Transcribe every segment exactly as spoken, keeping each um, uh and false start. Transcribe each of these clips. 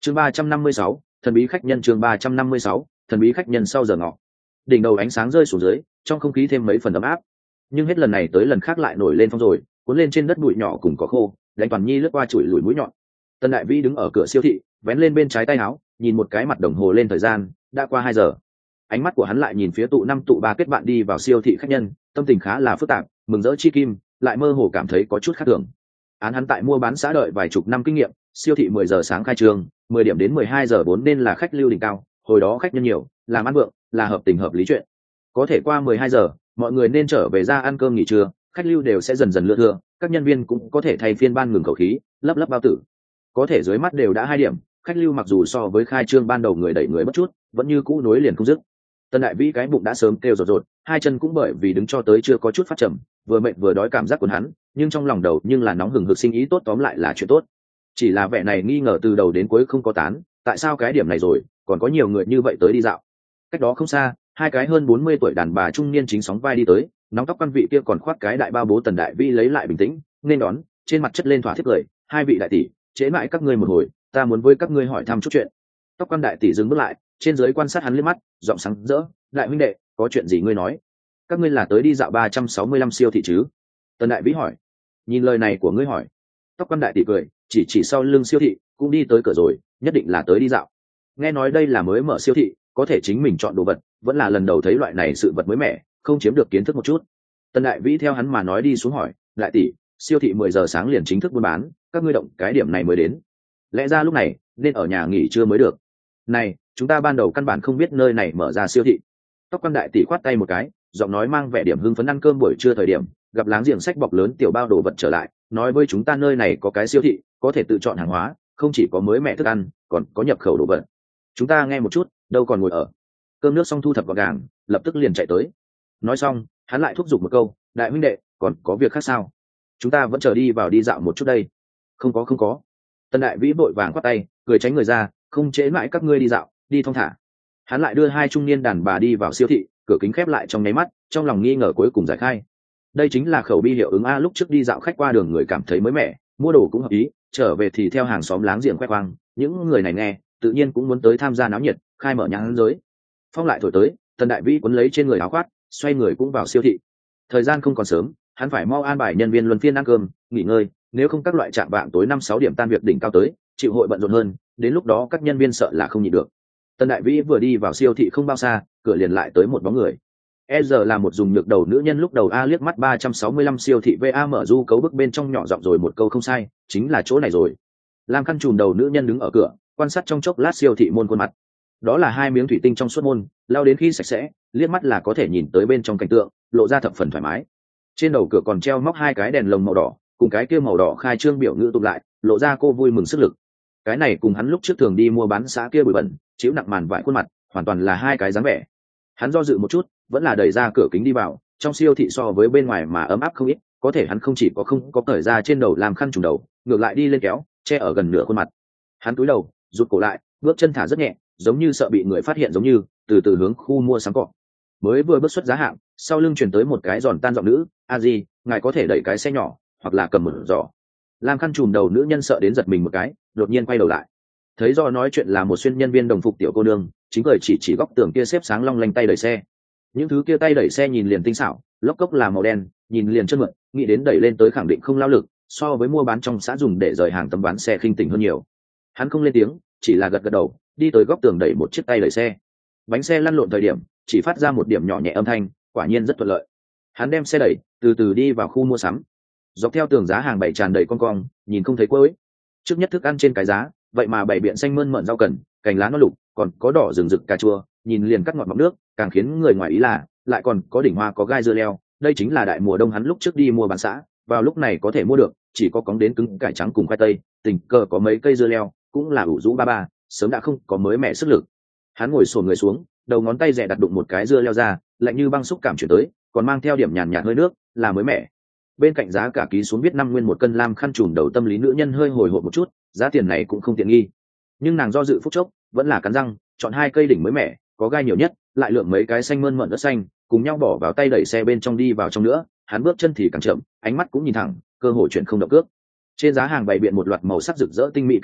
chương ba trăm năm mươi sáu, thần bí khách nhân. chương ba trăm năm mươi sáu, thần bí khách nhân. Sau giờ ngọ, đỉnh đầu ánh sáng rơi xuống dưới, trong không khí thêm mấy phần ấm áp, nhưng hết lần này tới lần khác lại nổi lên phong rồi cuốn lên trên đất bụi nhỏ cùng có khô, đánh toàn nhi lướt qua chùi lùi mũi nhọn. Tần Đại Vĩ đứng ở cửa siêu thị, vén lên bên trái tay áo, nhìn một cái mặt đồng hồ lên thời gian, đã qua hai giờ. Ánh mắt của hắn lại nhìn phía tụ năm tụ ba kết bạn đi vào siêu thị khách nhân, tâm tình khá là phức tạp, mừng rỡ chi kim, lại mơ hồ cảm thấy có chút khác thường. Án hắn tại mua bán xã đợi vài chục năm kinh nghiệm, siêu thị mười giờ sáng khai trương, mười điểm đến mười hai giờ vốn nên là khách lưu đỉnh cao, hồi đó khách nhân nhiều, làm ăn vượng, là hợp tình hợp lý chuyện. Có thể qua mười hai giờ, mọi người nên trở về ra ăn cơm nghỉ trưa, khách lưu đều sẽ dần dần lưa thưa, các nhân viên cũng có thể thay phiên ban ngừng khẩu khí, lấp lấp bao tử. Có thể dưới mắt đều đã hai điểm, khách lưu mặc dù so với khai trương ban đầu người đẩy người bất chút, vẫn như cũ nối liền không dứt. Tần Đại Vĩ cái bụng đã sớm kêu rột rột, hai chân cũng bởi vì đứng cho tới chưa có chút phát chậm, vừa mệt vừa đói cảm giác của hắn, nhưng trong lòng đầu nhưng là nóng hừng hực sinh ý tốt, tóm lại là chuyện tốt. Chỉ là vẻ này nghi ngờ từ đầu đến cuối không có tán, tại sao cái điểm này rồi, còn có nhiều người như vậy tới đi dạo. Cách đó không xa, hai cái hơn bốn mươi tuổi đàn bà trung niên chính sóng vai đi tới, nóng tóc quan vị kia còn khoác cái đại bao bố. Tần Đại Vĩ lấy lại bình tĩnh, nên đón, trên mặt chất lên thỏa thiết cười, hai vị đại tỷ, trễ mãi các ngươi một hồi, ta muốn với các ngươi hỏi thăm chút chuyện. Tóc quan đại tỷ dừng bước lại, trên dưới quan sát hắn liếc mắt, giọng sáng rỡ, đại huynh đệ, có chuyện gì ngươi nói? Các ngươi là tới đi dạo ba trăm sáu mươi lăm siêu thị chứ? Tần Đại Vĩ hỏi. Nhìn lời này của ngươi hỏi. Tóc quan đại tỷ cười, chỉ chỉ sau lưng siêu thị, cũng đi tới cửa rồi, nhất định là tới đi dạo. Nghe nói đây là mới mở siêu thị, có thể chính mình chọn đồ vật, vẫn là lần đầu thấy loại này sự vật mới mẻ, không chiếm được kiến thức một chút. Tần Đại Vĩ theo hắn mà nói đi xuống hỏi, đại tỷ, siêu thị mười giờ sáng liền chính thức buôn bán, các ngươi động cái điểm này mới đến, lẽ ra lúc này nên ở nhà nghỉ trưa mới được. Này, chúng ta ban đầu căn bản không biết nơi này mở ra siêu thị. Tóc quan đại tỷ khoát tay một cái, giọng nói mang vẻ điểm hưng phấn. Ăn cơm buổi trưa thời điểm, gặp láng giềng xách bọc lớn tiểu bao đồ vật trở lại, nói với chúng ta nơi này có cái siêu thị, có thể tự chọn hàng hóa, không chỉ có mới mẻ thức ăn, còn có nhập khẩu đồ vật. Chúng ta nghe một chút, đâu còn ngồi ở. Cơm nước xong thu thập gọn gàng, lập tức liền chạy tới. Nói xong, hắn lại thúc giục một câu, đại huynh đệ, còn có việc khác sao? Chúng ta vẫn chờ đi vào đi dạo một chút đây. Không có không có. Tần Đại Vĩ vội vàng khoát tay, cười tránh người ra, không trễ mãi các ngươi đi dạo, đi thong thả. Hắn lại đưa hai trung niên đàn bà đi vào siêu thị, cửa kính khép lại trong nháy mắt, trong lòng nghi ngờ cuối cùng giải khai. Đây chính là khẩu bi hiệu ứng a, lúc trước đi dạo khách qua đường người cảm thấy mới mẻ, mua đồ cũng hợp ý, trở về thì theo hàng xóm láng giềng khoe khoang, những người này nghe, tự nhiên cũng muốn tới tham gia náo nhiệt, khai mở nhãn giới. Phong lại thổi tới, Tần Đại Vĩ cuốn lấy trên người áo khoác, xoay người cũng vào siêu thị. Thời gian không còn sớm, hắn phải mau an bài nhân viên luân phiên ăn cơm, nghỉ ngơi, nếu không các loại chạm vạng tối năm sáu điểm tan việc đỉnh cao tới, chịu hội bận rộn hơn, đến lúc đó các nhân viên sợ là không nhịn được. Tần Đại Vĩ vừa đi vào siêu thị không bao xa, cửa liền lại tới một bóng người. E giờ là một dùng nhược đầu nữ nhân. Lúc đầu a liếc mắt ba trăm sáu mươi lăm siêu thị va mở du cấu bức bên trong nhỏ giọng rồi một câu không sai, chính là chỗ này rồi. Lam khăn trùm đầu nữ nhân đứng ở cửa, quan sát trong chốc lát siêu thị môn khuôn mặt. Đó là hai miếng thủy tinh trong suốt môn, lau đến khi sạch sẽ, liếc mắt là có thể nhìn tới bên trong cảnh tượng, lộ ra thập phần thoải mái. Trên đầu cửa còn treo móc hai cái đèn lồng màu đỏ, cùng cái kia màu đỏ khai trương biểu ngữ tụng lại, lộ ra cô vui mừng sức lực. Cái này cùng hắn lúc trước thường đi mua bán xã kia bụi bẩn, chiếu nặng màn vải khuôn mặt, hoàn toàn là hai cái dáng vẻ. Hắn do dự một chút, vẫn là đẩy ra cửa kính đi vào. Trong siêu thị so với bên ngoài mà ấm áp không ít, có thể hắn không chỉ có không có cởi ra trên đầu làm khăn trùm đầu, ngược lại đi lên kéo, che ở gần nửa khuôn mặt. Hắn cúi đầu, rụt cổ lại, bước chân thả rất nhẹ, giống như sợ bị người phát hiện, giống như từ từ hướng khu mua sắm cọ. Mới vừa bước xuất giá hạng, sau lưng truyền tới một cái giòn tan giọng nữ, a di, ngài có thể đẩy cái xe nhỏ, hoặc là cầm một giỏ. Làm khăn trùm đầu nữ nhân sợ đến giật mình một cái, đột nhiên quay đầu lại, thấy do nói chuyện là một xuyên nhân viên đồng phục tiểu cô nương, chính cười chỉ chỉ góc tường kia xếp sáng long lanh tay đẩy xe. Những thứ kia tay đẩy xe nhìn liền tinh xảo, lốc cốc là màu đen, nhìn liền chân mượn, nghĩ đến đẩy lên tới khẳng định không lao lực, so với mua bán trong xã dùng để rời hàng tấm bán xe khinh tỉnh hơn nhiều. Hắn không lên tiếng, chỉ là gật gật đầu, đi tới góc tường đẩy một chiếc tay đẩy xe. Bánh xe lăn lộn thời điểm, chỉ phát ra một điểm nhỏ nhẹ âm thanh, quả nhiên rất thuận lợi. Hắn đem xe đẩy, từ từ đi vào khu mua sắm. Dọc theo tường giá hàng bày tràn đầy con cong, nhìn không thấy cuối. Trước nhất thức ăn trên cái giá, vậy mà bày biện xanh mơn mởn rau cần, cành lá nó lục, còn có đỏ rừng rực cà chua, nhìn liền cắt ngọt mọng nước, càng khiến người ngoài ý là lại còn có đỉnh hoa có gai dưa leo. Đây chính là đại mùa đông hắn lúc trước đi mua bán xã, vào lúc này có thể mua được, chỉ có cóng đến cứng cải trắng cùng khoai tây, tình cờ có mấy cây dưa leo, cũng là ủ rũ ba ba, sớm đã không có mới mẻ sức lực. Hắn ngồi xổm người xuống, đầu ngón tay rẻ đặt đụng một cái dưa leo ra, lạnh như băng xúc cảm chuyển tới, còn mang theo điểm nhàn nhạt hơi nước, là mới mẻ. Bên cạnh giá cả ký xuống viết năm nguyên một cân. Lam khăn trùm đầu tâm lý nữ nhân hơi hồi hộp một chút, giá tiền này cũng không tiện nghi, nhưng nàng do dự phút chốc, vẫn là cắn răng chọn hai cây đỉnh mới mẻ, có gai nhiều nhất, lại lượng mấy cái xanh mơn mởn đất xanh, cùng nhau bỏ vào tay đẩy xe bên trong đi vào trong nữa. Hắn bước chân thì càng chậm, ánh mắt cũng nhìn thẳng, cơ hội chuyện không động cước. Trên giá hàng bày biện một loạt màu sắc rực rỡ tinh mỹ cái hộp,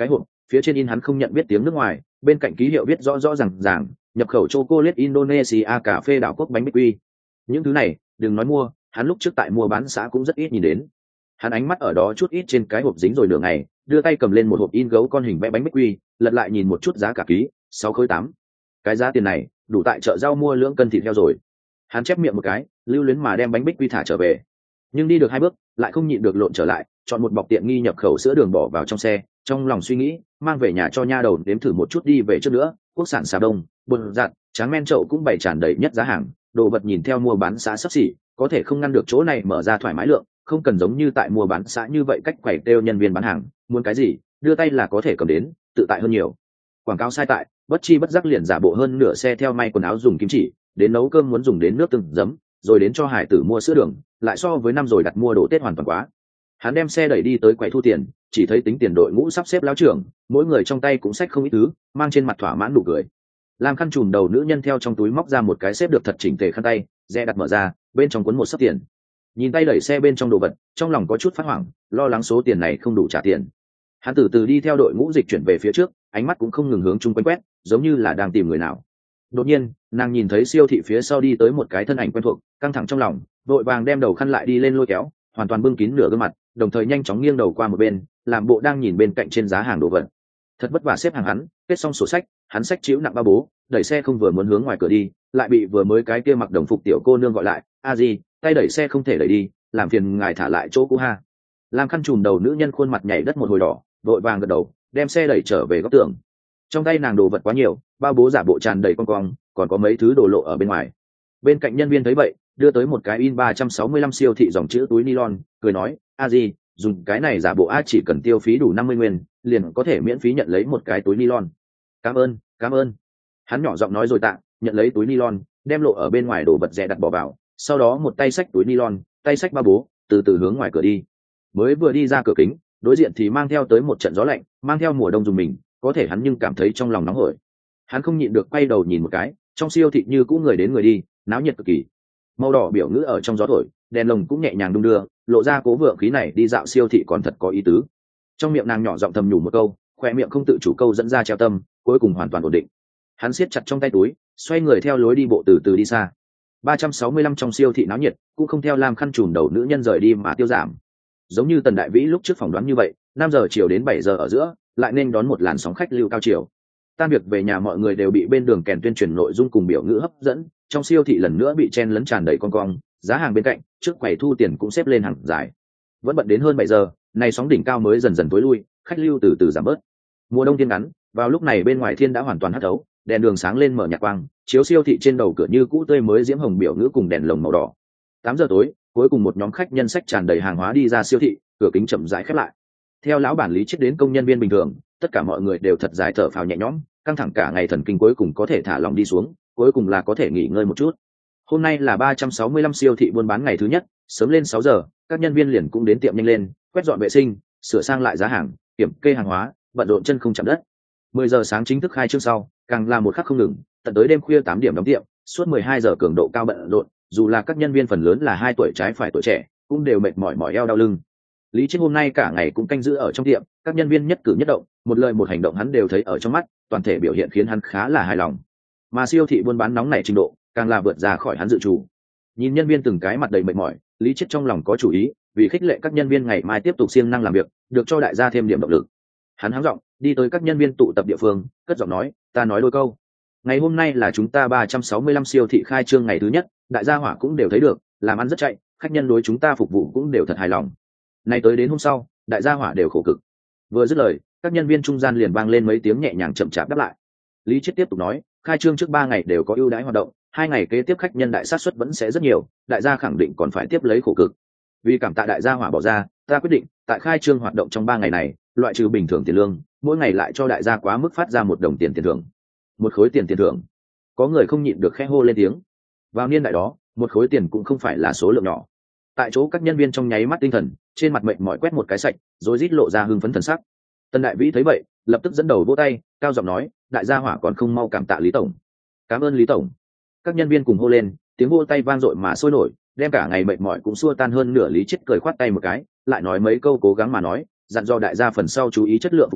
phía trên in hắn không nhận biết tiếng nước ngoài, bên cạnh ký hiệu viết rõ rõ ràng ràng, nhập khẩu chocolate Indonesia cà phê đảo quốc bánh bích quy. Những thứ này đừng nói mua, hắn lúc trước tại mua bán xã cũng rất ít nhìn đến. Hắn ánh mắt ở đó chút ít trên cái hộp dính rồi nửa ngày, đưa tay cầm lên một hộp in gấu con hình vẽ bánh bích quy, lật lại nhìn một chút giá cả ký, sáu khối tám. Cái giá tiền này đủ tại chợ rau mua lưỡng cân thịt heo rồi. Hắn chép miệng một cái, lưu luyến mà đem bánh bích quy thả trở về. Nhưng đi được hai bước lại không nhịn được lộn trở lại, chọn một bọc tiện nghi nhập khẩu sữa đường bỏ vào trong xe, trong lòng suy nghĩ mang về nhà cho nha đầu đếm thử một chút đi về trước nữa. Quốc sản xà đông, bột giặt, tráng men chậu cũng bày tràn đầy nhất giá hàng, đồ vật nhìn theo mua bán xã sắp xỉ, có thể không ngăn được chỗ này mở ra thoải mái lượng, không cần giống như tại mua bán xã như vậy cách quầy kêu nhân viên bán hàng, muốn cái gì đưa tay là có thể cầm đến, tự tại hơn nhiều. Quảng cáo sai tại, bất chi bất giác liền giả bộ hơn nửa xe theo may quần áo dùng kim chỉ, đến nấu cơm muốn dùng đến nước từng giấm, rồi đến cho hải tử mua sữa đường, lại so với năm rồi đặt mua đồ Tết hoàn toàn quá. Hắn đem xe đẩy đi tới quầy thu tiền, chỉ thấy tính tiền đội ngũ sắp xếp lão trưởng, mỗi người trong tay cũng xách không ít thứ, mang trên mặt thỏa mãn nụ cười. Làm khăn trùm đầu nữ nhân theo trong túi móc ra một cái xếp được thật chỉnh tề khăn tay, dè đặt mở ra, bên trong cuốn một sấp tiền. Nhìn tay đẩy xe bên trong đồ vật, trong lòng có chút phát hoảng, lo lắng số tiền này không đủ trả tiền. Hắn từ từ đi theo đội ngũ dịch chuyển về phía trước, ánh mắt cũng không ngừng hướng chung quanh quét, giống như là đang tìm người nào. Đột nhiên, nàng nhìn thấy siêu thị phía sau đi tới một cái thân ảnh quen thuộc, căng thẳng trong lòng, vội vàng đem đầu khăn lại đi lên lôi kéo, hoàn toàn bưng kín nửa gương mặt, đồng thời nhanh chóng nghiêng đầu qua một bên, làm bộ đang nhìn bên cạnh trên giá hàng đồ vật. Thật vất vả xếp hàng hắn, kết xong sổ sách, hắn xách chịu nặng ba bố, đẩy xe không vừa muốn hướng ngoài cửa đi, lại bị vừa mới cái kia mặc đồng phục tiểu cô nương gọi lại, "A gì, tay đẩy xe không thể đẩy đi, làm phiền ngài thả lại chỗ cũ ha." Làm khăn trùm đầu nữ nhân khuôn mặt nhảy đất một hồi đỏ, vội vàng gật đầu, đem xe đẩy trở về góc tường. Trong tay nàng đồ vật quá nhiều, bao bố giả bộ tràn đầy con cong, còn có mấy thứ đồ lộ ở bên ngoài. Bên cạnh nhân viên thấy vậy, đưa tới một cái in ba trăm sáu mươi lăm siêu thị dòng chữ túi nylon, cười nói, "A gì, dùng cái này giả bộ a chỉ cần tiêu phí đủ năm mươi nguyên, liền có thể miễn phí nhận lấy một cái túi nylon." "Cảm ơn, cảm ơn." Hắn nhỏ giọng nói rồi tạ, nhận lấy túi nylon, đem lộ ở bên ngoài đồ vật rẻ đặt bỏ vào, sau đó một tay xách túi nylon, tay xách ba bố, từ từ hướng ngoài cửa đi. Mới vừa đi ra cửa kính, đối diện thì mang theo tới một trận gió lạnh, mang theo mùa đông dùng mình, có thể hắn nhưng cảm thấy trong lòng nóng hổi. Hắn không nhịn được quay đầu nhìn một cái, trong siêu thị như cũ người đến người đi, náo nhiệt cực kỳ. Màu đỏ biểu ngữ ở trong gió thổi, đèn lồng cũng nhẹ nhàng đung đưa, lộ ra cố vượng khí này đi dạo siêu thị còn thật có ý tứ. Trong miệng nàng nhỏ giọng thầm nhủ một câu, khoe miệng không tự chủ câu dẫn ra treo tâm, cuối cùng hoàn toàn ổn định. Hắn siết chặt trong tay túi, xoay người theo lối đi bộ từ từ đi xa. ba trăm sáu mươi lăm trong siêu thị náo nhiệt, cũng không theo làm khăn trùm đầu nữ nhân rời đi mà tiêu giảm. Giống như Tần Đại Vĩ lúc trước phỏng đoán như vậy, năm giờ chiều đến bảy giờ ở giữa, lại nên đón một làn sóng khách lưu cao chiều. Tan việc về nhà mọi người đều bị bên đường kèn tuyên truyền nội dung cùng biểu ngữ hấp dẫn, trong siêu thị lần nữa bị chen lấn tràn đầy con cong, giá hàng bên cạnh, trước quầy thu tiền cũng xếp lên hàng dài. Vẫn bận đến hơn bảy giờ, nay sóng đỉnh cao mới dần dần tối lui, khách lưu từ từ giảm bớt. Mùa đông thiên ngắn, vào lúc này bên ngoài thiên đã hoàn toàn hắt thấu, đèn đường sáng lên mở nhạt quang, chiếu siêu thị trên đầu cửa như cũ tươi mới diễm hồng biểu ngữ cùng đèn lồng màu đỏ. Tám giờ tối, cuối cùng một nhóm khách nhân sách tràn đầy hàng hóa đi ra siêu thị, cửa kính chậm rãi khép lại. Theo lão bản lý chết đến công nhân viên bình thường, tất cả mọi người đều thật dài thở phào nhẹ nhõm, căng thẳng cả ngày thần kinh cuối cùng có thể thả lòng đi xuống, cuối cùng là có thể nghỉ ngơi một chút. Hôm nay là ba trăm sáu mươi lăm siêu thị buôn bán ngày thứ nhất, sớm lên sáu giờ, các nhân viên liền cũng đến tiệm nhanh lên, quét dọn vệ sinh, sửa sang lại giá hàng, kiểm kê hàng hóa, bận rộn chân không chạm đất. mười giờ sáng chính thức khai trương sau, càng là một khắc không ngừng, tận tới đêm khuya tám điểm đóng tiệm, suốt mười hai giờ cường độ cao bận rộn, dù là các nhân viên phần lớn là hai tuổi trái phải tuổi trẻ, cũng đều mệt mỏi mỏi eo đau lưng. Lý Chiết hôm nay cả ngày cũng canh giữ ở trong tiệm, các nhân viên nhất cử nhất động, một lời một hành động hắn đều thấy ở trong mắt, toàn thể biểu hiện khiến hắn khá là hài lòng. Mà siêu thị buôn bán nóng nảy trình độ, càng là vượt ra khỏi hắn dự trù. Nhìn nhân viên từng cái mặt đầy mệt mỏi, Lý Chiết trong lòng có chủ ý, vì khích lệ các nhân viên ngày mai tiếp tục siêng năng làm việc, được cho đại gia thêm điểm động lực. Hắn hắng giọng, đi tới các nhân viên tụ tập địa phương, cất giọng nói, "Ta nói đôi câu. Ngày hôm nay là chúng ta ba trăm sáu mươi lăm siêu thị khai trương ngày thứ nhất, đại gia hỏa cũng đều thấy được, làm ăn rất chạy, khách nhân đối chúng ta phục vụ cũng đều thật hài lòng. Nay tới đến hôm sau, đại gia hỏa đều khổ cực." Vừa dứt lời, các nhân viên trung gian liền vang lên mấy tiếng nhẹ nhàng chậm chạp đáp lại. Lý Chiết tiếp tục nói, "Khai trương trước ba ngày đều có ưu đãi hoạt động, hai ngày kế tiếp khách nhân đại sát suất vẫn sẽ rất nhiều, đại gia khẳng định còn phải tiếp lấy khổ cực. Vì cảm tạ đại gia hỏa bỏ ra, ta quyết định tại khai trương hoạt động trong ba ngày này, loại trừ bình thường tiền lương, mỗi ngày lại cho đại gia quá mức phát ra một đồng tiền tiền thưởng." Một khối tiền tiền thưởng. Có người không nhịn được khẽ hô lên tiếng. Vào niên đại đó, một khối tiền cũng không phải là số lượng nhỏ. Tại chỗ các nhân viên trong nháy mắt tinh thần, trên mặt mệt mỏi quét một cái sạch, rồi rít lộ ra hưng phấn thần sắc. Tần Đại Vĩ thấy vậy, lập tức dẫn đầu vỗ tay, cao giọng nói, "Đại gia hỏa còn không mau cảm tạ Lý tổng." "Cảm ơn Lý tổng." Các nhân viên cùng hô lên, tiếng vỗ tay vang dội mà sôi nổi, đem cả ngày mệt mỏi cũng xua tan hơn nửa. Lý Chiết cười khoát tay một cái, lại nói mấy câu cố gắng mà nói, dặn dò đại gia phần sau chú ý chất lượng phục vụ,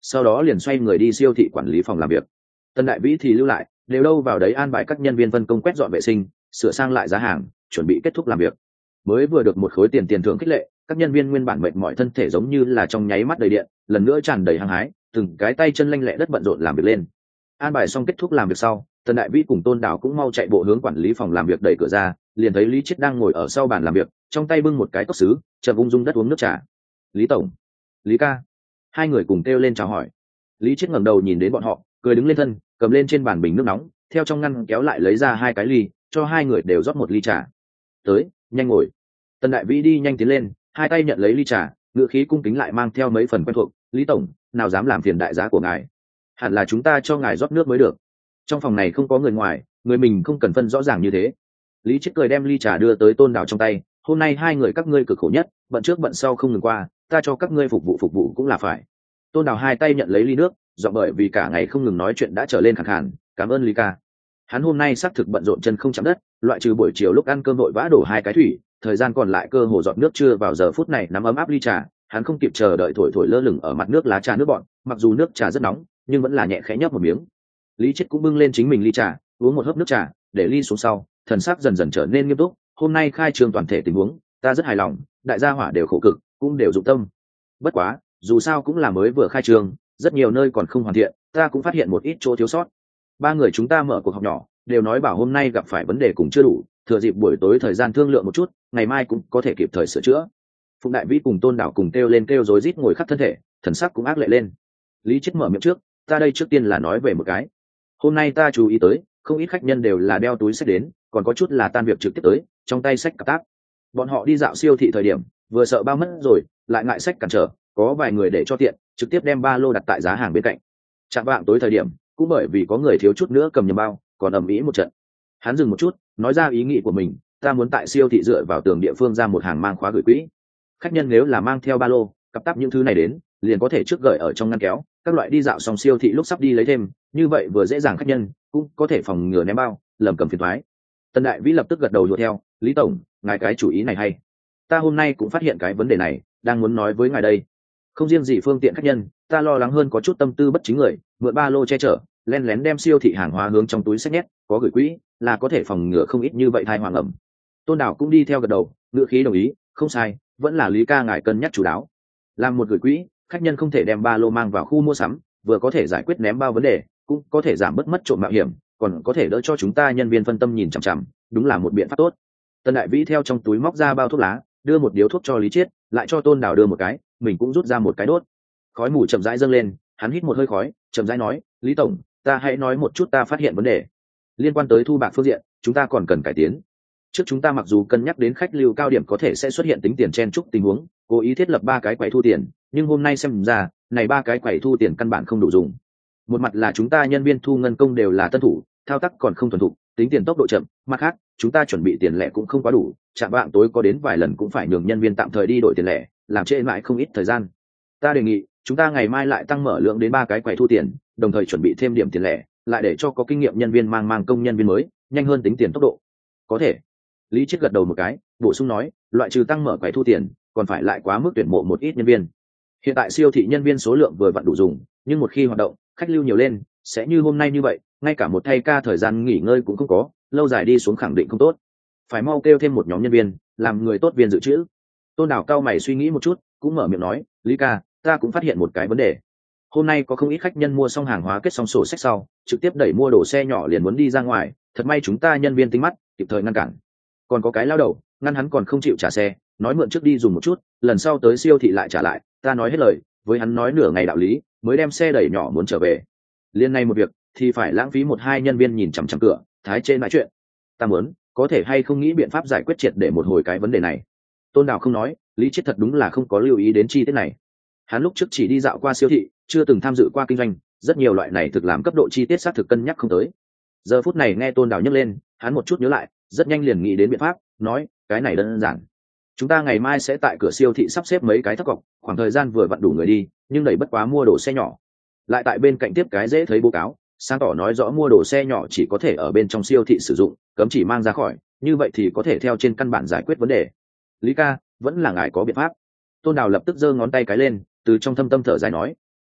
sau đó liền xoay người đi siêu thị quản lý phòng làm việc. Tần Đại Vĩ thì lưu lại, đều đâu vào đấy an bài các nhân viên phân công quét dọn vệ sinh, sửa sang lại giá hàng, chuẩn bị kết thúc làm việc. Mới vừa được một khối tiền tiền thưởng khích lệ, các nhân viên nguyên bản mệt mỏi thân thể giống như là trong nháy mắt đầy điện, lần nữa tràn đầy hăng hái, từng cái tay chân lanh lẹ đất bận rộn làm việc lên. An bài xong kết thúc làm việc sau, Tần Đại Vĩ cùng Tôn Đảo cũng mau chạy bộ hướng quản lý phòng làm việc đẩy cửa ra, liền thấy Lý Chiết đang ngồi ở sau bàn làm việc, trong tay bưng một cái cốc sứ, chậm ung dung đất uống nước trà. "Lý tổng, Lý ca." Hai người cùng kêu lên chào hỏi. Lý Chiết ngẩng đầu nhìn đến bọn họ, cười đứng lên thân, cầm lên trên bàn bình nước nóng, theo trong ngăn kéo lại lấy ra hai cái ly, cho hai người đều rót một ly trà. "Tới, nhanh ngồi." Tần Đại Vĩ đi nhanh tiến lên, hai tay nhận lấy ly trà, ngựa khí cung kính lại mang theo mấy phần quen thuộc. "Lý tổng, nào dám làm phiền đại giá của ngài, hẳn là chúng ta cho ngài rót nước mới được. Trong phòng này không có người ngoài, người mình không cần phân rõ ràng như thế." Lý Chiết cười đem ly trà đưa tới Tôn Đảo trong tay. "Hôm nay hai người các ngươi cực khổ nhất, bận trước bận sau không ngừng qua, ta cho các ngươi phục vụ phục vụ cũng là phải." Tôn Đảo hai tay nhận lấy ly nước, giọng bởi vì cả ngày không ngừng nói chuyện đã trở lên khàn khàn. "Cảm ơn Lý ca." Hắn hôm nay xác thực bận rộn chân không chạm đất, loại trừ buổi chiều lúc ăn cơm vội vã đổ hai cái thủy, thời gian còn lại cơ hồ giọt nước chưa vào giờ phút này nắm ấm áp ly trà, hắn không kịp chờ đợi thổi thổi lơ lửng ở mặt nước lá trà nước bọn, mặc dù nước trà rất nóng, nhưng vẫn là nhẹ khẽ nhấp một miếng. Lý Chiết cũng bưng lên chính mình ly trà, uống một hớp nước trà, để ly xuống sau, thần sắc dần dần trở nên nghiêm túc. "Hôm nay khai trương toàn thể tình huống, ta rất hài lòng, đại gia hỏa đều khổ cực, cũng đều dụng tâm. Bất quá, dù sao cũng là mới vừa khai trương, rất nhiều nơi còn không hoàn thiện, ta cũng phát hiện một ít chỗ thiếu sót. Ba người chúng ta mở cuộc họp nhỏ, đều nói bảo hôm nay gặp phải vấn đề cũng chưa đủ, thừa dịp buổi tối thời gian thương lượng một chút, ngày mai cũng có thể kịp thời sửa chữa." Phụng Đại Vĩ cùng Tôn Đảo cùng kêu lên kêu rối rít ngồi khắp thân thể, thần sắc cũng ác lệ lên. Lý Chiết mở miệng trước, "Ta đây trước tiên là nói về một cái. Hôm nay ta chú ý tới, không ít khách nhân đều là đeo túi xách đến, còn có chút là tan việc trực tiếp tới, trong tay xách cặp táp. Bọn họ đi dạo siêu thị thời điểm, vừa sợ bao mất rồi, lại ngại xách cản trở, có vài người để cho tiện, trực tiếp đem ba lô đặt tại giá hàng bên cạnh. Chạm vạng tối thời điểm, cũng bởi vì có người thiếu chút nữa cầm nhầm bao, còn ầm ĩ một trận." Hắn dừng một chút, nói ra ý nghĩ của mình, "Ta muốn tại siêu thị dựa vào tường địa phương ra một hàng mang khóa gửi quỹ. Khách nhân nếu là mang theo ba lô, cặp táp những thứ này đến, liền có thể trước gửi ở trong ngăn kéo, các loại đi dạo xong siêu thị lúc sắp đi lấy thêm, như vậy vừa dễ dàng khách nhân, cũng có thể phòng ngừa ném bao, lầm cầm phiền toái." Tần Đại Vĩ lập tức gật đầu đuổi theo, "Lý tổng, ngài cái chủ ý này hay. Ta hôm nay cũng phát hiện cái vấn đề này, đang muốn nói với ngài đây. Không riêng gì phương tiện khách nhân, ta lo lắng hơn có chút tâm tư bất chính người, mượn ba lô che chở, len lén đem siêu thị hàng hóa hướng trong túi xách nhét, có gửi quỹ, là có thể phòng ngừa không ít như vậy thai hoàng ẩm." Tôn Đảo cũng đi theo gật đầu, ngữ khí đồng ý, "Không sai, vẫn là Lý ca ngài cân nhắc chủ đáo. Làm một gửi quỹ, khách nhân không thể đem ba lô mang vào khu mua sắm, vừa có thể giải quyết ném bao vấn đề, cũng có thể giảm bớt mất trộm mạo hiểm, còn có thể đỡ cho chúng ta nhân viên phân tâm nhìn chằm chằm, đúng là một biện pháp tốt." Tần Đại Vĩ theo trong túi móc ra bao thuốc lá, đưa một điếu thuốc cho Lý Chiết, lại cho Tôn Đảo đưa một cái, mình cũng rút ra một cái đốt. Khói mù chậm rãi dâng lên, hắn hít một hơi khói, chậm rãi nói, "Lý tổng, ta hãy nói một chút ta phát hiện vấn đề. Liên quan tới thu bạc phương diện, chúng ta còn cần cải tiến. Trước chúng ta mặc dù cân nhắc đến khách lưu cao điểm có thể sẽ xuất hiện tính tiền chen chúc tình huống, cố ý thiết lập ba cái quầy thu tiền, nhưng hôm nay xem ra, này ba cái quầy thu tiền căn bản không đủ dùng. Một mặt là chúng ta nhân viên thu ngân công đều là tân thủ, thao tác còn không thuần thục, tính tiền tốc độ chậm, mặt khác, chúng ta chuẩn bị tiền lẻ cũng không quá đủ, chạm vạng tối có đến vài lần cũng phải nhường nhân viên tạm thời đi đổi tiền lẻ, làm trễ mãi không ít thời gian. Ta đề nghị, chúng ta ngày mai lại tăng mở lượng đến ba cái quầy thu tiền, đồng thời chuẩn bị thêm điểm tiền lẻ, lại để cho có kinh nghiệm nhân viên mang mang công nhân viên mới, nhanh hơn tính tiền tốc độ." "Có thể." Lý Chiết gật đầu một cái, bổ sung nói, "Loại trừ tăng mở quầy thu tiền, còn phải lại quá mức tuyển mộ một ít nhân viên. Hiện tại siêu thị nhân viên số lượng vừa vặn đủ dùng, nhưng một khi hoạt động, khách lưu nhiều lên, sẽ như hôm nay như vậy, ngay cả một thay ca thời gian nghỉ ngơi cũng không có, lâu dài đi xuống khẳng định không tốt. Phải mau kêu thêm một nhóm nhân viên, làm người tốt viên dự trữ." Tôn Đảo cao mày suy nghĩ một chút, cũng mở miệng nói, "Lý ca, ta cũng phát hiện một cái vấn đề. Hôm nay có không ít khách nhân mua xong hàng hóa kết xong sổ sách sau, trực tiếp đẩy mua đồ xe nhỏ liền muốn đi ra ngoài, thật may chúng ta nhân viên tinh mắt, kịp thời ngăn cản. Còn có cái lao đầu, ngăn hắn còn không chịu trả xe, nói mượn trước đi dùng một chút, lần sau tới siêu thị lại trả lại, ta nói hết lời, với hắn nói nửa ngày đạo lý, mới đem xe đẩy nhỏ muốn trở về. Liên này một việc, thì phải lãng phí một hai nhân viên nhìn chằm chằm cửa, thái trên nói chuyện. Ta muốn, có thể hay không nghĩ biện pháp giải quyết triệt để một hồi cái vấn đề này." Tôn Đảo không nói, Lý Chiết thật đúng là không có lưu ý đến chi tiết này. Hắn lúc trước chỉ đi dạo qua siêu thị, chưa từng tham dự qua kinh doanh, rất nhiều loại này thực làm cấp độ chi tiết xác thực cân nhắc không tới. Giờ phút này nghe Tôn Đảo nhắc lên, hắn một chút nhớ lại, rất nhanh liền nghĩ đến biện pháp, nói, "Cái này đơn giản. Chúng ta ngày mai sẽ tại cửa siêu thị sắp xếp mấy cái thấp cọc, khoảng thời gian vừa vặn đủ người đi, nhưng đẩy bất quá mua đồ xe nhỏ. Lại tại bên cạnh tiếp cái dễ thấy báo cáo, sáng tỏ nói rõ mua đồ xe nhỏ chỉ có thể ở bên trong siêu thị sử dụng, cấm chỉ mang ra khỏi, như vậy thì có thể theo trên căn bản giải quyết vấn đề." "Lý ca, vẫn là ngài có biện pháp." Tôn Đảo lập tức giơ ngón tay cái lên, từ trong thâm tâm thở dài nói,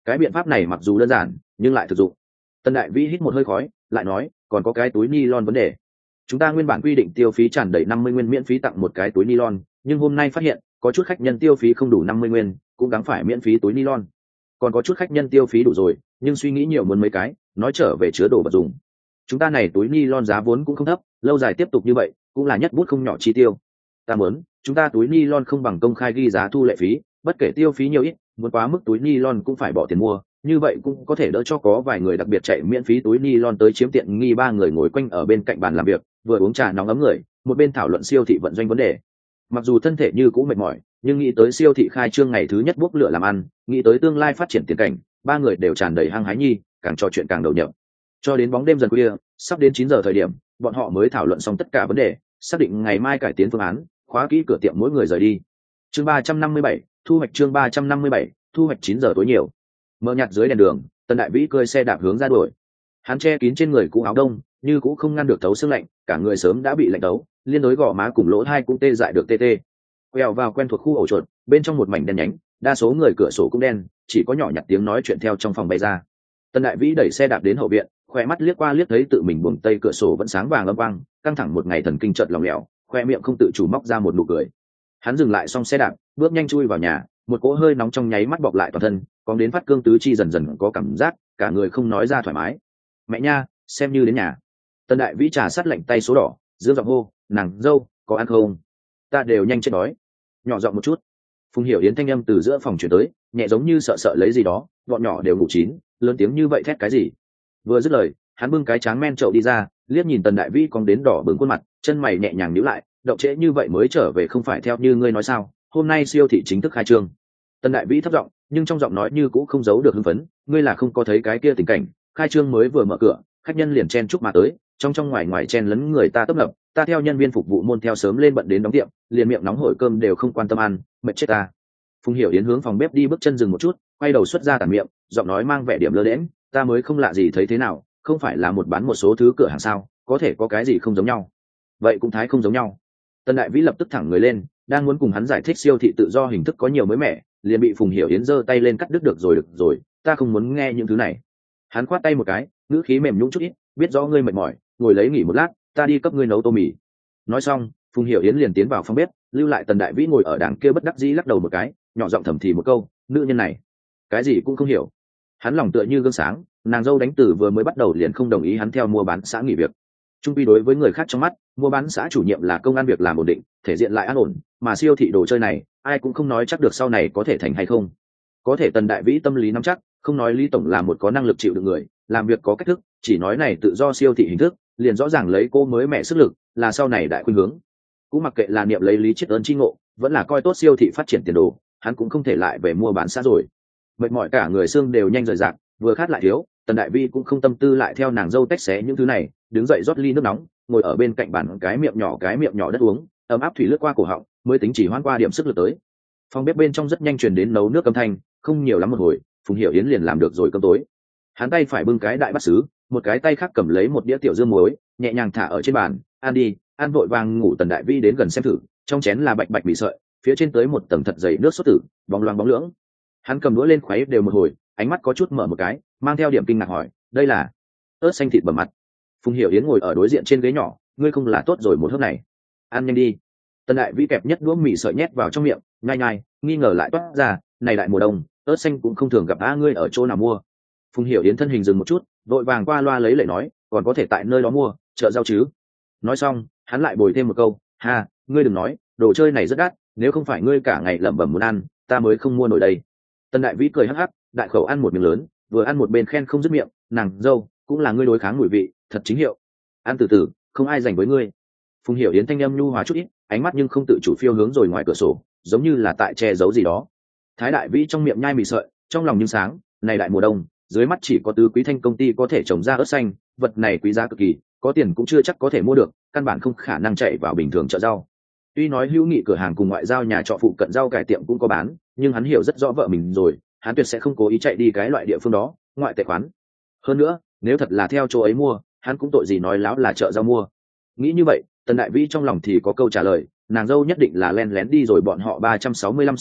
Cái biện pháp này mặc dù đơn giản nhưng lại thực dụng. Tần Đại Vĩ hít một hơi khói, lại nói, còn có cái túi ni lon vấn đề. Chúng ta nguyên bản quy định tiêu phí tràn đầy năm mươi nguyên miễn phí tặng một cái túi ni lon, nhưng hôm nay phát hiện có chút khách nhân tiêu phí không đủ năm mươi nguyên, cũng đáng phải miễn phí túi ni lon. Còn có chút khách nhân tiêu phí đủ rồi, nhưng suy nghĩ nhiều muốn mấy cái, nói trở về chứa đồ vật dùng. Chúng ta này túi ni lon giá vốn cũng không thấp, lâu dài tiếp tục như vậy, cũng là nhất bút không nhỏ chi tiêu. Ta muốn, chúng ta túi ni lon không bằng công khai ghi giá thu lệ phí, bất kể tiêu phí nhiều ít, muốn quá mức túi ni lon cũng phải bỏ tiền mua, như vậy cũng có thể đỡ cho có vài người đặc biệt chạy miễn phí túi ni lon tới chiếm tiện nghi. Ba người ngồi quanh ở bên cạnh bàn làm việc, vừa uống trà nóng ấm người, một bên thảo luận siêu thị vận doanh vấn đề. Mặc dù thân thể như cũng mệt mỏi, nhưng nghĩ tới siêu thị khai trương ngày thứ nhất bốc lửa làm ăn, nghĩ tới tương lai phát triển tiền cảnh, ba người đều tràn đầy hăng hái nhi, càng trò chuyện càng đầu nhập. Cho đến bóng đêm dần khuya, sắp đến chín giờ thời điểm, bọn họ mới thảo luận xong tất cả vấn đề, xác định ngày mai cải tiến phương án, khóa kỹ cửa tiệm mỗi người rời đi. Chương ba trăm năm mươi bảy, thu hoạch chương ba trăm năm mươi bảy, thu hoạch chín giờ tối nhiều. Mờ nhạt dưới đèn đường, Tần Đại Vĩ cơi xe đạp hướng ra đuổi. Hắn che kín trên người cũ áo đông, như cũ không ngăn được thấu xương lạnh, cả người sớm đã bị lạnh tấu, liên đối gò má cùng lỗ tai cũng tê dại được tê tê. Quẹo vào quen thuộc khu ổ chuột, bên trong một mảnh đen nhánh, đa số người cửa sổ cũng đen, chỉ có nhỏ nhặt tiếng nói chuyện theo trong phòng bay ra. Tần Đại Vĩ đẩy xe đạp đến hậu viện, khoe mắt liếc qua liếc thấy tự mình buồng tây cửa sổ vẫn sáng vàng âm vang, căng thẳng một ngày thần kinh chợt lỏng lẻo, khoe miệng không tự chủ móc ra một nụ cười. Hắn dừng lại xong xe đạp, bước nhanh chui vào nhà, một cỗ hơi nóng trong nháy mắt bọc lại toàn thân, còn đến phát cương tứ chi dần dần có cảm giác, cả người không nói ra thoải mái. Mẹ nha, xem như đến nhà. Tần Đại Vĩ trà sát lạnh tay số đỏ, dương giọng hô, nàng dâu, có ăn không? Ta đều nhanh chết đói. Nhỏ giọng một chút. Phùng Hiểu Yến thanh âm từ giữa phòng chuyển tới, nhẹ giống như sợ sợ lấy gì đó, bọn nhỏ đều ngủ chín, lớn tiếng như vậy thét cái gì? Vừa dứt lời, hắn bưng cái tráng men chậu đi ra, liếc nhìn Tần Đại Vĩ còn đến đỏ bừng khuôn mặt, chân mày nhẹ nhàng nhíu lại, động trễ như vậy mới trở về không phải theo như ngươi nói sao? Hôm nay siêu thị chính thức khai trương. Tần Đại Vĩ thấp giọng, nhưng trong giọng nói như cũng không giấu được hưng phấn, ngươi là không có thấy cái kia tình cảnh, khai trương mới vừa mở cửa, khách nhân liền chen chúc mà tới, trong trong ngoài ngoài chen lấn người ta tấp nập, ta theo nhân viên phục vụ môn theo sớm lên bận đến đóng tiệm, liền miệng nóng hổi cơm đều không quan tâm ăn, mệt chết ta. Phùng Hiểu Yến hướng phòng bếp đi bước chân dừng một chút, quay đầu xuất ra tản miệng, giọng nói mang vẻ điểm lơ đễnh, ta mới không lạ gì thấy thế nào, không phải là một bán một số thứ cửa hàng sao, có thể có cái gì không giống nhau? Vậy cũng thái không giống nhau. Tần Đại Vĩ lập tức thẳng người lên, đang muốn cùng hắn giải thích siêu thị tự do hình thức có nhiều mới mẻ, liền bị Phùng Hiểu Yến giơ tay lên cắt đứt. Được rồi được rồi, ta không muốn nghe những thứ này. Hắn khoát tay một cái, ngữ khí mềm nhũn chút ít, biết rõ ngươi mệt mỏi, ngồi lấy nghỉ một lát, ta đi cấp ngươi nấu tô mì. Nói xong, Phùng Hiểu Yến liền tiến vào phòng bếp, lưu lại Tần Đại Vĩ ngồi ở đằng kia bất đắc dĩ lắc đầu một cái, nhỏ giọng thầm thì một câu, nữ nhân này cái gì cũng không hiểu. Hắn lòng tựa như gương sáng, nàng dâu đánh từ vừa mới bắt đầu liền không đồng ý hắn theo mua bán xã nghỉ việc. Trung quy đối với người khác trong mắt, mua bán xã chủ nhiệm là công ăn việc làm ổn định, thể diện lại an ổn, mà siêu thị đồ chơi này, ai cũng không nói chắc được sau này có thể thành hay không. Có thể Tần Đại Vĩ tâm lý nắm chắc, không nói Lý tổng là một có năng lực chịu được người, làm việc có cách thức, chỉ nói này tự do siêu thị hình thức, liền rõ ràng lấy cô mới mẹ sức lực, là sau này đại khuynh hướng. Cũng mặc kệ là niệm lấy lý triết ơn chi ngộ, vẫn là coi tốt siêu thị phát triển tiền đồ, hắn cũng không thể lại về mua bán xã rồi. Mệt mỏi cả người xương đều nhanh rời rạc, vừa khát lại thiếu, Tần Đại Vĩ cũng không tâm tư lại theo nàng dâu tách xé những thứ này, đứng dậy rót ly nước nóng, ngồi ở bên cạnh bàn, cái miệng nhỏ cái miệng nhỏ đất uống, ấm áp thủy lướt qua cổ họng, mới tính chỉ hoãn qua điểm sức lực tới. Phòng bếp bên trong rất nhanh truyền đến nấu nước âm thanh, không nhiều lắm một hồi, Phùng Hiểu Yến liền làm được rồi cơm tối. Hắn tay phải bưng cái đại bát sứ, một cái tay khác cầm lấy một đĩa tiểu dương muối, nhẹ nhàng thả ở trên bàn, ăn đi, ăn vội vàng ngủ. Tần Đại Vĩ đến gần xem thử, trong chén là bạch bạch mì sợi, phía trên tới một tầng thật dày nước sốt tử, bóng loáng bóng lưỡng. Hắn cầm đũa lên khuấy đều một hồi, ánh mắt có chút mở một cái, mang theo điểm kinh ngạc hỏi, đây là ớt xanh thịt bầm mặt. Phùng Hiểu Yến ngồi ở đối diện trên ghế nhỏ, ngươi không là tốt rồi một hớp này, ăn nhanh đi. Tần Đại Vĩ kẹp nhất đũa mì sợi nhét vào trong miệng, nhai nhai, nghi ngờ lại toát ra, này đại mùa đông, ớt xanh cũng không thường gặp, a ngươi ở chỗ nào mua? Phùng Hiểu Yến thân hình dừng một chút, vội vàng qua loa lấy lệ nói, còn có thể tại nơi đó mua, chợ rau chứ. Nói xong, hắn lại bồi thêm một câu, ha, ngươi đừng nói, đồ chơi này rất đắt, nếu không phải ngươi cả ngày lẩm bẩm muốn ăn, ta mới không mua nổi đây. Tần Đại Vĩ cười hắc hắc, đại khẩu ăn một miếng lớn, vừa ăn một bên khen không dứt miệng, nàng dâu, cũng là ngươi đối kháng mùi vị, thật chính hiệu. Ăn từ từ, không ai dành với ngươi. Phùng Hiểu Yến thanh âm nhu hòa chút ít, ánh mắt nhưng không tự chủ phiêu hướng rồi ngoài cửa sổ, giống như là tại che giấu gì đó. Thái Đại Vĩ trong miệng nhai mì sợi, trong lòng nhưng sáng, này đại mùa đông, dưới mắt chỉ có Tứ Quý Thanh công ty có thể trồng ra ớt xanh, vật này quý giá cực kỳ, có tiền cũng chưa chắc có thể mua được, căn bản không khả năng chạy vào bình thường chợ rau. Tuy nói hữu nghị cửa hàng cùng ngoại giao nhà trọ phụ cận rau cải tiệm cũng có bán, nhưng hắn hiểu rất rõ vợ mình rồi, hắn tuyệt sẽ không cố ý chạy đi cái loại địa phương đó, ngoại tệ khoán. Hơn nữa, nếu thật là theo chỗ ấy mua, hắn cũng tội gì nói láo là chợ rau mua. Nghĩ như vậy, Tần Đại Vĩ trong lòng thì có câu trả lời, nàng dâu nhất định là len lén đi rồi bọn họ ba trăm sáu mươi lăm siêu thị,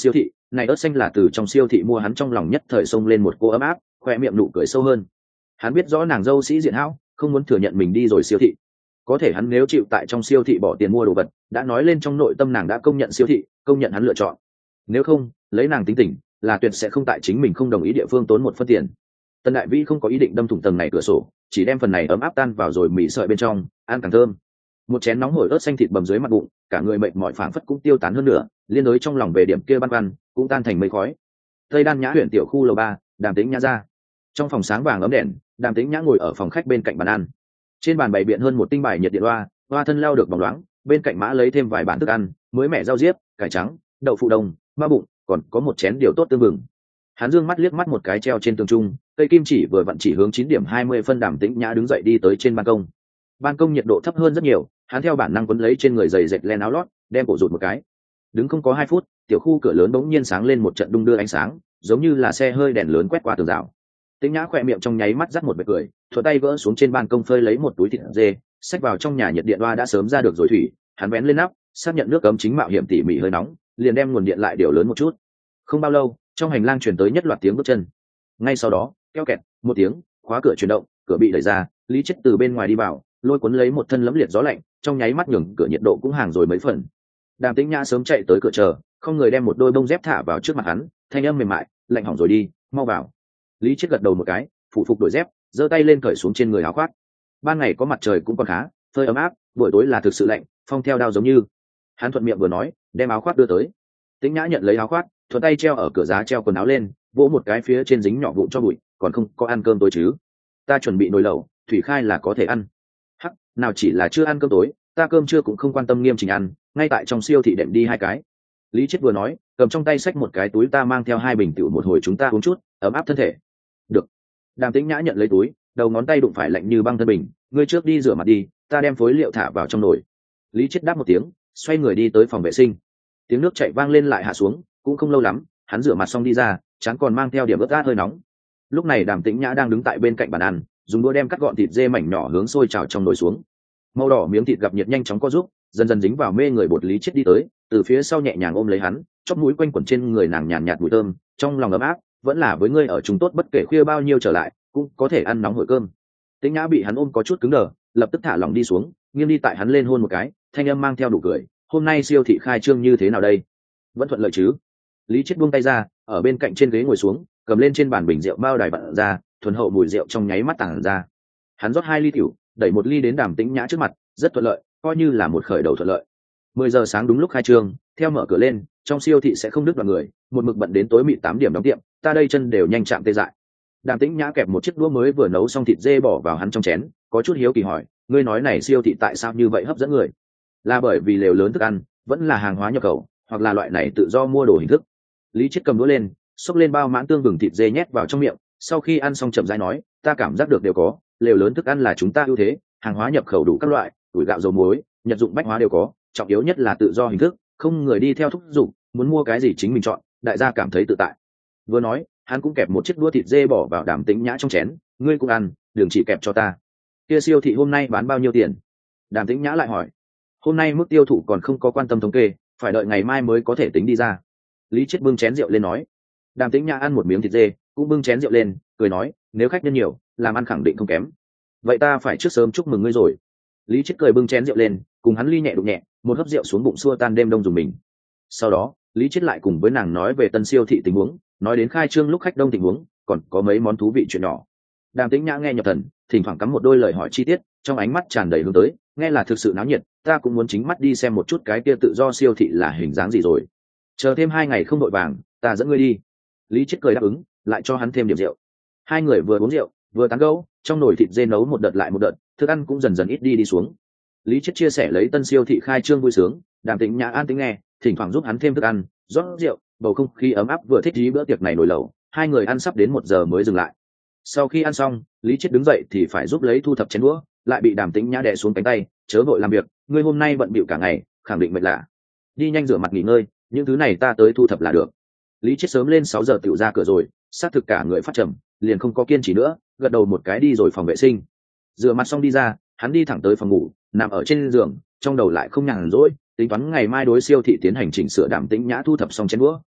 này ớt xanh là từ trong siêu thị mua, hắn trong lòng nhất thời xông lên một cô ấm áp, khoe miệng nụ cười sâu hơn. Hắn biết rõ nàng dâu sĩ diện hão, không muốn thừa nhận mình đi rồi siêu thị, có thể hắn nếu chịu tại trong siêu thị bỏ tiền mua đồ vật, đã nói lên trong nội tâm nàng đã công nhận siêu thị, công nhận hắn lựa chọn. Nếu không, lấy nàng tính tình, là tuyệt sẽ không tại chính mình không đồng ý địa phương tốn một phân tiền. Tần Đại Vĩ không có ý định đâm thủng tầng này cửa sổ, chỉ đem phần này ấm áp tan vào rồi mì sợi bên trong, ăn càng thơm. Một chén nóng hổi ớt xanh thịt bầm dưới mặt bụng, cả người mệt mỏi phảng phất cũng tiêu tán hơn nữa, liên đối trong lòng về điểm kia băn khoăn cũng tan thành mây khói. Tây Đan Nhã huyện tiểu khu lầu ba, Đàm Tĩnh Nhã ra. Trong phòng sáng vàng ấm đèn, Đàm Tĩnh Nhã ngồi ở phòng khách bên cạnh bàn ăn. Trên bàn bày biện hơn một tinh bài nhiệt điện loa, hoa thân lao được bóng loáng, bên cạnh mã lấy thêm vài bản thức ăn, mới mẻ rau diếp, cải trắng, đậu phụ đồng, ma bụng, còn có một chén điều tốt tương vừng. Hắn dương mắt liếc mắt một cái treo trên tường trung, cây kim chỉ vừa vặn chỉ hướng chín điểm hai mươi phân. Đàm Tĩnh Nhã đứng dậy đi tới trên ban công. Ban công nhiệt độ thấp hơn rất nhiều, hắn theo bản năng quấn lấy trên người giày dệt len áo lót, đem cổ rụt một cái. Đứng không có hai phút, tiểu khu cửa lớn bỗng nhiên sáng lên một trận đung đưa ánh sáng, giống như là xe hơi đèn lớn quét qua tường rào. Tĩnh Nhã khỏe miệng trong nháy mắt dắt một vệt cười, thuận tay vỡ xuống trên ban công phơi lấy một túi thịt dê, xách vào trong nhà nhiệt điện loa đã sớm ra được rồi thủy, hắn vén lên nắp, xác nhận nước cấm chính mạo hiểm tỉ mỉ hơi nóng, liền đem nguồn điện lại điều lớn một chút. Không bao lâu, trong hành lang truyền tới nhất loạt tiếng bước chân. Ngay sau đó, keo kẹt một tiếng, khóa cửa chuyển động, cửa bị đẩy ra, Lý Chết từ bên ngoài đi vào, lôi cuốn lấy một thân lấm liệt gió lạnh, trong nháy mắt nhường cửa nhiệt độ cũng hàng rồi mấy phần. Đàm Tĩnh Nhã sớm chạy tới cửa chờ, không người đem một đôi bông dép thả vào trước mặt hắn, thanh âm mềm mại, lạnh hỏng rồi đi, mau vào. Lý Chết gật đầu một cái, phủ phục đổi dép, giơ tay lên cởi xuống trên người áo khoác. Ban ngày có mặt trời cũng còn khá, phơi ấm áp, buổi tối là thực sự lạnh, phong theo đao giống như. Hắn thuận miệng vừa nói, đem áo khoác đưa tới. Tĩnh Nhã nhận lấy áo khoác, thuận tay treo ở cửa giá treo quần áo lên, vỗ một cái phía trên dính nhỏ vụn cho bụi, còn không có ăn cơm tối chứ? Ta chuẩn bị nồi lẩu, thủy khai là có thể ăn. Hắc, nào chỉ là chưa ăn cơm tối, ta cơm trưa cũng không quan tâm nghiêm chỉnh ăn, ngay tại trong siêu thị đệm đi hai cái. Lý Chết vừa nói, cầm trong tay xách một cái túi, ta mang theo hai bình rượu, một hồi chúng ta uống chút, ấm áp thân thể. Được. Đàm Tĩnh Nhã nhận lấy túi, đầu ngón tay đụng phải lạnh như băng thân bình, ngươi trước đi rửa mặt đi, ta đem phối liệu thả vào trong nồi. Lý Chết đáp một tiếng, xoay người đi tới phòng vệ sinh. Tiếng nước chảy vang lên lại hạ xuống, cũng không lâu lắm, hắn rửa mặt xong đi ra, trán còn mang theo điểm ướt át hơi nóng. Lúc này Đàm Tĩnh Nhã đang đứng tại bên cạnh bàn ăn, dùng đũa đem cắt gọn thịt dê mảnh nhỏ hướng sôi trào trong nồi xuống. Màu đỏ miếng thịt gặp nhiệt nhanh chóng co giúp, dần dần dính vào mê người bột. Lý Chết đi tới, từ phía sau nhẹ nhàng ôm lấy hắn, chóp mũi quanh quẩn trên người nàng nhàn nhạt mùi thơm, trong lòng ấm áp, vẫn là với ngươi ở chúng tốt, bất kể khuya bao nhiêu trở lại, cũng có thể ăn nóng hổi cơm. Tĩnh Nhã bị hắn ôm có chút cứng đờ, lập tức thả lỏng đi xuống, nghiêng đi tại hắn lên hôn một cái, thanh âm mang theo đủ cười, hôm nay siêu thị khai trương như thế nào đây? Vẫn thuận lợi chứ? Lý Chết buông tay ra, ở bên cạnh trên ghế ngồi xuống, cầm lên trên bàn bình rượu bao đài bận ra, thuần hậu mùi rượu trong nháy mắt tản ra. Hắn rót hai ly tiểu, đẩy một ly đến Đàm Tĩnh Nhã trước mặt, rất thuận lợi, coi như là một khởi đầu thuận lợi. Mười giờ sáng đúng lúc khai trương, theo mở cửa lên, trong siêu thị sẽ không đứt đoạn người, một mực bận đến tối mịt tám điểm đóng tiệm, ta đây chân đều nhanh chạm tê dại. Đàm Tĩnh Nhã kẹp một chiếc đũa mới vừa nấu xong thịt dê bỏ vào hắn trong chén, có chút hiếu kỳ hỏi, ngươi nói này siêu thị tại sao như vậy hấp dẫn người? Là bởi vì lều lớn thức ăn, vẫn là hàng hóa nhập khẩu, hoặc là loại này tự do mua đồ hình thức? Lý Chết cầm đũa lên, xốc lên bao mãn tương vừng thịt dê nhét vào trong miệng, sau khi ăn xong chậm rãi nói, ta cảm giác được đều có, lều lớn thức ăn là chúng ta ưu thế, hàng hóa nhập khẩu đủ các loại, tuổi gạo dầu muối, nhật dụng bách hóa đều có, trọng yếu nhất là tự do hình thức, không người đi theo thúc giục, muốn mua cái gì chính mình chọn, đại gia cảm thấy tự tại. Vừa nói, hắn cũng kẹp một chiếc đũa thịt dê bỏ vào Đàm Tĩnh Nhã trong chén, ngươi cũng ăn, đừng chỉ kẹp cho ta. Kia siêu thị hôm nay bán bao nhiêu tiền? Đàm Tĩnh Nhã lại hỏi. Hôm nay mức tiêu thụ còn không có quan tâm thống kê, phải đợi ngày mai mới có thể tính đi ra. Lý Chết bưng chén rượu lên nói. Đàm Tĩnh Nhã ăn một miếng thịt dê, cũng bưng chén rượu lên, cười nói, nếu khách nhân nhiều, làm ăn khẳng định không kém. Vậy ta phải trước sớm chúc mừng ngươi rồi. Lý Chết cười bưng chén rượu lên, cùng hắn ly nhẹ đụng nhẹ, một hớp rượu xuống bụng xua tan đêm đông dùng mình. Sau đó, Lý Chết lại cùng với nàng nói về tân siêu thị tình huống, nói đến khai trương lúc khách đông tình huống, còn có mấy món thú vị chuyện nhỏ. Đàm Tĩnh Nhã nghe nhập thần, thỉnh thoảng cắm một đôi lời hỏi chi tiết, trong ánh mắt tràn đầy hướng tới, nghe là thực sự náo nhiệt, ta cũng muốn chính mắt đi xem một chút cái kia tự do siêu thị là hình dáng gì rồi. Chờ thêm hai ngày không đội vàng, ta dẫn ngươi đi. Lý Chết cười đáp ứng, lại cho hắn thêm điểm rượu. Hai người vừa uống rượu, vừa tán gẫu, trong nồi thịt dê nấu một đợt lại một đợt, thức ăn cũng dần dần ít đi đi xuống. Lý Chết chia sẻ lấy tân siêu thị khai trương vui sướng, Đàm Tĩnh Nhã an tĩnh nghe, thỉnh thoảng giúp hắn thêm thức ăn, rót rượu, bầu không khí ấm áp vừa thích ý bữa tiệc này nổi lẩu. Hai người ăn sắp đến một giờ mới dừng lại. Sau khi ăn xong, Lý Chết đứng dậy thì phải giúp lấy thu thập chén đũa, lại bị Đàm Tĩnh Nhã đè xuống cánh tay, chớ vội làm việc, ngươi hôm nay bận bịu cả ngày, khẳng định mệt lạ. Đi nhanh rửa mặt nghỉ ngơi, những thứ này ta tới thu thập là được. Lý Chết sớm lên sáu giờ tựu ra cửa rồi, xác thực cả người phát trầm, liền không có kiên trì nữa, gật đầu một cái đi rồi phòng vệ sinh. Rửa mặt xong đi ra, hắn đi thẳng tới phòng ngủ, nằm ở trên giường, trong đầu lại không nhàn rỗi, tính toán ngày mai đối siêu thị tiến hành chỉnh sửa. Đàm Tĩnh Nhã thu thập xong chén đũa,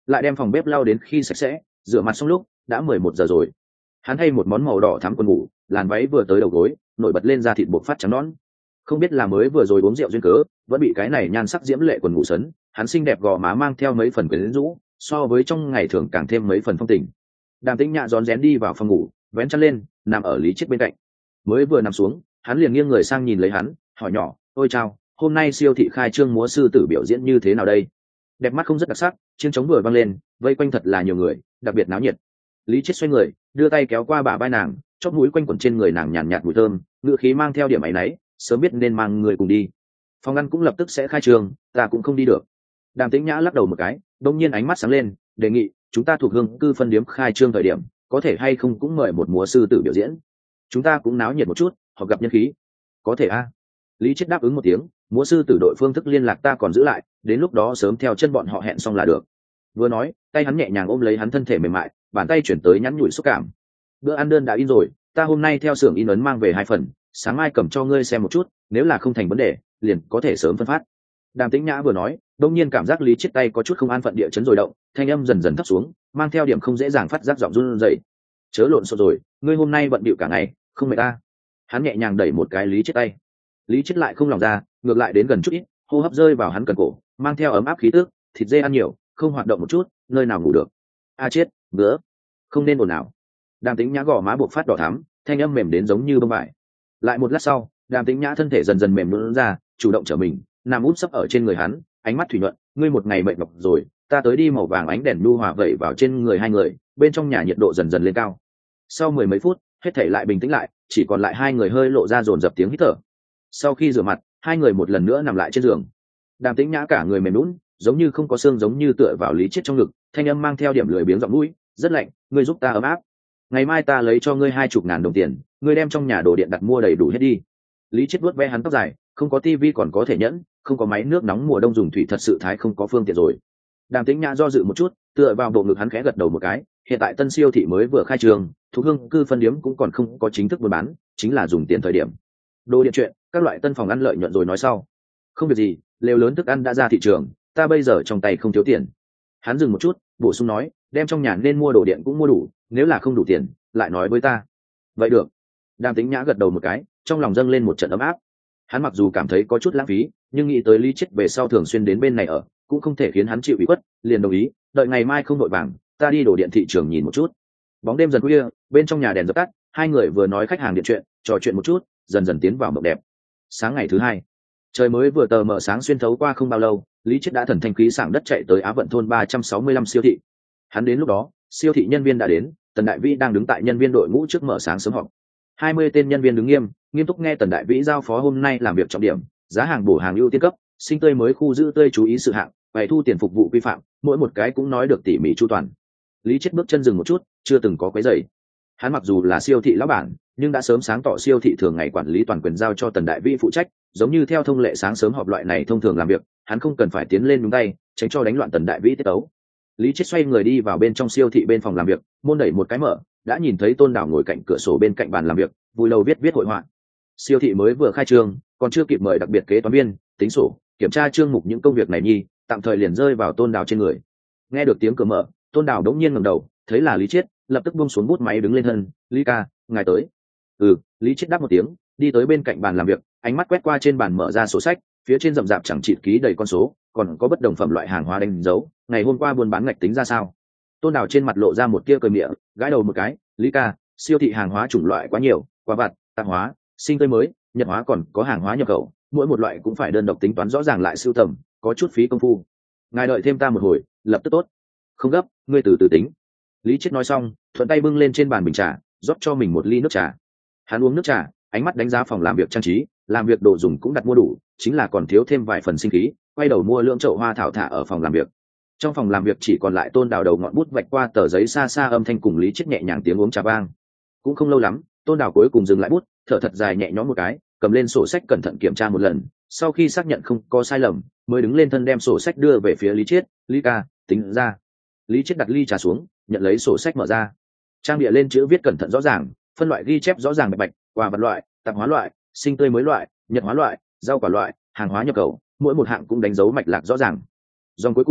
lại đem phòng bếp lau đến khi sạch sẽ, rửa mặt xong lúc đã mười một giờ rồi. Hắn thay một món màu đỏ thắm quần ngủ, làn váy vừa tới đầu gối, nổi bật lên da thịt buộc phát trắng nõn. Không biết là mới vừa rồi uống rượu duyên cớ, vẫn bị cái này nhan sắc diễm lệ quần ngủ sấn, hắn xinh đẹp gò má mang theo mấy phần quyến rũ, so với trong ngày thường càng thêm mấy phần phong tình. Đàm Tĩnh Nhã rón rén đi vào phòng ngủ, vén chăn lên, nằm ở Lý Chiết bên cạnh. Mới vừa nằm xuống, hắn liền nghiêng người sang nhìn lấy hắn, hỏi nhỏ: "Ôi chao, hôm nay siêu thị khai trương múa sư tử biểu diễn như thế nào đây?" Đẹp mắt không rất đặc sắc, chiêng trống vừa vang lên, vây quanh thật là nhiều người, đặc biệt náo nhiệt. Lý Chiết xoay người, đưa tay kéo qua bả vai nàng, chóp mũi quanh quẩn trên người nàng nhàn nhạt mùi thơm, ngữ khí mang theo điểm áy náy, sớm biết nên mang người cùng đi. Phòng ăn cũng lập tức sẽ khai trương, ta cũng không đi được. Đàm Tĩnh Nhã lắc đầu một cái, đông nhiên ánh mắt sáng lên, đề nghị: "Chúng ta thuộc hương cư phân điếm khai trương thời điểm, có thể hay không cũng mời một múa sư tử biểu diễn, chúng ta cũng náo nhiệt một chút, hoặc gặp nhân khí." "Có thể a." Lý Chiết đáp ứng một tiếng, múa sư tử đội phương thức liên lạc ta còn giữ lại, đến lúc đó sớm theo chân bọn họ hẹn xong là được. Vừa nói, tay hắn nhẹ nhàng ôm lấy hắn thân thể mềm mại, bàn tay chuyển tới nhắn nhủi xúc cảm. "Bữa ăn đơn đã in rồi, ta hôm nay theo xưởng in ấn mang về hai phần, sáng mai cầm cho ngươi xem một chút, nếu là không thành vấn đề, liền có thể sớm phân phát." Đàm Tĩnh Nhã vừa nói, đông nhiên cảm giác Lý Chiết tay có chút không an phận địa chấn rồi động, thanh âm dần dần thấp xuống, mang theo điểm không dễ dàng phát giác giọng run rẩy. "Chớ lộn xộn rồi, ngươi hôm nay bận bịu cả ngày, không mệt ta?" Hắn nhẹ nhàng đẩy một cái Lý Chiết tay. Lý Chiết lại không lòng ra, ngược lại đến gần chút ít, hô hấp rơi vào hắn cần cổ, mang theo ấm áp khí tức, thịt dê ăn nhiều, không hoạt động một chút, nơi nào ngủ được. "A Chiết, bữa, không nên ồn ào." Đàm Tĩnh Nhã gò má buộc phát đỏ thắm, thanh âm mềm đến giống như bông vải. Lại một lát sau, Đàm Tĩnh Nhã thân thể dần dần mềm nhũn ra, chủ động trở mình, nằm úp sấp ở trên người hắn, ánh mắt thủy nhuận: "Ngươi một ngày mệt nhọc rồi, ta tới đi." Màu vàng ánh đèn nhu hòa vẩy vào trên người hai người, bên trong nhà nhiệt độ dần dần lên cao. Sau mười mấy phút, hết thảy lại bình tĩnh lại, chỉ còn lại hai người hơi lộ ra dồn dập tiếng hít thở. Sau khi rửa mặt, hai người một lần nữa nằm lại trên giường. Đàm Tĩnh Nhã cả người mềm nhũn, giống như không có xương, giống như tựa vào Lý Chiết trong ngực, thanh âm mang theo điểm lười biếng giọng mũi: "Rất lạnh, ngươi giúp ta ấm áp. Ngày mai ta lấy cho ngươi hai chục ngàn đồng tiền, ngươi đem trong nhà đồ điện đặt mua đầy đủ hết đi." Lý Chiết vuốt ve hắn tóc dài, không có tivi còn có thể nhẫn, không có máy nước nóng mùa đông dùng thủy thật sự thái không có phương tiện rồi. Đàm Tĩnh Nhã do dự một chút, tựa vào bộ ngực hắn khẽ gật đầu một cái. Hiện tại tân siêu thị mới vừa khai trương, thuộc hương cư phân điếm cũng còn không có chính thức buôn bán, chính là dùng tiền thời điểm. Đồ điện chuyện, các loại tân phòng ăn lợi nhuận rồi nói sau. "Không việc gì, lều lớn thức ăn đã ra thị trường, ta bây giờ trong tay không thiếu tiền." Hắn dừng một chút, bổ sung nói: "Đem trong nhà nên mua đồ điện cũng mua đủ, nếu là không đủ tiền, lại nói với ta." "Vậy được." Đàm Tĩnh Nhã gật đầu một cái, trong lòng dâng lên một trận ấm áp. Hắn mặc dù cảm thấy có chút lãng phí, nhưng nghĩ tới Lý Chiết về sau thường xuyên đến bên này ở, cũng không thể khiến hắn chịu ủy khuất, liền đồng ý: "Đợi ngày mai không đội vàng, ta đi đồ điện thị trường nhìn một chút." Bóng đêm dần khuya, bên trong nhà đèn dập tắt, hai người vừa nói khách hàng điện chuyện, trò chuyện một chút, dần dần tiến vào mộng đẹp. Sáng ngày thứ hai, trời mới vừa tờ mờ sáng xuyên thấu qua không bao lâu, Lý Chiết đã thần thanh khí sảng đất chạy tới Á Vận thôn ba trăm sáu mươi lăm siêu thị. Hắn đến lúc đó, siêu thị nhân viên đã đến, Tần Đại Vĩ đang đứng tại nhân viên đội ngũ trước mở sáng sớm họp. hai mươi tên nhân viên đứng nghiêm, nghiêm túc nghe Tần Đại Vĩ giao phó hôm nay làm việc trọng điểm: giá hàng bổ hàng ưu tiên cấp, sinh tươi mới khu giữ tươi chú ý sự hạng, bày thu tiền phục vụ vi phạm, mỗi một cái cũng nói được tỉ mỉ chu toàn. Lý Chiết bước chân dừng một chút, chưa từng có quấy rầy. Hắn mặc dù là siêu thị lão bản, nhưng đã sớm sáng tỏ siêu thị thường ngày quản lý toàn quyền giao cho Tần Đại Vĩ phụ trách, giống như theo thông lệ sáng sớm họp loại này thông thường làm việc, hắn không cần phải tiến lên nhúng tay, tránh cho đánh loạn Tần Đại Vĩ tiết tấu. Lý Chiết xoay người đi vào bên trong siêu thị bên phòng làm việc, môn đẩy một cái mở, đã nhìn thấy Tôn Đảo ngồi cạnh cửa sổ bên cạnh bàn làm việc, vui lâu viết viết hội họa. Siêu thị mới vừa khai trương, còn chưa kịp mời đặc biệt kế toán viên, tính sổ, kiểm tra chương mục những công việc này nhi, tạm thời liền rơi vào Tôn Đảo trên người. Nghe được tiếng cửa mở, Tôn Đảo đống nhiên ngẩng đầu, thấy là Lý Chiết, lập tức buông xuống bút máy đứng lên thân: "Lý ca, ngài tới." "Ừ." Lý Chiết đáp một tiếng, đi tới bên cạnh bàn làm việc, ánh mắt quét qua trên bàn mở ra sổ sách, phía trên rậm rạp chẳng chịt ký đầy con số, còn có bất đồng phẩm loại hàng hóa đánh dấu, ngày hôm qua buôn bán ngạch tính ra sao. Tôn Đảo trên mặt lộ ra một tia cười mỉa, gãi đầu một cái: "Lý ca, siêu thị hàng hóa chủng loại quá nhiều, quà vặt, tạp hóa, sinh tươi mới, nhật hóa, còn có hàng hóa nhập khẩu, mỗi một loại cũng phải đơn độc tính toán rõ ràng lại sưu tầm, có chút phí công phu. Ngài đợi thêm ta một hồi, lập tức tốt." "Không gấp, ngươi từ từ tính." Lý Chiết nói xong, thuận tay bưng lên trên bàn bình trà, rót cho mình một ly nước trà. Hắn uống nước trà, ánh mắt đánh giá phòng làm việc trang trí, làm việc đồ dùng cũng đặt mua đủ, chính là còn thiếu thêm vài phần sinh khí, quay đầu mua lượng chậu hoa thảo thả ở phòng làm việc. Trong phòng làm việc chỉ còn lại Tôn Đảo đầu ngọn bút vạch qua tờ giấy, xa xa âm thanh cùng Lý Chiết nhẹ nhàng tiếng uống trà vang. Cũng không lâu lắm, Tôn Đảo cuối cùng dừng lại bút, thở thật dài nhẹ nhõm một cái, cầm lên sổ sách cẩn thận kiểm tra một lần, sau khi xác nhận không có sai lầm, mới đứng lên thân đem sổ sách đưa về phía Lý Chiết: "Lý ca, tính ra." Lý Chiết đặt ly trà xuống, nhận lấy sổ sách mở ra. Trang địa lên chữ viết cẩn thận rõ ràng, phân loại ghi chép rõ ràng bạch bạch, quà vật loại, tạp hóa loại, sinh tươi mới loại, nhật hóa loại, rau quả loại, hàng hóa nhập khẩu, mỗi một hạng cũng đánh dấu mạch lạc rõ ràng. Dòng cuối cùng,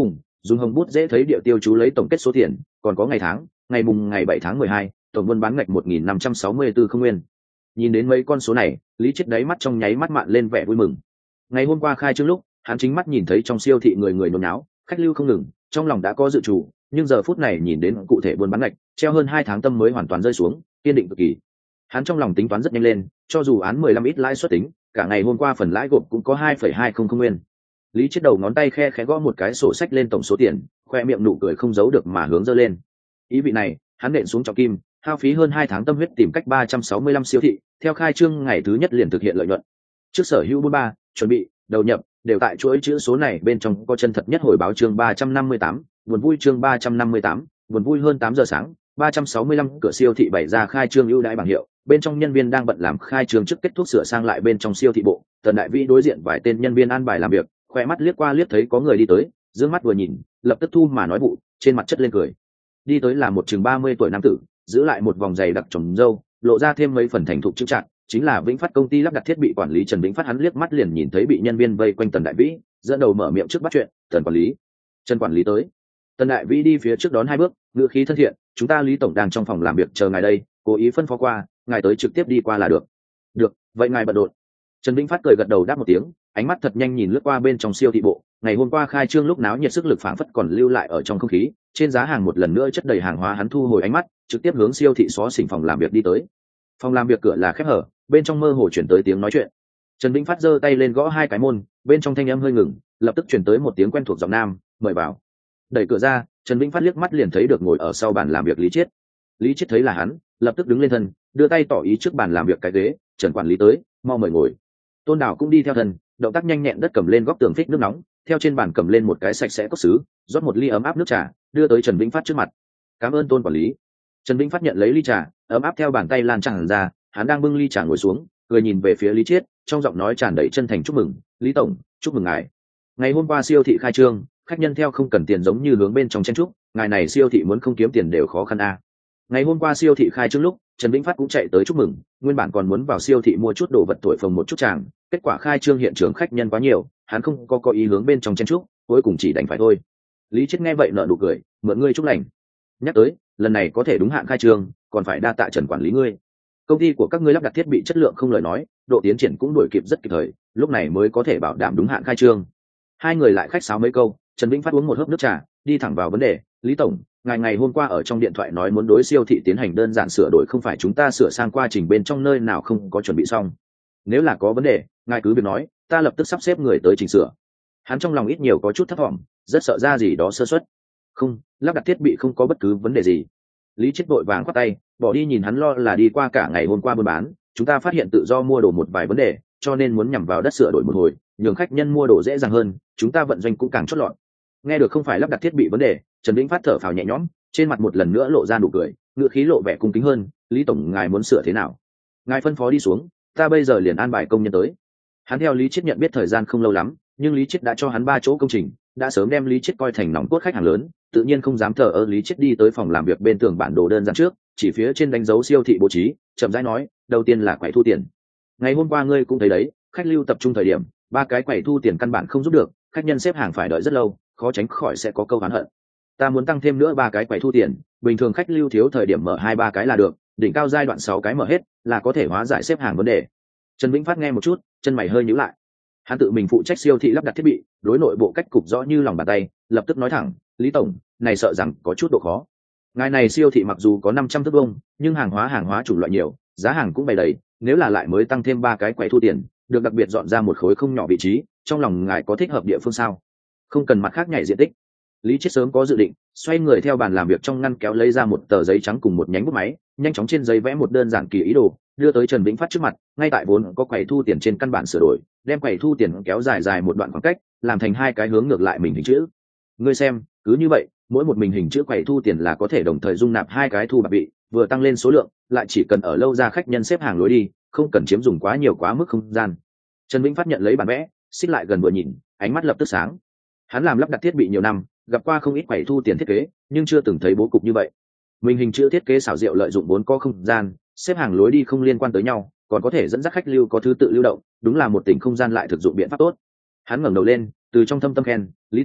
dùng hồng bút dễ thấy địa tiêu chú lấy tổng kết số tiền, còn có ngày tháng, ngày mùng ngày bảy tháng mười hai, tổng buôn bán ngạch một nghìn năm trăm sáu mươi tư không nguyên. Nhìn đến mấy con số này, Lý Chiết đáy mắt trong nháy mắt mạn lên vẻ vui mừng. Ngày hôm qua khai trương lúc, hắn chính mắt nhìn thấy trong siêu thị người người nôn náo, khách lưu không ngừng, trong lòng đã có dự chủ, nhưng giờ phút này nhìn đến cụ thể buôn bán ngạch, treo hơn hai tháng tâm mới hoàn toàn rơi xuống, kiên định cực kỳ. Hắn trong lòng tính toán rất nhanh lên, cho dù án mười lăm ít lãi suất tính, cả ngày hôm qua phần lãi gộp cũng có hai phẩy hai không không nguyên. Lý Chiết đầu ngón tay khe khẽ gõ một cái sổ sách lên tổng số tiền, khoe miệng nụ cười không giấu được mà hướng dơ lên. Ý vị này, hắn nện xuống trọng kim, hao phí hơn hai tháng tâm huyết tìm cách ba trăm sáu mươi lăm siêu thị, theo khai trương ngày thứ nhất liền thực hiện lợi nhuận. Trước sở hữu bốn ba, chuẩn bị, đầu nhập, đều tại chuỗi chữ số này bên trong có chân thật nhất hồi báo chương ba trăm năm mươi tám, buồn vui chương ba trăm năm mươi tám, buồn vui hơn tám giờ sáng, ba trăm sáu mươi lăm cửa siêu thị bày ra khai trương ưu đãi bảng hiệu, bên trong nhân viên đang bận làm khai trương trước kết thúc sửa sang lại bên trong siêu thị bộ, Tần Đại Vĩ đối diện vài tên nhân viên an bài làm việc, khoe mắt liếc qua liếc thấy có người đi tới, dương mắt vừa nhìn, lập tức thu mà nói vụ, trên mặt chất lên cười. Đi tới là một chừng ba mươi tuổi nam tử, giữ lại một vòng dày đặc trồng râu, lộ ra thêm mấy phần thành thục chững chạc, chính là Vĩnh Phát công ty lắp đặt thiết bị quản lý Trần Vĩnh Phát. Hắn liếc mắt liền nhìn thấy bị nhân viên vây quanh Tần Đại Vĩ, dẫn đầu mở miệng trước bắt chuyện, "Tần quản lý." "Trần quản lý tới." Tần Đại Vĩ đi phía trước đón hai bước, ngữ khí thân thiện, "Chúng ta Lý tổng đang trong phòng làm việc chờ ngài đây, cố ý phân phó qua, ngài tới trực tiếp đi qua là được." "Được, vậy ngài bận rộn." Trần Vĩnh Phát cười gật đầu đáp một tiếng, ánh mắt thật nhanh nhìn lướt qua bên trong siêu thị bộ, ngày hôm qua khai trương lúc náo nhiệt sức lực phảng phất còn lưu lại ở trong không khí, trên giá hàng một lần nữa chất đầy hàng hóa. Hắn thu hồi ánh mắt, trực tiếp hướng siêu thị xó xỉnh phòng làm việc đi tới. Phòng làm việc cửa là khép hở, bên trong mơ hồ chuyển tới tiếng nói chuyện. Trần Vĩnh Phát giơ tay lên gõ hai cái môn, bên trong thanh âm hơi ngừng, lập tức chuyển tới một tiếng quen thuộc giọng nam, "Mời vào." Đẩy cửa ra, Trần Vĩnh Phát liếc mắt liền thấy được ngồi ở sau bàn làm việc Lý Chiết. Lý Chiết thấy là hắn, lập tức đứng lên thân, đưa tay tỏ ý trước bàn làm việc cái ghế, "Trần quản lý tới, mau mời ngồi." Tôn Đào cũng đi theo thân, động tác nhanh nhẹn đất cầm lên góc tường phích nước nóng, theo trên bàn cầm lên một cái sạch sẽ cốc sứ, rót một ly ấm áp nước trà, đưa tới Trần Vĩnh Phát trước mặt. "Cảm ơn Tôn quản lý." Trần Vĩnh Phát nhận lấy ly trà, ấm áp theo bàn tay lan tràn ra, hắn đang bưng ly trà ngồi xuống, cười nhìn về phía Lý Chiết, trong giọng nói tràn đầy chân thành chúc mừng, "Lý tổng, chúc mừng ngài. Ngày hôm qua siêu thị khai trương, khách nhân theo không cần tiền giống như hướng bên trong chen chúc, ngài này siêu thị muốn không kiếm tiền đều khó khăn a." À. Ngày hôm qua siêu thị khai trương lúc, Trần Vĩnh Phát cũng chạy tới chúc mừng, nguyên bản còn muốn vào siêu thị mua chút đồ vật tuổi phồng một chút chàng, kết quả khai trương hiện trường khách nhân quá nhiều, hắn không có có ý hướng bên trong chen chúc, cuối cùng chỉ đành phải thôi. Lý Chiết nghe vậy nở nụ cười, "Mượn ngươi chúc lành." Nhắc tới, lần này có thể đúng hạn khai trương, còn phải đa tạ Trần quản lý ngươi. Công ty của các ngươi lắp đặt thiết bị chất lượng không lời nói, độ tiến triển cũng đuổi kịp rất kịp thời, lúc này mới có thể bảo đảm đúng hạn khai trương. Hai người lại khách sáo mấy câu, Trần Vĩnh Phát uống một hớp nước trà, đi thẳng vào vấn đề, "Lý tổng, ngài ngày hôm qua ở trong điện thoại nói muốn đối siêu thị tiến hành đơn giản sửa đổi, không phải chúng ta sửa sang quá trình bên trong nơi nào không có chuẩn bị xong. Nếu là có vấn đề, ngài cứ việc nói, ta lập tức sắp xếp người tới chỉnh sửa." Hắn trong lòng ít nhiều có chút thất vọng, rất sợ ra gì đó sơ suất. "Không, lắp đặt thiết bị không có bất cứ vấn đề gì." Lý Chiết vội vàng khoát tay, bỏ đi nhìn hắn lo là đi qua cả ngày hôm qua buôn bán, "Chúng ta phát hiện tự do mua đồ một vài vấn đề, cho nên muốn nhằm vào đất sửa đổi một hồi, nhường khách nhân mua đồ dễ dàng hơn, chúng ta vận doanh cũng càng chót lọt." Nghe được không phải lắp đặt thiết bị vấn đề, Trần Vĩnh Phát thở phào nhẹ nhõm, trên mặt một lần nữa lộ ra nụ cười, ngựa khí lộ vẻ cung kính hơn, "Lý tổng, ngài muốn sửa thế nào? Ngài phân phó đi xuống, ta bây giờ liền an bài công nhân tới." Hắn theo Lý Chiết nhận biết thời gian không lâu lắm, nhưng Lý Chiết đã cho hắn ba chỗ công trình, đã sớm đem Lý Chiết coi thành nòng cốt khách hàng lớn, tự nhiên không dám thờ ơ. Lý Chiết đi tới phòng làm việc bên tường bản đồ đơn giản trước, chỉ phía trên đánh dấu siêu thị bố trí, chậm rãi nói, "Đầu tiên là quầy thu tiền. Ngày hôm qua ngươi cũng thấy đấy, khách lưu tập trung thời điểm, ba cái quầy thu tiền căn bản không giúp được, khách nhân xếp hàng phải đợi rất lâu, khó tránh khỏi sẽ có câu oán hận. Ta muốn tăng thêm nữa ba cái quầy thu tiền, bình thường khách lưu thiếu thời điểm mở hai ba cái là được, đỉnh cao giai đoạn sáu cái mở hết, là có thể hóa giải xếp hàng vấn đề." Trần Vĩnh Phát nghe một chút, chân mày hơi nhíu lại. Hắn tự mình phụ trách siêu thị lắp đặt thiết bị, đối nội bộ cách cục rõ như lòng bàn tay, lập tức nói thẳng, "Lý tổng, này sợ rằng có chút độ khó. Ngài này siêu thị mặc dù có năm trăm thước vuông, nhưng hàng hóa hàng hóa chủng loại nhiều, giá hàng cũng bày đầy, nếu là lại mới tăng thêm ba cái quầy thu tiền, được đặc biệt dọn ra một khối không nhỏ vị trí, trong lòng ngài có thích hợp địa phương sao? Không cần mặt khác nhảy diện tích." Lý Chiết sớm có dự định, xoay người theo bàn làm việc trong ngăn kéo lấy ra một tờ giấy trắng cùng một nhánh bút máy, nhanh chóng trên giấy vẽ một đơn giản kỳ ý đồ, đưa tới Trần Vĩnh Phát trước mặt, ngay tại vốn có quầy thu tiền trên căn bản sửa đổi, đem quầy thu tiền kéo dài dài một đoạn khoảng cách, làm thành hai cái hướng ngược lại mình hình chữ. "Ngươi xem, cứ như vậy, mỗi một mình hình chữ quầy thu tiền là có thể đồng thời dung nạp hai cái thu bạc vị, vừa tăng lên số lượng, lại chỉ cần ở lâu ra khách nhân xếp hàng lối đi, không cần chiếm dùng quá nhiều quá mức không gian." Trần Vĩnh Phát nhận lấy bản vẽ, xích lại gần vừa nhìn, ánh mắt lập tức sáng. Hắn làm lắp đặt thiết bị nhiều năm, gặp qua không ít quầy thu tiền thiết kế, nhưng chưa từng thấy bố cục như vậy. Mình hình chữ thiết kế xảo diệu, lợi dụng vốn có không gian, xếp hàng lối đi không liên quan tới nhau, còn có thể dẫn dắt khách lưu có thứ tự lưu động, đúng là một tỉnh không gian lại thực dụng biện pháp tốt. Hắn ngẩng đầu lên, từ trong thâm tâm khen, "Lý tổng,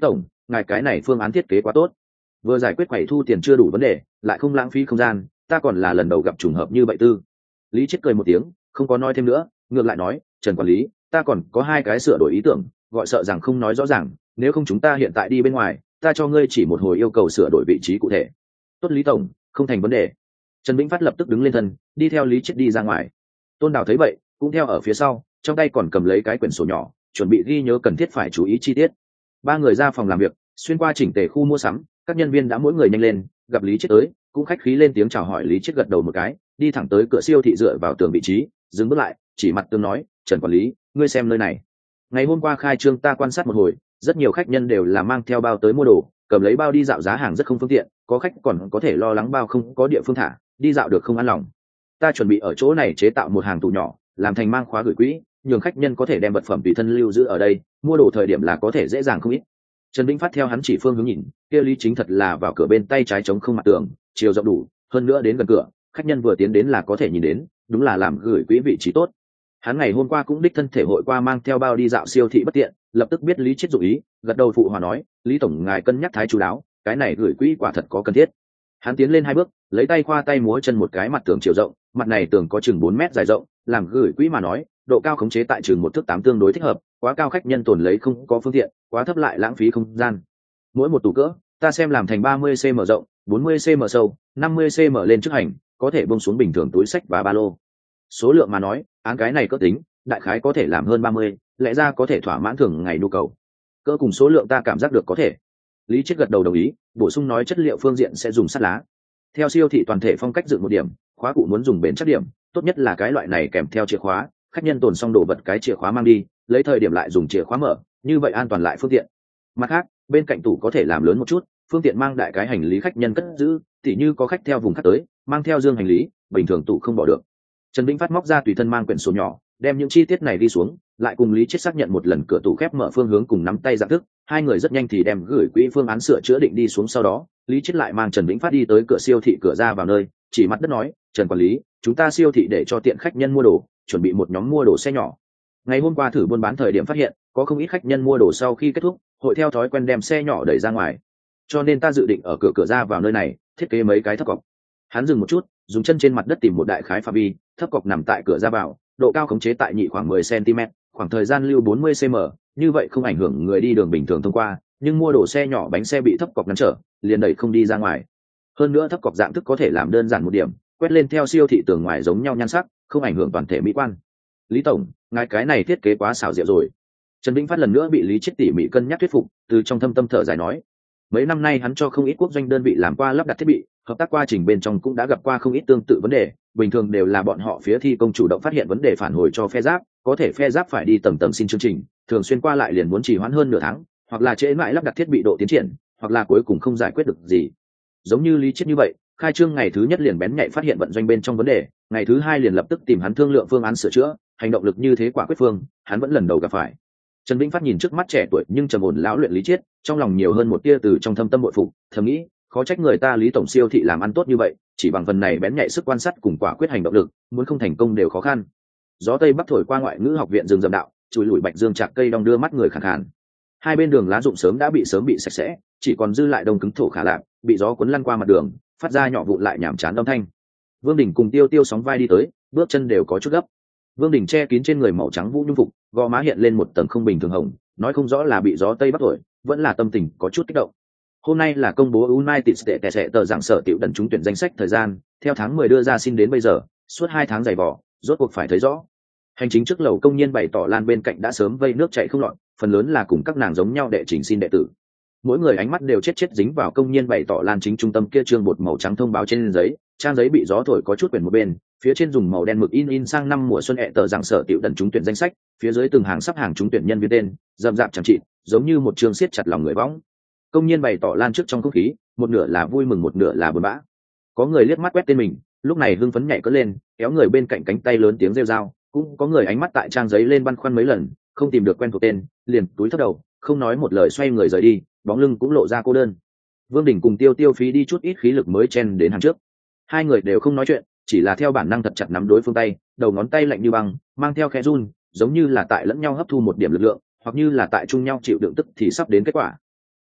ngài cái này phương án thiết kế quá tốt, vừa giải quyết quầy thu tiền chưa đủ vấn đề, lại không lãng phí không gian, ta còn là lần đầu gặp trùng hợp như vậy tư. Lý Chiết cười một tiếng, không có nói thêm nữa, ngược lại nói, Trần quản lý, ta còn có hai cái sửa đổi ý tưởng, gọi sợ rằng không nói rõ ràng, nếu không chúng ta hiện tại đi bên ngoài, ta cho ngươi chỉ một hồi yêu cầu sửa đổi vị trí cụ thể. Tốt Lý tổng, không thành vấn đề. Trần Vĩnh Phát lập tức đứng lên thân, đi theo Lý Chiết đi ra ngoài. Tôn Đào thấy vậy, cũng theo ở phía sau, trong tay còn cầm lấy cái quyển sổ nhỏ, chuẩn bị ghi nhớ cần thiết phải chú ý chi tiết. Ba người ra phòng làm việc, xuyên qua chỉnh tề khu mua sắm, các nhân viên đã mỗi người nhanh lên, gặp Lý Chiết tới, cũng khách khí lên tiếng chào hỏi. Lý Chiết gật đầu một cái, đi thẳng tới cửa siêu thị dựa vào tường vị trí, dừng bước lại, chỉ mặt tương nói, Trần quản lý, ngươi xem nơi này. Ngày hôm qua khai trương ta quan sát một hồi, rất nhiều khách nhân đều là mang theo bao tới mua đồ, cầm lấy bao đi dạo giá hàng rất không phương tiện, có khách còn có thể lo lắng bao không có địa phương thả, đi dạo được không an lòng. Ta chuẩn bị ở chỗ này chế tạo một hàng tủ nhỏ, làm thành mang khóa gửi quỹ, nhường khách nhân có thể đem vật phẩm tùy thân lưu giữ ở đây, mua đồ thời điểm là có thể dễ dàng không ít. Trần Vĩnh Phát theo hắn chỉ phương hướng nhìn, kia Lý Chính thật là vào cửa bên tay trái chống không mặt tường, chiều rộng đủ, hơn nữa đến gần cửa, khách nhân vừa tiến đến là có thể nhìn đến, đúng là làm gửi quỹ vị trí tốt. Hắn ngày hôm qua cũng đích thân thể hội qua mang theo bao đi dạo siêu thị bất tiện, lập tức biết Lý Chiết dụng ý, gật đầu phụ hòa nói, Lý tổng ngài cân nhắc thái chú đáo, cái này gửi quỹ quả thật có cần thiết. Hắn tiến lên hai bước, lấy tay khoa tay múa chân một cái mặt tường chiều rộng, mặt này tường có chừng bốn mét dài rộng, làm gửi quỹ mà nói, độ cao khống chế tại chừng một thước tám tương đối thích hợp, quá cao khách nhân tồn lấy không có phương tiện, quá thấp lại lãng phí không gian. Mỗi một tủ cỡ, ta xem làm thành ba mươi xăng ti mét rộng, bốn mươi xăng ti mét sâu, năm mươi xăng ti mét lên trước hành, có thể buông xuống bình thường túi xách và ba lô. Số lượng mà nói, án cái này cỡ tính, đại khái có thể làm hơn ba mươi, lẽ ra có thể thỏa mãn thường ngày nhu cầu. Cỡ cùng số lượng ta cảm giác được có thể. Lý Chiết gật đầu đồng ý, bổ sung nói chất liệu phương diện sẽ dùng sắt lá. Theo siêu thị toàn thể phong cách dựng một điểm, khóa cụ muốn dùng bền chắc điểm, tốt nhất là cái loại này kèm theo chìa khóa, khách nhân tồn xong đồ vật cái chìa khóa mang đi, lấy thời điểm lại dùng chìa khóa mở, như vậy an toàn lại phương tiện. Mặt khác, bên cạnh tủ có thể làm lớn một chút, phương tiện mang đại cái hành lý khách nhân cất giữ, tỉ như có khách theo vùng khác tới, mang theo dương hành lý, bình thường tủ không bỏ được. Trần Vĩnh Phát móc ra tùy thân mang quyển sổ nhỏ, đem những chi tiết này đi xuống, lại cùng Lý Chiết xác nhận một lần cửa tủ khép mở phương hướng cùng nắm tay dạng thức, hai người rất nhanh thì đem gửi quỹ phương án sửa chữa định đi xuống. Sau đó, Lý Chiết lại mang Trần Vĩnh Phát đi tới cửa siêu thị cửa ra vào nơi, chỉ mặt đất nói, Trần quản lý, chúng ta siêu thị để cho tiện khách nhân mua đồ, chuẩn bị một nhóm mua đồ xe nhỏ. Ngày hôm qua thử buôn bán thời điểm phát hiện, có không ít khách nhân mua đồ sau khi kết thúc, hội theo thói quen đem xe nhỏ đẩy ra ngoài. Cho nên ta dự định ở cửa cửa ra vào nơi này, thiết kế mấy cái thấp cọc. Hắn dừng một chút, dùng chân trên mặt đất tìm một đại khái phạm vi, thấp cọc nằm tại cửa ra vào, độ cao khống chế tại nhị khoảng mười xăng ti mét, khoảng thời gian lưu bốn mươi xăng ti mét, như vậy không ảnh hưởng người đi đường bình thường thông qua, nhưng mua đồ xe nhỏ bánh xe bị thấp cọc ngăn trở, liền đẩy không đi ra ngoài. Hơn nữa thấp cọc dạng thức có thể làm đơn giản một điểm, quét lên theo siêu thị tường ngoài giống nhau nhan sắc, không ảnh hưởng toàn thể mỹ quan. Lý tổng, ngài cái này thiết kế quá xảo diệu rồi. Trần Vĩnh Phát lần nữa bị Lý Chiết tỉ mỉ cân nhắc thuyết phục, từ trong thâm tâm thở dài nói, mấy năm nay hắn cho không ít quốc doanh đơn vị làm qua lắp đặt thiết bị, hợp tác quá trình bên trong cũng đã gặp qua không ít tương tự vấn đề, bình thường đều là bọn họ phía thi công chủ động phát hiện vấn đề phản hồi cho phe giáp, có thể phe giáp phải đi tầng tầng xin chương trình, thường xuyên qua lại liền muốn trì hoãn hơn nửa tháng, hoặc là trễ mãi lắp đặt thiết bị độ tiến triển, hoặc là cuối cùng không giải quyết được gì. Giống như Lý Chiết như vậy, khai trương ngày thứ nhất liền bén nhạy phát hiện vận doanh bên trong vấn đề, ngày thứ hai liền lập tức tìm hắn thương lượng phương án sửa chữa, hành động lực như thế quả quyết phương, hắn vẫn lần đầu gặp phải. Trần Vĩnh Phát nhìn trước mắt trẻ tuổi nhưng trầm ổn lão luyện Lý Chiết, trong lòng nhiều hơn một tia từ trong thâm tâm bội phục, thầm nghĩ, khó trách người ta Lý tổng siêu thị làm ăn tốt như vậy, chỉ bằng phần này bén nhạy sức quan sát cùng quả quyết hành động lực, muốn không thành công đều khó khăn. Gió tây bắc thổi qua ngoại ngữ học viện rừng rậm đạo, chùi lủi bạch dương chạc cây đong đưa mắt người khàn khàn. Hai bên đường lá rụng sớm đã bị sớm bị sạch sẽ, chỉ còn dư lại đông cứng thổ khả lạc, bị gió cuốn lăn qua mặt đường, phát ra nhỏ vụn lại nhảm chán âm thanh. Vương Đình cùng Tiêu Tiêu sóng vai đi tới, bước chân đều có chút gấp. Vương Đình che kín trên người màu trắng vũ nhung phục, gò má hiện lên một tầng không bình thường hồng, nói không rõ là bị gió tây bắc thổi, vẫn là tâm tình có chút kích động. Hôm nay là công bố United States sẽ tờ giảng sở tiểu đần trúng tuyển danh sách thời gian, theo tháng mười đưa ra xin đến bây giờ, suốt hai tháng dày vò, rốt cuộc phải thấy rõ. Hành chính trước lầu công nhân bày tỏ lan bên cạnh đã sớm vây nước chảy không lọt, phần lớn là cùng các nàng giống nhau đệ trình xin đệ tử. Mỗi người ánh mắt đều chết chết dính vào công nhân bày tỏ lan chính trung tâm kia trương bột màu trắng thông báo trên giấy, trang giấy bị gió thổi có chút quyển một bên, phía trên dùng màu đen mực in in sang năm mùa xuân ẹ tờ giảng sở tiểu đần trúng tuyển danh sách, phía dưới từng hàng sắp hàng trúng tuyển nhân viên tên, rậm rạp chẳng trị, giống như một trường siết chặt lòng người võng. Công nhân bày tỏ lan trước trong không khí, một nửa là vui mừng một nửa là buồn bã. Có người liếc mắt quét tên mình, lúc này hưng phấn nhảy cất lên, kéo người bên cạnh cánh tay lớn tiếng rêu rao, cũng có người ánh mắt tại trang giấy lên băn khoăn mấy lần, không tìm được quen thuộc tên, liền túi thấp đầu, không nói một lời xoay người rời đi, bóng lưng cũng lộ ra cô đơn. Vương Đình cùng Tiêu Tiêu phí đi chút ít khí lực mới chen đến hàng trước. Hai người đều không nói chuyện, chỉ là theo bản năng thật chặt nắm đối phương tay, đầu ngón tay lạnh như băng, mang theo khẽ run, giống như là tại lẫn nhau hấp thu một điểm lực lượng, hoặc như là tại chung nhau chịu đựng tức thì sắp đến kết quả.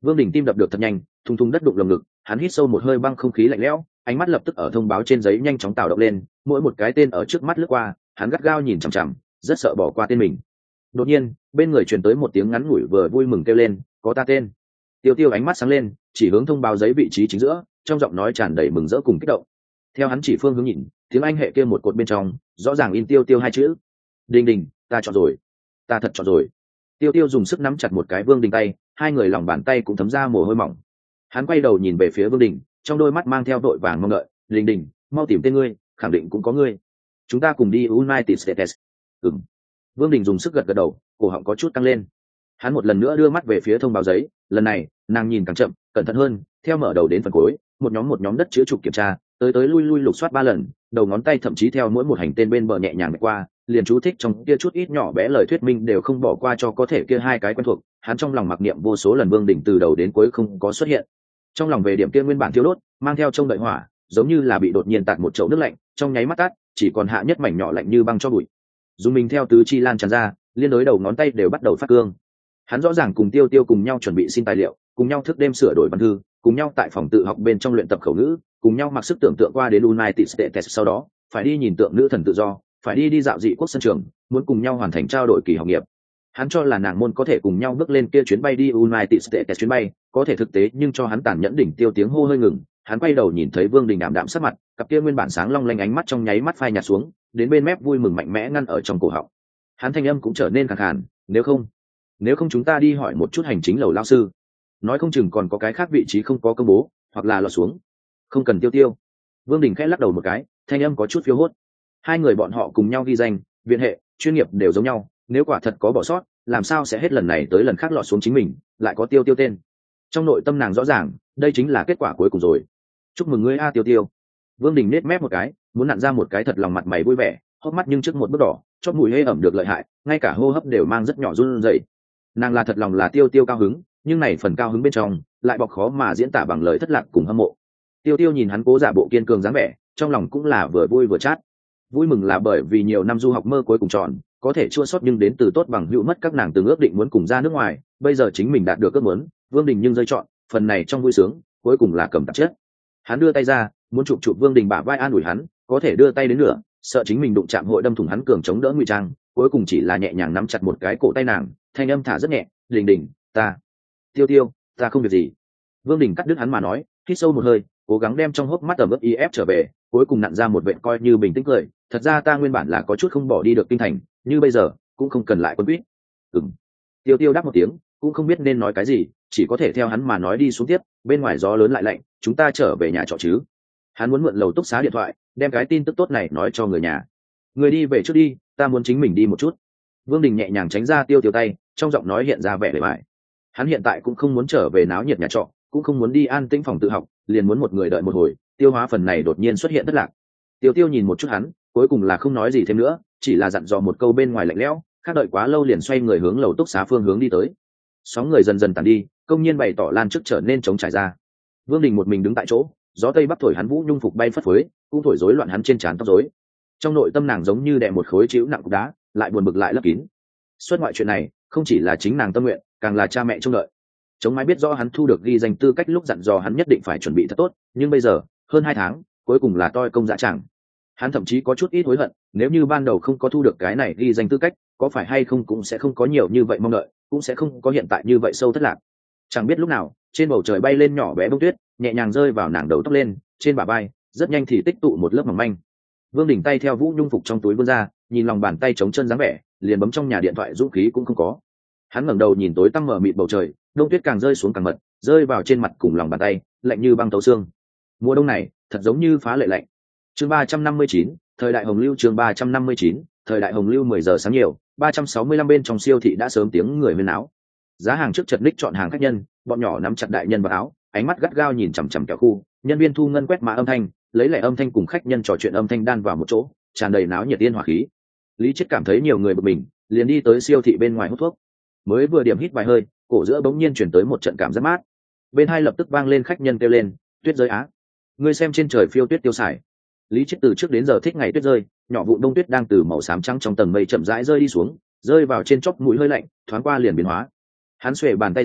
Vương Đình tim đập được thật nhanh, thùng thùng đất đụng lồng ngực, hắn hít sâu một hơi băng không khí lạnh lẽo, ánh mắt lập tức ở thông báo trên giấy nhanh chóng tạo động lên, mỗi một cái tên ở trước mắt lướt qua, hắn gắt gao nhìn chằm chằm, rất sợ bỏ qua tên mình. Đột nhiên, bên người truyền tới một tiếng ngắn ngủi vừa vui mừng kêu lên, có ta tên. Tiêu Tiêu ánh mắt sáng lên, chỉ hướng thông báo giấy vị trí chính giữa, trong giọng nói tràn đầy mừng rỡ cùng kích động. Theo hắn chỉ phương hướng nhìn, tiếng Anh hệ kia một cột bên trong, rõ ràng in Tiêu Tiêu hai chữ. Đình Đình, ta chọn rồi, ta thật chọn rồi. Tiêu Tiêu dùng sức nắm chặt một cái Vương Đình tay, hai người lòng bàn tay cũng thấm ra mồ hôi mỏng. Hắn quay đầu nhìn về phía Vương Đình, trong đôi mắt mang theo đội vàng mong đợi. Đình Đình, mau tìm tên ngươi, khẳng định cũng có ngươi. Chúng ta cùng đi United States. Ừm. Vương Đình dùng sức gật gật đầu, cổ họng có chút căng lên. Hắn một lần nữa đưa mắt về phía thông báo giấy, lần này nàng nhìn càng chậm, cẩn thận hơn, theo mở đầu đến phần cuối, một nhóm một nhóm đất chữ trục kiểm tra, tới tới lui lui lục soát ba lần, đầu ngón tay thậm chí theo mỗi một hành tên bên bờ nhẹ nhàng qua, liền chú thích trong kia chút ít nhỏ bé lời thuyết minh đều không bỏ qua cho có thể kia hai cái quen thuộc. Hắn trong lòng mặc niệm vô số lần Vương Đình từ đầu đến cuối không có xuất hiện. Trong lòng về điểm kia nguyên bản thiêu đốt, mang theo trông đợi hỏa, giống như là bị đột nhiên tạt một chậu nước lạnh, trong nháy mắt tắt, chỉ còn hạ nhất mảnh nhỏ lạnh như băng cho bụi. Dùng mình theo tứ chi lan tràn ra, liên đối đầu ngón tay đều bắt đầu phát cương. Hắn rõ ràng cùng Tiêu Tiêu cùng nhau chuẩn bị xin tài liệu, cùng nhau thức đêm sửa đổi văn thư, cùng nhau tại phòng tự học bên trong luyện tập khẩu ngữ, cùng nhau mặc sức tưởng tượng qua đến United States, sau đó phải đi nhìn tượng nữ thần tự do, phải đi đi dạo dị quốc sân trường, muốn cùng nhau hoàn thành trao đổi kỳ học nghiệp. Hắn cho là nàng môn có thể cùng nhau bước lên kia chuyến bay đi United States chuyến bay, có thể thực tế nhưng cho hắn tàn nhẫn đỉnh Tiêu tiếng hô hơi ngừng. Hắn quay đầu nhìn thấy Vương Đình ảm đạm sắc mặt, cặp kia nguyên bản sáng long lanh ánh mắt trong nháy mắt phai nhạt xuống, đến bên mép vui mừng mạnh mẽ ngăn ở trong cổ họng. Hắn thanh âm cũng trở nên khàn khàn, nếu không, nếu không chúng ta đi hỏi một chút hành chính lầu lão sư, nói không chừng còn có cái khác vị trí không có công bố, hoặc là lọt xuống. Không cần Tiêu Tiêu. Vương Đình khẽ lắc đầu một cái, thanh âm có chút phiêu hốt. Hai người bọn họ cùng nhau ghi danh, viện hệ, chuyên nghiệp đều giống nhau, nếu quả thật có bỏ sót, làm sao sẽ hết lần này tới lần khác lọt xuống chính mình, lại có Tiêu Tiêu tên. Trong nội tâm nàng rõ ràng, đây chính là kết quả cuối cùng rồi. Chúc mừng ngươi a Tiêu Tiêu. Vương Đình nết mép một cái, muốn nặn ra một cái thật lòng mặt mày vui vẻ, hốc mắt nhưng trước một bước đỏ, chót mũi hê ẩm được lợi hại, ngay cả hô hấp đều mang rất nhỏ run rẩy. Nàng là thật lòng là Tiêu Tiêu cao hứng, nhưng này phần cao hứng bên trong lại bọc khó mà diễn tả bằng lời thất lạc cùng hâm mộ. Tiêu Tiêu nhìn hắn cố giả bộ kiên cường dáng vẻ, trong lòng cũng là vừa vui vừa chát. Vui mừng là bởi vì nhiều năm du học mơ cuối cùng tròn, có thể chua sót nhưng đến từ tốt bằng hữu mất các nàng từng ước định muốn cùng ra nước ngoài, bây giờ chính mình đạt được ước muốn, Vương Đình nhưng rơi chọn, phần này trong vui sướng, cuối cùng là cầm tạp chất. Hắn đưa tay ra, muốn chụp chụp Vương Đình bả vai an ủi hắn, có thể đưa tay đến nửa, sợ chính mình đụng chạm hội đâm thủng hắn cường chống đỡ ngụy trang, cuối cùng chỉ là nhẹ nhàng nắm chặt một cái cổ tay nàng, thanh âm thả rất nhẹ, "Đình Đình, ta, Tiêu Tiêu, ta không việc gì." Vương Đình cắt đứt hắn mà nói, hít sâu một hơi, cố gắng đem trong hốc mắt ẩm ướt y ép trở về, cuối cùng nặn ra một vệt coi như bình tĩnh cười, "Thật ra ta nguyên bản là có chút không bỏ đi được kinh thành, như bây giờ cũng không cần lại quân quýt." Ừm. Tiêu Tiêu đáp một tiếng, cũng không biết nên nói cái gì, chỉ có thể theo hắn mà nói đi xuống tiếp, "Bên ngoài gió lớn lại lạnh, chúng ta trở về nhà trọ chứ?" Hắn muốn mượn lầu túc xá điện thoại, đem cái tin tức tốt này nói cho người nhà. "Người đi về trước đi, ta muốn chính mình đi một chút." Vương Đình nhẹ nhàng tránh ra Tiêu Tiêu tay, trong giọng nói hiện ra vẻ bề bại. Hắn hiện tại cũng không muốn trở về náo nhiệt nhà trọ, cũng không muốn đi an tĩnh phòng tự học, liền muốn một người đợi một hồi, tiêu hóa phần này đột nhiên xuất hiện thất lạc. Tiêu Tiêu nhìn một chút hắn, cuối cùng là không nói gì thêm nữa, chỉ là dặn dò một câu bên ngoài lạnh lẽo, khác đợi quá lâu liền xoay người hướng lầu túc xá phương hướng đi tới. Sóng người dần dần tàn đi, công nhiên bày tỏ lan trước trở nên trống trải ra. Vương Đình một mình đứng tại chỗ, gió tây bắc thổi hắn vũ nhung phục bay phất phới, cũng thổi rối loạn hắn trên trán tóc rối. Trong nội tâm nàng giống như đè một khối chịu nặng cục đá, lại buồn bực lại lấp kín. Xuất ngoại chuyện này, không chỉ là chính nàng tâm nguyện, càng là cha mẹ trông đợi. Chống mái biết rõ hắn thu được ghi danh tư cách lúc dặn dò hắn nhất định phải chuẩn bị thật tốt, nhưng bây giờ hơn hai tháng, cuối cùng là toi công dã tràng. Hắn thậm chí có chút ít hối hận, nếu như ban đầu không có thu được cái này ghi danh tư cách, có phải hay không cũng sẽ không có nhiều như vậy mong đợi, cũng sẽ không có hiện tại như vậy sâu thất lạc. Chẳng biết lúc nào, trên bầu trời bay lên nhỏ bé bông tuyết, nhẹ nhàng rơi vào nàng đầu tóc lên, trên bả vai, rất nhanh thì tích tụ một lớp mỏng manh. Vương Đình tay theo vũ nhung phục trong túi vươn ra, nhìn lòng bàn tay chống chân dáng vẻ, liền bấm trong nhà điện thoại dũng khí cũng không có. Hắn ngẩng đầu nhìn tối tăm mờ mịt bầu trời, đông tuyết càng rơi xuống càng mật, rơi vào trên mặt cùng lòng bàn tay, lạnh như băng tấu xương. Mùa đông này, thật giống như phá lệ lạnh. Chương ba trăm năm mươi chín, thời đại hồng lưu. Chương ba trăm năm mươi chín, thời đại hồng lưu. Mười giờ sáng nhiều, ba trăm sáu mươi lăm bên trong siêu thị đã sớm tiếng người huyên náo. Giá hàng trước chật ních chọn hàng khách nhân, bọn nhỏ nắm chặt đại nhân vào áo, ánh mắt gắt gao nhìn chằm chằm kẹo khu, nhân viên thu ngân quét mã âm thanh, lấy lẻ âm thanh cùng khách nhân trò chuyện âm thanh đan vào một chỗ, tràn đầy náo nhiệt tiên hỏa khí. Lý Chiết cảm thấy nhiều người bực mình, liền đi tới siêu thị bên ngoài hút thuốc. Mới vừa điểm hít vài hơi, cổ giữa bỗng nhiên chuyển tới một trận cảm giác mát. Bên hai lập tức vang lên khách nhân kêu lên, "Tuyết rơi á! Ngươi xem trên trời phiêu tuyết tiêu xài." Lý Chiết từ trước đến giờ thích ngày tuyết rơi, nhỏ vụn đông tuyết đang từ màu xám trắng trong tầng mây chậm rãi rơi đi xuống, rơi vào trên chóp mũi hơi lạnh, thoáng qua liền biến hóa. Hắn xuề bàn tay ra,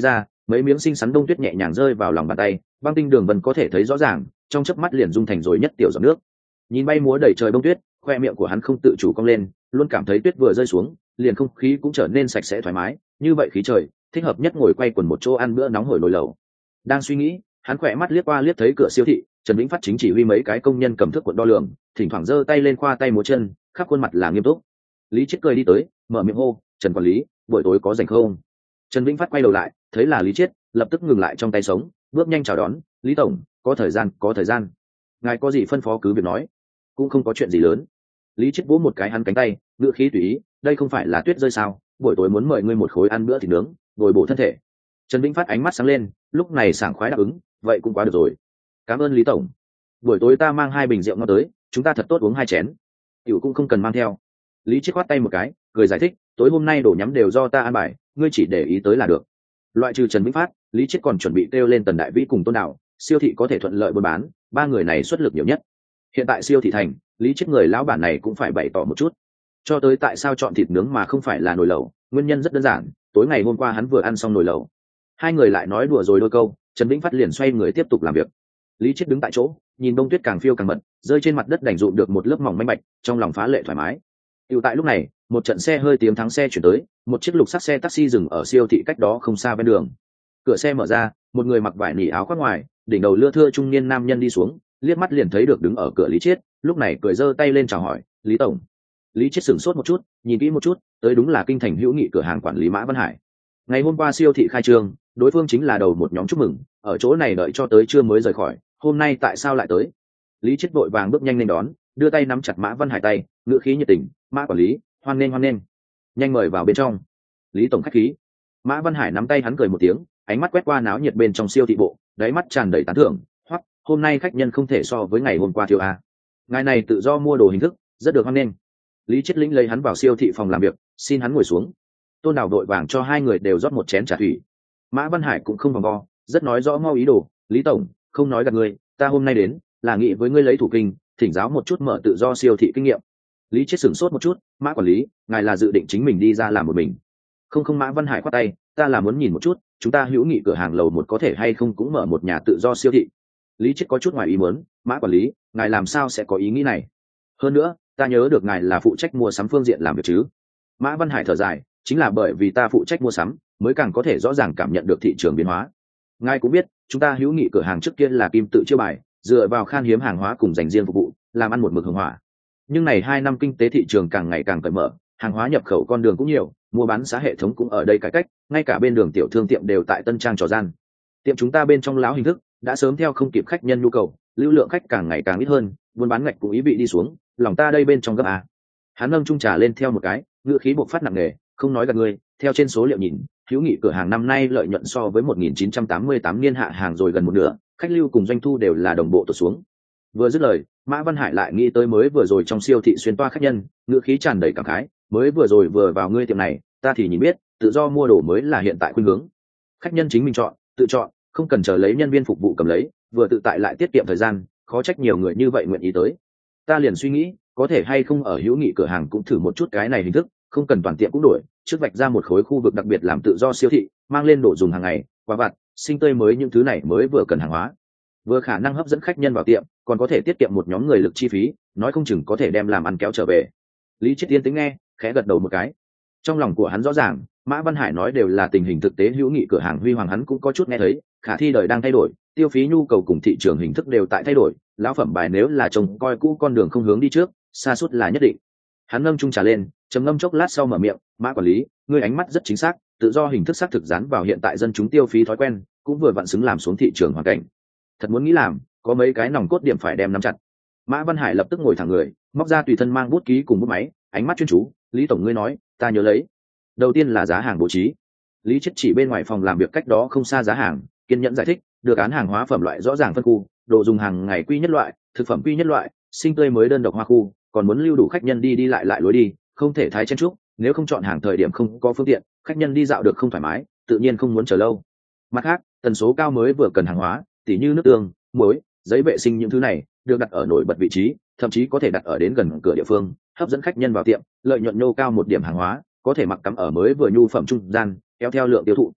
mấy miếng xinh xắn đông tuyết nhẹ nhàng rơi vào lòng bàn tay, băng tinh đường vân có thể thấy rõ ràng, trong chớp mắt liền dung thành rồi nhất tiểu giọt nước. Nhìn bay múa đầy trời bông tuyết, khoe miệng của hắn không tự chủ cong lên, luôn cảm thấy tuyết vừa rơi xuống liền không khí cũng trở nên sạch sẽ thoải mái, như vậy khí trời thích hợp nhất ngồi quay quần một chỗ ăn bữa nóng hổi nồi lẩu. Đang suy nghĩ, hắn khỏe mắt liếc qua liếc thấy cửa siêu thị, Trần Vĩnh Phát chính chỉ huy mấy cái công nhân cầm thước cuộn đo lường, thỉnh thoảng giơ tay lên khoa tay múa chân, khắp khuôn mặt là nghiêm túc. Lý Chiết cười đi tới, mở miệng hô, "Trần quản lý, buổi tối có rảnh không?" Trần Vĩnh Phát quay đầu lại, thấy là Lý Chiết, lập tức ngừng lại trong tay sống, bước nhanh chào đón, "Lý tổng, có thời gian, có thời gian. Ngài có gì phân phó cứ việc nói, cũng không có chuyện gì lớn." Lý Chiết vỗ một cái hắn cánh tay, ngựa khí tùy ý, "Đây không phải là tuyết rơi sao, buổi tối muốn mời ngươi một khối ăn bữa thịt nướng, bồi bổ thân thể." Trần Vĩnh Phát ánh mắt sáng lên, lúc này sảng khoái đáp ứng, "Vậy cũng quá được rồi. Cảm ơn Lý tổng. Buổi tối ta mang hai bình rượu ngon tới, chúng ta thật tốt uống hai chén. Rượu cũng không cần mang theo." Lý Chiết khoát tay một cái, cười giải thích, "Tối hôm nay đồ nhắm đều do ta ăn bài, ngươi chỉ để ý tới là được." Loại trừ Trần Vĩnh Phát, Lý Chiết còn chuẩn bị kêu lên Tần Đại Vĩ cùng Tôn Đạo, siêu thị có thể thuận lợi buôn bán, ba người này xuất lực nhiều nhất. Hiện tại siêu thị thành, Lý Chiết người lão bản này cũng phải bày tỏ một chút. Cho tới tại sao chọn thịt nướng mà không phải là nồi lẩu, nguyên nhân rất đơn giản, tối ngày hôm qua hắn vừa ăn xong nồi lẩu. Hai người lại nói đùa rồi đôi câu, Trần Vĩnh Phát liền xoay người tiếp tục làm việc. Lý Chiết đứng tại chỗ, nhìn bông tuyết càng phiêu càng mật, rơi trên mặt đất đành dụm được một lớp mỏng manh bạch, trong lòng phá lệ thoải mái. Tiểu tại lúc này, một trận xe hơi tiếng thắng xe chuyển tới, một chiếc lục sắc xe taxi dừng ở siêu thị cách đó không xa bên đường. Cửa xe mở ra, một người mặc vải nỉ áo khoác ngoài, đỉnh đầu lưa thưa trung niên nam nhân đi xuống, liếc mắt liền thấy được đứng ở cửa Lý Chiết, lúc này cười giơ tay lên chào hỏi, "Lý tổng." Lý Chiết sửng sốt một chút, nhìn kỹ một chút, tới đúng là kinh thành hữu nghị cửa hàng quản lý Mã Văn Hải. Ngày hôm qua siêu thị khai trương, đối phương chính là đầu một nhóm chúc mừng, ở chỗ này đợi cho tới trưa mới rời khỏi, hôm nay tại sao lại tới? Lý Chiết vội vàng bước nhanh lên đón, đưa tay nắm chặt Mã Văn Hải tay, ngữ khí nhiệt tình, "Mã quản lý, hoan nghênh hoan nghênh. Nhanh mời vào bên trong." Lý tổng khách khí. Mã Văn Hải nắm tay hắn cười một tiếng, ánh mắt quét qua náo nhiệt bên trong siêu thị bộ, đáy mắt tràn đầy tán thưởng, "Hoắc, hôm nay khách nhân không thể so với ngày hôm qua thiếu a. Ngài này tự do mua đồ hình thức, rất được hoan nghênh." Lý Chiết lĩnh lấy hắn vào siêu thị phòng làm việc, xin hắn ngồi xuống. Tôn Đào vội vàng cho hai người đều rót một chén trà thủy. Mã Văn Hải cũng không vòng vo, rất nói rõ mau ý đồ, "Lý tổng, không nói gạt ngươi, ta hôm nay đến là nghĩ với ngươi lấy thủ kinh, thỉnh giáo một chút mở tự do siêu thị kinh nghiệm." Lý Chiết sửng sốt một chút, "Mã quản lý, ngài là dự định chính mình đi ra làm một mình?" "Không không." Mã Văn Hải khoát tay, "Ta là muốn nhìn một chút, chúng ta hữu nghị cửa hàng lầu một có thể hay không cũng mở một nhà tự do siêu thị." Lý Chiết có chút ngoài ý muốn, "Mã quản lý, ngài làm sao sẽ có ý nghĩ này? Hơn nữa, ta nhớ được ngài là phụ trách mua sắm phương diện làm việc chứ?" Mã Văn Hải thở dài, "Chính là bởi vì ta phụ trách mua sắm, mới càng có thể rõ ràng cảm nhận được thị trường biến hóa. Ngài cũng biết, chúng ta hữu nghị cửa hàng trước kia là kim tự chiêu bài, dựa vào khan hiếm hàng hóa cùng dành riêng phục vụ, làm ăn một mực hưng hỏa. Nhưng này hai năm kinh tế thị trường càng ngày càng cởi mở, hàng hóa nhập khẩu con đường cũng nhiều, mua bán xã hệ thống cũng ở đây cải cách, ngay cả bên đường tiểu thương tiệm đều tại tân trang trò gian. Tiệm chúng ta bên trong lão hình thức đã sớm theo không kịp khách nhân nhu cầu, lưu lượng khách càng ngày càng ít hơn, buôn bán ngạch cũng ý vị đi xuống, lòng ta đây bên trong gấp à." Hắn nâng chung trà lên theo một cái, ngữ khí bộc phát nặng nề, "Không nói gạt ngươi, theo trên số liệu nhìn, hữu nghị cửa hàng năm nay lợi nhuận so với một nghìn chín trăm tám mươi tám niên hạ hàng rồi gần một nửa, khách lưu cùng doanh thu đều là đồng bộ tụt xuống." Vừa dứt lời, Mã Văn Hải lại nghĩ tới mới vừa rồi trong siêu thị xuyên toa khách nhân, ngữ khí tràn đầy cảm khái, "Mới vừa rồi vừa vào ngươi tiệm này, ta thì nhìn biết, tự do mua đồ mới là hiện tại khuynh hướng. Khách nhân chính mình chọn, tự chọn, không cần chờ lấy nhân viên phục vụ cầm lấy, vừa tự tại lại tiết kiệm thời gian, khó trách nhiều người như vậy nguyện ý tới. Ta liền suy nghĩ, có thể hay không ở hữu nghị cửa hàng cũng thử một chút cái này hình thức, không cần toàn tiệm cũng đổi, trước vạch ra một khối khu vực đặc biệt làm tự do siêu thị, mang lên đồ dùng hàng ngày, quà vặt, sinh tươi mới, những thứ này mới vừa cần hàng hóa, vừa khả năng hấp dẫn khách nhân vào tiệm, còn có thể tiết kiệm một nhóm người lực chi phí, nói không chừng có thể đem làm ăn kéo trở về." Lý Chiết yên tĩnh nghe, khẽ gật đầu một cái. Trong lòng của hắn rõ ràng, Mã Văn Hải nói đều là tình hình thực tế hữu nghị cửa hàng huy hoàng, hắn cũng có chút nghe thấy, khả thi đời đang thay đổi, tiêu phí nhu cầu cùng thị trường hình thức đều tại thay đổi, lão phẩm bài nếu là trông coi cũ con đường không hướng đi trước, xa suốt là nhất định. Hắn nâng chung trà lên, trầm ngâm chốc lát sau mở miệng, "Mã quản lý, ngươi ánh mắt rất chính xác, tự do hình thức xác thực dán vào hiện tại dân chúng tiêu phí thói quen, cũng vừa vặn xứng làm xuống thị trường hoàn cảnh. Thật muốn nghĩ làm, có mấy cái nòng cốt điểm phải đem nắm chặt." Mã Văn Hải lập tức ngồi thẳng người, móc ra tùy thân mang bút ký cùng bút máy, ánh mắt chuyên chú, "Lý tổng ngươi nói, ta nhớ lấy. Đầu tiên là giá hàng bố trí." Lý Chiết chỉ bên ngoài phòng làm việc cách đó không xa giá hàng, kiên nhẫn giải thích, "Được án hàng hóa phẩm loại rõ ràng phân khu, đồ dùng hàng ngày quy nhất loại, thực phẩm quy nhất loại, sinh tươi mới đơn độc hoa khu, còn muốn lưu đủ khách nhân đi đi lại lại lối đi, không thể thái chen chúc, nếu không chọn hàng thời điểm không có phương tiện, khách nhân đi dạo được không thoải mái, tự nhiên không muốn chờ lâu. Mặt khác, tần số cao mới vừa cần hàng hóa, tỉ như nước tương, muối, giấy vệ sinh, những thứ này được đặt ở nổi bật vị trí, thậm chí có thể đặt ở đến gần cửa địa phương, hấp dẫn khách nhân vào tiệm, lợi nhuận nhô cao một điểm hàng hóa, có thể mặc cắm ở mới vừa nhu phẩm trung gian, kéo theo lượng tiêu thụ."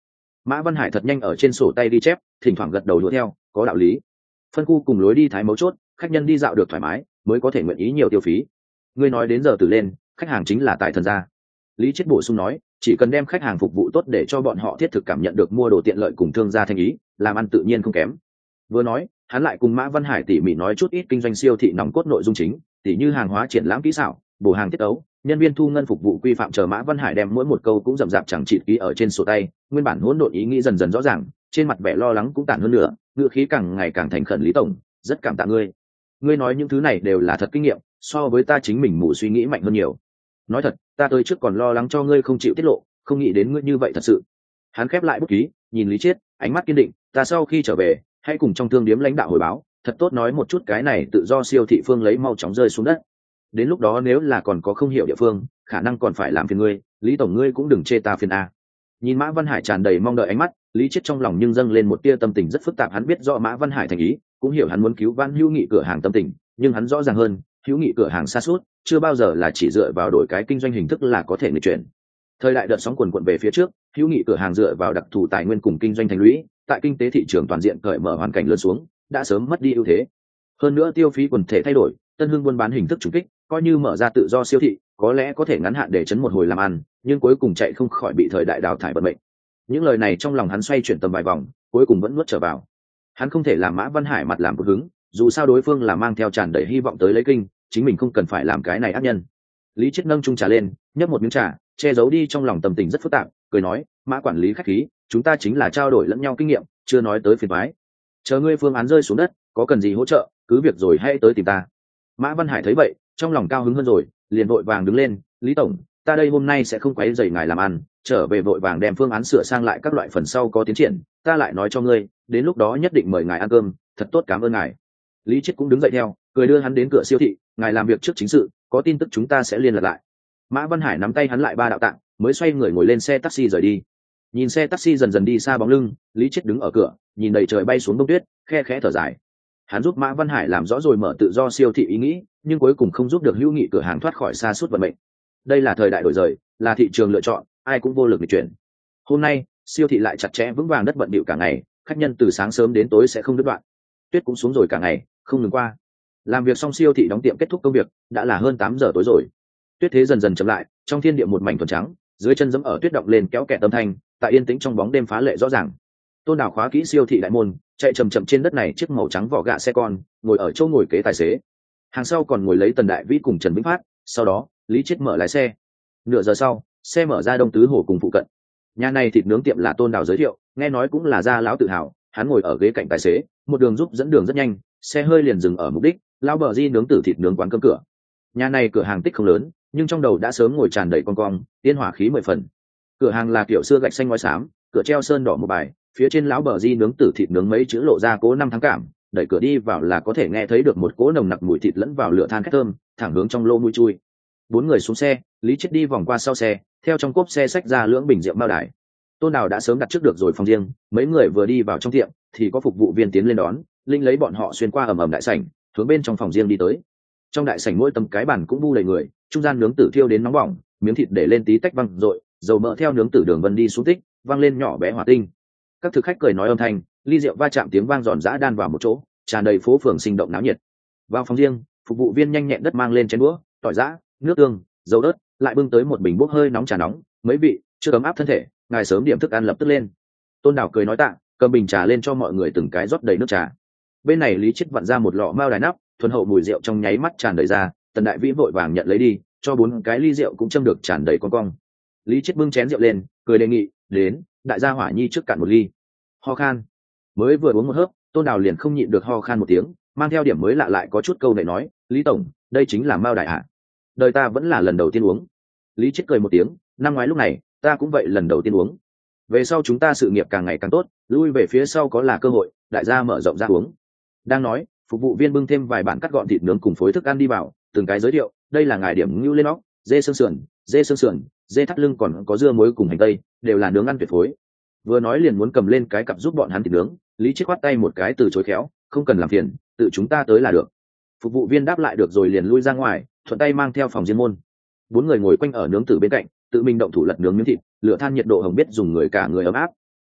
Mã Văn Hải thật nhanh ở trên sổ tay ghi chép, thỉnh thoảng gật đầu đuổi theo, có đạo lý. Phân khu cùng lối đi thái mấu chốt, khách nhân đi dạo được thoải mái mới có thể nguyện ý nhiều tiêu phí. Ngươi nói đến giờ từ lên, khách hàng chính là tài thần gia. Lý Chiết bổ sung nói, chỉ cần đem khách hàng phục vụ tốt để cho bọn họ thiết thực cảm nhận được mua đồ tiện lợi cùng thương gia thành ý, làm ăn tự nhiên không kém. Vừa nói, hắn lại cùng Mã Văn Hải tỉ mỉ nói chút ít kinh doanh siêu thị nòng cốt nội dung chính, tỉ như hàng hóa triển lãm kỹ xảo, bổ hàng tiết ấu, nhân viên thu ngân phục vụ quy phạm chờ. Mã Văn Hải đem mỗi một câu cũng rậm rạp chẳng chịt ký ở trên sổ tay, nguyên bản hỗn độn ý nghĩ dần dần rõ ràng, trên mặt vẻ lo lắng cũng tản hơn nữa, ngữ khí càng ngày càng thành khẩn. Lý tổng, rất cảm tạ ngươi. Ngươi nói những thứ này đều là thật kinh nghiệm, so với ta chính mình mù suy nghĩ mạnh hơn nhiều. Nói thật, ta tới trước còn lo lắng cho ngươi không chịu tiết lộ, không nghĩ đến ngươi như vậy thật sự. Hắn khép lại bút ký, nhìn Lý Chiết, ánh mắt kiên định, ta sau khi trở về, hãy cùng trong thương điếm lãnh đạo hồi báo, thật tốt nói một chút cái này tự do siêu thị phương lấy mau chóng rơi xuống đất. Đến lúc đó nếu là còn có không hiểu địa phương, khả năng còn phải làm phiền ngươi, Lý tổng ngươi cũng đừng chê ta phiền a. Nhìn Mã Văn Hải tràn đầy mong đợi ánh mắt, Lý Chiết trong lòng nhưng dâng lên một tia tâm tình rất phức tạp. Hắn biết rõ Mã Văn Hải thành ý, cũng hiểu hắn muốn cứu vãn hữu nghị cửa hàng tâm tình, nhưng hắn rõ ràng hơn, hữu nghị cửa hàng sa sút chưa bao giờ là chỉ dựa vào đổi cái kinh doanh hình thức là có thể nghịch chuyển. Thời đại đợt sóng quần quận về phía trước, hữu nghị cửa hàng dựa vào đặc thù tài nguyên cùng kinh doanh thành lũy, tại kinh tế thị trường toàn diện cởi mở hoàn cảnh lớn xuống, đã sớm mất đi ưu thế. Hơn nữa tiêu phí quần thể thay đổi, tân hưng buôn bán hình thức trùng kích, coi như mở ra tự do siêu thị, có lẽ có thể ngắn hạn để chấn một hồi làm ăn, nhưng cuối cùng chạy không khỏi bị thời đại đào thải vận mệnh. Những lời này trong lòng hắn xoay chuyển tầm vài vòng, cuối cùng vẫn nuốt trở vào. Hắn không thể làm Mã Văn Hải mặt làm cột hứng, dù sao đối phương là mang theo tràn đầy hy vọng tới lấy kinh, chính mình không cần phải làm cái này ác nhân. Lý Chiết nâng chung trà lên, nhấp một miếng trà, che giấu đi trong lòng tâm tình rất phức tạp, cười nói, Mã quản lý khách khí, chúng ta chính là trao đổi lẫn nhau kinh nghiệm, chưa nói tới phiền toái. Chờ ngươi phương án rơi xuống đất, có cần gì hỗ trợ, cứ việc rồi hãy tới tìm ta. Mã Văn Hải thấy vậy, trong lòng cao hứng hơn rồi, liền vội vàng đứng lên, Lý tổng, ta đây hôm nay sẽ không quấy rầy ngài làm ăn, trở về vội vàng đem phương án sửa sang lại các loại phần sau có tiến triển, ta lại nói cho ngươi, đến lúc đó nhất định mời ngài ăn cơm, thật tốt, cảm ơn ngài. Lý Chiết cũng đứng dậy theo, cười đưa hắn đến cửa siêu thị, ngài làm việc trước chính sự, có tin tức chúng ta sẽ liên lạc lại. Mã Văn Hải nắm tay hắn lại ba đạo tạng, mới xoay người ngồi lên xe taxi rời đi. Nhìn xe taxi dần dần đi xa bóng lưng, Lý Chiết đứng ở cửa, nhìn đầy trời bay xuống bông tuyết, khe khẽ thở dài. Hắn giúp Mã Văn Hải làm rõ rồi mở tự do siêu thị ý nghĩ, nhưng cuối cùng không giúp được hữu nghị cửa hàng thoát khỏi sa sút vận mệnh. Đây là thời đại đổi rời, là thị trường lựa chọn, ai cũng vô lực để chuyển. Hôm nay, siêu thị lại chặt chẽ vững vàng đất bận bịu cả ngày, khách nhân từ sáng sớm đến tối sẽ không đứt đoạn. Tuyết cũng xuống rồi cả ngày, không ngừng qua. Làm việc xong siêu thị đóng tiệm kết thúc công việc, đã là hơn tám giờ tối rồi. Tuyết thế dần dần chậm lại, trong thiên địa một mảnh thuần trắng, dưới chân dẫm ở tuyết động lên kéo kẹt âm thanh, tại yên tĩnh trong bóng đêm phá lệ rõ ràng. Tôn Đào khóa kỹ siêu thị đại môn, chạy chậm chậm trên đất này chiếc màu trắng vỏ gạ xe con, ngồi ở chỗ ngồi kế tài xế. Hàng sau còn ngồi lấy Tần Đại Vĩ cùng Trần Vĩnh Phát, sau đó, Lý Chiết mở lái xe. Nửa giờ sau, xe mở ra Đông Tứ Hồ cùng phụ cận. Nhà này thịt nướng tiệm là Tôn Đào giới thiệu, nghe nói cũng là gia lão tự hào, hắn ngồi ở ghế cạnh tài xế, một đường giúp dẫn đường rất nhanh, xe hơi liền dừng ở mục đích, lão bờ di nướng tử thịt nướng quán cơm cửa. Nhà này cửa hàng tích không lớn, nhưng trong đầu đã sớm ngồi tràn đầy con cong, tiên hỏa khí mười phần. Cửa hàng là kiểu xưa gạch xanh ngói xám, cửa treo sơn đỏ một bài, phía trên lão bờ di nướng tử thịt nướng mấy chữ lộ ra cố năm tháng cảm, đẩy cửa đi vào là có thể nghe thấy được một cỗ nồng nặc mùi thịt lẫn vào lửa than khét thơm, thẳng hướng trong lô mũi chui. Bốn người xuống xe, Lý Chiết đi vòng qua sau xe, theo trong cốp xe xách ra lưỡng bình rượu mao đài. Tôn Đào đã sớm đặt trước được rồi phòng riêng, mấy người vừa đi vào trong tiệm thì có phục vụ viên tiến lên đón, linh lấy bọn họ xuyên qua ầm ầm đại sảnh, hướng bên trong phòng riêng đi tới. Trong đại sảnh mỗi tấm cái bàn cũng bu đầy người, trung gian nướng tử thiêu đến nóng bỏng, miếng thịt để lên tí tách văng rội, dầu mỡ theo nướng tử đường vân đi xuống tích, văng lên nhỏ bé hỏa tinh. Các thực khách cười nói âm thanh, ly rượu va chạm tiếng vang giòn giã đan vào một chỗ, tràn đầy phố phường sinh động náo nhiệt. Vào phòng riêng, phục vụ viên nhanh nhẹn đất mang lên chén đũa, tỏi giã, nước tương, dầu ớt, lại bưng tới một bình bốc hơi nóng trà nóng, mấy vị chưa ấm áp thân thể, ngài sớm điểm thức ăn lập tức lên. Tôn Đào cười nói tạ, cầm bình trà lên cho mọi người từng cái rót đầy nước trà. Bên này Lý Chiết vặn ra một lọ mao đài nắp, thuần hậu mùi rượu trong nháy mắt tràn đầy ra, Tần Đại Vĩ vội vàng nhận lấy đi, cho bốn cái ly rượu cũng châm được tràn đầy con cong. Lý Chiết bưng chén rượu lên, cười đề nghị, đến, đại gia hỏa nhi trước cạn một ly. Ho khan. Mới vừa uống một hớp, Tôn Đào liền không nhịn được ho khan một tiếng, mang theo điểm mới lạ lại có chút câu này nói, Lý tổng, đây chính là mao đài ạ. À? Đời ta vẫn là lần đầu tiên uống. Lý Chiết cười một tiếng, năm ngoái lúc này, ta cũng vậy lần đầu tiên uống. Về sau chúng ta sự nghiệp càng ngày càng tốt, lui về phía sau có là cơ hội, đại gia mở rộng ra uống. Đang nói, phục vụ viên bưng thêm vài bản cắt gọn thịt nướng cùng phối thức ăn đi vào, từng cái giới thiệu, đây là ngài điểm ngưu lên óc, dê xương sườn, dê xương sườn, dê thắt lưng còn có dưa muối cùng hành tây, đều là nướng ăn tuyệt phối. Vừa nói liền muốn cầm lên cái cặp giúp bọn hắn thịt nướng, Lý Chiết khoát tay một cái từ chối khéo, không cần làm phiền, tự chúng ta tới là được. Phục vụ viên đáp lại được rồi liền lui ra ngoài, thuận tay mang theo phòng riêng môn. Bốn người ngồi quanh ở nướng tử bên cạnh, tự mình động thủ lật nướng miếng thịt, lửa than nhiệt độ hồng biết dùng người cả người ấm áp.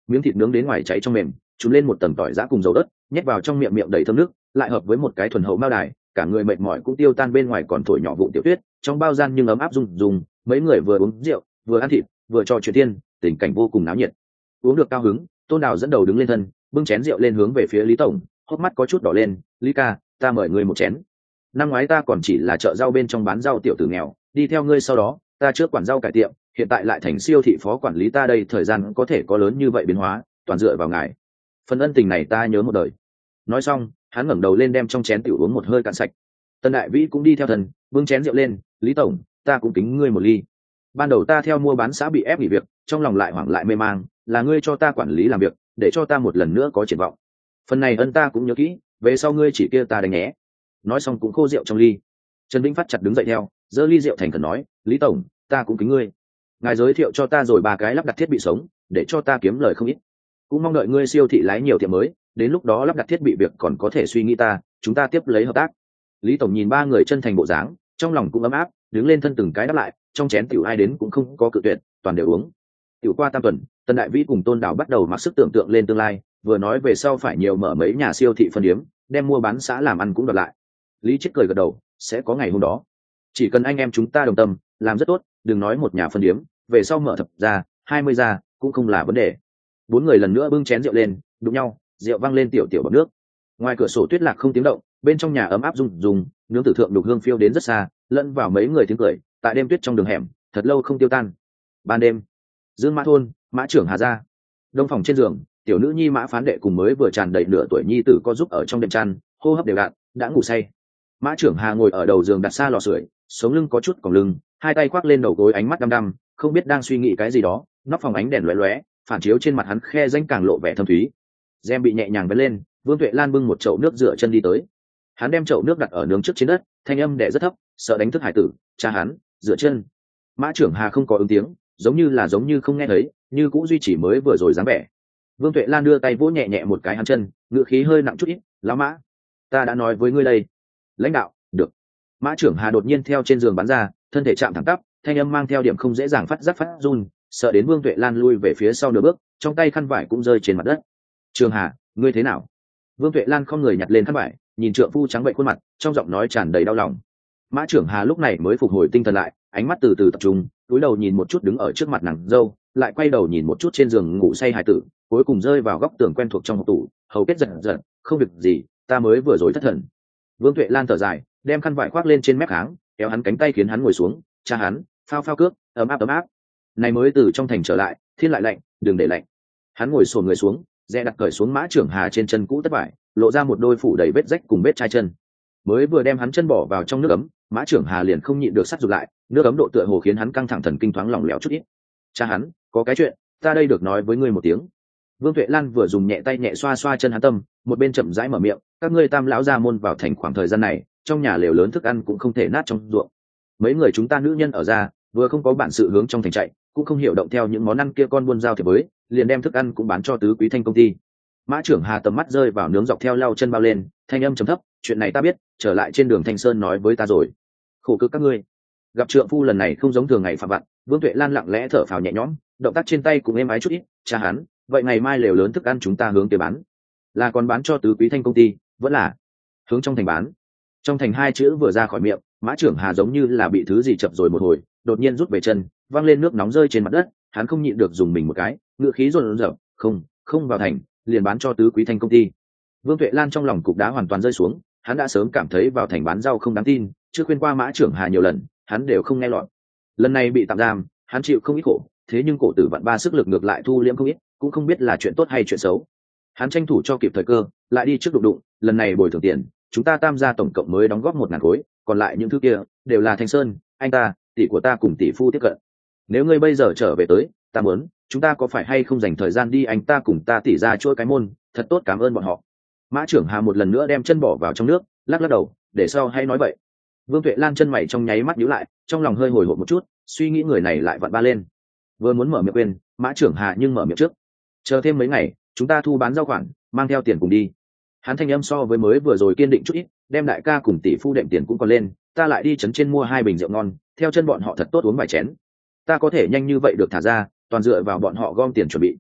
miếng thịt nướng đến ngoài cháy trong mềm, trùm lên một tầng tỏi giã cùng dầu đất, nhét vào trong miệng miệng đầy thơm nước, lại hợp với một cái thuần hậu mao đài, cả người mệt mỏi cũng tiêu tan, bên ngoài còn thổi nhỏ vụ tiểu tuyết, trong bao gian nhưng ấm áp rung rung. Mấy người vừa uống rượu vừa ăn thịt vừa trò chuyện thiên, tình cảnh vô cùng náo nhiệt. Uống được cao hứng, Tôn Đào dẫn đầu đứng lên thân, bưng chén rượu lên hướng về phía Lý tổng, hốc mắt có chút đỏ lên. Lý ca, ta mời ngươi một chén. Năm ngoái ta còn chỉ là chợ rau bên trong bán rau tiểu tử nghèo, đi theo ngươi sau đó ta trước quản rau cải tiệm, hiện tại lại thành siêu thị phó quản lý, ta đây thời gian có thể có lớn như vậy biến hóa, toàn dựa vào ngài. Phần ân tình này ta nhớ một đời. Nói xong, hắn ngẩng đầu lên đem trong chén tiểu uống một hơi cạn sạch. Tân Đại Vĩ cũng đi theo thần, bưng chén rượu lên. Lý tổng, ta cũng kính ngươi một ly. Ban đầu ta theo mua bán xã bị ép nghỉ việc, trong lòng lại hoảng lại mê mang, là ngươi cho ta quản lý làm việc, để cho ta một lần nữa có triển vọng. Phần này ân ta cũng nhớ kỹ, về sau ngươi chỉ kia ta đánh nhé. Nói xong cũng khô rượu trong ly. Trần Vĩnh phát chặt đứng dậy theo, giơ ly rượu thành khẩn nói, Lý tổng, ta cũng kính ngươi. Ngài giới thiệu cho ta rồi ba cái lắp đặt thiết bị sống, để cho ta kiếm lời không ít. Cũng mong đợi ngươi siêu thị lái nhiều tiệm mới, đến lúc đó lắp đặt thiết bị việc còn có thể suy nghĩ ta, chúng ta tiếp lấy hợp tác. Lý tổng nhìn ba người chân thành bộ dáng, trong lòng cũng ấm áp, đứng lên thân từng cái đáp lại, trong chén tiểu ai đến cũng không có cự tuyệt, toàn đều uống. Tiểu qua tam tuần, Tân Đại Vĩ cùng Tôn Đào bắt đầu mặc sức tưởng tượng lên tương lai, vừa nói về sau phải nhiều mở mấy nhà siêu thị phân điếm, đem mua bán xã làm ăn cũng đoạt lại. Lý Chiết cười gật đầu, sẽ có ngày hôm đó. Chỉ cần anh em chúng ta đồng tâm, làm rất tốt, đừng nói một nhà phân điếm, về sau mở thập ra, hai mươi ra, cũng không là vấn đề. Bốn người lần nữa bưng chén rượu lên, đụng nhau, rượu văng lên tiểu tiểu bọt nước. Ngoài cửa sổ tuyết lạc không tiếng động, bên trong nhà ấm áp rung rung, nướng tử thượng đục hương phiêu đến rất xa, lẫn vào mấy người tiếng cười, tại đêm tuyết trong đường hẻm, thật lâu không tiêu tan. Ban đêm, Dương Mã thôn, Mã trưởng Hà gia, đông phòng trên giường, tiểu nữ nhi Mã Phán Đệ cùng mới vừa tràn đầy nửa tuổi nhi tử co giúp ở trong đệm chăn, hô hấp đều đặn, đã ngủ say. Mã trưởng Hà ngồi ở đầu giường đặt xa lò sưởi, sống lưng có chút còng lưng, hai tay khoác lên đầu gối, ánh mắt đăm đăm, không biết đang suy nghĩ cái gì đó. Nóc phòng ánh đèn lóe lóe, phản chiếu trên mặt hắn khe danh càng lộ vẻ thâm thúy. Rèm bị nhẹ nhàng vén lên, Vương Tuệ Lan bưng một chậu nước rửa chân đi tới. Hắn đem chậu nước đặt ở nướng trước trên đất, thanh âm đẻ rất thấp, sợ đánh thức hải tử. Cha hắn, rửa chân. Mã trưởng Hà không có ứng tiếng, giống như là giống như không nghe thấy, như cũng duy trì mới vừa rồi dáng vẻ. Vương Tuệ Lan đưa tay vỗ nhẹ nhẹ một cái hắn chân, ngựa khí hơi nặng chút ít. Lão Mã, ta đã nói với ngươi đây. Lãnh đạo, được. Mã trưởng Hà đột nhiên theo trên giường bắn ra, thân thể chạm thẳng tắp, thanh âm mang theo điểm không dễ dàng phát giác phát run, sợ đến Vương Tuệ Lan lui về phía sau nửa bước, trong tay khăn vải cũng rơi trên mặt đất. Trường Hà, ngươi thế nào? Vương Tuệ Lan không người nhặt lên khăn vải, nhìn trượng phu trắng bệnh khuôn mặt, trong giọng nói tràn đầy đau lòng. Mã trưởng Hà lúc này mới phục hồi tinh thần lại, ánh mắt từ từ tập trung, cúi đầu nhìn một chút đứng ở trước mặt nàng dâu, lại quay đầu nhìn một chút trên giường ngủ say hài tử, cuối cùng rơi vào góc tường quen thuộc trong hộc tủ, hầu kết giật giật, không việc gì, ta mới vừa rồi thất thần. Vương Tuệ Lan thở dài, đem khăn vải khoác lên trên mép kháng, kéo hắn cánh tay khiến hắn ngồi xuống. Cha hắn, phao phao cước, ấm áp ấm áp. Này mới từ trong thành trở lại, thiên lại lạnh, đừng để lạnh. Hắn ngồi xổm người xuống, dè đặt cởi xuống Mã trưởng Hà trên chân cũ tất vải, lộ ra một đôi phủ đầy vết rách cùng vết chai chân. Mới vừa đem hắn chân bỏ vào trong nước ấm, Mã trưởng Hà liền không nhịn được sắt giục lại, nước ấm độ tựa hồ khiến hắn căng thẳng thần kinh thoáng lỏng lẻo chút ít. Cha hắn, có cái chuyện, ta đây được nói với ngươi một tiếng. Vương Tuệ Lan vừa dùng nhẹ tay nhẹ xoa xoa chân hắn tâm, một bên chậm rãi mở miệng, các ngươi tam lão gia môn vào thành khoảng thời gian này, trong nhà lều lớn thức ăn cũng không thể nát trong ruộng. Mấy người chúng ta nữ nhân ở ra, vừa không có bản sự hướng trong thành chạy, cũng không hiểu động theo những món ăn kia con buôn giao thiệp với, liền đem thức ăn cũng bán cho tứ quý thanh công ty. Mã trưởng Hà tầm mắt rơi vào nướng dọc theo lau chân bao lên, thanh âm trầm thấp, chuyện này ta biết, trở lại trên đường Thanh Sơn nói với ta rồi. Khổ cực các ngươi. Gặp trượng phu lần này không giống thường ngày phạm vặt, Vương Tuệ Lan lặng lẽ thở phào nhẹ nhõm, động tác trên tay cũng êm ái chút ít. Cha hắn, vậy ngày mai lều lớn thức ăn chúng ta hướng kia bán, là còn bán cho tứ quý thanh công ty, vẫn là hướng trong thành bán? Trong thành hai chữ vừa ra khỏi miệng, Mã trưởng Hà giống như là bị thứ gì chập rồi một hồi, đột nhiên rút về chân, văng lên nước nóng rơi trên mặt đất, hắn không nhịn được dùng mình một cái, ngựa khí run rẩy, không, không vào thành, liền bán cho tứ quý thanh công ty. Vương Tuệ Lan trong lòng cục đá hoàn toàn rơi xuống, hắn đã sớm cảm thấy vào thành bán rau không đáng tin, chưa khuyên qua Mã trưởng Hà nhiều lần, hắn đều không nghe lọt. Lần này bị tạm giam, hắn chịu không ít khổ, thế nhưng cổ tử vạn ba sức lực ngược lại thu liễm không ít, cũng không biết là chuyện tốt hay chuyện xấu. Hắn tranh thủ cho kịp thời cơ, lại đi trước đụng đụng, lần này bồi thường tiền, chúng ta tam gia tổng cộng mới đóng góp một ngàn khối, còn lại những thứ kia đều là Thanh Sơn, anh ta, tỷ của ta cùng tỷ phu tiếp cận. Nếu ngươi bây giờ trở về tới, ta muốn, chúng ta có phải hay không dành thời gian đi anh ta cùng ta tỉ ra chuỗi cái môn, thật tốt cảm ơn bọn họ. Mã trưởng Hà một lần nữa đem chân bỏ vào trong nước, lắc lắc đầu, để sau hay nói vậy. Vương Tuệ Lan chân mày trong nháy mắt nhíu lại, trong lòng hơi hồi hộp một chút, suy nghĩ người này lại vặn ba lên. Vừa muốn mở miệng quên, Mã trưởng Hà nhưng mở miệng trước. Chờ thêm mấy ngày, chúng ta thu bán rau khoản, mang theo tiền cùng đi. Hắn thanh âm so với mới vừa rồi kiên định chút ít, đem đại ca cùng tỷ phu đệm tiền cũng còn lên, ta lại đi trấn trên mua hai bình rượu ngon, theo chân bọn họ thật tốt uống vài chén. Ta có thể nhanh như vậy được thả ra, toàn dựa vào bọn họ gom tiền chuẩn bị.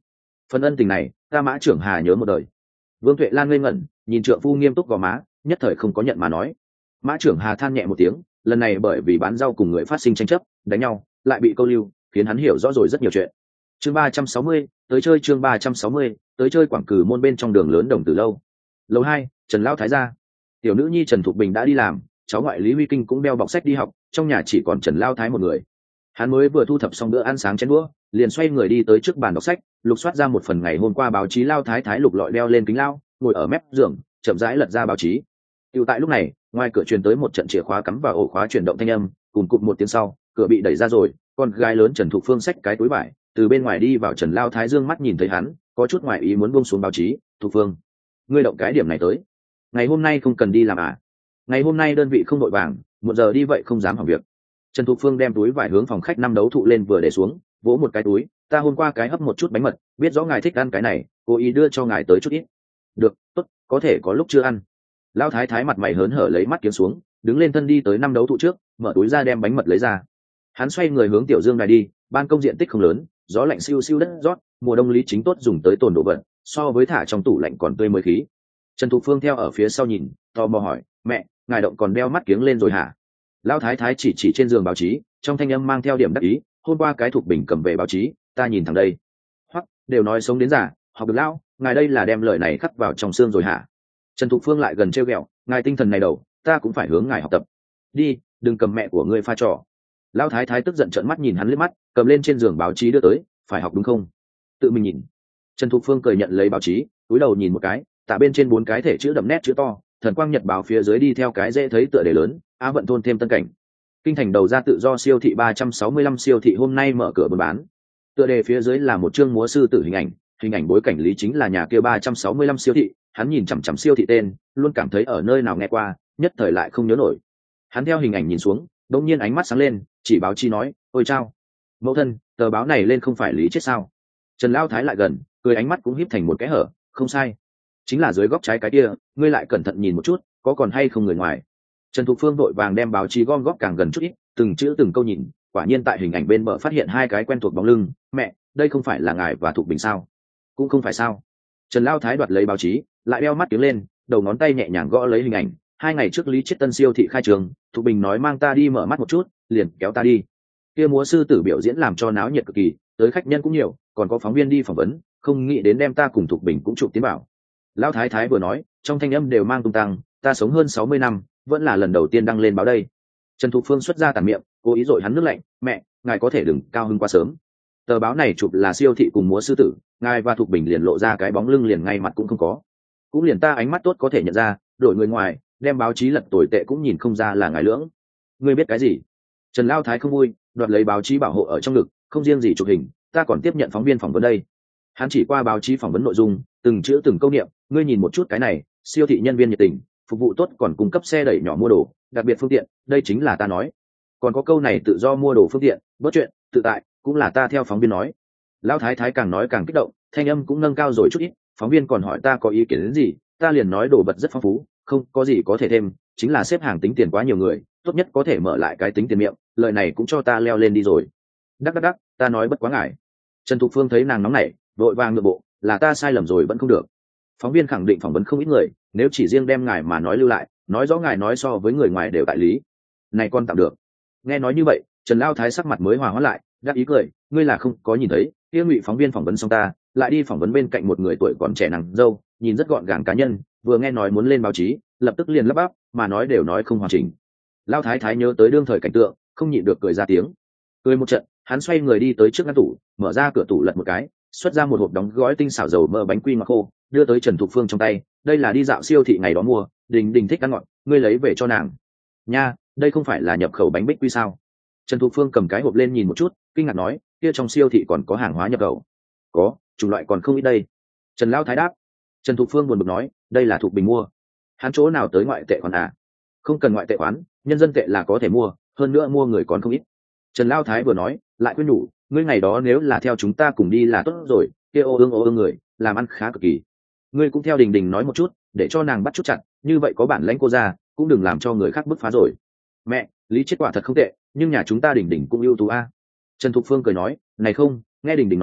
phần ân tình này ta Mã Trưởng Hà nhớ một đời. Vương Tuệ Lan ngây ngẩn nhìn trượng phu nghiêm túc gò má, nhất thời không có nhận mà nói. Mã Trưởng Hà than nhẹ một tiếng, lần này bởi vì bán rau cùng người phát sinh tranh chấp đánh nhau, lại bị câu lưu, khiến hắn hiểu rõ rồi rất nhiều chuyện. Chương ba trăm sáu mươi, tới chơi chương ba trăm sáu mươi, tới chơi Quảng Cử môn bên trong đường lớn Đồng Tử lâu. Lầu hai, Trần Lão Thái gia. Tiểu nữ nhi Trần Thục Bình đã đi làm, cháu ngoại Lý Huy Kinh cũng đeo bọc sách đi học, trong nhà chỉ còn Trần Lão Thái một người. Hắn mới vừa thu thập xong bữa ăn sáng chén đũa, liền xoay người đi tới trước bàn đọc sách, lục soát ra một phần ngày hôm qua báo chí. Lão Thái Thái lục lọi đeo lên kính lao, ngồi ở mép giường, chậm rãi lật ra báo chí. Tiểu tại lúc này, ngoài cửa truyền tới một trận chìa khóa cắm vào ổ khóa chuyển động thanh âm, cùng cụm một tiếng sau, cửa bị đẩy ra rồi, con gái lớn Trần Thục Phương xách cái túi vải, từ bên ngoài đi vào. Trần Lão Thái dương mắt nhìn thấy hắn, có chút ngoài ý muốn buông xuống báo chí. Thục Phương, ngươi động cái điểm này tới, ngày hôm nay không cần đi làm à? Ngày hôm nay đơn vị không đội vàng, một giờ đi vậy không dám hỏng việc. Trần Thục Phương đem túi vải hướng phòng khách năm đấu thụ lên vừa để xuống, vỗ một cái túi. Ta hôm qua cái hấp một chút bánh mật, biết rõ ngài thích ăn cái này, cố ý đưa cho ngài tới chút ít. Được, tốt, có thể có lúc chưa ăn. Lão Thái Thái mặt mày hớn hở lấy mắt kiếm xuống, đứng lên thân đi tới năm đấu thụ trước, mở túi ra đem bánh mật lấy ra. Hắn xoay người hướng tiểu dương này đi, ban công diện tích không lớn, gió lạnh siêu siêu đất rót, mùa đông lý chính tốt dùng tới tồn đồ vật, so với thả trong tủ lạnh còn tươi mới khí. Trần Thục Phương theo ở phía sau nhìn, tò mò hỏi, mẹ, ngài động còn đeo mắt kiếng lên rồi hả? Lão Thái Thái chỉ chỉ trên giường báo chí, trong thanh âm mang theo điểm đắc ý, hôm qua cái Thục Bình cầm về báo chí, ta nhìn thẳng đây. Hoặc đều nói sống đến già, học được lão, ngài đây là đem lời này khắc vào trong xương rồi hả? Trần Thục Phương lại gần trêu ghẹo, ngài tinh thần này đầu, ta cũng phải hướng ngài học tập. Đi, đừng cầm mẹ của ngươi pha trò. Lão Thái Thái tức giận trợn mắt nhìn hắn liếc mắt, cầm lên trên giường báo chí đưa tới, phải học đúng không? Tự mình nhìn. Trần Thục Phương cười nhận lấy báo chí, cúi đầu nhìn một cái, tạ bên trên bốn cái thể chữ đậm nét chữ to, Thần Quang Nhật báo phía dưới đi theo cái dễ thấy tựa đề lớn, Á Vận thôn thêm tân cảnh. Kinh thành đầu ra tự do siêu thị ba trăm sáu mươi lăm siêu thị hôm nay mở cửa buôn bán. Tựa đề phía dưới là một chương múa sư tử hình ảnh, hình ảnh bối cảnh lý chính là nhà kia ba trăm sáu mươi lăm siêu thị, hắn nhìn chằm chằm siêu thị tên, luôn cảm thấy ở nơi nào nghe qua, nhất thời lại không nhớ nổi. Hắn theo hình ảnh nhìn xuống, đột nhiên ánh mắt sáng lên, chỉ báo chi nói, ôi chao, mẫu thân, tờ báo này lên không phải lý chết sao? Trần Lão Thái lại gần, cười ánh mắt cũng híp thành một cái hở, không sai, chính là dưới góc trái cái kia, ngươi lại cẩn thận nhìn một chút, có còn hay không người ngoài. Trần Thục Phương vội vàng đem báo chí gom góp càng gần chút ít, từng chữ từng câu nhìn, quả nhiên tại hình ảnh bên bờ phát hiện hai cái quen thuộc bóng lưng. Mẹ, đây không phải là ngài và Thục Bình sao? Cũng không phải sao? Trần Lão Thái đoạt lấy báo chí, lại đeo mắt tiếng lên, đầu ngón tay nhẹ nhàng gõ lấy hình ảnh. Hai ngày trước Lý Chiết Tân siêu thị khai trường, Thục Bình nói mang ta đi mở mắt một chút, liền kéo ta đi. Kia múa sư tử biểu diễn làm cho náo nhiệt cực kỳ, tới khách nhân cũng nhiều, còn có phóng viên đi phỏng vấn, không nghĩ đến đem ta cùng Thục Bình cũng chụp tiến bảo. Lão Thái Thái vừa nói, trong thanh âm đều mang tung tăng, ta sống hơn sáu mươi năm, vẫn là lần đầu tiên đăng lên báo đây. Trần Thục Phương xuất ra tàn miệng, cố ý dội hắn nước lạnh, mẹ, ngài có thể đừng cao hứng quá sớm. Tờ báo này chụp là siêu thị cùng múa sư tử, ngài và Thục Bình liền lộ ra cái bóng lưng liền ngay mặt cũng không có. Cũng liền ta ánh mắt tốt có thể nhận ra, đổi người ngoài, đem báo chí lật tồi tệ cũng nhìn không ra là ngài lưỡng. Ngươi biết cái gì? Trần Lão Thái không vui, đoạt lấy báo chí bảo hộ ở trong ngực, không riêng gì chụp hình, ta còn tiếp nhận phóng viên phỏng vấn đây. Hắn chỉ qua báo chí phỏng vấn nội dung, từng chữ từng câu niệm, ngươi nhìn một chút cái này, siêu thị nhân viên nhiệt tình, phục vụ tốt, còn cung cấp xe đẩy nhỏ mua đồ, đặc biệt phương tiện, đây chính là ta nói. Còn có câu này tự do mua đồ phương tiện, bớt chuyện, tự tại, cũng là ta theo phóng viên nói. Lão Thái Thái càng nói càng kích động, thanh âm cũng nâng cao rồi chút ít, phóng viên còn hỏi ta có ý kiến đến gì, ta liền nói đồ vật rất phong phú, không có gì có thể thêm, chính là xếp hàng tính tiền quá nhiều người, tốt nhất có thể mở lại cái tính tiền miệng, lời này cũng cho ta leo lên đi rồi. Đắc đắc đắc, ta nói bất quá ngại. Trần Thục Phương thấy nàng nóng nảy, vội vàng ngượng bộ, là ta sai lầm rồi vẫn không được. Phóng viên khẳng định phỏng vấn không ít người, nếu chỉ riêng đem ngài mà nói lưu lại, nói rõ ngài nói so với người ngoài đều tại lý. Này con tạm được. Nghe nói như vậy, Trần Lão Thái sắc mặt mới hòa hoãn lại, đáp ý cười, ngươi là không có nhìn thấy, kia Ngụy phóng viên phỏng vấn xong ta, lại đi phỏng vấn bên cạnh một người tuổi còn trẻ nàng dâu, nhìn rất gọn gàng cá nhân, vừa nghe nói muốn lên báo chí, lập tức liền lắp bắp, mà nói đều nói không hoàn chỉnh. Lão Thái Thái nhớ tới đương thời cảnh tượng, không nhịn được cười ra tiếng. Cười một trận, hắn xoay người đi tới trước ngăn tủ, mở ra cửa tủ lật một cái, xuất ra một hộp đóng gói tinh xảo dầu mỡ bánh quy ngọt khô, đưa tới Trần Thục Phương trong tay, đây là đi dạo siêu thị ngày đó mua, Đình Đình thích ăn ngọt, ngươi lấy về cho nàng. Nha, đây không phải là nhập khẩu bánh bích quy sao? Trần Thục Phương cầm cái hộp lên nhìn một chút, kinh ngạc nói, kia trong siêu thị còn có hàng hóa nhập khẩu. Có, chủng loại còn không ít đây. Trần Lão Thái đáp. Trần Thục Phương buồn bực nói, đây là Thục Bình mua. Hắn chỗ nào tới ngoại tệ khoán à? Không cần ngoại tệ khoán, nhân dân tệ là có thể mua, hơn nữa mua người còn không ít. Trần Lão Thái vừa nói, lại khuyên nhủ, ngươi ngày đó nếu là theo chúng ta cùng đi là tốt rồi, kia ô ương ô ương người, làm ăn khá cực kỳ. Ngươi cũng theo Đình Đình nói một chút, để cho nàng bắt chút chặt, như vậy có bản lãnh cô ra, cũng đừng làm cho người khác bứt phá rồi. Mẹ, Lý Chiết quả thật không tệ, nhưng nhà chúng ta Đình Đình cũng ưu tú a. Trần Thục Phương cười nói, này không, nghe Đình Đình nói,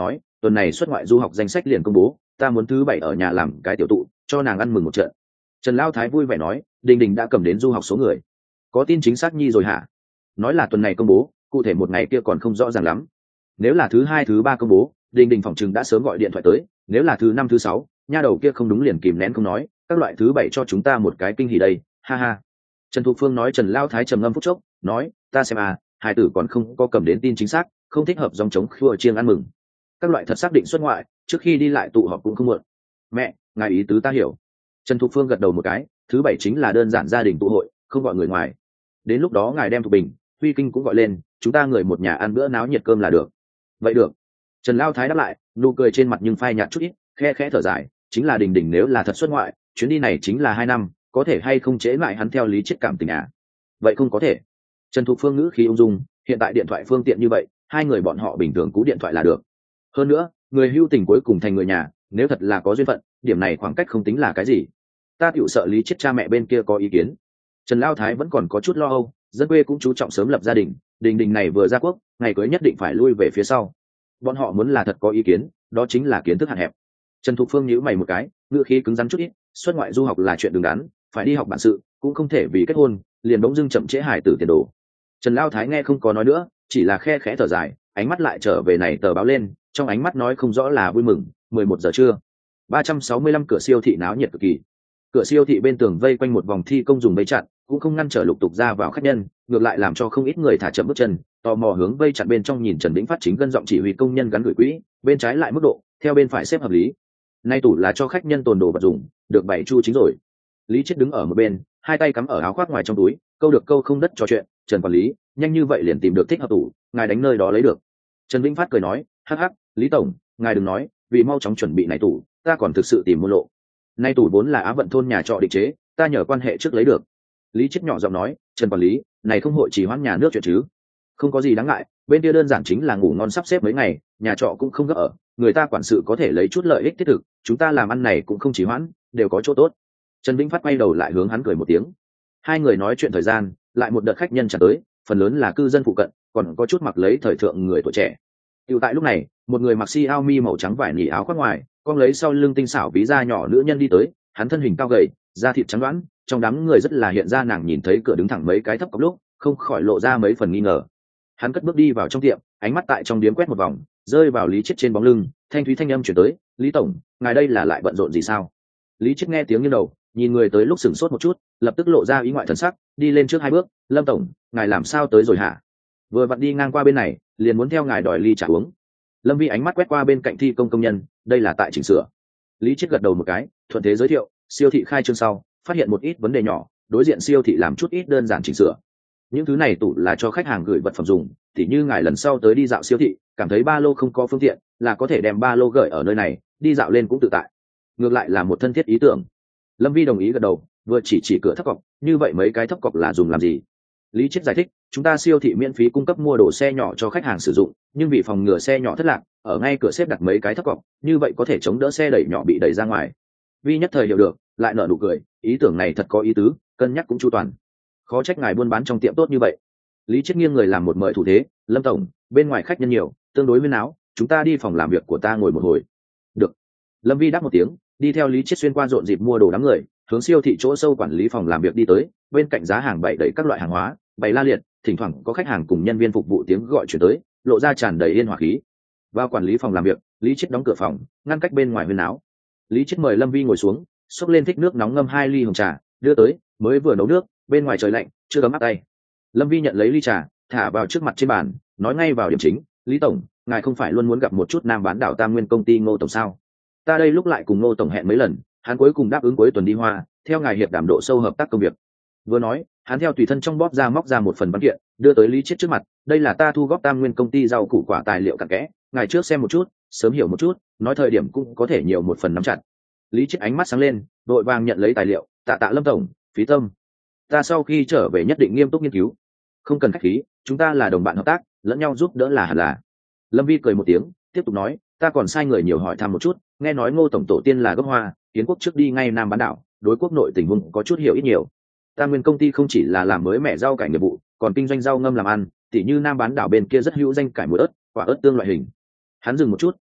tuần này xuất ngoại du học danh sách liền công bố, ta muốn thứ bảy ở nhà làm cái tiểu tụ cho nàng ăn mừng một trận. Trần Lao Thái vui vẻ nói, đình đình đã cầm đến du học số người, có tin chính xác nhi rồi hả? Nói là tuần này công bố, cụ thể một ngày kia còn không rõ ràng lắm. Nếu là thứ hai thứ ba công bố, đình đình phỏng chừng đã sớm gọi điện thoại tới, nếu là thứ năm thứ sáu, nha đầu kia không đúng liền kìm nén không nói, các loại thứ bảy cho chúng ta một cái kinh hỉ đây, ha ha. Trần Thục Phương nói. Trần Lao Thái trầm ngâm phút chốc nói, ta xem à, hai tử còn không có cầm đến tin chính xác, không thích hợp dòng chống khua chiêng ăn mừng, các loại thật xác định xuất ngoại trước khi đi lại tụ họp cũng không muộn. Mẹ, ngài ý tứ ta hiểu. Trần Thục Phương gật đầu một cái, thứ bảy chính là đơn giản gia đình tụ hội, không gọi người ngoài. Đến lúc đó ngài đem Thục Bình, Huy Kinh cũng gọi lên, chúng ta người một nhà ăn bữa náo nhiệt cơm là được. Vậy được. Trần Lao Thái đáp lại, nụ cười trên mặt nhưng phai nhạt chút ít, khe khẽ thở dài, chính là đình đình nếu là thật xuất ngoại, chuyến đi này chính là hai năm, có thể hay không trễ lại hắn theo lý chết cảm tình à? Vậy không có thể. Trần Thục Phương ngữ khí ung dung, hiện tại điện thoại phương tiện như vậy, hai người bọn họ bình thường cú điện thoại là được. Hơn nữa, người hưu tình cuối cùng thành người nhà, nếu thật là có duyên phận, điểm này khoảng cách không tính là cái gì. Ta tiểu sợ lý chết cha mẹ bên kia có ý kiến. Trần Lao Thái vẫn còn có chút lo âu, dân quê cũng chú trọng sớm lập gia đình, đình đình này vừa ra quốc, ngày cưới nhất định phải lui về phía sau. Bọn họ muốn là thật có ý kiến, đó chính là kiến thức hạn hẹp. Trần Thục Phương nhíu mày một cái, ngữ khí cứng rắn chút ít, xuất ngoại du học là chuyện đứng đắn, phải đi học bản sự, cũng không thể vì kết hôn liền bỗng dưng chậm trễ hài tử tiền đồ. Trần Lao Thái nghe không có nói nữa, chỉ là khe khẽ thở dài, ánh mắt lại trở về này tờ báo lên, trong ánh mắt nói không rõ là vui mừng. Mười một giờ trưa, ba trăm sáu mươi lăm cửa siêu thị náo nhiệt cực kỳ. Cửa siêu thị bên tường vây quanh một vòng thi công dùng vây chặn, cũng không ngăn trở lục tục ra vào khách nhân, ngược lại làm cho không ít người thả chậm bước chân, tò mò hướng vây chặn bên trong nhìn Trần Vĩnh Phát chính gân giọng chỉ huy công nhân gắn gửi quỹ, bên trái lại mức độ, theo bên phải xếp hợp lý. Nay tủ là cho khách nhân tồn đồ vật dùng, được bày chu chính rồi. Lý Chiết đứng ở một bên, hai tay cắm ở áo khoác ngoài trong túi, câu được câu không đất trò chuyện. Trần quản lý, nhanh như vậy liền tìm được thích hợp tủ, ngài đánh nơi đó lấy được. Trần Vĩnh Phát cười nói, hắc hắc, Lý tổng, ngài đừng nói, vì mau chóng chuẩn bị này tủ, ta còn thực sự tìm mua lộ. Nay tủ vốn là Á Vận thôn nhà trọ định chế, ta nhờ quan hệ trước lấy được. Lý Chiết nhỏ giọng nói, Trần quản lý, này không hội chỉ hoãn nhà nước chuyện chứ? Không có gì đáng ngại, bên kia đơn giản chính là ngủ ngon sắp xếp mấy ngày, nhà trọ cũng không gấp ở, người ta quản sự có thể lấy chút lợi ích thiết thực, chúng ta làm ăn này cũng không chỉ hoãn, đều có chỗ tốt. Trần Vĩnh Phát quay đầu lại hướng hắn cười một tiếng. Hai người nói chuyện thời gian, lại một đợt khách nhân trả tới, phần lớn là cư dân phụ cận, còn có chút mặc lấy thời thượng người tuổi trẻ. Tiểu tại lúc này, một người mặc Xiaomi màu trắng vải nỉ áo khoác ngoài, con lấy sau lưng tinh xảo ví da nhỏ nữ nhân đi tới, hắn thân hình cao gầy, da thịt trắng đoán, trong đám người rất là hiện ra nàng nhìn thấy cửa đứng thẳng mấy cái thấp cọc lúc, không khỏi lộ ra mấy phần nghi ngờ. Hắn cất bước đi vào trong tiệm, ánh mắt tại trong điếm quét một vòng, rơi vào Lý Chiết trên bóng lưng, thanh thúy thanh âm chuyển tới, Lý tổng, ngài đây là lại bận rộn gì sao? Lý Chiết nghe tiếng như đầu, nhìn người tới lúc sửng sốt một chút, lập tức lộ ra ý ngoại thần sắc, đi lên trước hai bước, Lâm tổng, ngài làm sao tới rồi hả? Vừa vặn đi ngang qua bên này, liền muốn theo ngài đòi ly trà uống. Lâm Vi ánh mắt quét qua bên cạnh thi công công nhân, đây là tại chỉnh sửa. Lý Chiết gật đầu một cái, thuận thế giới thiệu, siêu thị khai trương sau, phát hiện một ít vấn đề nhỏ, đối diện siêu thị làm chút ít đơn giản chỉnh sửa. Những thứ này tủ là cho khách hàng gửi vật phẩm dùng, tỉ như ngài lần sau tới đi dạo siêu thị, cảm thấy ba lô không có phương tiện, là có thể đem ba lô gửi ở nơi này, đi dạo lên cũng tự tại. Ngược lại là một thân thiết ý tưởng. Lâm Vi đồng ý gật đầu, vừa chỉ chỉ cửa thấp cọc, như vậy mấy cái thấp cọc là dùng làm gì? Lý Chiết giải thích, chúng ta siêu thị miễn phí cung cấp mua đồ xe nhỏ cho khách hàng sử dụng, nhưng vì phòng ngừa xe nhỏ thất lạc, ở ngay cửa xếp đặt mấy cái thấp cọc, như vậy có thể chống đỡ xe đẩy nhỏ bị đẩy ra ngoài. Vi nhất thời hiểu được, lại nở nụ cười, ý tưởng này thật có ý tứ, cân nhắc cũng chu toàn. Khó trách ngài buôn bán trong tiệm tốt như vậy. Lý Chiết nghiêng người làm một mời thủ thế, Lâm tổng, bên ngoài khách nhân nhiều, tương đối huyên náo, chúng ta đi phòng làm việc của ta ngồi một hồi. Được. Lâm Vi đáp một tiếng, đi theo Lý Chiết xuyên qua rộn dịp mua đồ đám người, hướng siêu thị chỗ sâu quản lý phòng làm việc đi tới, bên cạnh giá hàng bày đầy các loại hàng hóa, bày la liệt, thỉnh thoảng có khách hàng cùng nhân viên phục vụ tiếng gọi chuyển tới, lộ ra tràn đầy yên hòa khí. Vào quản lý phòng làm việc, Lý Chiết đóng cửa phòng, ngăn cách bên ngoài huyên náo. Lý Chiết mời Lâm Vi ngồi xuống, xốc lên thích nước nóng ngâm hai ly hồng trà, đưa tới, mới vừa nấu nước, bên ngoài trời lạnh, chưa cấm áp tay. Lâm Vi nhận lấy ly trà, thả vào trước mặt trên bàn, nói ngay vào điểm chính, Lý tổng, ngài không phải luôn muốn gặp một chút nam bán đảo Tam Nguyên công ty Ngô tổng sao? Ta đây lúc lại cùng Ngô tổng hẹn mấy lần, hắn cuối cùng đáp ứng cuối tuần đi Hoa, theo ngài hiệp đảm độ sâu hợp tác công việc. Vừa nói, hắn theo tùy thân trong bóp ra móc ra một phần văn kiện, đưa tới Lý Chiết trước mặt, đây là ta thu góp Tam Nguyên công ty rau củ quả tài liệu cặn kẽ, ngài trước xem một chút, sớm hiểu một chút, nói thời điểm cũng có thể nhiều một phần nắm chặt. Lý Chiết ánh mắt sáng lên, vội vàng nhận lấy tài liệu, tạ tạ Lâm tổng, phí tâm. Ta sau khi trở về nhất định nghiêm túc nghiên cứu. Không cần khách khí, chúng ta là đồng bạn hợp tác, lẫn nhau giúp đỡ là hẳn là. Lâm Vi cười một tiếng, tiếp tục nói, ta còn sai người nhiều hỏi thăm một chút, nghe nói Ngô tổng tổ tiên là gốc Hoa, kiến quốc trước đi ngay Nam bán đảo, đối quốc nội tình huống có chút hiểu ít nhiều. Tam Nguyên công ty không chỉ là làm mới mẻ rau cải nghiệp vụ, còn kinh doanh rau ngâm làm ăn, tỉ như Nam bán đảo bên kia rất hữu danh cải muối ớt, quả ớt tương loại hình. Hắn dừng một chút,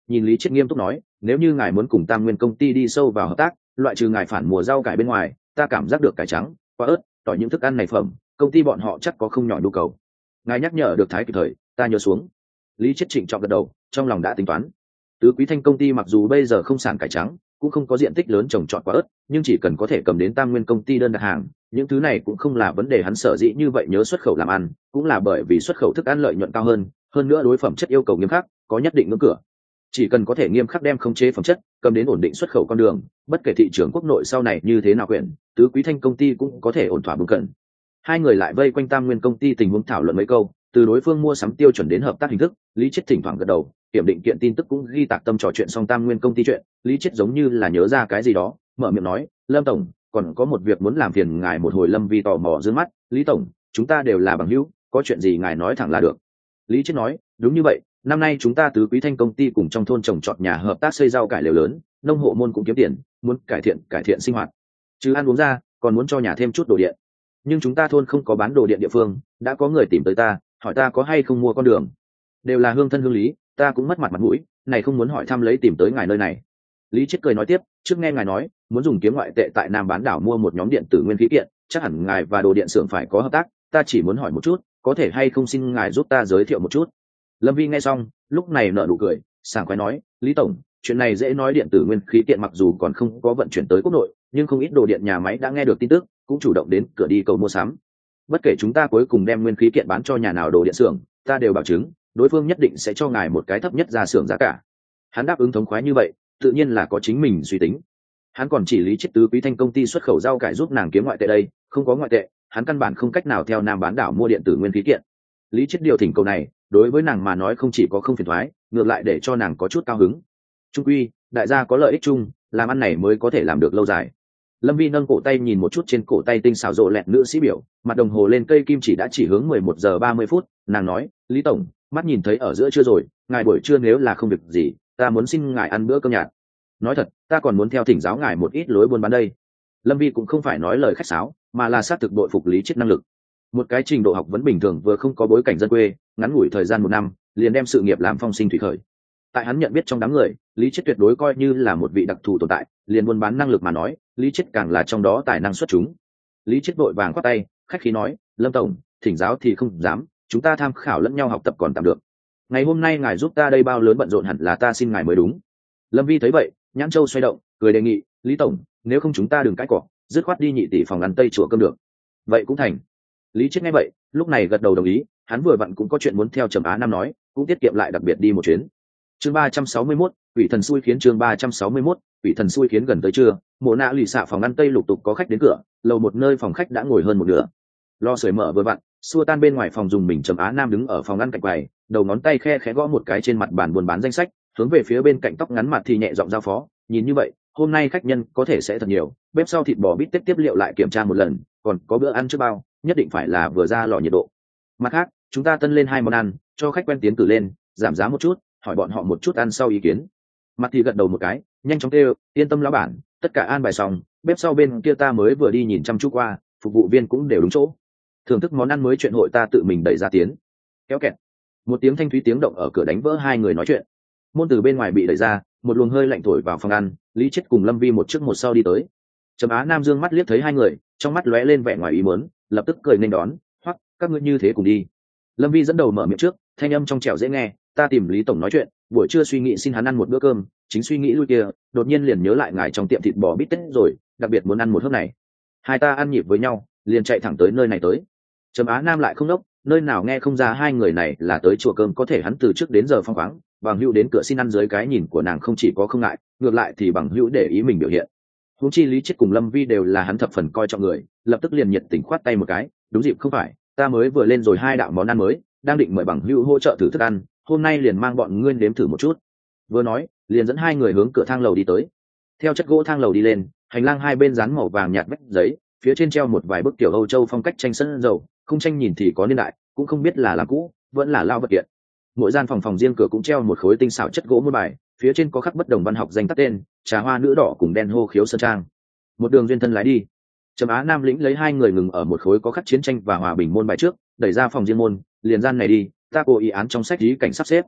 nhìn Lý Chiết nghiêm túc nói, nếu như ngài muốn cùng Tam Nguyên công ty đi sâu vào hợp tác, loại trừ ngài phản mùa rau cải bên ngoài, ta cảm giác được cải trắng, quả ớt, tỏi những thức ăn này phẩm, công ty bọn họ chắc có không nhỏ nhu cầu. Ngài nhắc nhở được thái kịp thời, ta nhớ xuống. Lý Chiết trịnh trọng gật đầu, trong lòng đã tính toán. Tứ Quý Thanh công ty mặc dù bây giờ không sản cải trắng, cũng không có diện tích lớn trồng trọt quả ớt, nhưng chỉ cần có thể cầm đến Tam Nguyên công ty đơn đặt hàng, những thứ này cũng không là vấn đề. Hắn sở dĩ như vậy nhớ xuất khẩu làm ăn, cũng là bởi vì xuất khẩu thức ăn lợi nhuận cao hơn, hơn nữa đối phẩm chất yêu cầu nghiêm khắc, có nhất định ngưỡng cửa. Chỉ cần có thể nghiêm khắc đem khống chế phẩm chất, cầm đến ổn định xuất khẩu con đường, bất kể thị trường quốc nội sau này như thế nào quyển, Tứ Quý Thanh công ty cũng có thể ổn thỏa bưng cận. Hai người lại vây quanh Tam Nguyên công ty tình huống thảo luận mấy câu, từ đối phương mua sắm tiêu chuẩn đến hợp tác hình thức, Lý Chiết thỉnh thoảng gật đầu, kiểm định kiện tin tức cũng ghi tạc tâm. Trò chuyện xong Tam Nguyên công ty chuyện, Lý Chiết giống như là nhớ ra cái gì đó, mở miệng nói, Lâm tổng, còn có một việc muốn làm phiền ngài một hồi. Lâm Vi tò mò dương mắt, Lý tổng, chúng ta đều là bằng hữu, có chuyện gì ngài nói thẳng là được. Lý Chiết nói, đúng như vậy, năm nay chúng ta Tứ Quý Thanh công ty cùng trong thôn trồng trọt nhà hợp tác xây rau cải lều lớn, nông hộ môn cũng kiếm tiền, muốn cải thiện cải thiện sinh hoạt, chứ ăn uống ra, còn muốn cho nhà thêm chút đồ điện. Nhưng chúng ta thôn không có bán đồ điện địa phương, đã có người tìm tới ta, hỏi ta có hay không mua con đường. Đều là hương thân hương lý, ta cũng mất mặt mặt mũi, này không muốn hỏi thăm lấy tìm tới ngài nơi này. Lý Chiết cười nói tiếp, trước nghe ngài nói muốn dùng kiếm ngoại tệ tại Nam bán đảo mua một nhóm điện tử nguyên khí kiện, chắc hẳn ngài và đồ điện xưởng phải có hợp tác, ta chỉ muốn hỏi một chút, có thể hay không xin ngài giúp ta giới thiệu một chút. Lâm Vi nghe xong, lúc này nở nụ cười, sảng khoái nói, Lý tổng, chuyện này dễ nói. Điện tử nguyên khí kiện mặc dù còn không có vận chuyển tới quốc nội, nhưng không ít đồ điện nhà máy đã nghe được tin tức, cũng chủ động đến cửa đi cầu mua sắm. Bất kể chúng ta cuối cùng đem nguyên khí kiện bán cho nhà nào đồ điện xưởng, ta đều bảo chứng đối phương nhất định sẽ cho ngài một cái thấp nhất ra xưởng giá cả. Hắn đáp ứng thống khoái như vậy, tự nhiên là có chính mình suy tính. Hắn còn chỉ Lý Chiết Tứ Quý Thanh công ty xuất khẩu rau cải giúp nàng kiếm ngoại tệ đây, không có ngoại tệ, hắn căn bản không cách nào theo Nam bán đảo mua điện tử nguyên khí kiện. Lý Chiết điều thỉnh cầu này, đối với nàng mà nói không chỉ có không phiền toái, ngược lại để cho nàng có chút cao hứng. Trung quy, đại gia có lợi ích chung, làm ăn này mới có thể làm được lâu dài. Lâm Vi nâng cổ tay nhìn một chút trên cổ tay tinh xảo rộ lẹt nữ sĩ biểu, mặt đồng hồ lên cây kim chỉ đã chỉ hướng mười một giờ ba mươi phút, nàng nói, Lý tổng, mắt nhìn thấy ở giữa trưa rồi, ngài buổi trưa nếu là không việc gì, ta muốn xin ngài ăn bữa cơm nhạt. Nói thật, ta còn muốn theo thỉnh giáo ngài một ít lối buôn bán đây. Lâm Vi cũng không phải nói lời khách sáo, mà là xác thực đội phục Lý Chiết năng lực. Một cái trình độ học vấn bình thường vừa không có bối cảnh dân quê, ngắn ngủi thời gian một năm, liền đem sự nghiệp làm phong sinh thủy khởi. Tại hắn nhận biết trong đám người, Lý Chiết tuyệt đối coi như là một vị đặc thù tồn tại, liền buôn bán năng lực mà nói, Lý Chiết càng là trong đó tài năng xuất chúng. Lý Chiết vội vàng khoát tay, khách khí nói, Lâm tổng, thỉnh giáo thì không dám, chúng ta tham khảo lẫn nhau học tập còn tạm được. Ngày hôm nay ngài giúp ta đây bao lớn bận rộn hẳn là ta xin ngài mới đúng. Lâm Vi thấy vậy, nhãn châu xoay động, cười đề nghị, Lý tổng, nếu không chúng ta đừng cãi cọ, dứt khoát đi nhị tỷ phòng ăn tây chùa cơm được. Vậy cũng thành. Lý Chiết nghe vậy, lúc này gật đầu đồng ý, hắn vừa vặn cũng có chuyện muốn theo Trầm Á Nam nói, cũng tiết kiệm lại đặc biệt đi một chuyến. Chương ba trăm sáu mươi mốt, quỷ thần xui khiến. Chương ba trăm sáu mươi mốt, quỷ thần xui khiến. Gần tới trưa, Mộ Na lì xạ phòng ăn tây lục tục có khách đến cửa, lầu một nơi phòng khách đã ngồi hơn một nửa. Lo sưởi mở vừa vặn, xua tan bên ngoài phòng dùng mình. Trầm Á Nam đứng ở phòng ăn cạnh quầy, đầu ngón tay khe khẽ gõ một cái trên mặt bàn buôn bán danh sách, hướng về phía bên cạnh tóc ngắn mặt thì nhẹ giọng giao phó, nhìn như vậy, hôm nay khách nhân có thể sẽ thật nhiều, bếp sau thịt bò bít tết tiếp liệu lại kiểm tra một lần, còn có bữa ăn trước bao, nhất định phải là vừa ra lò nhiệt độ. Mặt khác, chúng ta tân lên hai món ăn, cho khách quen tiến cử lên, giảm giá một chút, hỏi bọn họ một chút ăn sau ý kiến. Mặt thì gật đầu một cái, nhanh chóng kêu, yên tâm lão bản, tất cả an bài xong, bếp sau bên kia ta mới vừa đi nhìn chăm chú qua, phục vụ viên cũng đều đúng chỗ. Thưởng thức món ăn mới chuyện hội ta tự mình đẩy ra tiến. Kéo kẹt. Một tiếng thanh thúy tiếng động ở cửa đánh vỡ hai người nói chuyện. Môn từ bên ngoài bị đẩy ra, một luồng hơi lạnh thổi vào phòng ăn, Lý Chiết cùng Lâm Vi một trước một sau đi tới. Trầm Á Nam dương mắt liếc thấy hai người, trong mắt lóe lên vẻ ngoài ý muốn, lập tức cười nên đón, hoắc, các ngươi như thế cùng đi. Lâm Vi dẫn đầu mở miệng trước, thanh âm trong trẻo dễ nghe, ta tìm Lý tổng nói chuyện, buổi trưa suy nghĩ xin hắn ăn một bữa cơm, chính suy nghĩ lui kia, đột nhiên liền nhớ lại ngài trong tiệm thịt bò bít tết rồi, đặc biệt muốn ăn một hớp này. Hai ta ăn nhịp với nhau, liền chạy thẳng tới nơi này tới. Trầm Á Nam lại không đốc, nơi nào nghe không ra hai người này là tới chùa cơm, có thể hắn từ trước đến giờ phong khoáng, bằng hữu đến cửa xin ăn dưới cái nhìn của nàng không chỉ có không ngại, ngược lại thì bằng hữu để ý mình biểu hiện. Huống chi Lý Chiết cùng Lâm Vi đều là hắn thập phần coi trọng người, lập tức liền nhiệt tình khoát tay một cái, đúng dịp không phải, ta mới vừa lên rồi hai đạo món ăn mới, đang định mời bằng hữu hỗ trợ thử thức ăn, hôm nay liền mang bọn ngươi nếm thử một chút. Vừa nói, liền dẫn hai người hướng cửa thang lầu đi tới. Theo chất gỗ thang lầu đi lên, hành lang hai bên dán màu vàng nhạt vách giấy, phía trên treo một vài bức tiểu Âu Châu phong cách tranh sân dầu, không tranh nhìn thì có niên đại, cũng không biết là làm cũ, vẫn là lao vật kiện. Mỗi gian phòng phòng riêng cửa cũng treo một khối tinh xảo chất gỗ muôn bài, phía trên có khắc bất đồng văn học danh tắt tên, trà hoa nữ đỏ cùng đen hô khiếu sơn trang. Một đường duyên thân lái đi. Trầm Á Nam lĩnh lấy hai người ngừng ở một khối có khắc chiến tranh và hòa bình môn bài trước, đẩy ra phòng riêng môn, liền gian này đi, ta cố ý án trong sách lý cảnh sắp xếp.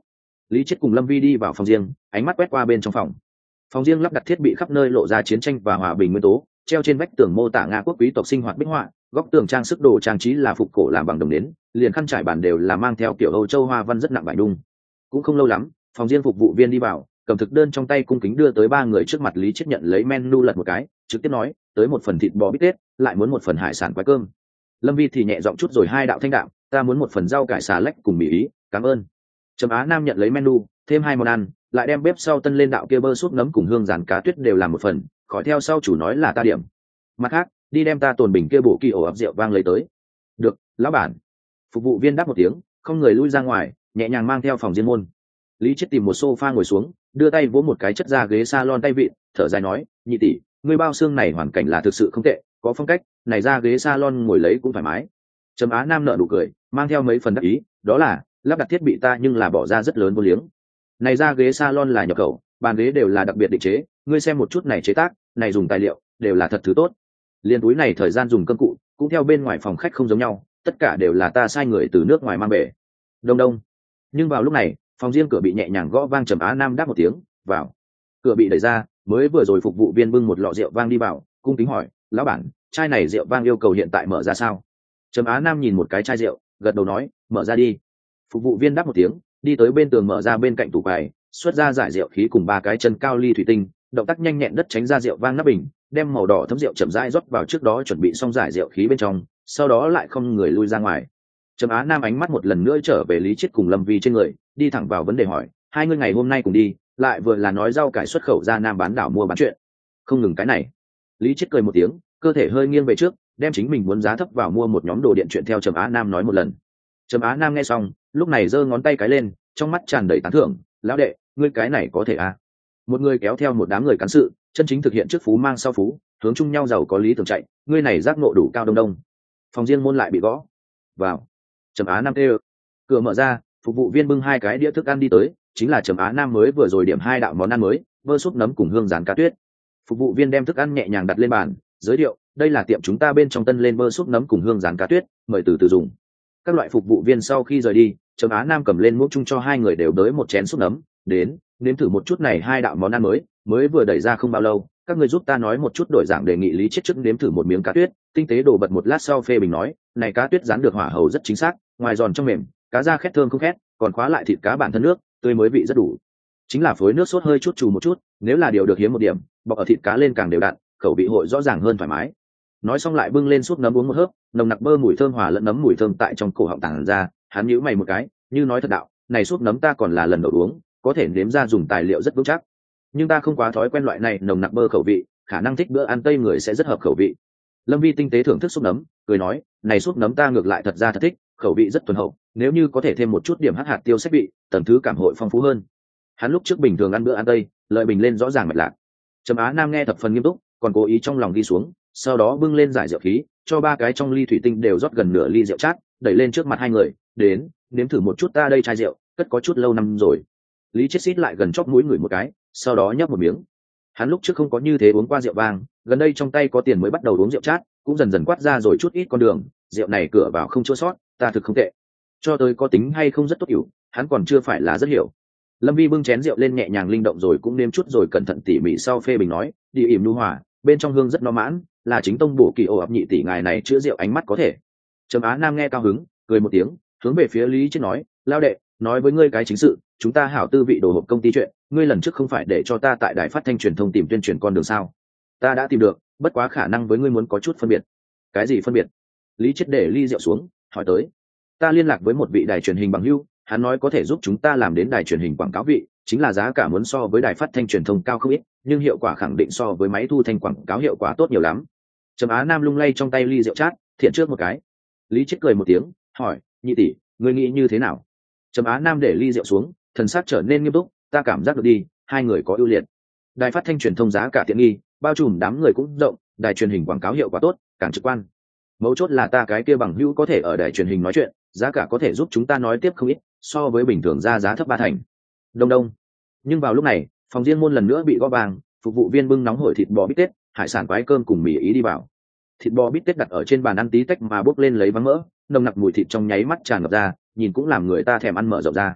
Lý Chiết cùng Lâm Vi đi vào phòng riêng, ánh mắt quét qua bên trong phòng. Phòng riêng lắp đặt thiết bị khắp nơi lộ ra chiến tranh và hòa bình nguyên tố, treo trên vách tường mô tả Nga quốc quý tộc sinh hoạt bích họa, góc tường trang sức đồ trang trí là phục cổ làm bằng đồng nến, liền khăn trải bàn đều là mang theo kiểu Âu Châu hoa văn rất nặng vải đung. Cũng không lâu lắm, phòng riêng phục vụ viên đi vào, cầm thực đơn trong tay cung kính đưa tới ba người trước mặt. Lý Chiết nhận lấy menu lật một cái, trực tiếp nói, tới một phần thịt bò bít tết, lại muốn một phần hải sản quái cơm. Lâm Vi thì nhẹ giọng chút rồi hai đạo thanh đạm, ta muốn một phần rau cải xà lách cùng mì ý, cảm ơn. Trầm Á Nam nhận lấy menu, thêm hai món ăn, lại đem bếp sau tân lên đạo kia bơ súp nấm cùng hương rán cá tuyết đều làm một phần, khỏi theo sau chủ nói là ta điểm. Mặt khác, đi đem ta tồn bình kia bổ kỳ ổ ập rượu vang lấy tới. Được, lão bản. Phục vụ viên đáp một tiếng, không người lui ra ngoài, nhẹ nhàng mang theo phòng riêng môn. Lý Chiết tìm một sofa ngồi xuống, đưa tay vỗ một cái chất da ghế salon tay vịn, thở dài nói, nhị tỷ, ngươi bao xương này hoàn cảnh là thực sự không tệ, có phong cách, này ra ghế salon ngồi lấy cũng thoải mái. Trầm Á Nam nở nụ cười, mang theo mấy phần đắc ý, đó là lắp đặt thiết bị ta nhưng là bỏ ra rất lớn vô liếng. Này ra ghế salon là nhập khẩu, bàn ghế đều là đặc biệt định chế, ngươi xem một chút này chế tác, này dùng tài liệu đều là thật thứ tốt. Liên túi này thời gian dùng cơm cụ cũng theo bên ngoài phòng khách không giống nhau, tất cả đều là ta sai người từ nước ngoài mang về. Đông đông. Nhưng vào lúc này, phòng riêng cửa bị nhẹ nhàng gõ vang. Trầm Á Nam đáp một tiếng, vào. Cửa bị đẩy ra, mới vừa rồi phục vụ viên bưng một lọ rượu vang đi vào, cung kính hỏi, lão bản, chai này rượu vang yêu cầu hiện tại mở ra sao? Trầm Á Nam nhìn một cái chai rượu, gật đầu nói, mở ra đi. Phục vụ viên đáp một tiếng, đi tới bên tường mở ra bên cạnh tủ quầy, xuất ra giải rượu khí cùng ba cái chân cao ly thủy tinh, động tác nhanh nhẹn đất tránh ra rượu vang nắp bình, đem màu đỏ thấm rượu chậm rãi rót vào trước đó chuẩn bị xong giải rượu khí bên trong, sau đó lại không người lui ra ngoài. Trầm Á Nam ánh mắt một lần nữa trở về Lý Chiết cùng Lâm Vi trên người, đi thẳng vào vấn đề hỏi, hai người ngày hôm nay cùng đi, lại vừa là nói rau cải xuất khẩu ra Nam bán đảo mua bán chuyện. Không ngừng cái này. Lý Chiết cười một tiếng, cơ thể hơi nghiêng về trước, đem chính mình muốn giá thấp vào mua một nhóm đồ điện chuyện theo Trầm Á Nam nói một lần. Trầm Á Nam nghe xong, lúc này giơ ngón tay cái lên, trong mắt tràn đầy tán thưởng, lão đệ, ngươi cái này có thể à? Một người kéo theo một đám người cán sự, chân chính thực hiện trước phú mang sau phú, hướng chung nhau giàu có lý tưởng chạy, ngươi này giác ngộ đủ cao đông đông. Phòng riêng môn lại bị gõ. Vào. Trầm Á Nam kêu. Cửa mở ra, phục vụ viên bưng hai cái đĩa thức ăn đi tới, chính là Trầm Á Nam mới vừa rồi điểm hai đạo món ăn mới, bơ súp nấm cùng hương rán cá tuyết. Phục vụ viên đem thức ăn nhẹ nhàng đặt lên bàn, giới thiệu, đây là tiệm chúng ta bên trong tân lên bơ súp nấm cùng hương rán cá tuyết, mời từ từ dùng. Các loại phục vụ viên sau khi rời đi, Trầm Á Nam cầm lên muỗng chung cho hai người đều đới một chén súp nấm, đến, nếm thử một chút này hai đạo món ăn mới, mới vừa đẩy ra không bao lâu, các người giúp ta nói một chút đổi dạng đề nghị. Lý Chiết trước nếm thử một miếng cá tuyết, tinh tế đổ bật một lát sau phê bình nói, này cá tuyết rán được hỏa hầu rất chính xác, ngoài giòn trong mềm, cá da khét thơm không khét, còn khóa lại thịt cá bản thân nước, tươi mới vị rất đủ. Chính là phối nước sốt hơi chút trù một chút, nếu là điều được hiếm một điểm, bọc ở thịt cá lên càng đều đặn, khẩu vị hội rõ ràng hơn thoải mái. Nói xong lại bưng lên súp nấm uống một hớp, nồng nặc bơ mùi thơm hòa lẫn nấm mùi thơm tại trong cổ họng tàng ra, hắn nhíu mày một cái, như nói thật đạo, này súp nấm ta còn là lần đầu uống, có thể nếm ra dùng tài liệu rất vững chắc, nhưng ta không quá thói quen loại này nồng nặc bơ khẩu vị, khả năng thích bữa ăn tây người sẽ rất hợp khẩu vị. Lâm Vi tinh tế thưởng thức súp nấm, cười nói, này súp nấm ta ngược lại thật ra thật thích, khẩu vị rất thuần hậu, nếu như có thể thêm một chút điểm hắc hạt tiêu sách vị, tầm thứ cảm hội phong phú hơn. Hắn lúc trước bình thường ăn bữa ăn tây, lợi bình lên rõ ràng mạch lạc. Trầm Á Nam nghe thập phần nghiêm túc, còn cố ý trong lòng đi xuống, sau đó bưng lên giải rượu khí, cho ba cái trong ly thủy tinh đều rót gần nửa ly rượu chát, đẩy lên trước mặt hai người, đến, nếm thử một chút ta đây chai rượu, cất có chút lâu năm rồi. Lý Chiết xít lại gần chóp mũi ngửi một cái, sau đó nhấp một miếng. Hắn lúc trước không có như thế uống qua rượu vang, gần đây trong tay có tiền mới bắt đầu uống rượu chát, cũng dần dần quát ra rồi chút ít con đường, rượu này cửa vào không chua sót, ta thực không tệ. Cho tới có tính hay không rất tốt hiểu, hắn còn chưa phải là rất hiểu. Lâm Vi bưng chén rượu lên nhẹ nhàng linh động rồi cũng nếm chút rồi cẩn thận tỉ mỉ sau phê bình nói, đi ỉm nu hòa, bên trong hương rất no mãn, là chính tông bổ kỳ ổ ập nhị tỷ ngài này chữa rượu ánh mắt có thể. Trầm Á Nam nghe cao hứng, cười một tiếng, hướng về phía Lý Chiết nói, lao đệ, nói với ngươi cái chính sự, chúng ta hảo tư vị đồ hộp công ty chuyện, ngươi lần trước không phải để cho ta tại đài phát thanh truyền thông tìm tuyên truyền con đường sao? Ta đã tìm được, bất quá khả năng với ngươi muốn có chút phân biệt. Cái gì phân biệt? Lý Chiết để ly rượu xuống, hỏi tới. Ta liên lạc với một vị đài truyền hình bằng hữu, hắn nói có thể giúp chúng ta làm đến đài truyền hình quảng cáo vị, chính là giá cả muốn so với đài phát thanh truyền thông cao không ít, nhưng hiệu quả khẳng định so với máy thu thanh quảng cáo hiệu quả tốt nhiều lắm. Trầm Á Nam lung lay trong tay ly rượu chát, thiện trước một cái. Lý Chiết cười một tiếng, hỏi, nhị tỷ, ngươi nghĩ như thế nào? Trầm Á Nam để ly rượu xuống, thần sắc trở nên nghiêm túc, ta cảm giác được đi, hai người có ưu liệt. Đài phát thanh truyền thông giá cả tiện nghi, bao trùm đám người cũng rộng, đài truyền hình quảng cáo hiệu quả tốt, càng trực quan. Mấu chốt là ta cái kia bằng hữu có thể ở đài truyền hình nói chuyện, giá cả có thể giúp chúng ta nói tiếp không ít, so với bình thường ra giá thấp ba thành. Đông đông. Nhưng vào lúc này, phòng riêng môn lần nữa bị gõ vàng, phục vụ viên bưng nóng hổi thịt bò bít tết, hải sản quái cơm cùng mì ý đi vào. Thịt bò bít tết đặt ở trên bàn ăn tí tách mà bốc lên lấy vắng mỡ, nồng nặc mùi thịt trong nháy mắt tràn ngập ra, nhìn cũng làm người ta thèm ăn mở rộng ra.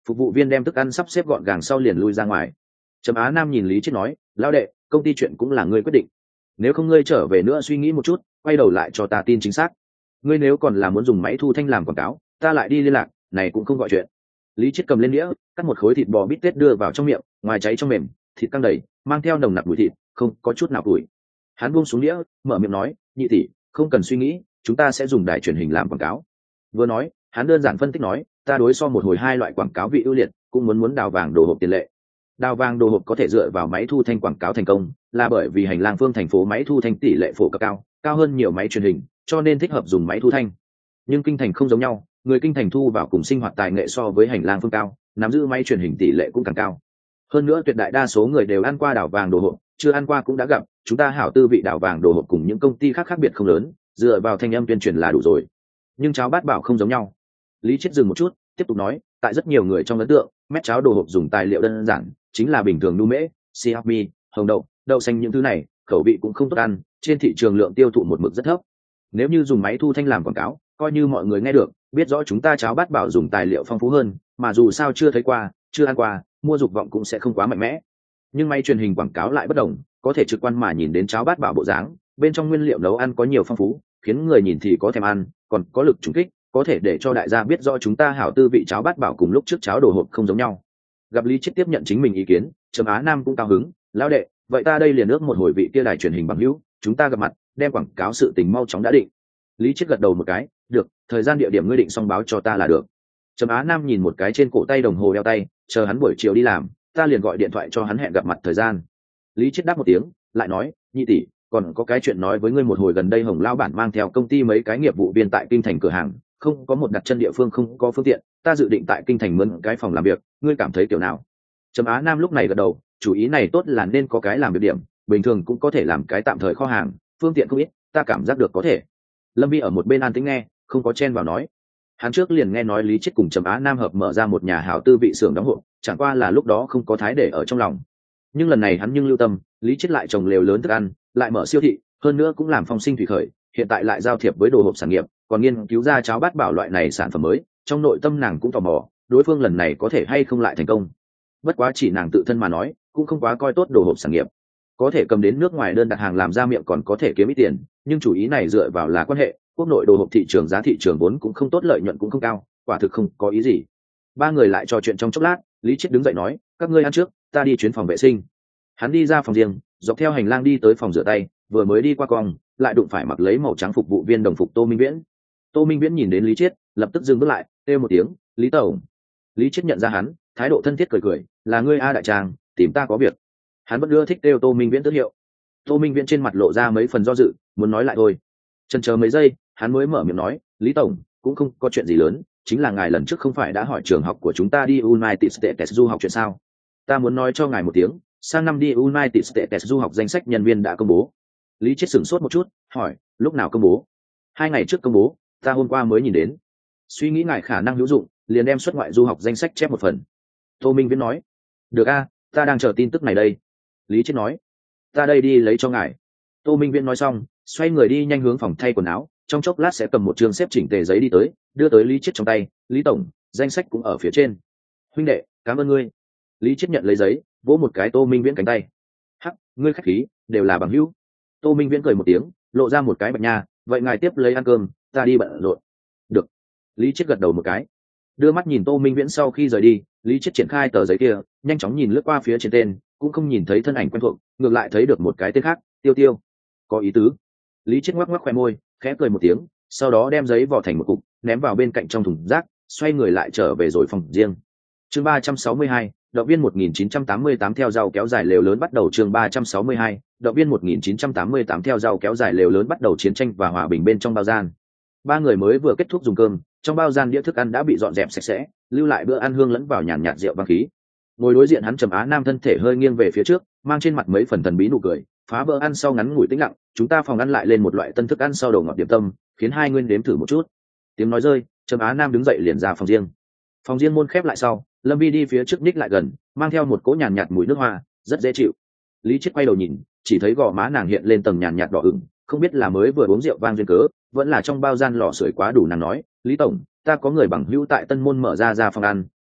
Phục vụ viên đem thức ăn sắp xếp gọn gàng sau liền lui ra ngoài. Trầm Á Nam nhìn Lý Chiết nói, lão đệ, công ty chuyện cũng là ngươi quyết định, nếu không ngươi trở về nữa suy nghĩ một chút, quay đầu lại cho ta tin chính xác. Ngươi nếu còn là muốn dùng máy thu thanh làm quảng cáo, ta lại đi liên lạc, này cũng không gọi chuyện. Lý Chiết cầm lên đĩa, cắt một khối thịt bò bít tết đưa vào trong miệng, ngoài cháy trong mềm, thịt căng đầy, mang theo nồng nặc mùi thịt, không có chút nào củi. Hắn buông xuống đĩa, mở miệng nói, nhị tỷ, không cần suy nghĩ, chúng ta sẽ dùng đài truyền hình làm quảng cáo. Vừa nói, hắn đơn giản phân tích nói, ta đối so một hồi hai loại quảng cáo vị ưu liệt, cũng muốn muốn đào vàng đồ hộp tiền lệ. Đào vàng đồ hộp có thể dựa vào máy thu thanh quảng cáo thành công, là bởi vì hành lang phương thành phố máy thu thanh tỷ lệ phổ cập cao, cao hơn nhiều máy truyền hình, cho nên thích hợp dùng máy thu thanh. Nhưng kinh thành không giống nhau, người kinh thành thu vào cùng sinh hoạt tài nghệ so với hành lang phương cao, nắm giữ máy truyền hình tỷ lệ cũng càng cao. Hơn nữa tuyệt đại đa số người đều ăn qua đào vàng đồ hộp, chưa ăn qua cũng đã gặp, chúng ta hảo tư vị đào vàng đồ hộp cùng những công ty khác khác biệt không lớn, dựa vào thanh âm tuyên truyền là đủ rồi. Nhưng cháo bát bảo không giống nhau. Lý Chiết dừng một chút, tiếp tục nói, tại rất nhiều người trong ấn tượng, mét cháo đồ hộp dùng tài liệu đơn giản, chính là bình thường nu mễ, xê hát bê, hồng đậu, đậu xanh những thứ này, khẩu vị cũng không tốt ăn, trên thị trường lượng tiêu thụ một mực rất thấp. Nếu như dùng máy thu thanh làm quảng cáo, coi như mọi người nghe được, biết rõ chúng ta cháo bát bảo dùng tài liệu phong phú hơn, mà dù sao chưa thấy qua, chưa ăn qua, mua dục vọng cũng sẽ không quá mạnh mẽ. Nhưng máy truyền hình quảng cáo lại bất đồng, có thể trực quan mà nhìn đến cháo bát bảo bộ dáng, bên trong nguyên liệu nấu ăn có nhiều phong phú, khiến người nhìn thì có thèm ăn, còn có lực trùng kích, có thể để cho đại gia biết rõ chúng ta hảo tư vị cháo bát bảo cùng lúc trước cháo đồ hộp không giống nhau. Gặp Lý Chiết tiếp nhận chính mình ý kiến, Trầm Á Nam cũng cao hứng, lão đệ, vậy ta đây liền ước một hồi vị kia đài truyền hình bằng hữu, chúng ta gặp mặt, đem quảng cáo sự tình mau chóng đã định. Lý Chiết gật đầu một cái, được, thời gian địa điểm ngươi định xong báo cho ta là được. Trầm Á Nam nhìn một cái trên cổ tay đồng hồ đeo tay, chờ hắn buổi chiều đi làm, ta liền gọi điện thoại cho hắn hẹn gặp mặt thời gian. Lý Chiết đáp một tiếng, lại nói, nhị tỷ, còn có cái chuyện nói với ngươi một hồi, gần đây Hồng lao bản mang theo công ty mấy cái nghiệp vụ viên tại kinh thành cửa hàng, không có một đặt chân địa phương, không có phương tiện, ta dự định tại kinh thành mướn cái phòng làm việc, ngươi cảm thấy kiểu nào? Trầm Á Nam lúc này gật đầu, chủ ý này tốt, là nên có cái làm việc điểm, bình thường cũng có thể làm cái tạm thời kho hàng, phương tiện không ít, ta cảm giác được có thể. Lâm Vi ở một bên an tĩnh nghe, không có chen vào nói. Hắn trước liền nghe nói Lý Chiết cùng Trầm Á Nam hợp mở ra một nhà hảo tư vị xưởng đóng hộp, chẳng qua là lúc đó không có thái để ở trong lòng. Nhưng lần này hắn nhưng lưu tâm, Lý Chiết lại trồng lều lớn thức ăn, lại mở siêu thị, hơn nữa cũng làm phong sinh thủy khởi, hiện tại lại giao thiệp với đồ hộp sản nghiệp, còn nghiên cứu ra cháo bát bảo loại này sản phẩm mới, trong nội tâm nàng cũng tò mò, đối phương lần này có thể hay không lại thành công. Bất quá chỉ nàng tự thân mà nói, cũng không quá coi tốt đồ hộp sản nghiệp, có thể cầm đến nước ngoài đơn đặt hàng làm ra miệng còn có thể kiếm ít tiền, nhưng chủ ý này dựa vào là quan hệ, quốc nội đồ hộp thị trường giá thị trường vốn cũng không tốt, lợi nhuận cũng không cao, quả thực không có ý gì. Ba người lại trò chuyện trong chốc lát, Lý Chiết đứng dậy nói, các ngươi ăn trước, ta đi chuyến phòng vệ sinh. Hắn đi ra phòng riêng, dọc theo hành lang đi tới phòng rửa tay, vừa mới đi qua cong, lại đụng phải mặc lấy màu trắng phục vụ viên đồng phục Tô Minh Viễn. Tô Minh Viễn nhìn đến Lý Chiết, lập tức dừng bước lại, kêu một tiếng, Lý tổng. Lý Chiết nhận ra hắn, thái độ thân thiết cười cười, là ngươi A đại tràng, tìm ta có việc. Hắn vẫn ưa thích kêu Tô Minh Viễn tước hiệu. Tô Minh Viễn trên mặt lộ ra mấy phần do dự, muốn nói lại thôi. Chần chờ mấy giây, hắn mới mở miệng nói, Lý tổng, cũng không có chuyện gì lớn, chính là ngài lần trước không phải đã hỏi trường học của chúng ta đi United States du học chuyện sao? Ta muốn nói cho ngài một tiếng, sang năm đi United States du học danh sách nhân viên đã công bố. Lý Chiết sửng sốt một chút, hỏi, lúc nào công bố? Hai ngày trước công bố, ta hôm qua mới nhìn đến. Suy nghĩ ngài khả năng hữu dụng, liền đem xuất ngoại du học danh sách chép một phần. Tô Minh Viễn nói, được a, ta đang chờ tin tức này đây. Lý Chiết nói, ta đây đi lấy cho ngài. Tô Minh Viễn nói xong, xoay người đi nhanh hướng phòng thay quần áo, trong chốc lát sẽ cầm một chương xếp chỉnh tề giấy đi tới, đưa tới Lý Chiết trong tay, Lý tổng, danh sách cũng ở phía trên. Huynh đệ, cảm ơn ngươi. Lý Chiết nhận lấy giấy, vỗ một cái Tô Minh Viễn cánh tay. Hắc, ngươi khách khí, đều là bằng hữu. Tô Minh Viễn cười một tiếng, lộ ra một cái bạch nha, vậy ngài tiếp lấy ăn cơm, ta đi bận rộn. Được. Lý Chiết gật đầu một cái, đưa mắt nhìn Tô Minh Viễn sau khi rời đi. Lý Chiết triển khai tờ giấy kia, nhanh chóng nhìn lướt qua phía trên tên, cũng không nhìn thấy thân ảnh quen thuộc, ngược lại thấy được một cái tên khác, Tiêu Tiêu. Có ý tứ. Lý Chiết ngoắc ngoắc khoe môi, khẽ cười một tiếng, sau đó đem giấy vò thành một cục, ném vào bên cạnh trong thùng rác, xoay người lại trở về rồi phòng riêng. Chương ba trăm sáu mươi hai, động viên một nghìn chín trăm tám mươi tám theo rau kéo dài lều lớn bắt đầu. Chương ba trăm sáu mươi hai, động viên một nghìn chín trăm tám mươi tám theo rau kéo dài lều lớn bắt đầu. Chiến tranh và hòa bình bên trong bao gian. Ba người mới vừa kết thúc dùng cơm, trong bao gian đĩa thức ăn đã bị dọn dẹp sạch sẽ, lưu lại bữa ăn hương lẫn vào nhàn nhạt rượu vang khí. Ngồi đối diện hắn Trầm Á Nam thân thể hơi nghiêng về phía trước, mang trên mặt mấy phần thần bí nụ cười, phá bữa ăn sau ngắn ngủi tĩnh lặng, chúng ta phòng ăn lại lên một loại tân thức ăn sau đầu ngọt điểm tâm, khiến hai nguyên đếm thử một chút. Tiếng nói rơi, Trầm Á Nam đứng dậy liền ra phòng riêng. Phòng riêng môn khép lại sau, Lâm Vi đi phía trước ních lại gần, mang theo một cỗ nhàn nhạt mùi nước hoa, rất dễ chịu. Lý Chiết quay đầu nhìn, chỉ thấy gò má nàng hiện lên tầng nhàn nhạt đỏ ửng, không biết là mới vừa uống rượu vang duyên cớ, vẫn là trong bao gian lò sưởi quá đủ. Nàng nói, Lý tổng, ta có người bằng hữu tại Tân Môn mở ra ra phòng ăn,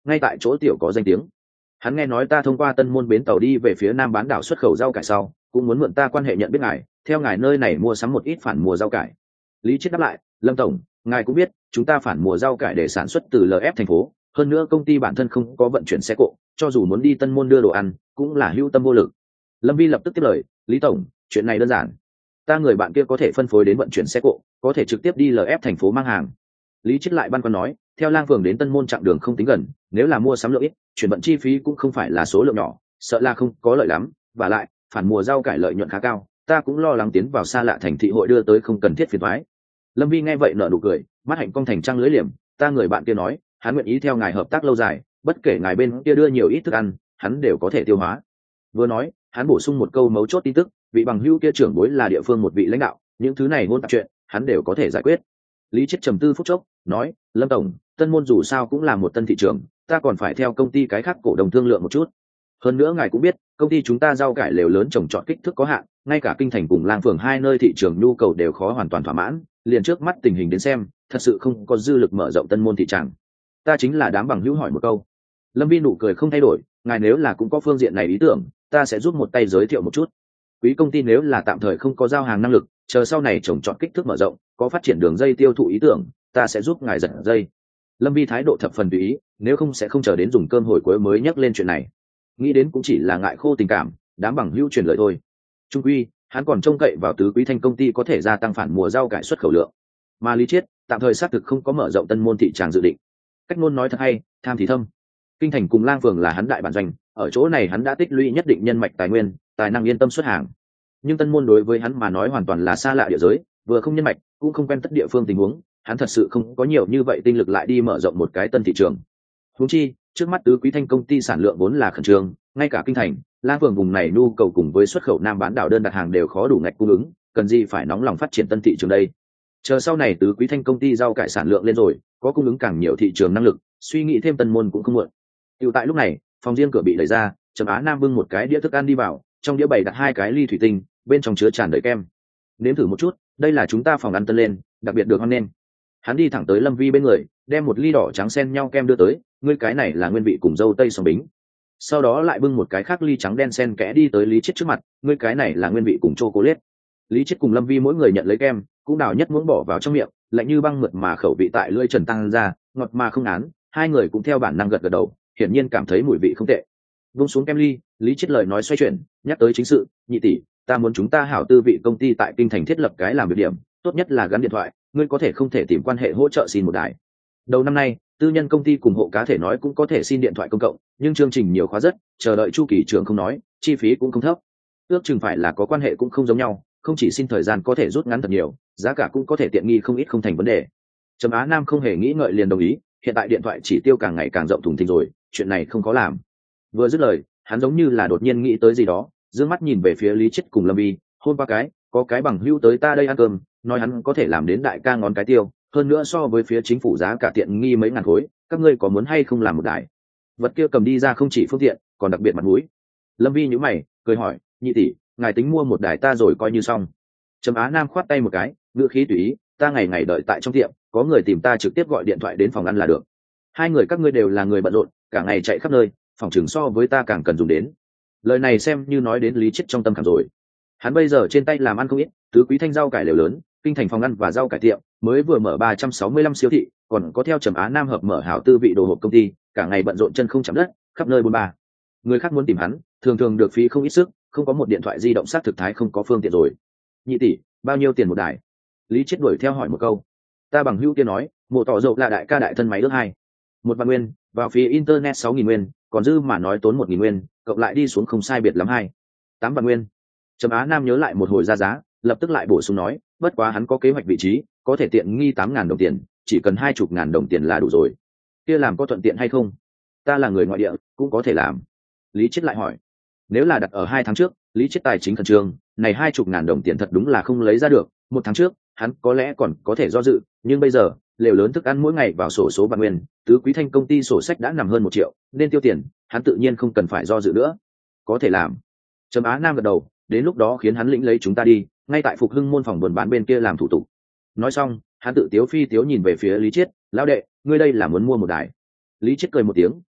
ngay tại chỗ tiểu có danh tiếng. Hắn nghe nói ta thông qua Tân Môn bến tàu đi về phía Nam bán đảo xuất khẩu rau cải sau, cũng muốn mượn ta quan hệ nhận biết ngài, theo ngài nơi này mua sắm một ít phản mùa rau cải. Lý Chiết đáp lại, Lâm tổng, ngài cũng biết, chúng ta phản mùa rau cải để sản xuất từ lờ ép thành phố, hơn nữa công ty bản thân không có vận chuyển xe cộ, cho dù muốn đi Tân Môn đưa đồ ăn, cũng là hữu tâm vô lực. Lâm Vi lập tức tiếp lời, Lý tổng, chuyện này đơn giản, ta người bạn kia có thể phân phối đến vận chuyển xe cộ, có thể trực tiếp đi lờ ép thành phố mang hàng. Lý Chiết lại băn khoăn nói, theo Lang Phường đến Tân Môn chặng đường không tính gần, nếu là mua sắm lượng ít, chuyển vận chi phí cũng không phải là số lượng nhỏ, sợ là không có lợi lắm, và lại phản mùa rau cải lợi nhuận khá cao, ta cũng lo lắng tiến vào xa lạ thành thị hội đưa tới không cần thiết phiền toái. Lâm Vi nghe vậy nở nụ cười, mắt hạnh cong thành trăng lưỡi liềm, ta người bạn kia nói, hắn nguyện ý theo ngài hợp tác lâu dài, bất kể ngài bên kia đưa nhiều ít thức ăn, hắn đều có thể tiêu hóa. Vừa nói, hắn bổ sung một câu mấu chốt tin tức, vị bằng hữu kia trưởng bối là địa phương một vị lãnh đạo, những thứ này ngôn tạp chuyện, hắn đều có thể giải quyết. Lý Chiết trầm tư phút chốc, nói, Lâm tổng, Tân Môn dù sao cũng là một tân thị trường, ta còn phải theo công ty cái khác cổ đồng thương lượng một chút. Hơn nữa ngài cũng biết, công ty chúng ta rau cải lều lớn trồng trọt kích thước có hạn, ngay cả kinh thành cùng Lang Phường hai nơi thị trường nhu cầu đều khó hoàn toàn thỏa mãn, liền trước mắt tình hình đến xem, thật sự không có dư lực mở rộng Tân Môn thị trường. Ta chính là đám bằng hữu hỏi một câu. Lâm Vi nụ cười không thay đổi, ngài nếu là cũng có phương diện này ý tưởng, ta sẽ giúp một tay giới thiệu một chút. Quý công ty nếu là tạm thời không có giao hàng năng lực, chờ sau này trồng trọt kích thước mở rộng, có phát triển đường dây tiêu thụ ý tưởng, ta sẽ giúp ngài giật dây. Lâm Vi thái độ thập phần tùy ý, nếu không sẽ không chờ đến dùng cơm hồi cuối mới nhắc lên chuyện này. Nghĩ đến cũng chỉ là ngại khô tình cảm, đám bằng hữu truyền lời thôi. Trung quy, hắn còn trông cậy vào Tứ Quý Thanh công ty có thể gia tăng phản mùa rau cải xuất khẩu lượng. Mà Lý Chiết, tạm thời xác thực không có mở rộng Tân Môn thị trường dự định. Cách ngôn nói thật hay, tham thì thâm. Kinh thành cùng Lang Phường là hắn đại bản doanh, ở chỗ này hắn đã tích lũy nhất định nhân mạch tài nguyên, tài năng yên tâm xuất hàng. Nhưng Tân Môn đối với hắn mà nói hoàn toàn là xa lạ địa giới, vừa không nhân mạch, cũng không quen tất địa phương tình huống, hắn thật sự không có nhiều như vậy tinh lực lại đi mở rộng một cái tân thị trường. Huống chi, trước mắt Tứ Quý Thanh công ty sản lượng vốn là khẩn trương, ngay cả kinh thành, Lang Phường vùng này nhu cầu cùng với xuất khẩu Nam bán đảo đơn đặt hàng đều khó đủ ngạch cung ứng, cần gì phải nóng lòng phát triển tân thị trường đây. Chờ sau này Tứ Quý Thanh công ty rau cải sản lượng lên rồi, có cung ứng càng nhiều thị trường năng lực, suy nghĩ thêm Tân Môn cũng không muộn. Tiểu tại lúc này, phòng riêng cửa bị đẩy ra, Trầm Á Nam bưng một cái đĩa thức ăn đi vào, trong đĩa bày đặt hai cái ly thủy tinh, bên trong chứa tràn đầy kem. Nếm thử một chút, đây là chúng ta phòng ăn tân lên, đặc biệt được hoan nghênh. Hắn đi thẳng tới Lâm Vi bên người, đem một ly đỏ trắng xen nhau kem đưa tới, ngươi cái này là nguyên vị cùng dâu tây song bính. Sau đó lại bưng một cái khác ly trắng đen xen kẽ đi tới Lý Chiết trước mặt, ngươi cái này là nguyên vị cùng chocolate. Lý Chiết cùng Lâm Vi mỗi người nhận lấy kem, cũng đào nhất muỗng bỏ vào trong miệng, lạnh như băng mượt mà khẩu vị tại lưỡi trần tăng ra, ngọt mà không án, hai người cũng theo bản năng gật gật đầu, hiển nhiên cảm thấy mùi vị không tệ. Buông xuống kem ly, Lý Chiết lời nói xoay chuyển, nhắc tới chính sự, nhị tỷ, ta muốn chúng ta hảo tư vị công ty tại kinh thành thiết lập cái làm việc điểm, tốt nhất là gắn điện thoại, ngươi có thể không thể tìm quan hệ hỗ trợ xin một đài. Đầu năm nay, tư nhân công ty cùng hộ cá thể nói cũng có thể xin điện thoại công cộng, nhưng chương trình nhiều khóa rất, chờ đợi chu kỳ trưởng không nói, chi phí cũng không thấp. Ước chừng phải là có quan hệ cũng không giống nhau, không chỉ xin thời gian có thể rút ngắn thật nhiều, giá cả cũng có thể tiện nghi không ít không thành vấn đề. Trầm Á Nam không hề nghĩ ngợi liền đồng ý, hiện tại điện thoại chỉ tiêu càng ngày càng rộng thùng thình rồi, chuyện này không có làm. Vừa dứt lời, hắn giống như là đột nhiên nghĩ tới gì đó, dương mắt nhìn về phía Lý Chiết cùng Lâm Vi, hôn ba cái, có cái bằng hữu tới ta đây ăn cơm, nói hắn có thể làm đến đại ca ngón cái tiêu, hơn nữa so với phía chính phủ giá cả tiện nghi mấy ngàn khối, các ngươi có muốn hay không làm một đài? Vật kia cầm đi ra không chỉ phương tiện, còn đặc biệt mặt mũi. Lâm Vi nhíu mày, cười hỏi, nhị tỷ, ngài tính mua một đài ta rồi coi như xong. Trầm Á Nam khoát tay một cái, ngữ khí tùy ý, ta ngày ngày đợi tại trong tiệm, có người tìm ta trực tiếp gọi điện thoại đến phòng ăn là được. Hai người các ngươi đều là người bận rộn, cả ngày chạy khắp nơi, phòng chừng so với ta càng cần dùng đến. Lời này xem như nói đến Lý Chiết trong tâm khảm rồi. Hắn bây giờ trên tay làm ăn không ít, Tứ Quý Thanh rau cải lều lớn, kinh thành phòng ăn và rau cải tiệm, mới vừa mở ba trăm sáu mươi lăm siêu thị, còn có theo Trầm Á Nam hợp mở hảo tư vị đồ hộp công ty, cả ngày bận rộn chân không chạm đất, khắp nơi buôn ba. Người khác muốn tìm hắn, thường thường được phí không ít sức, không có một điện thoại di động sát thực thái không có phương tiện rồi. Nhị tỷ, bao nhiêu tiền một đài? Lý Chiết đuổi theo hỏi một câu. Ta bằng hữu kia nói, mộ tỏ dầu là đại ca đại thân máy ước hai, một vạn nguyên, vào phía internet sáu nghìn nguyên, còn dư mà nói tốn một nghìn nguyên, cộng lại đi xuống không sai biệt lắm hai, tám vạn nguyên. Trầm Á Nam nhớ lại một hồi ra giá, lập tức lại bổ sung nói, bất quá hắn có kế hoạch vị trí, có thể tiện nghi tám ngàn đồng tiền, chỉ cần hai chục ngàn đồng tiền là đủ rồi. Kia làm có thuận tiện hay không? Ta là người ngoại địa, cũng có thể làm. Lý Chiết lại hỏi. Nếu là đặt ở hai tháng trước, Lý Chiết tài chính khẩn trương, này hai chục ngàn đồng tiền thật đúng là không lấy ra được. Một tháng trước, hắn có lẽ còn có thể do dự, nhưng bây giờ, lều lớn thức ăn mỗi ngày vào sổ số vạn nguyên, Tứ Quý Thanh công ty sổ sách đã nằm hơn một triệu, nên tiêu tiền, hắn tự nhiên không cần phải do dự nữa. Có thể làm. Trầm Á Nam gật đầu, đến lúc đó khiến hắn lĩnh lấy chúng ta đi, ngay tại Phục Hưng môn phòng buôn bán bên kia làm thủ tục. Nói xong, hắn tự tiếu phi tiếu nhìn về phía Lý Chiết, lão đệ, ngươi đây là muốn mua một đài? Lý Chiết cười một tiếng,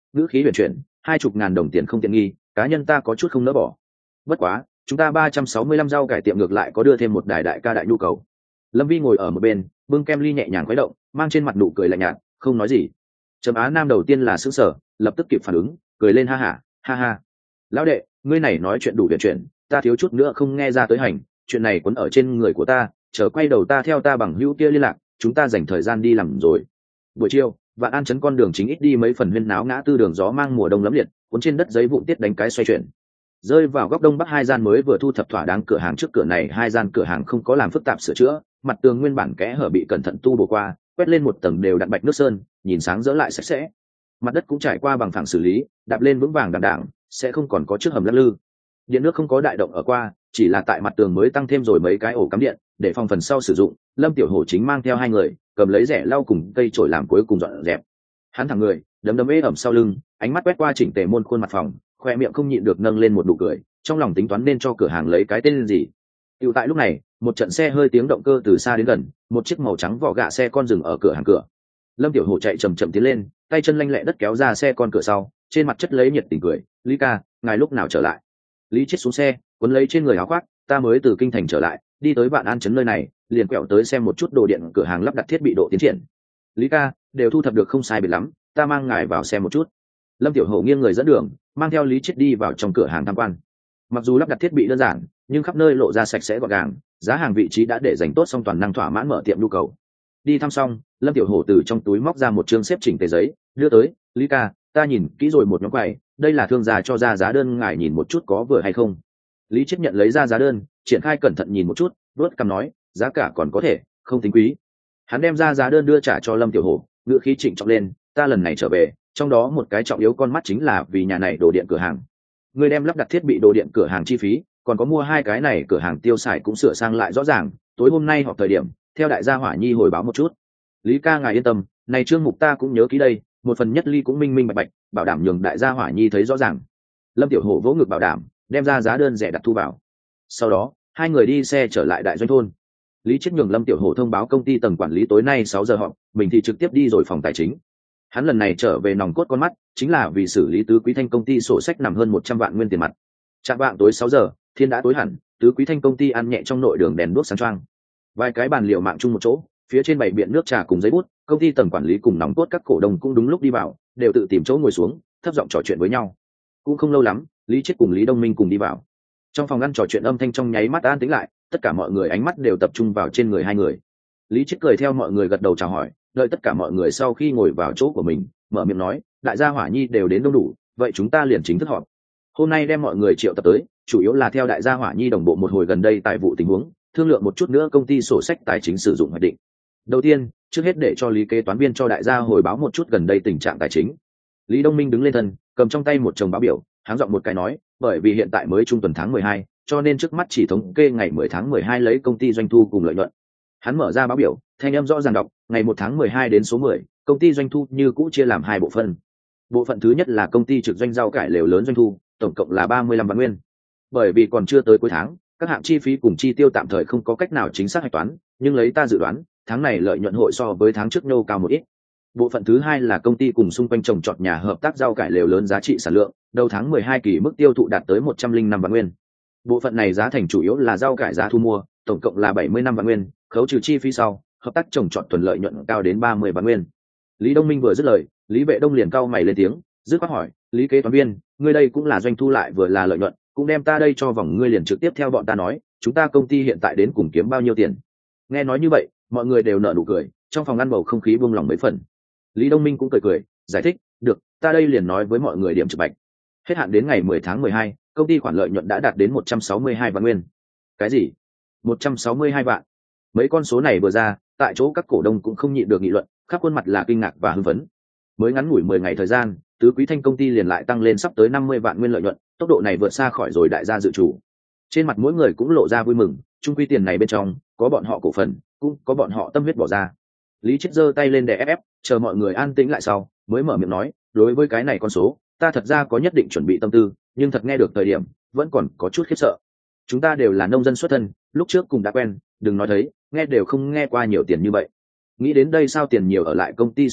ngữ khí huyền chuyển, hai chục ngàn đồng tiền không tiện nghi, cá nhân ta có chút không nỡ bỏ. Bất quá chúng ta ba trăm sáu mươi lăm rau cải tiệm ngược lại có đưa thêm một đài đại ca đại nhu cầu. Lâm Vi ngồi ở một bên bưng kem ly nhẹ nhàng khuấy động, mang trên mặt nụ cười lạnh nhạt, không nói gì. Trầm Á Nam đầu tiên là sững sờ, lập tức kịp phản ứng, cười lên ha ha, ha ha. Lão đệ, ngươi này nói chuyện đủ huyền chuyển, ta thiếu chút nữa không nghe ra tới hành, chuyện này quấn ở trên người của ta, chờ quay đầu ta theo ta bằng hữu kia liên lạc, chúng ta dành thời gian đi làm rồi. Buổi chiều, Vạn An trấn con đường chính ít đi mấy phần huyên náo ngã tư đường gió mang mùa đông lấm liệt, cuốn trên đất giấy vụn tiết đánh cái xoay chuyển. Rơi vào góc đông bắc hai gian mới vừa thu thập thỏa đáng cửa hàng, trước cửa này hai gian cửa hàng không có làm phức tạp sửa chữa, mặt tường nguyên bản kẽ hở bị cẩn thận tu bổ qua, quét lên một tầng đều đặn bạch nước sơn, nhìn sáng rỡ lại sạch sẽ. Mặt đất cũng trải qua bằng phẳng xử lý, đạp lên vững vàng đàng đàng, sẽ không còn có trước hầm lắc lư. Điện nước không có đại động ở qua, chỉ là tại mặt tường mới tăng thêm rồi mấy cái ổ cắm điện để phòng phần sau sử dụng. Lâm Tiểu Hổ chính mang theo hai người, cầm lấy rẻ lau cùng cây chổi làm cuối cùng dọn dẹp. Hắn thẳng người, đấm đấm ế ẩm sau lưng, ánh mắt quét qua chỉnh tề môn khuôn mặt phòng, khoe miệng không nhịn được nâng lên một nụ cười, trong lòng tính toán nên cho cửa hàng lấy cái tên gì. Tiểu tại lúc này, một trận xe hơi tiếng động cơ từ xa đến gần, một chiếc màu trắng vỏ gạ xe con dừng ở cửa hàng cửa. Lâm Tiểu Hổ chạy chậm chậm tiến lên, tay chân lanh lẹ đất kéo ra xe con cửa sau, trên mặt chất lấy nhiệt tình cười, "Lý ca, ngài lúc nào trở lại?" Lý Chiết xuống xe, quấn lấy trên người áo khoác, "Ta mới từ kinh thành trở lại, đi tới Vạn An trấn nơi này, liền quẹo tới xem một chút đồ điện cửa hàng lắp đặt thiết bị độ tiến triển. Lý ca, đều thu thập được không sai biệt lắm, ta mang ngài vào xem một chút." Lâm Tiểu Hổ nghiêng người dẫn đường, mang theo Lý Chiết đi vào trong cửa hàng tham quan. Mặc dù lắp đặt thiết bị đơn giản, nhưng khắp nơi lộ ra sạch sẽ gọn gàng, giá hàng vị trí đã để dành tốt, xong toàn năng thỏa mãn mở tiệm nhu cầu. Đi thăm xong, Lâm Tiểu Hổ từ trong túi móc ra một chương xếp chỉnh tề giấy, đưa tới, "Lý ca, ta nhìn kỹ rồi một nhóm quầy, đây là thương gia cho ra giá đơn, ngài nhìn một chút có vừa hay không?" Lý Chiết nhận lấy ra giá đơn, triển khai cẩn thận nhìn một chút, vớt cằm nói, "Giá cả còn có thể, không tính quý." Hắn đem ra giá đơn đưa trả cho Lâm Tiểu Hổ, ngữ khí trịnh trọng lên, "Ta lần này trở về, trong đó một cái trọng yếu con mắt chính là vì nhà này đồ điện cửa hàng. Ngươi đem lắp đặt thiết bị đồ điện cửa hàng chi phí, còn có mua hai cái này cửa hàng tiêu xài cũng sửa sang lại rõ ràng, tối hôm nay họp thời điểm, theo đại gia Hỏa Nhi hồi báo một chút." "Lý ca ngài yên tâm, này chương mục ta cũng nhớ kỹ đây, một phần nhất ly cũng minh minh bạch bạch, bảo đảm nhường đại gia Hỏa Nhi thấy rõ ràng." Lâm Tiểu Hổ vỗ ngực bảo đảm, đem ra giá đơn rẻ đặt thu vào. Sau đó, hai người đi xe trở lại đại doanh thôn. Lý Chiết nhường Lâm Tiểu Hổ thông báo công ty tầng quản lý tối nay sáu giờ họp, mình thì trực tiếp đi rồi phòng tài chính. Hắn lần này trở về nòng cốt con mắt, chính là vì xử lý Tứ Quý Thanh công ty sổ sách nằm hơn một trăm vạn nguyên tiền mặt. Chạng vạng tối sáu giờ, thiên đã tối hẳn, Tứ Quý Thanh công ty ăn nhẹ trong nội đường đèn đuốc sáng choang. Vài cái bàn liều mạng chung một chỗ, phía trên bày biện nước trà cùng giấy bút, công ty tầng quản lý cùng nòng cốt các cổ đông cũng đúng lúc đi vào, đều tự tìm chỗ ngồi xuống, thấp giọng trò chuyện với nhau. Cũng không lâu lắm, Lý Chiết cùng Lý Đông Minh cùng đi vào. Trong phòng ăn trò chuyện âm thanh trong nháy mắt an tĩnh lại, tất cả mọi người ánh mắt đều tập trung vào trên người hai người. Lý Chiết cười theo mọi người gật đầu chào hỏi, đợi tất cả mọi người sau khi ngồi vào chỗ của mình, mở miệng nói, "Đại gia Hỏa Nhi đều đến đông đủ, vậy chúng ta liền chính thức họp. Hôm nay đem mọi người triệu tập tới, chủ yếu là theo đại gia Hỏa Nhi đồng bộ một hồi gần đây tài vụ tình huống, thương lượng một chút nữa công ty sổ sách tài chính sử dụng hoạch định. Đầu tiên, trước hết để cho Lý kế toán viên cho đại gia hồi báo một chút gần đây tình trạng tài chính." Lý Đông Minh đứng lên thân, cầm trong tay một chồng báo biểu, háng giọng một cái nói, "Bởi vì hiện tại mới trung tuần tháng mười hai, cho nên trước mắt chỉ thống kê ngày mười tháng mười hai lấy công ty doanh thu cùng lợi nhuận." Hắn mở ra báo biểu, thanh âm rõ ràng đọc, ngày một tháng mười hai đến số mười, công ty doanh thu như cũ chia làm hai bộ phận. Bộ phận thứ nhất là công ty trực doanh rau cải lều lớn doanh thu, tổng cộng là ba mươi lăm vạn nguyên. Bởi vì còn chưa tới cuối tháng, các hạng chi phí cùng chi tiêu tạm thời không có cách nào chính xác hạch toán, nhưng lấy ta dự đoán, tháng này lợi nhuận hội so với tháng trước nhô cao một ít. Bộ phận thứ hai là công ty cùng xung quanh trồng trọt nhà hợp tác rau cải lều lớn giá trị sản lượng, đầu tháng mười hai kỳ mức tiêu thụ đạt tới một trăm linh năm vạn nguyên. Bộ phận này giá thành chủ yếu là rau cải giá thu mua, tổng cộng là bảy mươi lăm vạn nguyên, khấu trừ chi phí sau, hợp tác trồng trọt thuần lợi nhuận cao đến ba mươi vạn nguyên. Lý Đông Minh vừa dứt lời, Lý Vệ Đông liền cau mày lên tiếng, dứt khoát hỏi, "Lý kế toán viên, ngươi đây cũng là doanh thu lại vừa là lợi nhuận, cũng đem ta đây cho vòng ngươi liền trực tiếp theo bọn ta nói, chúng ta công ty hiện tại đến cùng kiếm bao nhiêu tiền?" Nghe nói như vậy, mọi người đều nở nụ cười, trong phòng ăn bầu không khí buông lỏng mấy phần. Lý Đông Minh cũng cười cười, giải thích, "Được, ta đây liền nói với mọi người điểm trực bạch. Hết hạn đến ngày mười tháng mười hai, công ty khoản lợi nhuận đã đạt đến một trăm sáu mươi hai vạn nguyên." Cái gì? một trăm sáu mươi hai vạn? Mấy con số này vừa ra, tại chỗ các cổ đông cũng không nhịn được nghị luận, khắp khuôn mặt là kinh ngạc và hưng phấn. Mới ngắn ngủi mười ngày thời gian, Tứ Quý Thanh công ty liền lại tăng lên sắp tới năm mươi vạn nguyên lợi nhuận, tốc độ này vượt xa khỏi rồi đại gia dự chủ. Trên mặt mỗi người cũng lộ ra vui mừng, chung quy tiền này bên trong, có bọn họ cổ phần, cũng có bọn họ tâm huyết bỏ ra. Lý Chiết giơ tay lên để ép ép, chờ mọi người an tĩnh lại sau, mới mở miệng nói, "Đối với cái này con số, ta thật ra có nhất định chuẩn bị tâm tư, nhưng thật nghe được thời điểm, vẫn còn có chút khiếp sợ. Chúng ta đều là nông dân xuất thân, lúc trước cùng đã quen, đừng nói thấy, nghe đều không nghe qua nhiều tiền như vậy." Nghĩ đến đây sao tiền nhiều ở lại công ty sổ sách,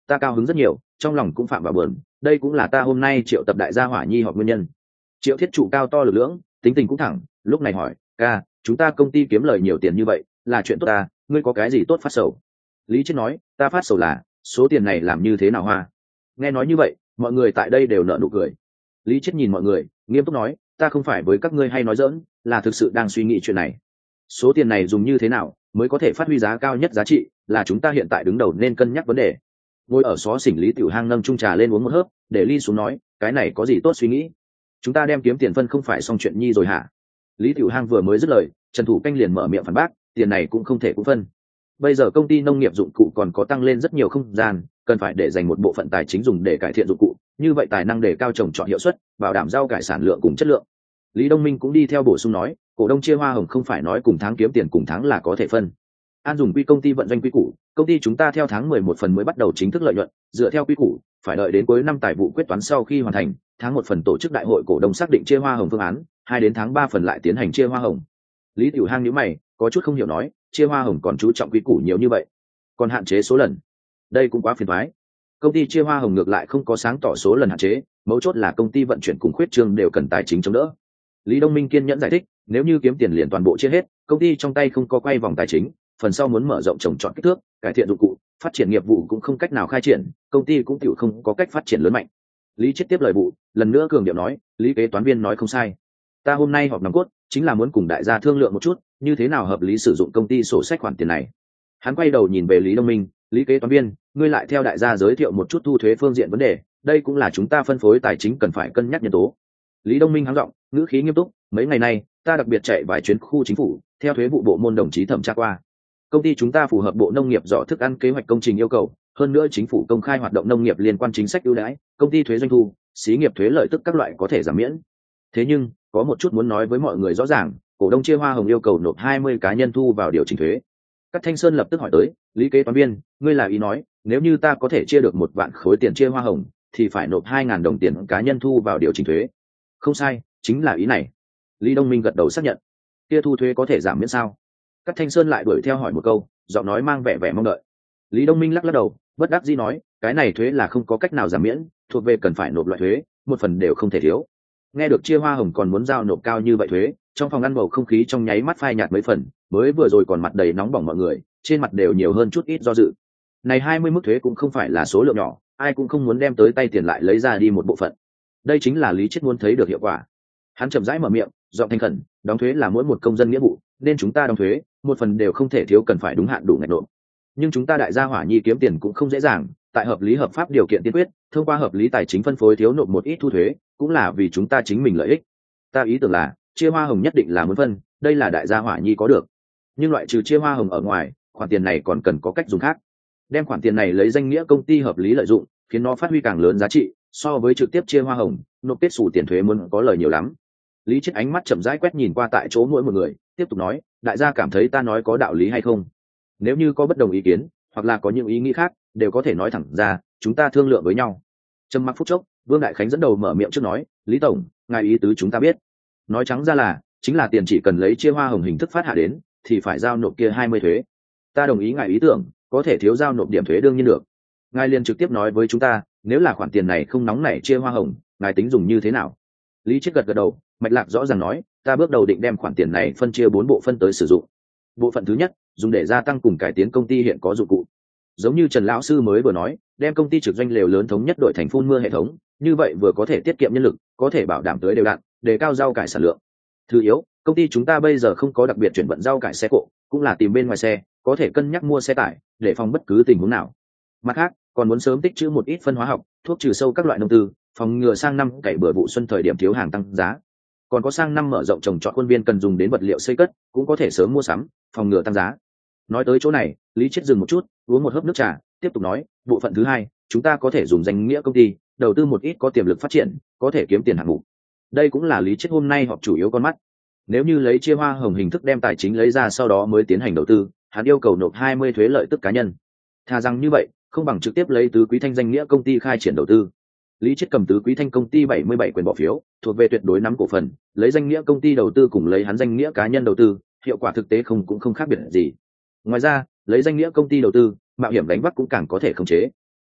ta cao hứng rất nhiều, trong lòng cũng phạm vào bờn, đây cũng là ta hôm nay triệu tập đại gia hỏa nhi họp nguyên nhân. Triệu thiết trụ cao to lực lưỡng, tính tình cũng thẳng, lúc này hỏi, ca, chúng ta công ty kiếm lời nhiều tiền như vậy là chuyện tốt ta, ngươi có cái gì tốt phát sầu? Lý Chiết nói, ta phát sầu là số tiền này làm như thế nào hoa. Nghe nói như vậy, mọi người tại đây đều nở nụ cười. Lý Chiết nhìn mọi người, nghiêm túc nói, ta không phải với các ngươi hay nói giỡn, là thực sự đang suy nghĩ chuyện này. Số tiền này dùng như thế nào mới có thể phát huy giá cao nhất giá trị, là chúng ta hiện tại đứng đầu nên cân nhắc vấn đề. Ngồi ở xó xỉnh Lý Tiểu Hang nâng chung trà lên uống một hớp, để ly xuống nói, cái này có gì tốt suy nghĩ, chúng ta đem kiếm tiền phân không phải xong chuyện nhi rồi hả? Lý Tiểu Hang vừa mới dứt lời, Trần Thủ Canh liền mở miệng phản bác, tiền này cũng không thể cũng phân. Bây giờ công ty nông nghiệp dụng cụ còn có tăng lên rất nhiều không gian, cần phải để dành một bộ phận tài chính dùng để cải thiện dụng cụ, như vậy tài năng để cao trồng trọt hiệu suất, bảo đảm rau cải sản lượng cùng chất lượng. Lý Đông Minh cũng đi theo bổ sung nói, cổ đông chia hoa hồng không phải nói cùng tháng kiếm tiền cùng tháng là có thể phân. An dùng quy công ty vận doanh quy củ, công ty chúng ta theo tháng mười một phần mới bắt đầu chính thức lợi nhuận, dựa theo quy củ, phải đợi đến cuối năm tài vụ quyết toán sau khi hoàn thành, tháng một phần tổ chức đại hội cổ đông xác định chia hoa hồng phương án, hai đến tháng ba phần lại tiến hành chia hoa hồng. Lý Tiểu Hang nhíu mày, có chút không hiểu nói, chia hoa hồng còn chú trọng quy củ nhiều như vậy, còn hạn chế số lần, đây cũng quá phiền toái. Công ty chia hoa hồng ngược lại không có sáng tỏ số lần hạn chế, mấu chốt là công ty vận chuyển cùng khuyết trương đều cần tài chính chống đỡ. Lý Đông Minh kiên nhẫn giải thích, nếu như kiếm tiền liền toàn bộ chia hết, công ty trong tay không có quay vòng tài chính, phần sau muốn mở rộng trồng trọt kích thước, cải thiện dụng cụ, phát triển nghiệp vụ cũng không cách nào khai triển, công ty cũng tiểu không có cách phát triển lớn mạnh. Lý Chiết tiếp lời vụ, lần nữa cường điệu nói, Lý kế toán viên nói không sai, ta hôm nay họp nòng cốt chính là muốn cùng đại gia thương lượng một chút, như thế nào hợp lý sử dụng công ty sổ sách khoản tiền này. Hắn quay đầu nhìn về Lý Đông Minh, Lý kế toán viên, ngươi lại theo đại gia giới thiệu một chút thu thuế phương diện vấn đề, đây cũng là chúng ta phân phối tài chính cần phải cân nhắc nhân tố. Lý Đông Minh hắng giọng, ngữ khí nghiêm túc, mấy ngày nay ta đặc biệt chạy vài chuyến khu chính phủ, theo thuế vụ bộ môn đồng chí thẩm tra qua, công ty chúng ta phù hợp bộ nông nghiệp giỏ thức ăn kế hoạch công trình yêu cầu, hơn nữa chính phủ công khai hoạt động nông nghiệp liên quan chính sách ưu đãi, công ty thuế doanh thu, xí nghiệp thuế lợi tức các loại có thể giảm miễn. Thế nhưng có một chút muốn nói với mọi người rõ ràng, cổ đông chia hoa hồng yêu cầu nộp hai mươi cá nhân thu vào điều chỉnh thuế. Cát Thanh Sơn lập tức hỏi tới, Lý kế toán viên, ngươi là ý nói nếu như ta có thể chia được một vạn khối tiền chia hoa hồng thì phải nộp hai ngàn đồng tiền cá nhân thu vào điều chỉnh thuế? Không sai, chính là ý này. Lý Đông Minh gật đầu xác nhận. Kia thu thuế có thể giảm miễn sao? Cát Thanh Sơn lại đuổi theo hỏi một câu, giọng nói mang vẻ vẻ mong đợi. Lý Đông Minh lắc lắc đầu, bất đắc dĩ nói, cái này thuế là không có cách nào giảm miễn, thuộc về cần phải nộp loại thuế, một phần đều không thể thiếu. Nghe được chia hoa hồng còn muốn giao nộp cao như vậy thuế, trong phòng ăn bầu không khí trong nháy mắt phai nhạt mấy phần, mới vừa rồi còn mặt đầy nóng bỏng mọi người, trên mặt đều nhiều hơn chút ít do dự. Này hai mươi mức thuế cũng không phải là số lượng nhỏ, ai cũng không muốn đem tới tay tiền lại lấy ra đi một bộ phận. Đây chính là Lý Chiết muốn thấy được hiệu quả. Hắn chậm rãi mở miệng, giọng thành khẩn, đóng thuế là mỗi một công dân nghĩa vụ, nên chúng ta đóng thuế, một phần đều không thể thiếu, cần phải đúng hạn đủ ngạch nộp. Nhưng chúng ta đại gia hỏa nhi kiếm tiền cũng không dễ dàng, tại hợp lý hợp pháp điều kiện tiên quyết, thông qua hợp lý tài chính phân phối thiếu nộp một ít thu thuế, cũng là vì chúng ta chính mình lợi ích. Ta ý tưởng là, chia hoa hồng nhất định là muốn phân, đây là đại gia hỏa nhi có được. Nhưng loại trừ chia hoa hồng ở ngoài, khoản tiền này còn cần có cách dùng khác. Đem khoản tiền này lấy danh nghĩa công ty hợp lý lợi dụng, khiến nó phát huy càng lớn giá trị, so với trực tiếp chia hoa hồng, nộp kết sổ tiền thuế muốn có lời nhiều lắm. Lý Chiết ánh mắt chậm rãi quét nhìn qua tại chỗ mỗi một người, tiếp tục nói, đại gia cảm thấy ta nói có đạo lý hay không? Nếu như có bất đồng ý kiến, hoặc là có những ý nghĩ khác, đều có thể nói thẳng ra, chúng ta thương lượng với nhau. Trầm mặc phút chốc, Vương Đại Khánh dẫn đầu mở miệng trước nói, Lý tổng, ngài ý tứ chúng ta biết. Nói trắng ra là, chính là tiền chỉ cần lấy chia hoa hồng hình thức phát hạ đến, thì phải giao nộp kia hai mươi thuế. Ta đồng ý ngài ý tưởng, có thể thiếu giao nộp điểm thuế đương nhiên được. Ngài liền trực tiếp nói với chúng ta, nếu là khoản tiền này không nóng nảy chia hoa hồng, ngài tính dùng như thế nào? Lý Chiết gật gật đầu, mạch lạc rõ ràng nói, ta bước đầu định đem khoản tiền này phân chia bốn bộ phân tới sử dụng. Bộ phận thứ nhất, dùng để gia tăng cùng cải tiến công ty hiện có dụng cụ. Giống như Trần lão sư mới vừa nói, đem công ty trực doanh lều lớn thống nhất đổi thành phun mưa hệ thống, như vậy vừa có thể tiết kiệm nhân lực, có thể bảo đảm tưới đều đặn, đề cao rau cải sản lượng. Thứ yếu, công ty chúng ta bây giờ không có đặc biệt chuyển vận rau cải xe cộ, cũng là tìm bên ngoài xe, có thể cân nhắc mua xe tải, để phòng bất cứ tình huống nào. Mặt khác, còn muốn sớm tích trữ một ít phân hóa học, thuốc trừ sâu các loại nông tư, phòng ngừa sang năm cày bừa vụ xuân thời điểm thiếu hàng tăng giá. Còn có sang năm mở rộng trồng trọt khuôn viên cần dùng đến vật liệu xây cất, cũng có thể sớm mua sắm, phòng ngừa tăng giá. Nói tới chỗ này, Lý Chiết dừng một chút, uống một hớp nước trà, tiếp tục nói, bộ phận thứ hai, chúng ta có thể dùng danh nghĩa công ty, đầu tư một ít có tiềm lực phát triển, có thể kiếm tiền hạng mục. Đây cũng là Lý Chiết hôm nay họp chủ yếu con mắt. Nếu như lấy chia hoa hồng hình thức đem tài chính lấy ra sau đó mới tiến hành đầu tư, hắn yêu cầu nộp hai mươi thuế lợi tức cá nhân. Thà rằng như vậy, không bằng trực tiếp lấy tứ quý thanh danh nghĩa công ty khai triển đầu tư. Lý Chiết cầm tứ quý thanh công ty bảy mươi bảy quyền bỏ phiếu, thuộc về tuyệt đối nắm cổ phần, lấy danh nghĩa công ty đầu tư cùng lấy hắn danh nghĩa cá nhân đầu tư, hiệu quả thực tế không cũng không khác biệt gì. Ngoài ra, lấy danh nghĩa công ty đầu tư, mạo hiểm đánh bắt cũng càng có thể khống chế.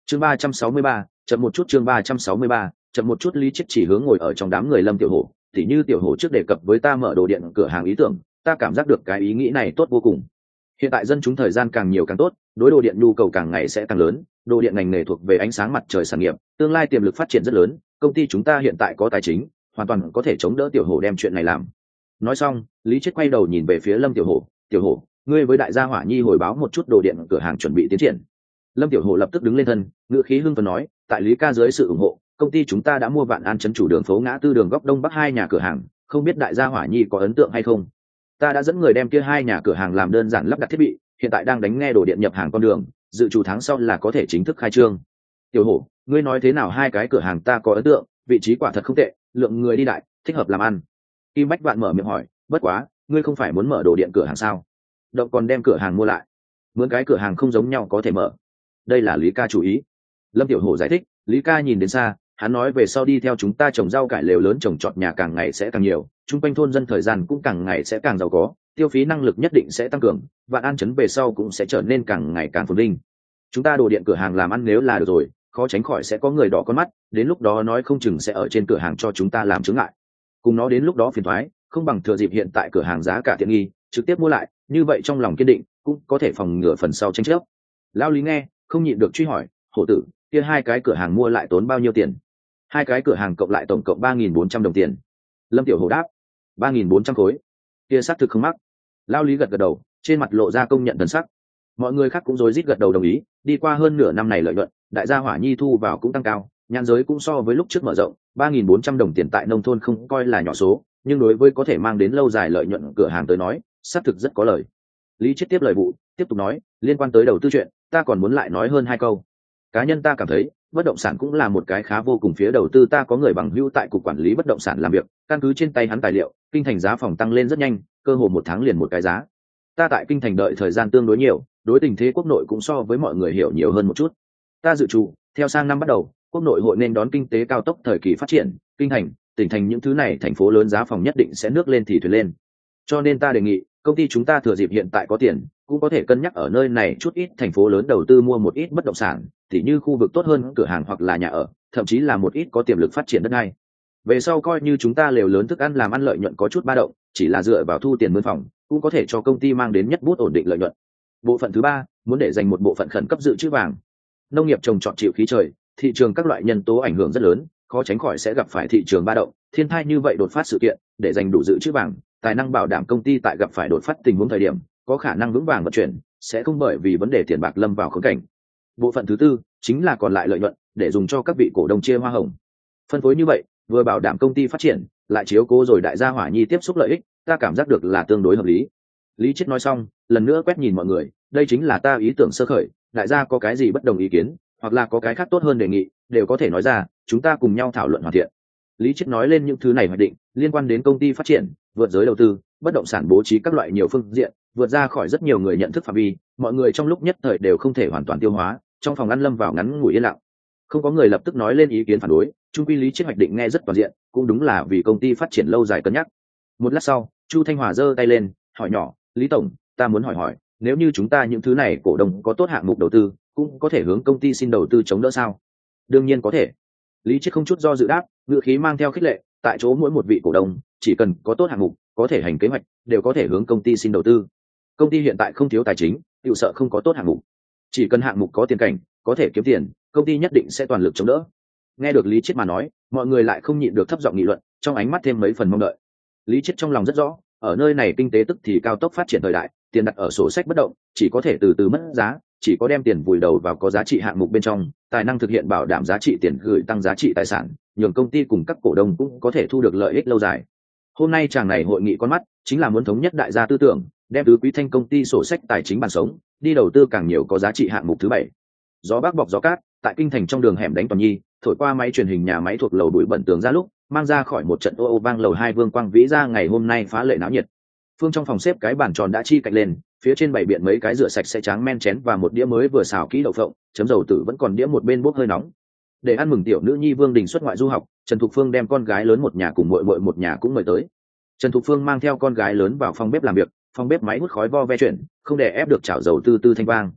chương ba trăm sáu mươi ba, chậm một chút chương ba trăm sáu mươi ba, chậm một chút. Lý Chiết chỉ hướng ngồi ở trong đám người Lâm Tiểu Hổ, tỉ như Tiểu Hổ trước đề cập với ta mở đồ điện cửa hàng ý tưởng, ta cảm giác được cái ý nghĩ này tốt vô cùng. Hiện tại dân chúng thời gian càng nhiều càng tốt, đối đồ điện nhu cầu càng ngày sẽ càng lớn, đồ điện ngành nghề thuộc về ánh sáng mặt trời sản nghiệp, tương lai tiềm lực phát triển rất lớn, công ty chúng ta hiện tại có tài chính, hoàn toàn có thể chống đỡ Tiểu Hổ đem chuyện này làm. Nói xong, Lý Chiết quay đầu nhìn về phía Lâm Tiểu Hổ, Tiểu Hổ, ngươi với đại gia Hỏa Nhi hồi báo một chút đồ điện cửa hàng chuẩn bị tiến triển. Lâm Tiểu Hổ lập tức đứng lên thân, ngữ khí hưng phấn nói, tại Lý ca dưới sự ủng hộ, công ty chúng ta đã mua Vạn An trấn chủ đường phố ngã tư đường góc đông bắc hai nhà cửa hàng, không biết đại gia Hỏa Nhi có ấn tượng hay không? Ta đã dẫn người đem kia hai nhà cửa hàng làm đơn giản lắp đặt thiết bị, hiện tại đang đánh nghe đồ điện nhập hàng con đường, dự trù tháng sau là có thể chính thức khai trương. Tiểu Hổ, ngươi nói thế nào hai cái cửa hàng ta có ấn tượng, vị trí quả thật không tệ, lượng người đi đại, thích hợp làm ăn. Kim Bách Vạn mở miệng hỏi, bất quá, ngươi không phải muốn mở đồ điện cửa hàng sao? Động còn đem cửa hàng mua lại, mướn cái cửa hàng không giống nhau có thể mở. Đây là Lý ca chủ ý. Lâm Tiểu Hổ giải thích, Lý ca nhìn đến xa, hắn nói về sau đi theo chúng ta trồng rau cải lều lớn trồng trọt nhà càng ngày sẽ càng nhiều, chung quanh thôn dân thời gian cũng càng ngày sẽ càng giàu có, tiêu phí năng lực nhất định sẽ tăng cường, Vạn An trấn về sau cũng sẽ trở nên càng ngày càng phồn vinh. Chúng ta đồ điện cửa hàng làm ăn nếu là được rồi, khó tránh khỏi sẽ có người đỏ con mắt, đến lúc đó nói không chừng sẽ ở trên cửa hàng cho chúng ta làm chướng ngại. Cùng nó đến lúc đó phiền toái, không bằng thừa dịp hiện tại cửa hàng giá cả tiện nghi, trực tiếp mua lại, như vậy trong lòng kiên định, cũng có thể phòng ngừa phần sau tranh chấp. Lão Lý nghe, không nhịn được truy hỏi, Hổ tử, kia hai cái cửa hàng mua lại tốn bao nhiêu tiền? Hai cái cửa hàng cộng lại tổng cộng ba nghìn bốn trăm đồng tiền. Lâm Tiểu Hổ đáp, ba nghìn bốn trăm khối. Kia xác thực không mắc. Lão Lý gật gật đầu, trên mặt lộ ra công nhận thần sắc. Mọi người khác cũng rối rít gật đầu đồng ý, đi qua hơn nửa năm này lợi nhuận, đại gia Hỏa Nhi thu vào cũng tăng cao, nhãn giới cũng so với lúc trước mở rộng, ba nghìn bốn trăm đồng tiền tại nông thôn không coi là nhỏ số, nhưng đối với có thể mang đến lâu dài lợi nhuận cửa hàng tới nói, xác thực rất có lời. Lý Chiết tiếp lời vụ, tiếp tục nói, liên quan tới đầu tư chuyện, ta còn muốn lại nói hơn hai câu. Cá nhân ta cảm thấy, bất động sản cũng là một cái khá vô cùng phía đầu tư, ta có người bằng hữu tại cục quản lý bất động sản làm việc, căn cứ trên tay hắn tài liệu, kinh thành giá phòng tăng lên rất nhanh, cơ hồ một tháng liền một cái giá. Ta tại kinh thành đợi thời gian tương đối nhiều, đối tình thế quốc nội cũng so với mọi người hiểu nhiều hơn một chút. Ta dự trù, theo sang năm bắt đầu, quốc nội hội nên đón kinh tế cao tốc thời kỳ phát triển, kinh thành, tỉnh thành những thứ này thành phố lớn giá phòng nhất định sẽ nước lên thì thuyền lên. Cho nên ta đề nghị, công ty chúng ta thừa dịp hiện tại có tiền, cũng có thể cân nhắc ở nơi này chút ít thành phố lớn đầu tư mua một ít bất động sản, tỉ như khu vực tốt hơn cửa hàng hoặc là nhà ở, thậm chí là một ít có tiềm lực phát triển đất đai. Về sau coi như chúng ta lều lớn thức ăn làm ăn lợi nhuận có chút ba động, chỉ là dựa vào thu tiền mướn phòng, cũng có thể cho công ty mang đến nhất bút ổn định lợi nhuận. Bộ phận thứ ba, muốn để dành một bộ phận khẩn cấp dự trữ vàng. Nông nghiệp trồng trọt chịu khí trời, thị trường các loại nhân tố ảnh hưởng rất lớn, khó tránh khỏi sẽ gặp phải thị trường ba động, thiên tai như vậy đột phát sự kiện, để dành đủ dự trữ vàng, tài năng bảo đảm công ty tại gặp phải đột phát tình huống thời điểm, có khả năng vững vàng vận chuyển, sẽ không bởi vì vấn đề tiền bạc lâm vào khốn cảnh. Bộ phận thứ tư chính là còn lại lợi nhuận, để dùng cho các vị cổ đông chia hoa hồng. Phân phối như vậy, vừa bảo đảm công ty phát triển, lại chiếu cố rồi đại gia Hỏa Nhi tiếp xúc lợi ích, ta cảm giác được là tương đối hợp lý. Lý Chiết nói xong, lần nữa quét nhìn mọi người, đây chính là ta ý tưởng sơ khởi, đại gia có cái gì bất đồng ý kiến, hoặc là có cái khác tốt hơn đề nghị, đều có thể nói ra, chúng ta cùng nhau thảo luận hoàn thiện. Lý Chiết nói lên những thứ này hoạch định, liên quan đến công ty phát triển, vượt giới đầu tư, bất động sản bố trí các loại nhiều phương diện, vượt ra khỏi rất nhiều người nhận thức phạm vi, mọi người trong lúc nhất thời đều không thể hoàn toàn tiêu hóa, trong phòng ăn lâm vào ngắn ngủi yên lặng. Không có người lập tức nói lên ý kiến phản đối, chung quy Lý Chiết hoạch định nghe rất toàn diện, cũng đúng là vì công ty phát triển lâu dài cân nhắc. Một lát sau, Chu Thanh Hòa giơ tay lên, hỏi nhỏ, Lý tổng, ta muốn hỏi hỏi, nếu như chúng ta những thứ này cổ đông có tốt hạng mục đầu tư, cũng có thể hướng công ty xin đầu tư chống đỡ sao? Đương nhiên có thể. Lý Chiết không chút do dự đáp, ngữ khí mang theo khích lệ, tại chỗ mỗi một vị cổ đông, chỉ cần có tốt hạng mục, có thể hành kế hoạch, đều có thể hướng công ty xin đầu tư. Công ty hiện tại không thiếu tài chính, chịu sợ không có tốt hạng mục. Chỉ cần hạng mục có tiền cảnh, có thể kiếm tiền, công ty nhất định sẽ toàn lực chống đỡ. Nghe được Lý Chiết mà nói, mọi người lại không nhịn được thấp giọng nghị luận, trong ánh mắt thêm mấy phần mong đợi. Lý Chiết trong lòng rất rõ, ở nơi này kinh tế tức thì cao tốc phát triển thời đại, tiền đặt ở sổ sách bất động, chỉ có thể từ từ mất giá, chỉ có đem tiền vùi đầu vào có giá trị hạng mục bên trong, tài năng thực hiện bảo đảm giá trị tiền gửi tăng giá trị tài sản, nhường công ty cùng các cổ đông cũng có thể thu được lợi ích lâu dài. Hôm nay chàng này hội nghị con mắt, chính là muốn thống nhất đại gia tư tưởng, đem tứ quý thanh công ty sổ sách tài chính bàn sống, đi đầu tư càng nhiều có giá trị hạng mục thứ bảy. Gió bác bọc gió cát, tại kinh thành trong đường hẻm đánh toàn nhi, thổi qua máy truyền hình nhà máy thuộc lầu bụi bẩn tường ra lúc, mang ra khỏi một trận ô ô vang lầu hai vương quang vĩ ra ngày hôm nay phá lệ náo nhiệt. Phương trong phòng xếp cái bàn tròn đã chi cạnh lên, phía trên bày biện mấy cái rửa sạch sẽ tráng men chén và một đĩa mới vừa xào kỹ đậu phộng, chấm dầu tử vẫn còn đĩa một bên bốc hơi nóng. Để ăn mừng tiểu nữ nhi Vương Đình xuất ngoại du học, Trần Thục Phương đem con gái lớn một nhà cùng muội muội một nhà cũng mời tới. Trần Thục Phương mang theo con gái lớn vào phòng bếp làm việc, phòng bếp máy hút khói vo ve chuyển, không để ép được chảo dầu tư tư thanh vang.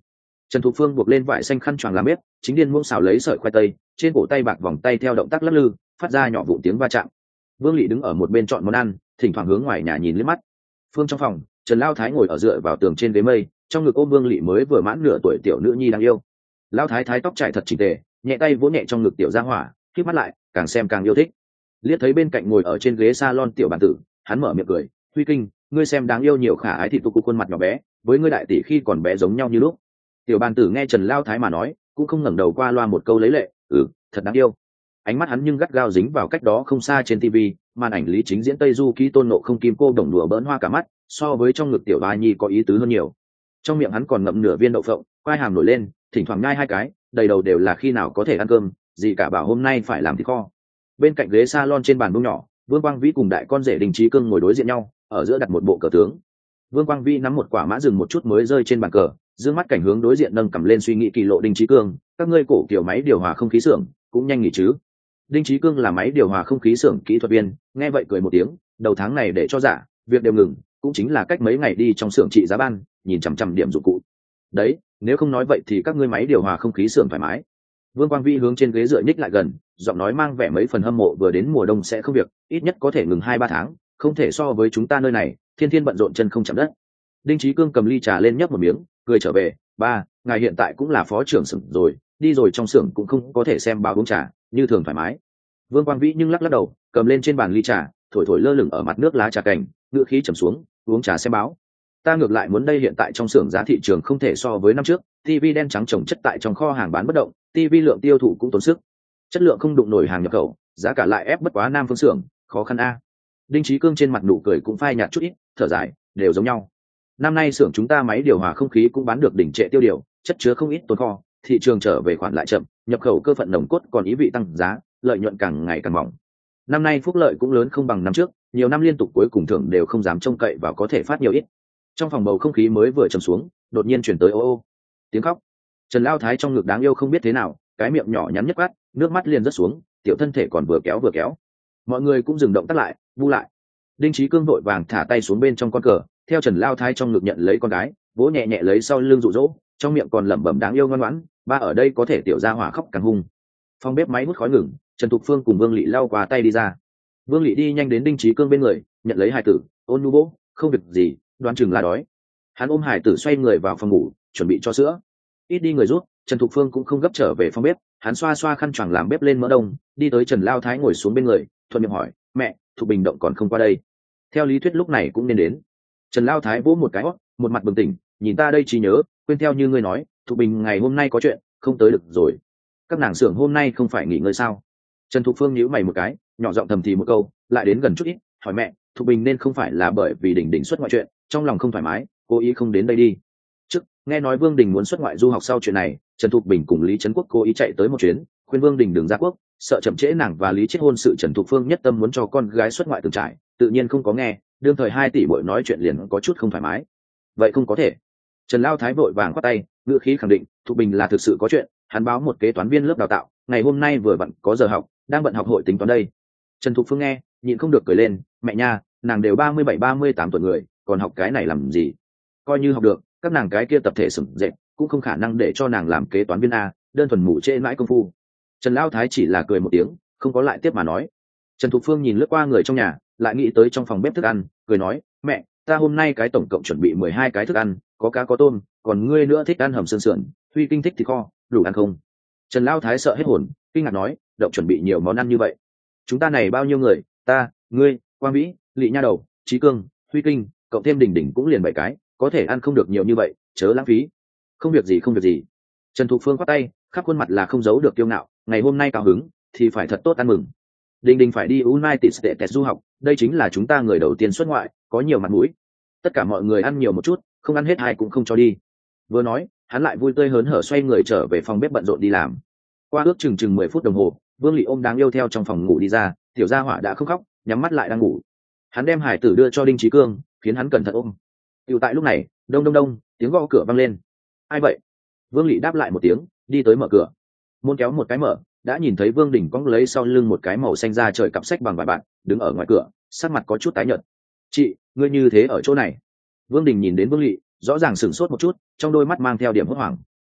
Trần Thục Phương buộc lên vải xanh khăn choàng làm bếp, chính điên muỗng xào lấy sợi khoai tây, trên cổ tay bạc vòng tay theo động tác lắc lư, phát ra nhỏ vụ tiếng va chạm. Vương Lị đứng ở một bên chọn món ăn, thỉnh thoảng hướng ngoài nhà nhìn liếc mắt. Phương trong phòng, Trần Lao Thái ngồi ở dựa vào tường trên ghế mây, trong ngực ôm Vương Lị mới vừa mãn nửa tuổi tiểu nữ nhi đáng yêu. Lao Thái Thái tóc trải thật chỉnh tề, nhẹ tay vỗ nhẹ trong ngực tiểu gia hỏa, khép mắt lại, càng xem càng yêu thích. Liếc thấy bên cạnh ngồi ở trên ghế salon tiểu bản tử, hắn mở miệng cười, "Huy Kinh, ngươi xem đáng yêu nhiều khả ái thị tụ cụ khuôn mặt nhỏ bé, với ngươi đại tỷ khi còn bé giống nhau như lúc." Tiểu bản tử nghe Trần Lao Thái mà nói, cũng không ngẩng đầu qua loa một câu lấy lệ, "Ừ, thật đáng yêu." Ánh mắt hắn nhưng gắt gao dính vào cách đó không xa trên tivi, màn ảnh Lý Chính diễn Tây Du Ký Tôn Ngộ Không kim cô đồng đùa bỡn hoa cả mắt, so với trong ngực tiểu ba nhi có ý tứ hơn nhiều. Trong miệng hắn còn ngậm nửa viên đậu phộng, quai hàm nổi lên, thỉnh thoảng nhai hai cái, đầy đầu đều là khi nào có thể ăn cơm, gì cả bảo hôm nay phải làm thịt kho. Bên cạnh ghế salon trên bàn bông nhỏ, Vương Quang Vĩ cùng đại con rể Đình Chí Cương ngồi đối diện nhau, ở giữa đặt một bộ cờ tướng. Vương Quang Vĩ nắm một quả mã rừng một chút mới rơi trên bàn cờ, dương mắt cảnh hướng đối diện nâng cầm lên suy nghĩ kỳ lộ. Đình Chí Cương, các ngươi cổ kiểu máy điều hòa không khí xưởng cũng nhanh nghỉ chứ? Đinh Chí Cương là máy điều hòa không khí xưởng kỹ thuật viên, nghe vậy cười một tiếng, đầu tháng này để cho giả, việc đều ngừng, cũng chính là cách mấy ngày đi trong xưởng trị giá ban, nhìn chằm chằm điểm dụng cụ. Đấy, nếu không nói vậy thì các ngươi máy điều hòa không khí xưởng thoải mái. Vương Quang Vĩ hướng trên ghế dựa nhích lại gần, giọng nói mang vẻ mấy phần hâm mộ, vừa đến mùa đông sẽ không việc, ít nhất có thể ngừng hai ba tháng, không thể so với chúng ta nơi này, thiên thiên bận rộn chân không chạm đất. Đinh Chí Cương cầm ly trà lên nhấp một miếng, cười trở về, "Ba, ngài hiện tại cũng là phó trưởng xưởng rồi, đi rồi trong xưởng cũng không có thể xem báo uống trà, như thường thoải mái." Vương Quang Vĩ nhưng lắc lắc đầu, cầm lên trên bàn ly trà, thổi thổi lơ lửng ở mặt nước lá trà cảnh, ngựa khí trầm xuống, "Uống trà xem báo. Ta ngược lại muốn đây hiện tại trong xưởng giá thị trường không thể so với năm trước, tivi đen trắng chồng chất tại trong kho hàng bán bất động, tivi lượng tiêu thụ cũng tốn sức, chất lượng không đụng nổi hàng nhập khẩu, giá cả lại ép bất quá nam phương xưởng, khó khăn a." Đinh Chí Cương trên mặt nụ cười cũng phai nhạt chút ít, thở dài, "Đều giống nhau. Năm nay xưởng chúng ta máy điều hòa không khí cũng bán được đỉnh trệ tiêu điều, chất chứa không ít tồn kho, thị trường trở về khoản lại chậm, nhập khẩu cơ phận nồng cốt còn ý vị tăng giá, lợi nhuận càng ngày càng mỏng. Năm nay phúc lợi cũng lớn không bằng năm trước, nhiều năm liên tục cuối cùng thưởng đều không dám trông cậy vào có thể phát nhiều ít." Trong phòng bầu không khí mới vừa trầm xuống, đột nhiên chuyển tới ô ô tiếng khóc. Trần Lao Thái trong ngực đáng yêu không biết thế nào, cái miệng nhỏ nhắn nhất quát, nước mắt liền rớt xuống, tiểu thân thể còn vừa kéo vừa kéo. Mọi người cũng dừng động tác lại, bu lại. Đinh Chí Cương vội vàng thả tay xuống bên trong con cờ, theo Trần Lao Thái trong ngực nhận lấy con gái, vỗ nhẹ nhẹ lấy sau lưng dụ dỗ, trong miệng còn lẩm bẩm đáng yêu ngoan ngoãn, "Ba ở đây có thể tiểu gia hỏa khóc càng hung." Phòng bếp máy hút khói ngừng, Trần Thục Phương cùng Vương Lị lau qua tay đi ra. Vương Lị đi nhanh đến Đinh Chí Cương bên người, nhận lấy hài tử, ôn nhu vỗ, "Không việc gì, đoán chừng là đói." Hắn ôm hài tử xoay người vào phòng ngủ, chuẩn bị cho sữa. Ít đi người rút, Trần Thục Phương cũng không gấp trở về phòng bếp, hắn xoa xoa khăn choàng làm bếp lên mỡ đông, đi tới Trần Lao Thái ngồi xuống bên người, thuận miệng hỏi, "Mẹ, Thục Bình động còn không qua đây?" Theo lý thuyết lúc này cũng nên đến. Trần Lao Thái vỗ một cái hót, một mặt bừng tỉnh, "Nhìn ta đây trí nhớ, quên theo như ngươi nói, Thục Bình ngày hôm nay có chuyện, không tới được rồi. Các nàng xưởng hôm nay không phải nghỉ ngơi sao?" Trần Thục Phương nhíu mày một cái, nhỏ giọng thầm thì một câu, lại đến gần chút ít, hỏi mẹ, "Thục Bình nên không phải là bởi vì Đình Đình xuất ngoại chuyện, trong lòng không thoải mái, cố ý không đến đây đi?" Trước nghe nói Vương Đình muốn xuất ngoại du học sau chuyện này, Trần Thục Bình cùng Lý Trấn Quốc cố ý chạy tới một chuyến, khuyên Vương Đình đừng ra quốc, sợ chậm trễ nàng và Lý Chết hôn sự. Trần Thục Phương nhất tâm muốn cho con gái xuất ngoại từng trải, tự nhiên không có nghe, đương thời hai tỷ muội nói chuyện liền có chút không thoải mái. Vậy không có thể. Trần Lao Thái vội vàng quát tay, ngữ khí khẳng định, Thục Bình là thực sự có chuyện, hắn báo một kế toán viên lớp đào tạo, ngày hôm nay vừa bận có giờ học, đang bận học hội tính toán đây. Trần Thục Phương nghe, nhịn không được cười lên, "Mẹ nha, nàng đều ba mươi bảy ba mươi tám tuổi người, còn học cái này làm gì? Coi như học được, các nàng cái kia tập thể sửng dệt, cũng không khả năng để cho nàng làm kế toán viên a, đơn thuần mù trễ mãi công phu." Trần Lao Thái chỉ là cười một tiếng, không có lại tiếp mà nói. Trần Thục Phương nhìn lướt qua người trong nhà, lại nghĩ tới trong phòng bếp thức ăn, cười nói, "Mẹ, ta hôm nay cái tổng cộng chuẩn bị mười hai cái thức ăn, có cá có tôm, còn ngươi nữa thích ăn hầm xương sườn, Huy Kinh thích thịt kho, đủ ăn không?" Trần Lao Thái sợ hết hồn, kinh ngạc nói, "Động chuẩn bị nhiều món ăn như vậy? Chúng ta này bao nhiêu người, ta, ngươi, Quang Vĩ, Lị Nha Đầu, Chí Cương, Huy Kinh, cộng thêm Đình Đình cũng liền bảy cái, có thể ăn không được nhiều như vậy, chớ lãng phí." "Không việc gì không việc gì." Trần Thục Phương khoát tay, khắp khuôn mặt là không giấu được kiêu ngạo, "Ngày hôm nay cao hứng, thì phải thật tốt ăn mừng. Đình Đình phải đi United States du học, đây chính là chúng ta người đầu tiên xuất ngoại, có nhiều mặt mũi. Tất cả mọi người ăn nhiều một chút, không ăn hết ai cũng không cho đi." Vừa nói, hắn lại vui tươi hớn hở xoay người trở về phòng bếp bận rộn đi làm. Qua ước chừng chừng mười phút đồng hồ, Vương Lị ôm đáng yêu theo trong phòng ngủ đi ra, tiểu gia hỏa đã không khóc, nhắm mắt lại đang ngủ. Hắn đem hải tử đưa cho Đinh Chí Cương, khiến hắn cẩn thận ôm. Tiểu tại lúc này, đông đông đông, tiếng gõ cửa vang lên. "Ai vậy?" Vương Lị đáp lại một tiếng, đi tới mở cửa. Môn kéo một cái mở, đã nhìn thấy Vương Đình cõng lấy sau lưng một cái màu xanh da trời cặp sách bằng vải bạt, đứng ở ngoài cửa, sắc mặt có chút tái nhợt. "Chị, ngươi như thế ở chỗ này?" Vương Đình nhìn đến Vương Lị, rõ ràng sửng sốt một chút, trong đôi mắt mang theo điểm hốt hoảng.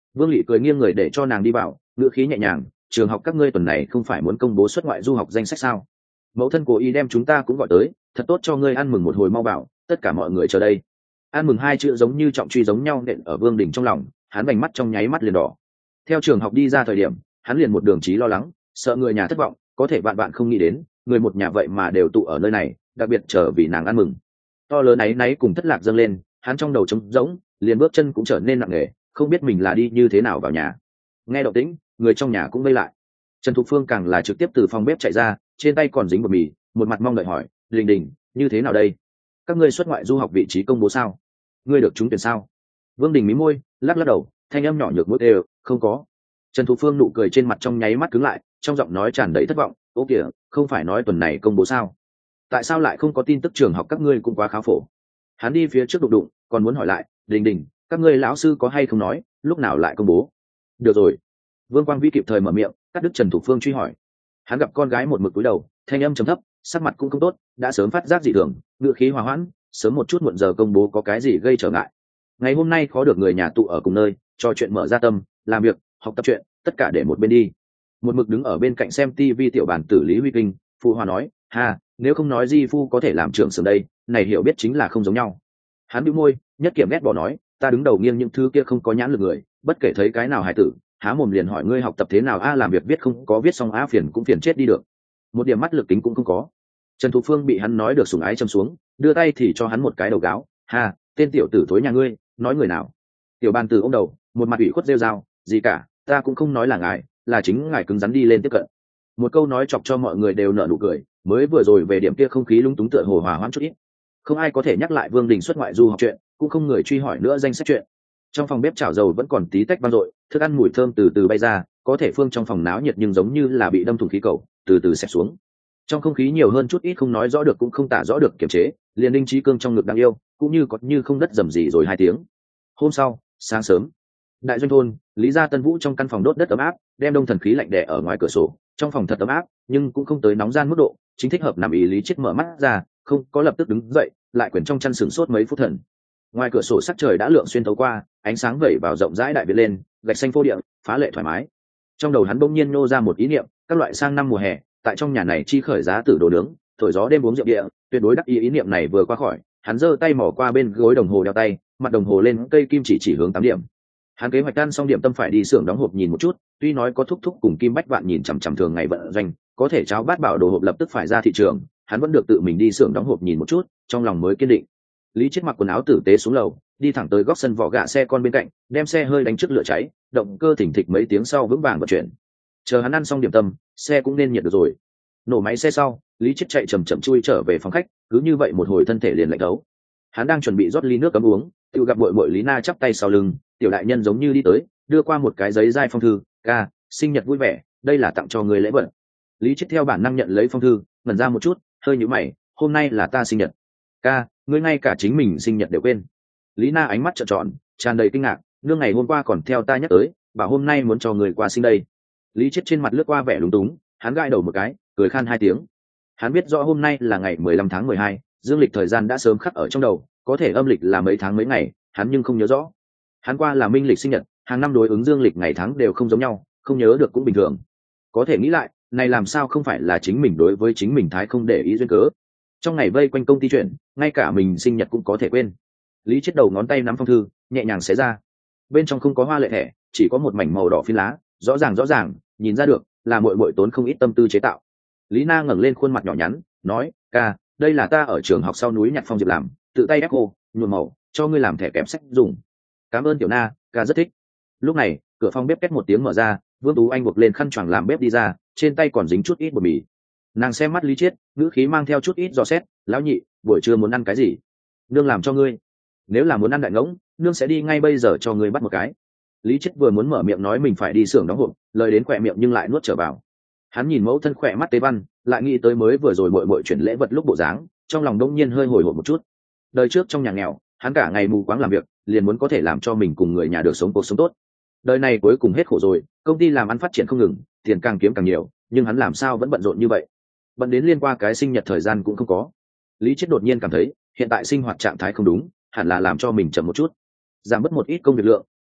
Vương Lệ cười nghiêng người để cho nàng đi vào, ngữ khí nhẹ nhàng, trường học các ngươi tuần này không phải muốn công bố xuất ngoại du học danh sách sao? Mẫu thân cố ý đem chúng ta cũng gọi tới, thật tốt cho ngươi ăn mừng một hồi mau vào, tất cả mọi người chờ đây. Ăn mừng hai chữ giống như trọng truy giống nhau nện ở Vương Đình trong lòng, hắn vành mắt trong nháy mắt liền đỏ. Theo trường học đi ra thời điểm, hắn liền một đường chí lo lắng, sợ người nhà thất vọng, có thể vạn vạn không nghĩ đến, người một nhà vậy mà đều tụ ở nơi này, đặc biệt chờ vì nàng ăn mừng. To lớn náy náy cùng thất lạc dâng lên, hắn trong đầu trống rỗng, liền bước chân cũng trở nên nặng nề, không biết mình là đi như thế nào vào nhà. Nghe động tĩnh, người trong nhà cũng vây lại. Trần Thục Phương càng là trực tiếp từ phòng bếp chạy ra, trên tay còn dính bột mì, một mặt mong đợi hỏi, Đình Đình, như thế nào đây? Các ngươi xuất ngoại du học vị trí công bố sao? Ngươi được trúng tuyển sao? Vương Đình mí môi, lắc lắc đầu, thanh âm nhỏ nhược mũi đều, không có. Trần Thục Phương nụ cười trên mặt trong nháy mắt cứng lại, trong giọng nói tràn đầy thất vọng, ô kìa, không phải nói tuần này công bố sao? Tại sao lại không có tin tức trường học các ngươi cũng quá khá phổ? Hắn đi phía trước đụng đụng, còn muốn hỏi lại, Đình Đình, các ngươi lão sư có hay không nói, lúc nào lại công bố? Được rồi. Vương Quang Vĩ kịp thời mở miệng, cắt đứt Trần Thục Phương truy hỏi. Hắn gặp con gái một mực cúi đầu, thanh âm trầm thấp, sắc mặt cũng không tốt, đã sớm phát giác dị thường, ngựa khí hòa hoãn, sớm một chút muộn giờ công bố có cái gì gây trở ngại. Ngày hôm nay khó được người nhà tụ ở cùng nơi, trò chuyện mở ra tâm, làm việc, học tập chuyện, tất cả để một bên đi. Một mực đứng ở bên cạnh xem tivi tiểu bản tử Lý Huy Kinh, phụ hòa nói, ha, nếu không nói Di Phu có thể làm trưởng xưởng đây, này hiểu biết chính là không giống nhau. Hắn bĩu môi, nhất kiểm ghét bỏ nói, ta đứng đầu nghiêng những thứ kia không có nhãn lực người, bất kể thấy cái nào hài tử, há mồm liền hỏi ngươi học tập thế nào a, làm việc viết không có viết xong a, phiền cũng phiền chết đi được, một điểm mắt lực kính cũng không có. Trần Thục Phương bị hắn nói được sủng ái châm xuống, đưa tay thì cho hắn một cái đầu gáo, ha, tên tiểu tử thối nhà ngươi, nói người nào? Tiểu bàn tử ôm đầu, một mặt ủy khuất rêu rao, gì cả, ta cũng không nói là ngài, là chính ngài cứng rắn đi lên tiếp cận. Một câu nói chọc cho mọi người đều nở nụ cười, mới vừa rồi về điểm kia không khí lung túng tựa hồ hòa hoãn chút ít. Không ai có thể nhắc lại Vương Đình xuất ngoại du học chuyện, cũng không người truy hỏi nữa danh sách chuyện. Trong phòng bếp chảo dầu vẫn còn tí tách vang dội, thức ăn mùi thơm từ từ bay ra, có thể phương trong phòng náo nhiệt nhưng giống như là bị đâm thủng khí cầu, từ từ xẹp xuống. Trong không khí nhiều hơn chút ít không nói rõ được cũng không tả rõ được kiềm chế, liền Đinh Chí Cương trong ngực đáng yêu, cũng như có như không đất dầm gì rồi hai tiếng. Hôm sau, sáng sớm, đại doanh thôn, Lý Gia Tân Vũ trong căn phòng đốt đất ấm áp, đem đông thần khí lạnh đè ở ngoài cửa sổ, trong phòng thật ấm áp, nhưng cũng không tới nóng gian mức độ, chính thích hợp nằm ý. Lý Chiết mở mắt ra, không có lập tức đứng dậy, lại quyển trong chăn sừng sốt mấy phút thần. Ngoài cửa sổ sắc trời đã lượng xuyên thấu qua, ánh sáng vẩy vào rộng rãi đại việt lên, gạch xanh phô địa, phá lệ thoải mái. Trong đầu hắn bỗng nhiên nô ra một ý niệm, các loại sang năm mùa hè, tại trong nhà này chi khởi giá tử đồ nướng, thổi gió đêm uống rượu địa, tuyệt đối đắc ý. Ý niệm này vừa qua khỏi, hắn giơ tay mò qua bên gối đồng hồ đeo tay, mặt đồng hồ lên cây kim chỉ chỉ hướng tám điểm. Hắn kế hoạch tan xong điểm tâm phải đi xưởng đóng hộp nhìn một chút, tuy nói có thúc thúc cùng Kim Bách Vạn nhìn chằm chằm thường ngày vận doanh, có thể cháo bát bảo đồ hộp lập tức phải ra thị trường, hắn vẫn được tự mình đi xưởng đóng hộp nhìn một chút, trong lòng mới kiên định. Lý Chiết mặc quần áo tử tế xuống lầu, đi thẳng tới góc sân vỏ gạ xe con bên cạnh, đem xe hơi đánh trước lửa cháy, động cơ thỉnh thịch mấy tiếng sau vững vàng vận chuyển. Chờ hắn ăn xong điểm tâm, xe cũng nên nhiệt được rồi. Nổ máy xe sau, Lý Chiết chạy chậm chậm chui trở về phòng khách, cứ như vậy một hồi thân thể liền lạnh đấu. Hắn đang chuẩn bị rót ly nước cấm uống, tự gặp muội muội Lý Na chắp tay sau lưng, tiểu đại nhân giống như đi tới, đưa qua một cái giấy dai phong thư, ca, sinh nhật vui vẻ, đây là tặng cho người lễ vật. Lý Chiết theo bản năng nhận lấy phong thư, ngẩn ra một chút, hơi nhíu mày, hôm nay là ta sinh nhật. Ca, ngươi ngay cả chính mình sinh nhật đều quên. Lý Na ánh mắt trợn tròn, tràn đầy kinh ngạc, nương ngày hôm qua còn theo ta nhắc tới, bảo hôm nay muốn cho người qua sinh đây. Lý Chiết trên mặt lướt qua vẻ lúng túng, hắn gãi đầu một cái, cười khan hai tiếng. Hắn biết rõ hôm nay là ngày mười lăm tháng mười hai, dương lịch thời gian đã sớm khắc ở trong đầu, có thể âm lịch là mấy tháng mấy ngày, hắn nhưng không nhớ rõ. Hắn qua là minh lịch sinh nhật, hàng năm đối ứng dương lịch ngày tháng đều không giống nhau, không nhớ được cũng bình thường. Có thể nghĩ lại, này làm sao không phải là chính mình đối với chính mình thái không để ý duyên cớ. Trong ngày vây quanh công ty chuyện, ngay cả mình sinh nhật cũng có thể quên. Lý Chiết đầu ngón tay nắm phong thư, nhẹ nhàng xé ra. Bên trong không có hoa lệ thẻ, chỉ có một mảnh màu đỏ phiến lá, rõ ràng rõ ràng, nhìn ra được là muội muội tốn không ít tâm tư chế tạo. Lý Na ngẩng lên khuôn mặt nhỏ nhắn, nói, ca, đây là ta ở trường học sau núi nhặt phong diệp làm, tự tay ép khô, nhuộm màu, cho ngươi làm thẻ kẹp sách dùng. Cảm ơn tiểu Na, ca rất thích. Lúc này, cửa phòng bếp két một tiếng mở ra, Vương Tú Anh buộc lên khăn choàng làm bếp đi ra, trên tay còn dính chút ít bột mì. Nàng xem mắt Lý Chiết, ngữ khí mang theo chút ít dò xét, lão nhị, buổi trưa muốn ăn cái gì? Nương làm cho ngươi. Nếu là muốn ăn đại ngỗng, nương sẽ đi ngay bây giờ cho ngươi bắt một cái. Lý Chiết vừa muốn mở miệng nói mình phải đi xưởng đóng hộp, lời đến khỏe miệng nhưng lại nuốt trở vào. Hắn nhìn mẫu thân khỏe mắt tế văn, lại nghĩ tới mới vừa rồi muội muội chuyển lễ vật lúc bộ dáng, trong lòng đông nhiên hơi hồi hộp một chút. Đời trước trong nhà nghèo, hắn cả ngày mù quáng làm việc, liền muốn có thể làm cho mình cùng người nhà được sống cuộc sống tốt. Đời này cuối cùng hết khổ rồi, công ty làm ăn phát triển không ngừng, tiền càng kiếm càng nhiều, nhưng hắn làm sao vẫn bận rộn như vậy? Bận đến liên qua cái sinh nhật thời gian cũng không có. Lý Chiết đột nhiên cảm thấy, hiện tại sinh hoạt trạng thái không đúng, hẳn là làm cho mình chậm một chút, giảm bớt một ít công việc lượng,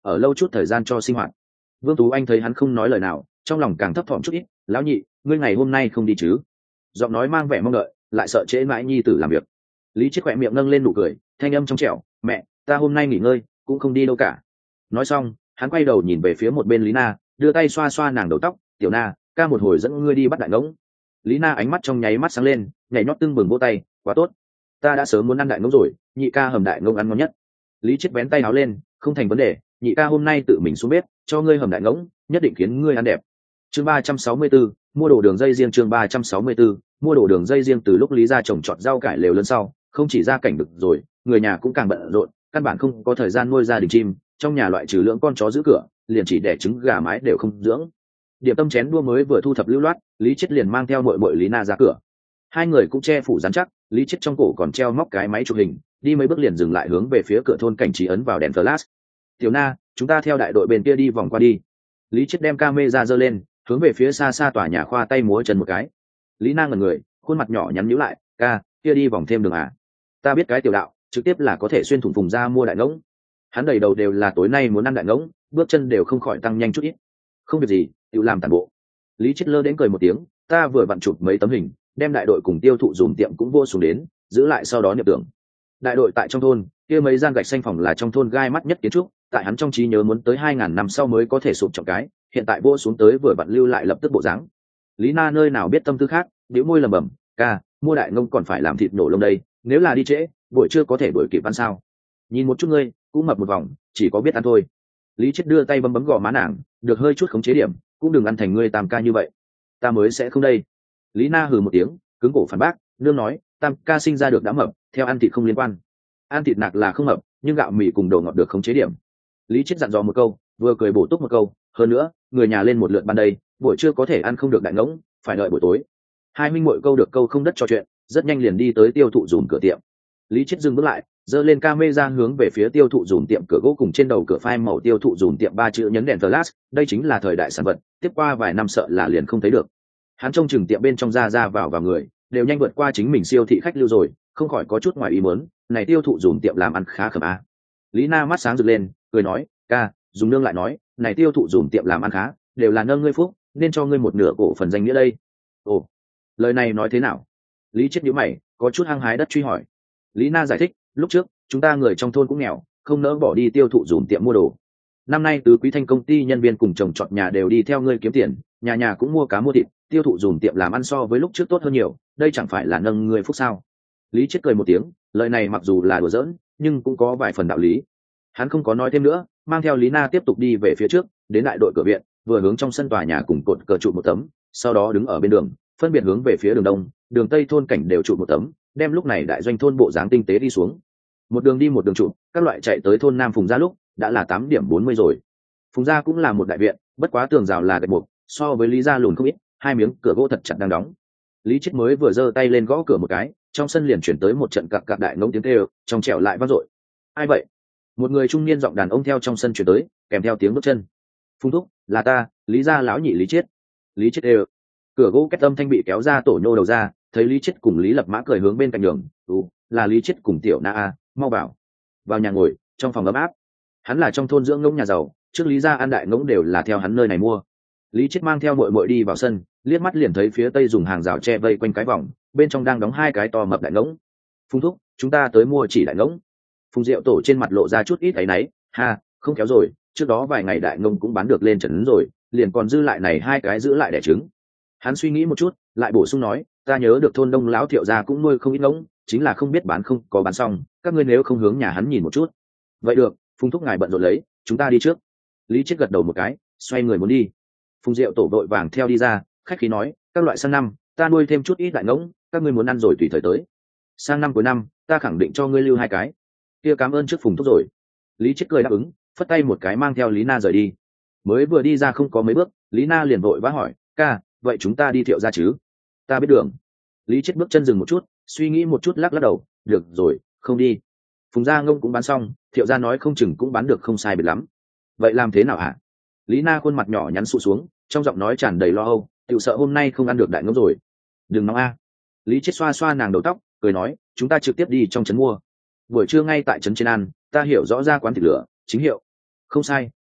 ở lâu chút thời gian cho sinh hoạt. Vương Tú Anh thấy hắn không nói lời nào, trong lòng càng thấp thỏm chút ít. Lão nhị, ngươi ngày hôm nay không đi chứ? Giọng nói mang vẻ mong đợi, lại sợ trễ mãi nhi tử làm việc. Lý Chiết khỏe miệng nâng lên nụ cười, thanh âm trong trẻo. Mẹ, ta hôm nay nghỉ ngơi, cũng không đi đâu cả. Nói xong, hắn quay đầu nhìn về phía một bên Lý Na, đưa tay xoa xoa nàng đầu tóc. Tiểu Na, ca một hồi dẫn ngươi đi bắt đại ngỗng. Lý Na ánh mắt trong nháy mắt sáng lên, nhảy nhót tưng bừng vỗ tay. Quá tốt, ta đã sớm muốn ăn đại ngỗng rồi, nhị ca hầm đại ngỗng ăn ngon nhất. Lý Chiết vén tay áo lên, không thành vấn đề, nhị ca hôm nay tự mình xuống bếp, cho ngươi hầm đại ngỗng, nhất định khiến ngươi ăn đẹp. Chương ba trăm sáu mươi tư, mua đồ đường dây riêng. Chương ba trăm sáu mươi tư, mua đồ đường dây riêng. Từ lúc Lý gia trồng trọt rau cải lều lớn sau, không chỉ gia cảnh được rồi, người nhà cũng càng bận rộn, căn bản không có thời gian nuôi gia đình chim, trong nhà loại trừ lưỡng con chó giữ cửa, liền chỉ đẻ trứng gà mái đều không dưỡng. Điểm tâm chén đua mới vừa thu thập lưu loát, Lý Chiết liền mang theo muội muội Lý Na ra cửa. Hai người cũng che phủ rắn chắc, Lý Chiết trong cổ còn treo móc cái máy chụp hình, đi mấy bước liền dừng lại hướng về phía cửa thôn Cảnh Trí ấn vào đèn flash. Tiểu Na, chúng ta theo đại đội bên kia đi vòng qua đi. Lý Chiết đem camera giơ lên, hướng về phía xa xa tòa nhà khoa tay múa chân một cái. Lý Na ngẩn người, khuôn mặt nhỏ nhắn nhíu lại, ca, kia đi vòng thêm đường à? Ta biết cái tiểu đạo, trực tiếp là có thể xuyên thủng vùng ra mua đại ngỗng. Hắn đầy đầu đều là tối nay muốn ăn đại ngỗng, bước chân đều không khỏi tăng nhanh chút ít. Không việc gì, tự làm tàn bộ. Lý Chiết lơ đến cười một tiếng, ta vừa vặn chụp mấy tấm hình, đem đại đội cùng tiêu thụ dùng tiệm cũng vô xuống đến, giữ lại sau đó niệm tưởng. Đại đội tại trong thôn, kia mấy gian gạch xanh phòng là trong thôn gai mắt nhất kiến trúc, tại hắn trong trí nhớ muốn tới hai ngàn năm sau mới có thể sụp trọng cái, hiện tại vô xuống tới vừa vặn lưu lại lập tức bộ dáng. Lý Na nơi nào biết tâm tư khác, bĩu môi lẩm bẩm, ca, mua đại ngông còn phải làm thịt nổ lông đây, nếu là đi trễ, buổi trưa có thể đuổi kịp ăn sao? Nhìn một chút ngươi, cũng mập một vòng, chỉ có biết ăn thôi. Lý Chiết đưa tay bấm bấm gò má nàng, được hơi chút khống chế điểm, cũng đừng ăn thành ngươi tam ca như vậy. Ta mới sẽ không đây. Lý Na hừ một tiếng, cứng cổ phản bác, nương nói, tam ca sinh ra được đã mập, theo ăn thịt không liên quan. Ăn thịt nạc là không mập, nhưng gạo mì cùng đồ ngọt được khống chế điểm. Lý Chiết dặn dò một câu, vừa cười bổ túc một câu, hơn nữa, người nhà lên một lượt ban đây, buổi trưa có thể ăn không được đại ngỗng, phải đợi buổi tối. Hai minh muội câu được câu không đất trò chuyện, rất nhanh liền đi tới tiêu thụ dùm cửa tiệm. Lý Chiết dừng bước lại, giơ lên camera hướng về phía tiêu thụ dùm tiệm cửa gỗ cùng trên đầu cửa phai màu tiêu thụ dùm tiệm ba chữ nhấn đèn flash, đây chính là thời đại sản vật, tiếp qua vài năm sợ là liền không thấy được. Hắn trông chừng tiệm bên trong ra ra vào vào người, đều nhanh vượt qua chính mình siêu thị khách lưu rồi, không khỏi có chút ngoài ý muốn, này tiêu thụ dùm tiệm làm ăn khá khẩm a. Lý Na mắt sáng rực lên, cười nói, ca, dùng nương lại nói, này tiêu thụ dùm tiệm làm ăn khá, đều là nâng ngươi phúc, nên cho ngươi một nửa cổ phần danh nghĩa đây. Ồ, lời này nói thế nào? Lý Chiết nhíu mày, có chút hăng hái đất truy hỏi. Lý Na giải thích, lúc trước chúng ta người trong thôn cũng nghèo, không nỡ bỏ đi tiêu thụ dùm tiệm mua đồ. Năm nay tứ quý thanh công ty nhân viên cùng chồng chọn nhà đều đi theo ngươi kiếm tiền, nhà nhà cũng mua cá mua thịt, tiêu thụ dùm tiệm làm ăn so với lúc trước tốt hơn nhiều, đây chẳng phải là nâng ngươi phúc sao? Lý Chiết cười một tiếng, lời này mặc dù là đùa giỡn, nhưng cũng có vài phần đạo lý. Hắn không có nói thêm nữa, mang theo Lý Na tiếp tục đi về phía trước, đến đại đội cửa viện, vừa hướng trong sân tòa nhà cùng cột cờ trụ một tấm, sau đó đứng ở bên đường, phân biệt hướng về phía đường đông, đường tây thôn cảnh đều trụ một tấm, đem lúc này đại doanh thôn bộ dáng tinh tế đi xuống. Một đường đi một đường trụ, các loại chạy tới thôn Nam Phùng Gia lúc đã là tám điểm bốn mươi rồi. Phùng Gia cũng là một đại viện, bất quá tường rào là gạch mục, so với Lý gia lùn không ít, hai miếng cửa gỗ thật chặt đang đóng. Lý Chiết mới vừa giơ tay lên gõ cửa một cái, trong sân liền chuyển tới một trận cặc cặc đại ngỗng tiếng kêu, trong trẻo lại vang dội. Ai vậy? Một người trung niên giọng đàn ông theo trong sân chuyển tới, kèm theo tiếng bước chân. Phùng thúc, là ta, Lý gia lão nhị Lý Chiết. Lý Chiết đều. Cửa gỗ két âm thanh bị kéo ra tổ nhô đầu ra, thấy Lý Chiết cùng Lý Lập Mã cười hướng bên cạnh đường, "Ừ, là Lý Chiết cùng tiểu Na a, mau vào." Vào nhà ngồi, trong phòng ấm áp. Hắn là trong thôn dưỡng ngỗng nhà giàu, trước Lý gia ăn đại ngỗng đều là theo hắn nơi này mua. Lý Chiết mang theo muội muội đi vào sân, liếc mắt liền thấy phía tây dùng hàng rào che vây quanh cái vòng, bên trong đang đóng hai cái to mập đại ngỗng. "Phùng thúc, chúng ta tới mua chỉ đại ngỗng." Phùng Diệu Tổ trên mặt lộ ra chút ít áy náy, "Ha, không kéo rồi, trước đó vài ngày đại ngỗng cũng bán được lên trần rồi, liền còn dư lại này hai cái giữ lại đẻ trứng." Hắn suy nghĩ một chút, lại bổ sung nói, "Ta nhớ được thôn Đông lão Thiệu gia cũng nuôi không ít ngỗng, chính là không biết bán không có bán xong, các ngươi nếu không hướng nhà hắn nhìn một chút." "Vậy được, Phùng thúc ngài bận rộn lấy, chúng ta đi trước." Lý Chiết gật đầu một cái, xoay người muốn đi. Phùng Diệu Tổ vội vàng theo đi ra, khách khí nói, "Các loại sang năm, ta nuôi thêm chút ít đại ngỗng, các ngươi muốn ăn rồi tùy thời tới. Sang năm cuối năm, ta khẳng định cho ngươi lưu hai cái." "Kia cảm ơn trước Phùng thúc rồi." Lý Chiết cười đáp ứng, phất tay một cái mang theo Lý Na rời đi. Mới vừa đi ra không có mấy bước, Lý Na liền vội vã hỏi, "Ca, vậy chúng ta đi Thiệu gia chứ?" "Ta biết đường." Lý Chiết bước chân dừng một chút, suy nghĩ một chút lắc lắc đầu, "Được rồi, không đi. Phùng gia ngông cũng bán xong, Thiệu gia nói không chừng cũng bán được không sai biệt lắm. Vậy làm thế nào hả?" Lý Na khuôn mặt nhỏ nhắn sụ xuống, trong giọng nói tràn đầy lo âu, "Tiểu sợ hôm nay không ăn được đại ngỗng rồi." "Đừng nóng a." Lý Chiết xoa xoa nàng đầu tóc, cười nói, "Chúng ta trực tiếp đi trong trấn mua. Buổi trưa ngay tại trấn trên ăn, ta hiểu rõ ra quán thịt lửa, chính hiệu." "Không sai,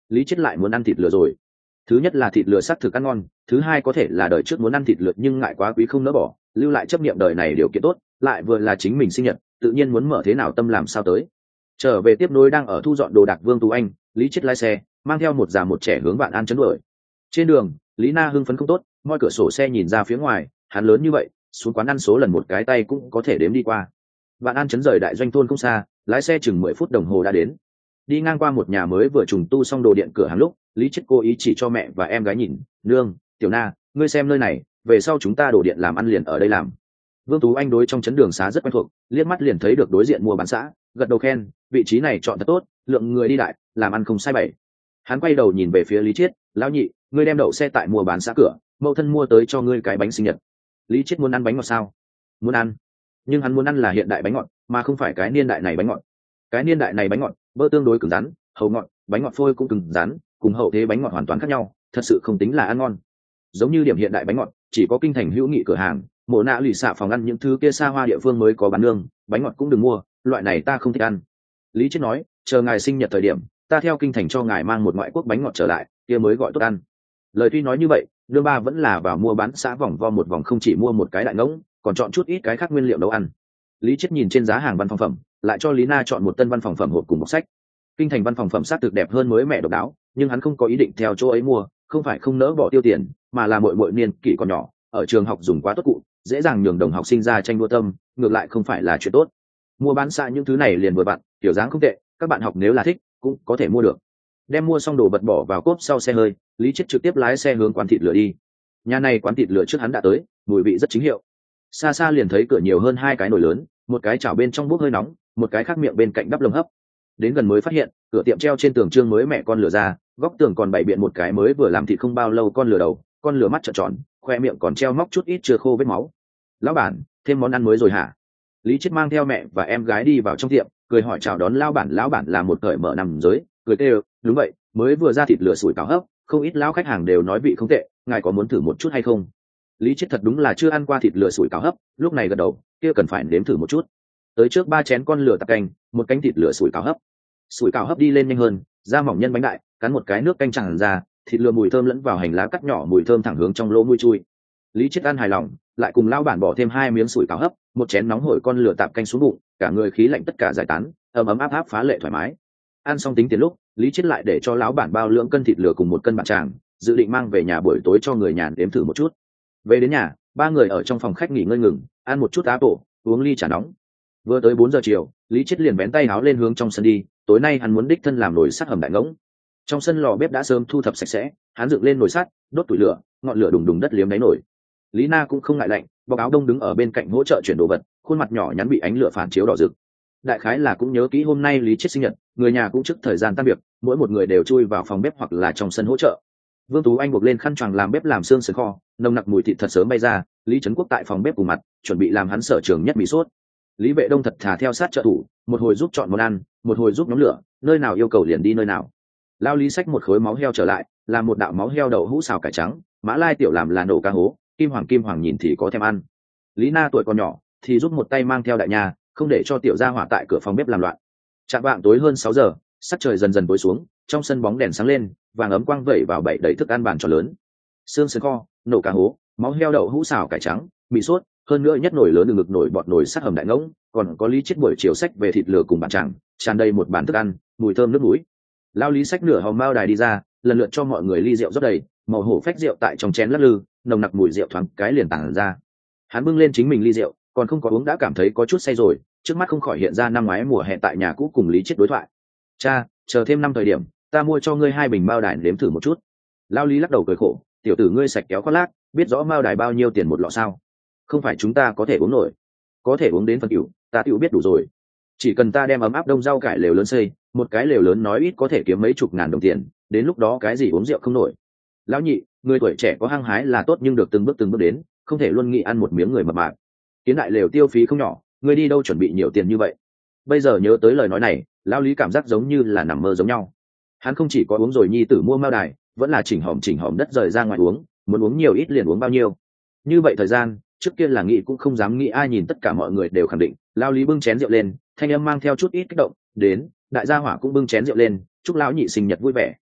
lý chết lại muốn ăn thịt lừa rồi. Thứ nhất là thịt lừa xác thực ăn ngon, thứ hai có thể là đời trước muốn ăn thịt lừa nhưng ngại quá quý không nỡ bỏ, lưu lại chấp niệm đời này điều kiện tốt, lại vừa là chính mình sinh nhật, tự nhiên muốn mở thế nào tâm làm sao tới. Trở về tiếp nối đang ở thu dọn đồ đạc Vương Tú Anh, lý chết lái xe mang theo một già một trẻ hướng Vạn An Trấn đuổi. Trên đường lý na hưng phấn không tốt, moi cửa sổ xe nhìn ra phía ngoài, hắn lớn như vậy xuống quán ăn số lần một cái tay cũng có thể đếm đi qua. Vạn An Trấn rời đại doanh thôn không xa, lái xe chừng mười phút đồng hồ đã đến. Đi ngang qua một nhà mới vừa trùng tu xong đồ điện cửa hàng lúc, lý chết cố ý chỉ cho mẹ và em gái nhìn, nương, tiểu na, ngươi xem nơi này, về sau chúng ta đổ điện làm ăn liền ở đây làm. Vương Tú Anh đối trong trấn đường xá rất quen thuộc, liếc mắt liền thấy được đối diện mua bán xã, gật đầu khen, vị trí này chọn thật tốt, lượng người đi đại, làm ăn không sai bảy. Hắn quay đầu nhìn về phía Lý Chiết, lão nhị, ngươi đem đậu xe tại mua bán xã cửa, mẫu thân mua tới cho ngươi cái bánh sinh nhật. Lý Chiết muốn ăn bánh ngọt sao? Muốn ăn, nhưng hắn muốn ăn là hiện đại bánh ngọt, mà không phải cái niên đại này bánh ngọt. Cái niên đại này bánh ngọt, bơ tương đối cứng rắn, hầu ngọt, bánh ngọt phôi cũng cứng rắn, cùng hậu thế bánh ngọt hoàn toàn khác nhau, thật sự không tính là ăn ngon. Giống như điểm hiện đại bánh ngọt, chỉ có kinh thành hữu nghị cửa hàng, mộ nạ lì xạ phòng ăn những thứ kia xa hoa địa phương mới có bán nương, bánh ngọt cũng đừng mua, loại này ta không thích ăn. Lý Chiết nói, chờ ngài sinh nhật thời điểm, ta theo kinh thành cho ngài mang một ngoại quốc bánh ngọt trở lại, kia mới gọi tốt ăn. Lời tuy nói như vậy, nương ba vẫn là vào mua bán xã vòng vo một vòng, không chỉ mua một cái đại ngỗng, còn chọn chút ít cái khác nguyên liệu nấu ăn. Lý Chiết nhìn trên giá hàng văn phòng phẩm, lại cho Lý Na chọn một tân văn phòng phẩm hộp cùng bọc sách. Kinh thành văn phòng phẩm sát thực đẹp hơn mới mẹ độc đáo, nhưng hắn không có ý định theo chỗ ấy mua, không phải không nỡ bỏ tiêu tiền, mà là muội muội niên kỷ còn nhỏ, ở trường học dùng quá tốt cụ, dễ dàng nhường đồng học sinh ra tranh đua tâm, ngược lại không phải là chuyện tốt. Mua bán xã những thứ này liền vừa bạn, kiểu dáng không tệ, các bạn học nếu là thích cũng có thể mua được. Đem mua xong đồ vật bỏ vào cốp sau xe hơi, Lý Chiết trực tiếp lái xe hướng quán thịt lửa đi. Nhà này quán thịt lửa trước hắn đã tới, mùi vị rất chính hiệu. Xa xa liền thấy cửa nhiều hơn hai cái nồi lớn, một cái chảo bên trong bốc hơi nóng, một cái khác miệng bên cạnh đắp lồng hấp. Đến gần mới phát hiện, cửa tiệm treo trên tường trương mới mẹ con lửa ra, góc tường còn bày biện một cái mới vừa làm thịt không bao lâu con lửa đầu, con lửa mắt trợn tròn, khoe miệng còn treo móc chút ít chưa khô vết máu. Lão bản, thêm món ăn mới rồi hả? Lý Chiết mang theo mẹ và em gái đi vào trong tiệm, cười hỏi chào đón lão bản. Lão bản là một cởi mở nằm giới, cười kêu, đúng vậy, mới vừa ra thịt lửa sủi cảo hấp, không ít lão khách hàng đều nói vị không tệ, ngài có muốn thử một chút hay không? Lý Chiết thật đúng là chưa ăn qua thịt lửa sủi cảo hấp, lúc này gật đầu, kia cần phải nếm thử một chút. Tới trước ba chén con lửa tạc canh, một cánh thịt lửa sủi cảo hấp. Sủi cảo hấp đi lên nhanh hơn, da mỏng nhân bánh đại, cắn một cái nước canh tràn ra, thịt lửa mùi thơm lẫn vào hành lá cắt nhỏ, mùi thơm thẳng hướng trong lỗ mũi chui. Lý Chiết ăn hài lòng, lại cùng lão bản bỏ thêm hai miếng sủi cảo hấp, một chén nóng hổi con lửa tạp canh xuống bụng, cả người khí lạnh tất cả giải tán, ấm ấm áp áp phá lệ thoải mái. Ăn xong tính tiền lúc, Lý Chiết lại để cho lão bản bao lượng cân thịt lửa cùng một cân bạc tràng, dự định mang về nhà buổi tối cho người nhà đếm thử một chút. Về đến nhà, ba người ở trong phòng khách nghỉ ngơi ngừng, ăn một chút á bộ, uống ly trà nóng. Vừa tới bốn giờ chiều, Lý Chiết liền vén tay áo lên hướng trong sân đi, tối nay hắn muốn đích thân làm nồi sắt hầm đại ngỗng. Trong sân lò bếp đã sớm thu thập sạch sẽ, hắn dựng lên nồi sắt, đốt tuổi lửa, ngọn lửa đùng đùng đất liếm đáy nồi. Lý Na cũng không ngại lạnh, bọc áo đông đứng ở bên cạnh hỗ trợ chuyển đồ vật, khuôn mặt nhỏ nhắn bị ánh lửa phản chiếu đỏ rực. Đại khái là cũng nhớ kỹ hôm nay Lý Chiết sinh nhật, người nhà cũng trước thời gian tan việc, mỗi một người đều chui vào phòng bếp hoặc là trong sân hỗ trợ. Vương Tú Anh buộc lên khăn choàng làm bếp làm xương sườn kho, nồng nặc mùi thịt thật sớm bay ra. Lý Trấn Quốc tại phòng bếp cùng mặt, chuẩn bị làm hắn sở trường nhất mì sốt. Lý Vệ Đông thật thà theo sát trợ thủ, một hồi giúp chọn món ăn, một hồi giúp nhóm lửa, nơi nào yêu cầu liền đi nơi nào. Lao Lý xách một khối máu heo trở lại, làm một đạo máu heo đậu hũ xào cải trắng, Mã Lai tiểu làm là nổ cá hố, Kim Hoàng Kim Hoàng nhìn thì có thèm ăn. Lý Na tuổi còn nhỏ, thì giúp một tay mang theo đại nhà, không để cho tiểu gia hỏa tại cửa phòng bếp làm loạn. Chạm vạng tối hơn sáu giờ, sắc trời dần dần tối xuống, trong sân bóng đèn sáng lên, vàng ấm quang vẩy vào bậy đầy thức ăn bàn tròn lớn. Xương sườn kho, nổ cá hố, máu heo đậu hũ xào cải trắng, mì sốt, hơn nữa nhất nồi lớn ngực nổi bọt nồi sắt hầm đại ngỗng, còn có Lý Chiết buổi chiều sách về thịt lửa cùng bàn tràng, tràn đầy một bàn thức ăn, mùi thơm nước mũi. Lao Lý xách nửa hòm mao đài đi ra, lần lượt cho mọi người ly rượu rót đầy, màu hổ phách rượu tại trong chén lắc lư, nồng nặc mùi rượu thoáng cái liền tản ra. Hắn bưng lên chính mình ly rượu, còn không có uống đã cảm thấy có chút say rồi, trước mắt không khỏi hiện ra năm ngoái mùa hè tại nhà cũ cùng Lý Chiết đối thoại. Cha, chờ thêm năm thời điểm, ta mua cho ngươi hai bình mao đài nếm thử một chút. Lao Lý lắc đầu cười khổ, tiểu tử ngươi sạch kéo khoác lác, biết rõ mao đài bao nhiêu tiền một lọ sao? Không phải chúng ta có thể uống nổi, có thể uống đến phần cửu, ta tiểu biết đủ rồi. Chỉ cần ta đem ấm áp đông rau cải lều lớn xây, một cái lều lớn nói ít có thể kiếm mấy chục ngàn đồng tiền, đến lúc đó cái gì uống rượu không nổi. Lão nhị, người tuổi trẻ có hăng hái là tốt nhưng được từng bước từng bước đến, không thể luôn nghĩ ăn một miếng người mập mạp. Kiến đại lều tiêu phí không nhỏ, ngươi đi đâu chuẩn bị nhiều tiền như vậy? Bây giờ nhớ tới lời nói này, Lão Lý cảm giác giống như là nằm mơ giống nhau. Hắn không chỉ có uống rồi nhi tử mua mao đài, vẫn là chỉnh hòm chỉnh hòm đất rời ra ngoài uống, muốn uống nhiều ít liền uống bao nhiêu. Như vậy thời gian, trước kia là nghĩ cũng không dám nghĩ, ai nhìn tất cả mọi người đều khẳng định. Lão Lý bưng chén rượu lên, thanh âm mang theo chút ít kích động, đến, đại gia hỏa cũng bưng chén rượu lên, chúc lão nhị sinh nhật vui vẻ.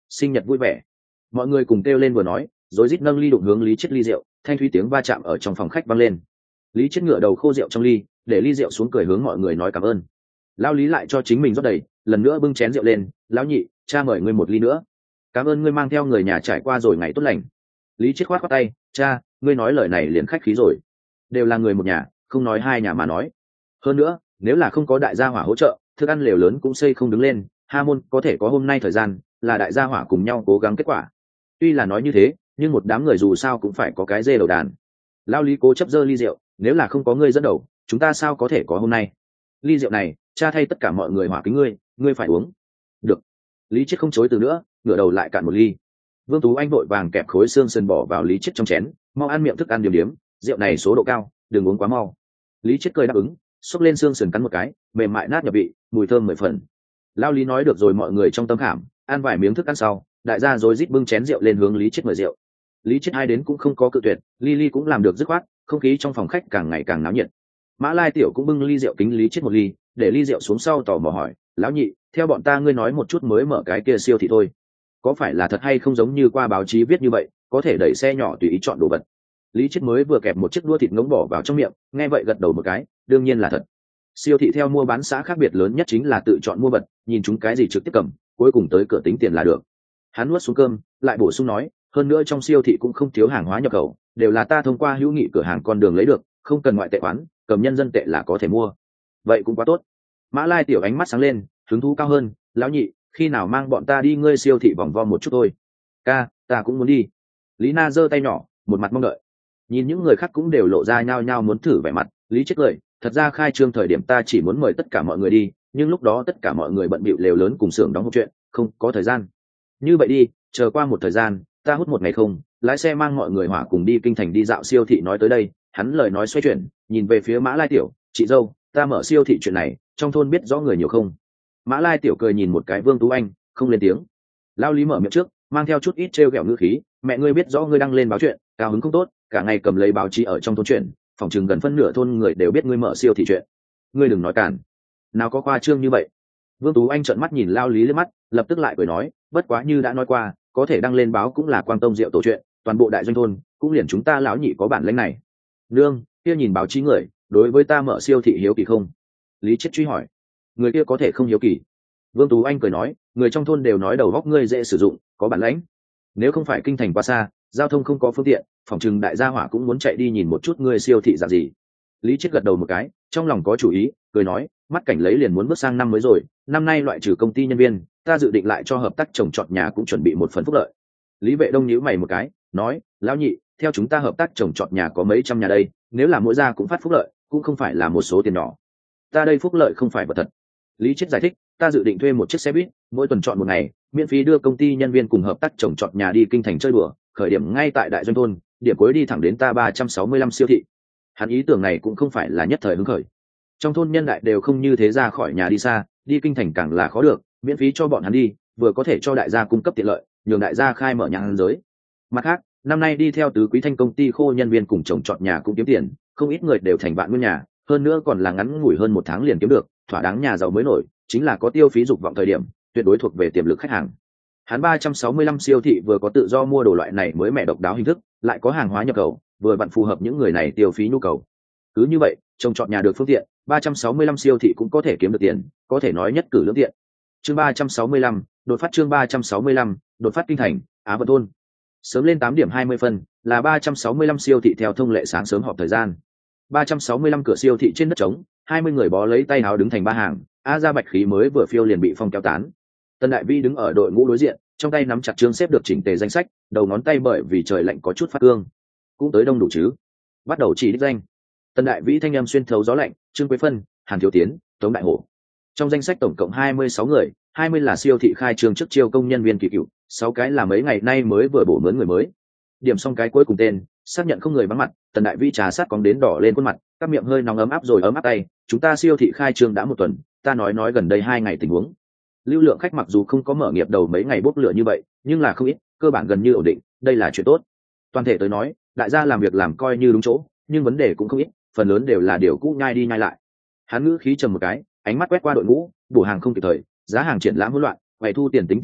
sinh nhật vui vẻ. Mọi người cùng kêu lên vừa nói, rồi rít nâng ly đụng hướng Lý Chiết ly rượu, thanh thúy tiếng va chạm ở trong phòng khách vang lên. Lý Chiết ngửa đầu khô rượu trong ly, để ly rượu xuống cười hướng mọi người nói cảm ơn. Lão Lý lại cho chính mình rót đầy, lần nữa bưng chén rượu lên, lão nhị, cha mời ngươi một ly nữa. Cảm ơn ngươi mang theo người nhà trải qua rồi ngày tốt lành. Lý Chiết khoát khoát tay, cha, ngươi nói lời này liền khách khí rồi. Đều là người một nhà, không nói hai nhà mà nói. Hơn nữa, nếu là không có đại gia hỏa hỗ trợ, thức ăn lều lớn cũng xây không đứng lên, Ha Môn có thể có hôm nay thời gian, là đại gia hỏa cùng nhau cố gắng kết quả. Tuy là nói như thế, nhưng một đám người dù sao cũng phải có cái dê đầu đàn. Lao Lý cố chấp dơ ly rượu, nếu là không có ngươi dẫn đầu, chúng ta sao có thể có hôm nay. Ly rượu này, cha thay tất cả mọi người hỏa kính ngươi, ngươi phải uống. Được. Lý Chiết không chối từ nữa, ngửa đầu lại cạn một ly. Vương Tú Anh vội vàng kẹp khối xương sườn bỏ vào Lý Chiết trong chén, mau ăn miệng thức ăn điểm điểm, rượu này số độ cao, đừng uống quá mau. Lý Chiết cười đáp ứng, xúc lên xương sườn cắn một cái, mềm mại nát nhập vị, mùi thơm mười phần. Lao Lý nói được rồi, mọi người trong tâm khảm, ăn vài miếng thức ăn sau, đại gia rối rít bưng chén rượu lên hướng Lý Chiết mời rượu. Lý Chiết ai đến cũng không có cự tuyệt, ly ly cũng làm được dứt khoát, không khí trong phòng khách càng ngày càng náo nhiệt. Mã Lai Tiểu cũng bưng ly rượu kính Lý Chiết một ly, để ly rượu xuống sau tò mò hỏi, lão nhị, theo bọn ta ngươi nói một chút mới mở cái kia siêu thị thôi, có phải là thật hay không giống như qua báo chí viết như vậy, có thể đẩy xe nhỏ tùy ý chọn đồ vật. Lý Chiết mới vừa kẹp một chiếc đũa thịt ngỗng bỏ vào trong miệng, nghe vậy gật đầu một cái, đương nhiên là thật. Siêu thị theo mua bán xã khác biệt lớn nhất chính là tự chọn mua vật, nhìn chúng cái gì trực tiếp cầm, cuối cùng tới cửa tính tiền là được. Hắn nuốt xuống cơm, lại bổ sung nói, hơn nữa trong siêu thị cũng không thiếu hàng hóa nhập khẩu, đều là ta thông qua hữu nghị cửa hàng con đường lấy được, không cần ngoại tệ khoán, cầm nhân dân tệ là có thể mua. Vậy cũng quá tốt. Mã Lai Tiểu ánh mắt sáng lên, hứng thú cao hơn, lão nhị, khi nào mang bọn ta đi ngươi siêu thị vòng vo một chút thôi. Ca, ta cũng muốn đi. Lý Na giơ tay nhỏ, một mặt mong đợi. Nhìn những người khác cũng đều lộ ra nhao nhao muốn thử vẻ mặt, Lý Chiết cười, thật ra khai trương thời điểm ta chỉ muốn mời tất cả mọi người đi, nhưng lúc đó tất cả mọi người bận bịu lều lớn cùng xưởng đóng hộp chuyện, không có thời gian. Như vậy đi, chờ qua một thời gian, ta hút một ngày không, lái xe mang mọi người hỏa cùng đi kinh thành đi dạo siêu thị. Nói tới đây, hắn lời nói xoay chuyển, nhìn về phía Mã Lai Tiểu, chị dâu, ta mở siêu thị chuyện này, trong thôn biết rõ người nhiều không? Mã Lai Tiểu cười nhìn một cái Vương Tú Anh, không lên tiếng. Lao Lý mở miệng trước, mang theo chút ít trêu ghẹo ngữ khí, mẹ ngươi biết rõ ngươi đăng lên báo chuyện, cao hứng không tốt, cả ngày cầm lấy báo chí ở trong thôn chuyện, phòng chừng gần phân nửa thôn người đều biết ngươi mở siêu thị chuyện. Ngươi đừng nói cản, nào có khoa trương như vậy. Vương Tú Anh trợn mắt nhìn Lao Lý lên mắt, lập tức lại cười nói, bất quá như đã nói qua, có thể đăng lên báo cũng là Quang Tông rượu tổ chuyện, toàn bộ đại doanh thôn cũng liền chúng ta lão nhị có bản lĩnh này. Nương, kia nhìn báo chí người, đối với ta mở siêu thị hiếu kỳ không? Lý Chiết truy hỏi. Người kia có thể không hiếu kỳ. Vương Tú Anh cười nói, người trong thôn đều nói đầu góc ngươi dễ sử dụng, có bản lĩnh. Nếu không phải kinh thành quá xa, giao thông không có phương tiện, phòng chừng đại gia hỏa cũng muốn chạy đi nhìn một chút ngươi siêu thị dạng gì. Lý Chiết gật đầu một cái, trong lòng có chủ ý, cười nói, mắt cảnh lấy liền muốn bước sang năm mới rồi, năm nay loại trừ công ty nhân viên, ta dự định lại cho hợp tác trồng trọt nhà cũng chuẩn bị một phần phúc lợi. Lý Vệ Đông nhíu mày một cái, nói, lão nhị, theo chúng ta hợp tác trồng trọt nhà có mấy trăm nhà đây, nếu là mỗi gia cũng phát phúc lợi, cũng không phải là một số tiền nhỏ. Ta đây phúc lợi không phải vật thật. Lý Chiết giải thích, ta dự định thuê một chiếc xe buýt, mỗi tuần chọn một ngày, miễn phí đưa công ty nhân viên cùng hợp tác trồng trọt nhà đi kinh thành chơi đùa, khởi điểm ngay tại đại doanh thôn, điểm cuối đi thẳng đến ta ba trăm sáu mươi lăm siêu thị. Hắn ý tưởng này cũng không phải là nhất thời hứng khởi. Trong thôn nhân đại đều không như thế ra khỏi nhà đi xa, đi kinh thành càng là khó được, miễn phí cho bọn hắn đi, vừa có thể cho đại gia cung cấp tiện lợi, nhường đại gia khai mở nhà hàng giới. Mặt khác, năm nay đi theo tứ quý thanh công ty khô nhân viên cùng trồng trọt nhà cũng kiếm tiền, không ít người đều thành vạn nguyên nhà, hơn nữa còn là ngắn ngủi hơn một tháng liền kiếm được, thỏa đáng nhà giàu mới nổi, chính là có tiêu phí dục vọng thời điểm, tuyệt đối thuộc về tiềm lực khách hàng. Hắn ba trăm sáu mươi lăm siêu thị vừa có tự do mua đồ loại này mới mẻ độc đáo hình thức, lại có hàng hóa nhập khẩu, vừa vặn phù hợp những người này tiêu phí nhu cầu. Cứ như vậy, trồng trọt nhà được phương tiện, ba trăm sáu mươi lăm siêu thị cũng có thể kiếm được tiền, có thể nói nhất cử lưỡng tiện. Chương ba trăm sáu mươi lăm, đột phát chương ba trăm sáu mươi lăm, đột phát kinh thành, Á Vận thôn. Sớm lên tám điểm hai mươi phân, là ba trăm sáu mươi lăm siêu thị theo thông lệ sáng sớm họp thời gian. ba trăm sáu mươi lăm cửa siêu thị trên đất trống, hai mươi người bó lấy tay áo đứng thành ba hàng, a ra bạch khí mới vừa phiêu liền bị phong kéo tán. Tân Đại Vi đứng ở đội ngũ đối diện, trong tay nắm chặt chương xếp được chỉnh tề danh sách, đầu ngón tay bởi vì trời lạnh có chút phát cương. Cũng tới đông đủ chứ? Bắt đầu chỉ đích danh. Tân Đại Vĩ thanh âm xuyên thấu gió lạnh, Trương Quế Phân, Hàn Thiếu Tiến, Tống Đại Hổ. Trong danh sách tổng cộng hai mươi sáu người, hai mươi là siêu thị khai trương trước chiêu công nhân viên kỳ cựu, sáu cái là mấy ngày nay mới vừa bổ mướn người mới. Điểm xong cái cuối cùng tên, xác nhận không người vắng mặt, Tần Đại Vĩ trà sát cóng đến đỏ lên khuôn mặt, các miệng hơi nóng ấm áp rồi ấm áp tay, chúng ta siêu thị khai trương đã một tuần, ta nói nói gần đây hai ngày tình huống. Lưu lượng khách mặc dù không có mở nghiệp đầu mấy ngày bốc lửa như vậy, nhưng là không ít, cơ bản gần như ổn định, đây là chuyện tốt. Toàn thể tới nói, đại gia làm việc làm coi như đúng chỗ, nhưng vấn đề cũng không ít, phần lớn đều là điều cũ nhai đi nhai lại. Hắn ngữ khí trầm một cái, ánh mắt quét qua đội ngũ, bổ hàng không kịp thời, giá hàng triển lãm hỗn loạn, quầy thu tiền tính tiền chậm,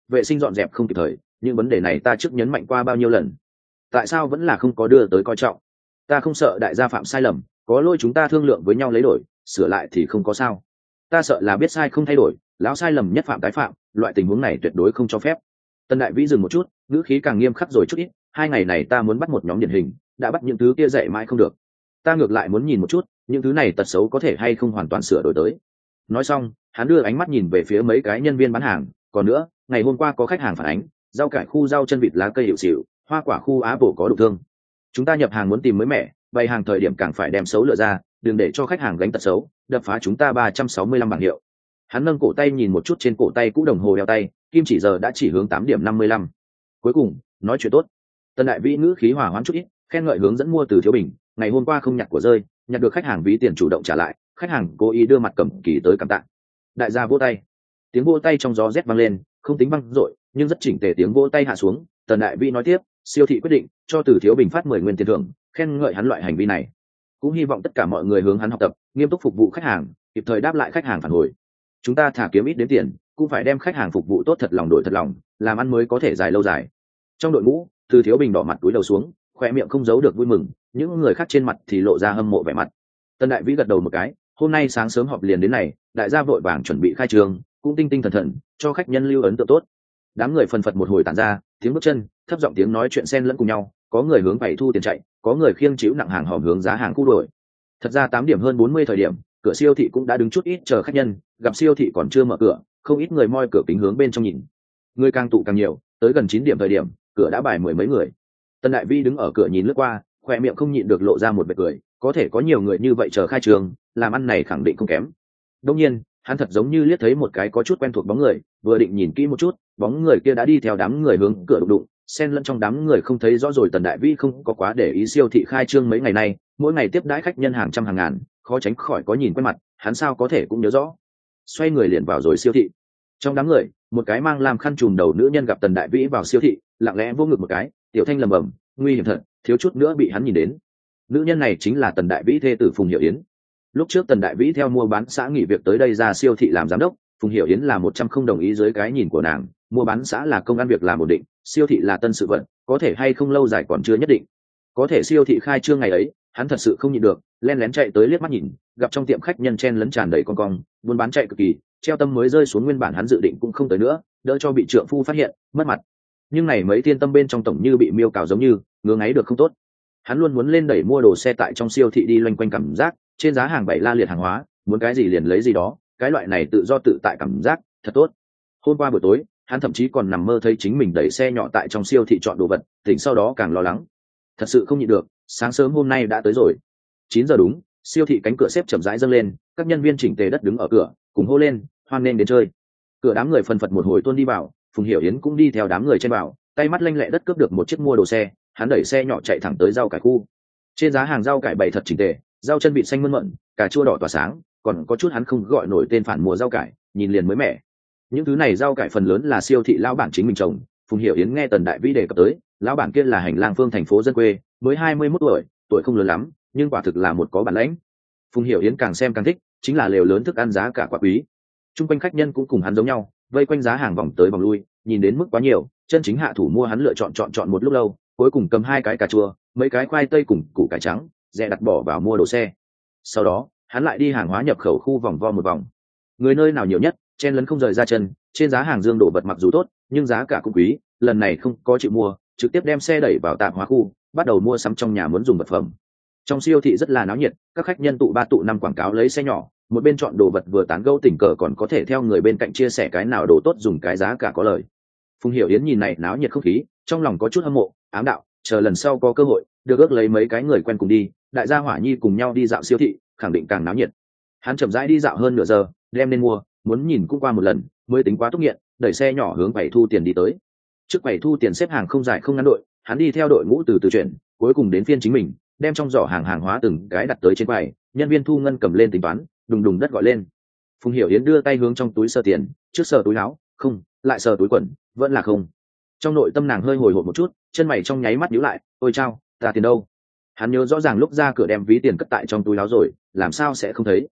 vệ sinh dọn dẹp không kịp thời, những vấn đề này ta trước nhấn mạnh qua bao nhiêu lần, tại sao vẫn là không có đưa tới coi trọng? Ta không sợ đại gia phạm sai lầm, có lỗi chúng ta thương lượng với nhau lấy đổi, sửa lại thì không có sao. Ta sợ là biết sai không thay đổi, lão sai lầm nhất phạm tái phạm, loại tình huống này tuyệt đối không cho phép. Tần đại vĩ dừng một chút, ngữ khí càng nghiêm khắc rồi chút ít. Hai ngày này ta muốn bắt một nhóm điển hình, đã bắt những thứ kia dạy mãi không được, ta ngược lại muốn nhìn một chút những thứ này tật xấu có thể hay không hoàn toàn sửa đổi tới. Nói xong hắn đưa ánh mắt nhìn về phía mấy cái nhân viên bán hàng. Còn nữa, ngày hôm qua có khách hàng phản ánh rau cải khu rau chân vịt lá cây hiệu xịu, hoa quả khu á bổ có đục thương. Chúng ta nhập hàng muốn tìm mới mẻ, bày hàng thời điểm càng phải đem xấu lựa ra, đừng để cho khách hàng gánh tật xấu, đập phá chúng ta ba trăm sáu mươi lăm bảng hiệu. Hắn nâng cổ tay nhìn một chút trên cổ tay cũ đồng hồ đeo tay, kim chỉ giờ đã chỉ hướng tám điểm năm mươi lăm. Cuối cùng nói chuyện tốt. Tần đại vĩ ngữ khí hòa hoãn chút ít, khen ngợi hướng dẫn mua từ Thiếu Bình, ngày hôm qua không nhặt của rơi, nhặt được khách hàng ví tiền chủ động trả lại, khách hàng cố ý đưa mặt cầm kỳ tới cảm tạ. Đại gia vỗ tay. Tiếng vỗ tay trong gió rét vang lên, không tính vang dội, nhưng rất chỉnh tề tiếng vỗ tay hạ xuống. Tần đại vĩ nói tiếp, siêu thị quyết định cho từ Thiếu Bình phát mười nguyên tiền thưởng, khen ngợi hắn loại hành vi này, cũng hy vọng tất cả mọi người hướng hắn học tập, nghiêm túc phục vụ khách hàng, kịp thời đáp lại khách hàng phản hồi. Chúng ta thả kiếm ít đến tiền, cũng phải đem khách hàng phục vụ tốt, thật lòng đổi thật lòng, làm ăn mới có thể dài lâu dài. Trong đội ngũ, từ Thiếu Bình đỏ mặt cúi đầu xuống, khoe miệng không giấu được vui mừng, những người khác trên mặt thì lộ ra hâm mộ vẻ mặt. Tần đại vĩ gật đầu một cái, hôm nay sáng sớm họp liền đến này, đại gia vội vàng chuẩn bị khai trường, cũng tinh tinh thần thần cho khách nhân lưu ấn tượng tốt. Đám người phần phật một hồi tản ra, tiếng bước chân, thấp giọng tiếng nói chuyện xen lẫn cùng nhau, có người hướng bày thu tiền chạy, có người khiêng chịu nặng hàng hòm hướng giá hàng khu đổi. Thật ra tám điểm hơn bốn mươi thời điểm, cửa siêu thị cũng đã đứng chút ít chờ khách nhân, gặp siêu thị còn chưa mở cửa, không ít người moi cửa kính hướng bên trong nhìn. Người càng tụ càng nhiều, tới gần chín điểm thời điểm, cửa đã bài mười mấy người. Tần đại vi đứng ở cửa nhìn lướt qua, khoe miệng không nhịn được lộ ra một vệt cười, có thể có nhiều người như vậy chờ khai trường, làm ăn này khẳng định không kém. Đương nhiên, hắn thật giống như liếc thấy một cái có chút quen thuộc bóng người, vừa định nhìn kỹ một chút, bóng người kia đã đi theo đám người hướng cửa đụng đụng, xen lẫn trong đám người không thấy rõ rồi. Tần đại vi không có quá để ý siêu thị khai trương mấy ngày nay, mỗi ngày tiếp đãi khách nhân hàng trăm hàng ngàn, khó tránh khỏi có nhìn quen mặt, hắn sao có thể cũng nhớ rõ. Xoay người liền vào rồi siêu thị. Trong đám người, một cái mang làm khăn trùm đầu nữ nhân gặp Tần đại vĩ vào siêu thị, lặng lẽ vô ngực một cái, tiểu thanh lầm bầm, nguy hiểm thật, thiếu chút nữa bị hắn nhìn đến. Nữ nhân này chính là Tần đại vĩ thê tử Phùng Hiểu Yến. Lúc trước Tần đại vĩ theo mua bán xã nghỉ việc tới đây ra siêu thị làm giám đốc, Phùng Hiểu Yến là một trăm không đồng ý dưới cái nhìn của nàng, mua bán xã là công ăn việc làm ổn định, siêu thị là tân sự vận, có thể hay không lâu dài còn chưa nhất định. Có thể siêu thị khai trương ngày ấy, hắn thật sự không nhịn được, len lén chạy tới liếc mắt nhìn, gặp trong tiệm khách nhân chen lấn tràn đầy con cong, buôn bán chạy cực kỳ, treo tâm mới rơi xuống, nguyên bản hắn dự định cũng không tới nữa, đỡ cho bị trượng phu phát hiện, mất mặt. Nhưng này mấy thiên tâm bên trong tổng như bị miêu cào giống như, ngứa ngáy được không tốt. Hắn luôn muốn lên đẩy mua đồ xe tại trong siêu thị đi loanh quanh cảm giác, trên giá hàng bày la liệt hàng hóa, muốn cái gì liền lấy gì đó, cái loại này tự do tự tại cảm giác, thật tốt. Hôm qua buổi tối, hắn thậm chí còn nằm mơ thấy chính mình đẩy xe nhỏ tại trong siêu thị chọn đồ vật, tỉnh sau đó càng lo lắng. Thật sự không nhịn được, sáng sớm hôm nay đã tới rồi. Chín giờ đúng, siêu thị cánh cửa xếp chậm rãi dâng lên, các nhân viên chỉnh tề đất đứng ở cửa, cùng hô lên, hoan nên đến chơi. Cửa đám người phần phật một hồi tuôn đi vào, Phùng Hiểu Yến cũng đi theo đám người trên vào, tay mắt lanh lẹ đất cướp được một chiếc mua đồ xe, hắn đẩy xe nhỏ chạy thẳng tới rau cải khu. Trên giá hàng rau cải bày thật chỉnh tề, rau chân vịt xanh mơn mởn, cà chua đỏ tỏa sáng, còn có chút hắn không gọi nổi tên phản mùa rau cải, nhìn liền mới mẻ. Những thứ này rau cải phần lớn là siêu thị lão bản chính mình trồng. Phùng Hiểu Yến nghe Tần đại vĩ đề cập tới, lão bản kia là hành lang phương thành phố dân quê, mới hai mươi mốt tuổi, tuổi không lớn lắm, nhưng quả thực là một có bản lãnh. Phùng Hiểu Yến càng xem càng thích, chính là lều lớn thức ăn giá cả quá quý. Trung quanh khách nhân cũng cùng hắn giống nhau, vây quanh giá hàng vòng tới vòng lui, nhìn đến mức quá nhiều, chân chính hạ thủ mua hắn lựa chọn chọn chọn một lúc lâu, cuối cùng cầm hai cái cà chua, mấy cái khoai tây cùng củ cải trắng, dè đặt bỏ vào mua đồ xe. Sau đó, hắn lại đi hàng hóa nhập khẩu khu vòng vo một vòng. Người nơi nào nhiều nhất, chen lấn không rời ra chân, trên giá hàng dương đổ vật mặc dù tốt, nhưng giá cả cũng quý, lần này không có chịu mua, trực tiếp đem xe đẩy vào tạp hóa khu, bắt đầu mua sắm trong nhà muốn dùng vật phẩm. Trong siêu thị rất là náo nhiệt, các khách nhân tụ ba tụ năm quảng cáo lấy xe nhỏ, một bên chọn đồ vật vừa tán gẫu tình cờ, còn có thể theo người bên cạnh chia sẻ cái nào đồ tốt dùng cái giá cả có lời. Phùng Hiểu Yến nhìn này náo nhiệt không khí, trong lòng có chút hâm mộ, ám đạo, chờ lần sau có cơ hội, được ước lấy mấy cái người quen cùng đi, đại gia hỏa nhi cùng nhau đi dạo siêu thị, khẳng định càng náo nhiệt. Hắn chậm rãi đi dạo hơn nửa giờ, đem nên mua, muốn nhìn cũng qua một lần, mới tính quá tốt nghiện, đẩy xe nhỏ hướng quầy thu tiền đi tới. Trước quầy thu tiền xếp hàng không dài không ngắn đội, hắn đi theo đội ngũ từ từ chuyển, cuối cùng đến phiên chính mình, đem trong giỏ hàng hàng hóa từng cái đặt tới trên quầy, nhân viên thu ngân cầm lên tính toán, đùng đùng đất gọi lên. Phùng Hiểu Yến đưa tay hướng trong túi sờ tiền, trước sờ túi áo, không, lại sờ túi quần, vẫn là không. Trong nội tâm nàng hơi hồi hộp một chút, chân mày trong nháy mắt nhíu lại, ôi chao, ta tiền đâu? Hắn nhớ rõ ràng lúc ra cửa đem ví tiền cất tại trong túi áo rồi, làm sao sẽ không thấy?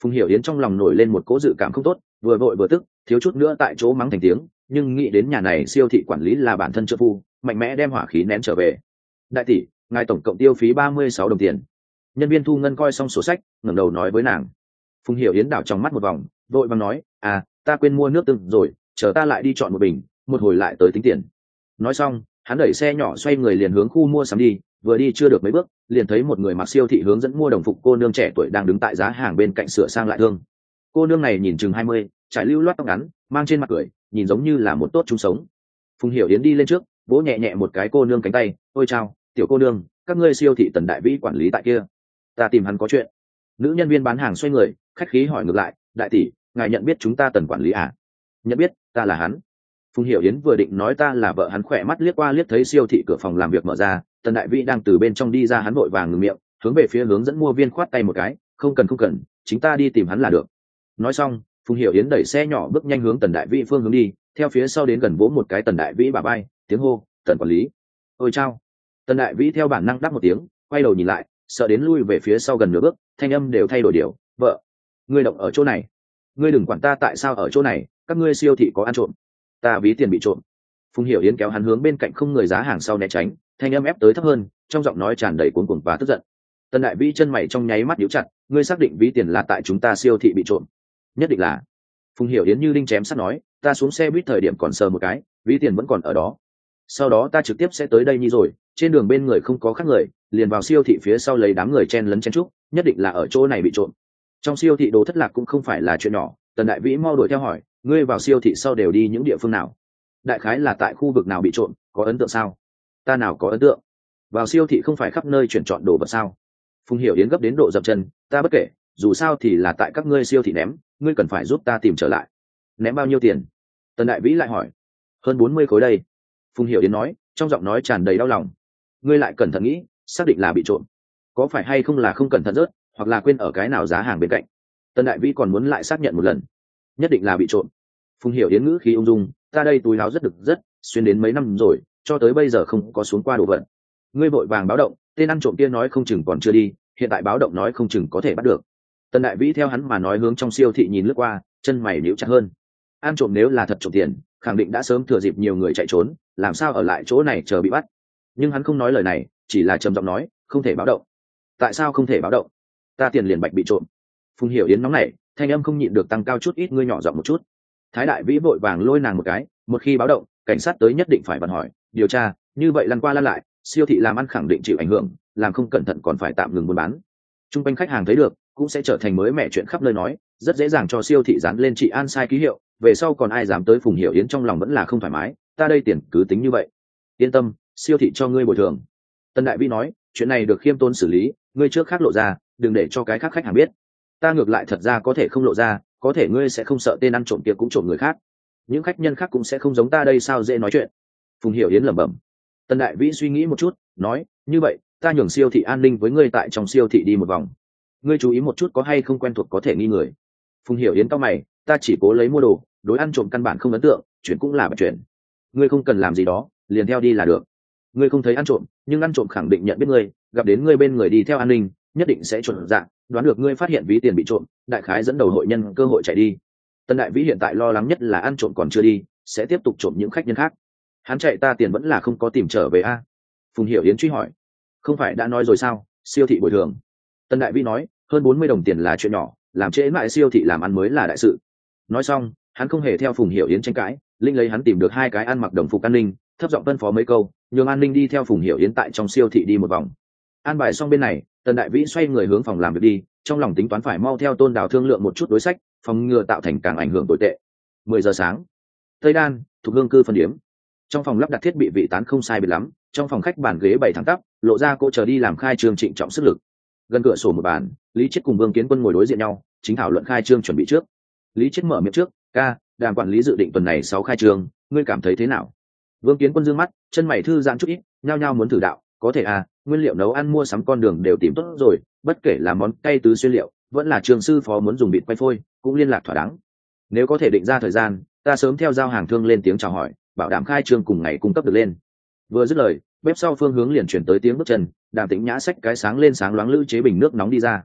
Phùng Hiểu Yến trong lòng nổi lên một cỗ dự cảm không tốt, vừa vội vừa tức, thiếu chút nữa tại chỗ mắng thành tiếng, nhưng nghĩ đến nhà này siêu thị quản lý là bản thân trợ phu, mạnh mẽ đem hỏa khí nén trở về. Đại tỷ, ngài tổng cộng tiêu phí ba mươi sáu đồng tiền. Nhân viên thu ngân coi xong sổ sách, ngẩng đầu nói với nàng. Phùng Hiểu Yến đảo trong mắt một vòng, vội vàng nói, à, ta quên mua nước tương rồi, chờ ta lại đi chọn một bình, một hồi lại tới tính tiền. Nói xong, hắn đẩy xe nhỏ xoay người liền hướng khu mua sắm đi, vừa đi chưa được mấy bước, liền thấy một người mặc siêu thị hướng dẫn mua đồng phục cô nương trẻ tuổi đang đứng tại giá hàng bên cạnh sửa sang lại thương. Cô nương này nhìn chừng hai mươi, trải lưu loát tóc ngắn, mang trên mặt cười, nhìn giống như là một tốt chung sống. Phùng Hiểu Yến đi lên trước, vỗ nhẹ nhẹ một cái cô nương cánh tay, ôi chào, tiểu cô nương, các ngươi siêu thị Tần đại vĩ quản lý tại kia, ta tìm hắn có chuyện. Nữ nhân viên bán hàng xoay người, khách khí hỏi ngược lại, đại tỷ, ngài nhận biết chúng ta Tần quản lý à? Nhận biết, ta là hắn. Phùng Hiểu Yến vừa định nói ta là vợ hắn, khỏe mắt liếc qua liếc thấy siêu thị cửa phòng làm việc mở ra, Tần đại vĩ đang từ bên trong đi ra, hắn vội vàng ngừng miệng, hướng về phía hướng dẫn mua viên khoát tay một cái, không cần không cần, chính ta đi tìm hắn là được. Nói xong, Phùng Hiểu Yến đẩy xe nhỏ bước nhanh hướng Tần đại vĩ phương hướng đi, theo phía sau đến gần vỗ một cái Tần đại vĩ bả vai, tiếng hô, Tần quản lý. Ôi chao. Tần đại vĩ theo bản năng đáp một tiếng, quay đầu nhìn lại, sợ đến lui về phía sau gần nửa bước, thanh âm đều thay đổi điều, vợ, ngươi động ở chỗ này, ngươi đừng quản ta tại sao ở chỗ này, các ngươi siêu thị có ăn trộm, ta ví tiền bị trộm. Phùng Hiểu Yến kéo hắn hướng bên cạnh không người giá hàng sau né tránh, thanh âm ép tới thấp hơn, trong giọng nói tràn đầy cuống cuồng và tức giận. Tần đại vĩ chân mày trong nháy mắt nhíu chặt, ngươi xác định ví tiền là tại chúng ta siêu thị bị trộm? Nhất định là. Phùng Hiểu Yến như đinh chém sắt nói, ta xuống xe buýt thời điểm còn sờ một cái, ví tiền vẫn còn ở đó. Sau đó ta trực tiếp sẽ tới đây nhi rồi, trên đường bên người không có khác người, liền vào siêu thị phía sau lấy đám người chen lấn chen trúc, nhất định là ở chỗ này bị trộm. Trong siêu thị đồ thất lạc cũng không phải là chuyện nhỏ. Tần đại vĩ mau đuổi theo hỏi, ngươi vào siêu thị sau đều đi những địa phương nào? Đại khái là tại khu vực nào bị trộm, có ấn tượng sao? Ta nào có ấn tượng, vào siêu thị không phải khắp nơi chuyển chọn đồ vật sao? Phùng Hiểu Yến gấp đến độ dập chân, ta bất kể, dù sao thì là tại các ngươi siêu thị ném, ngươi cần phải giúp ta tìm trở lại. Ném bao nhiêu tiền? Tần đại vĩ lại hỏi. Hơn bốn mươi khối đây. Phùng Hiểu Yến nói, trong giọng nói tràn đầy đau lòng. Ngươi lại cẩn thận nghĩ, xác định là bị trộm, có phải hay không là không cẩn thận rớt, hoặc là quên ở cái nào giá hàng bên cạnh? Tần đại vĩ còn muốn lại xác nhận một lần. Nhất định là bị trộm. Phùng Hiểu Yến ngữ khí ung dung, ta đây túi áo rất được rất xuyên đến mấy năm rồi, cho tới bây giờ không có xuống qua đồ vật. Ngươi vội vàng báo động, tên ăn trộm kia nói không chừng còn chưa đi, hiện tại báo động nói không chừng có thể bắt được. Tần đại vĩ theo hắn mà nói hướng trong siêu thị nhìn lướt qua, chân mày nhíu chặt hơn. Ăn trộm nếu là thật trộm tiền, khẳng định đã sớm thừa dịp nhiều người chạy trốn, làm sao ở lại chỗ này chờ bị bắt? Nhưng hắn không nói lời này, chỉ là trầm giọng nói, không thể báo động. Tại sao không thể báo động? Ta tiền liền bạch bị trộm. Phùng Hiểu Yến nóng nảy, thanh âm không nhịn được tăng cao chút ít, ngươi nhỏ giọng một chút. Thái đại vĩ vội vàng lôi nàng một cái, một khi báo động, cảnh sát tới nhất định phải bận hỏi, điều tra, như vậy lăn qua lăn lại, siêu thị làm ăn khẳng định chịu ảnh hưởng, làm không cẩn thận còn phải tạm ngừng buôn bán. Trung quanh khách hàng thấy được, cũng sẽ trở thành mới mẻ chuyện khắp nơi nói, rất dễ dàng cho siêu thị dán lên trị an sai ký hiệu, về sau còn ai dám tới. Phùng Hiểu Yến trong lòng vẫn là không thoải mái, ta đây tiền cứ tính như vậy. Yên tâm, siêu thị cho ngươi bồi thường. Tân đại vĩ nói, chuyện này được khiêm tốn xử lý, ngươi trước khác lộ ra, đừng để cho cái khác khách hàng biết. Ta ngược lại thật ra có thể không lộ ra, có thể ngươi sẽ không sợ tên ăn trộm kia cũng trộm người khác, những khách nhân khác cũng sẽ không giống ta đây, sao dễ nói chuyện. Phùng Hiểu Yến lẩm bẩm. Tân đại vĩ suy nghĩ một chút, nói, như vậy ta nhường siêu thị an ninh với ngươi tại trong siêu thị đi một vòng, ngươi chú ý một chút có hay không quen thuộc có thể nghi người. Phùng Hiểu Yến cau mày, ta chỉ cố lấy mua đồ, đối ăn trộm căn bản không ấn tượng, chuyện cũng là bạch chuyện. Ngươi không cần làm gì đó, liền theo đi là được. Ngươi không thấy ăn trộm, nhưng ăn trộm khẳng định nhận biết ngươi, gặp đến ngươi bên người đi theo an ninh, nhất định sẽ chuẩn dạng, đoán được ngươi phát hiện ví tiền bị trộm, đại khái dẫn đầu hội nhân cơ hội chạy đi. Tân đại vĩ hiện tại lo lắng nhất là ăn trộm còn chưa đi, sẽ tiếp tục trộm những khách nhân khác. Hắn chạy ta tiền vẫn là không có tìm trở về a? Phùng Hiểu Yến truy hỏi. Không phải đã nói rồi sao, siêu thị bồi thường. Tân đại vĩ nói, hơn bốn mươi đồng tiền là chuyện nhỏ, làm trễ mãi siêu thị làm ăn mới là đại sự. Nói xong, hắn không hề theo Phùng Hiểu Yến tranh cãi, linh lấy hắn tìm được hai cái ăn mặc đồng phục an ninh, thấp giọng phân phó mấy câu, nhường an ninh đi theo Phùng Hiểu Yến tại trong siêu thị đi một vòng. An bài xong bên này, Tần đại vĩ xoay người hướng phòng làm việc đi, trong lòng tính toán phải mau theo Tôn Đào thương lượng một chút đối sách, phòng ngừa tạo thành càng ảnh hưởng tồi tệ. Mười giờ sáng, Tây Đan thuộc hương cư phân điếm. Trong phòng lắp đặt thiết bị vị tán không sai biệt lắm, trong phòng khách bàn ghế bày thẳng tắp, lộ ra cô chờ đi làm khai trương trịnh trọng sức lực. Gần cửa sổ một bàn, Lý Chiết cùng Vương Kiến Quân ngồi đối diện nhau, chính thảo luận khai trương chuẩn bị trước. Lý Chiết mở miệng trước, ca, đàm quản lý dự định tuần này sáu khai trương, ngươi cảm thấy thế nào? Vương Kiến Quân dương mắt, chân mày thư giãn chút ít, nhao nhao muốn thử đạo, có thể à, nguyên liệu nấu ăn mua sắm con đường đều tìm tốt rồi, bất kể là món cay tứ xuyên liệu, vẫn là trường sư phó muốn dùng vịt quay phôi, cũng liên lạc thỏa đáng. Nếu có thể định ra thời gian, ta sớm theo giao hàng thương lên tiếng chào hỏi, bảo đảm khai trương cùng ngày cung cấp được lên. Vừa dứt lời, bếp sau phương hướng liền chuyển tới tiếng bước chân, Đàm Tĩnh Nhã xách cái sáng lên sáng loáng lữ chế bình nước nóng đi ra.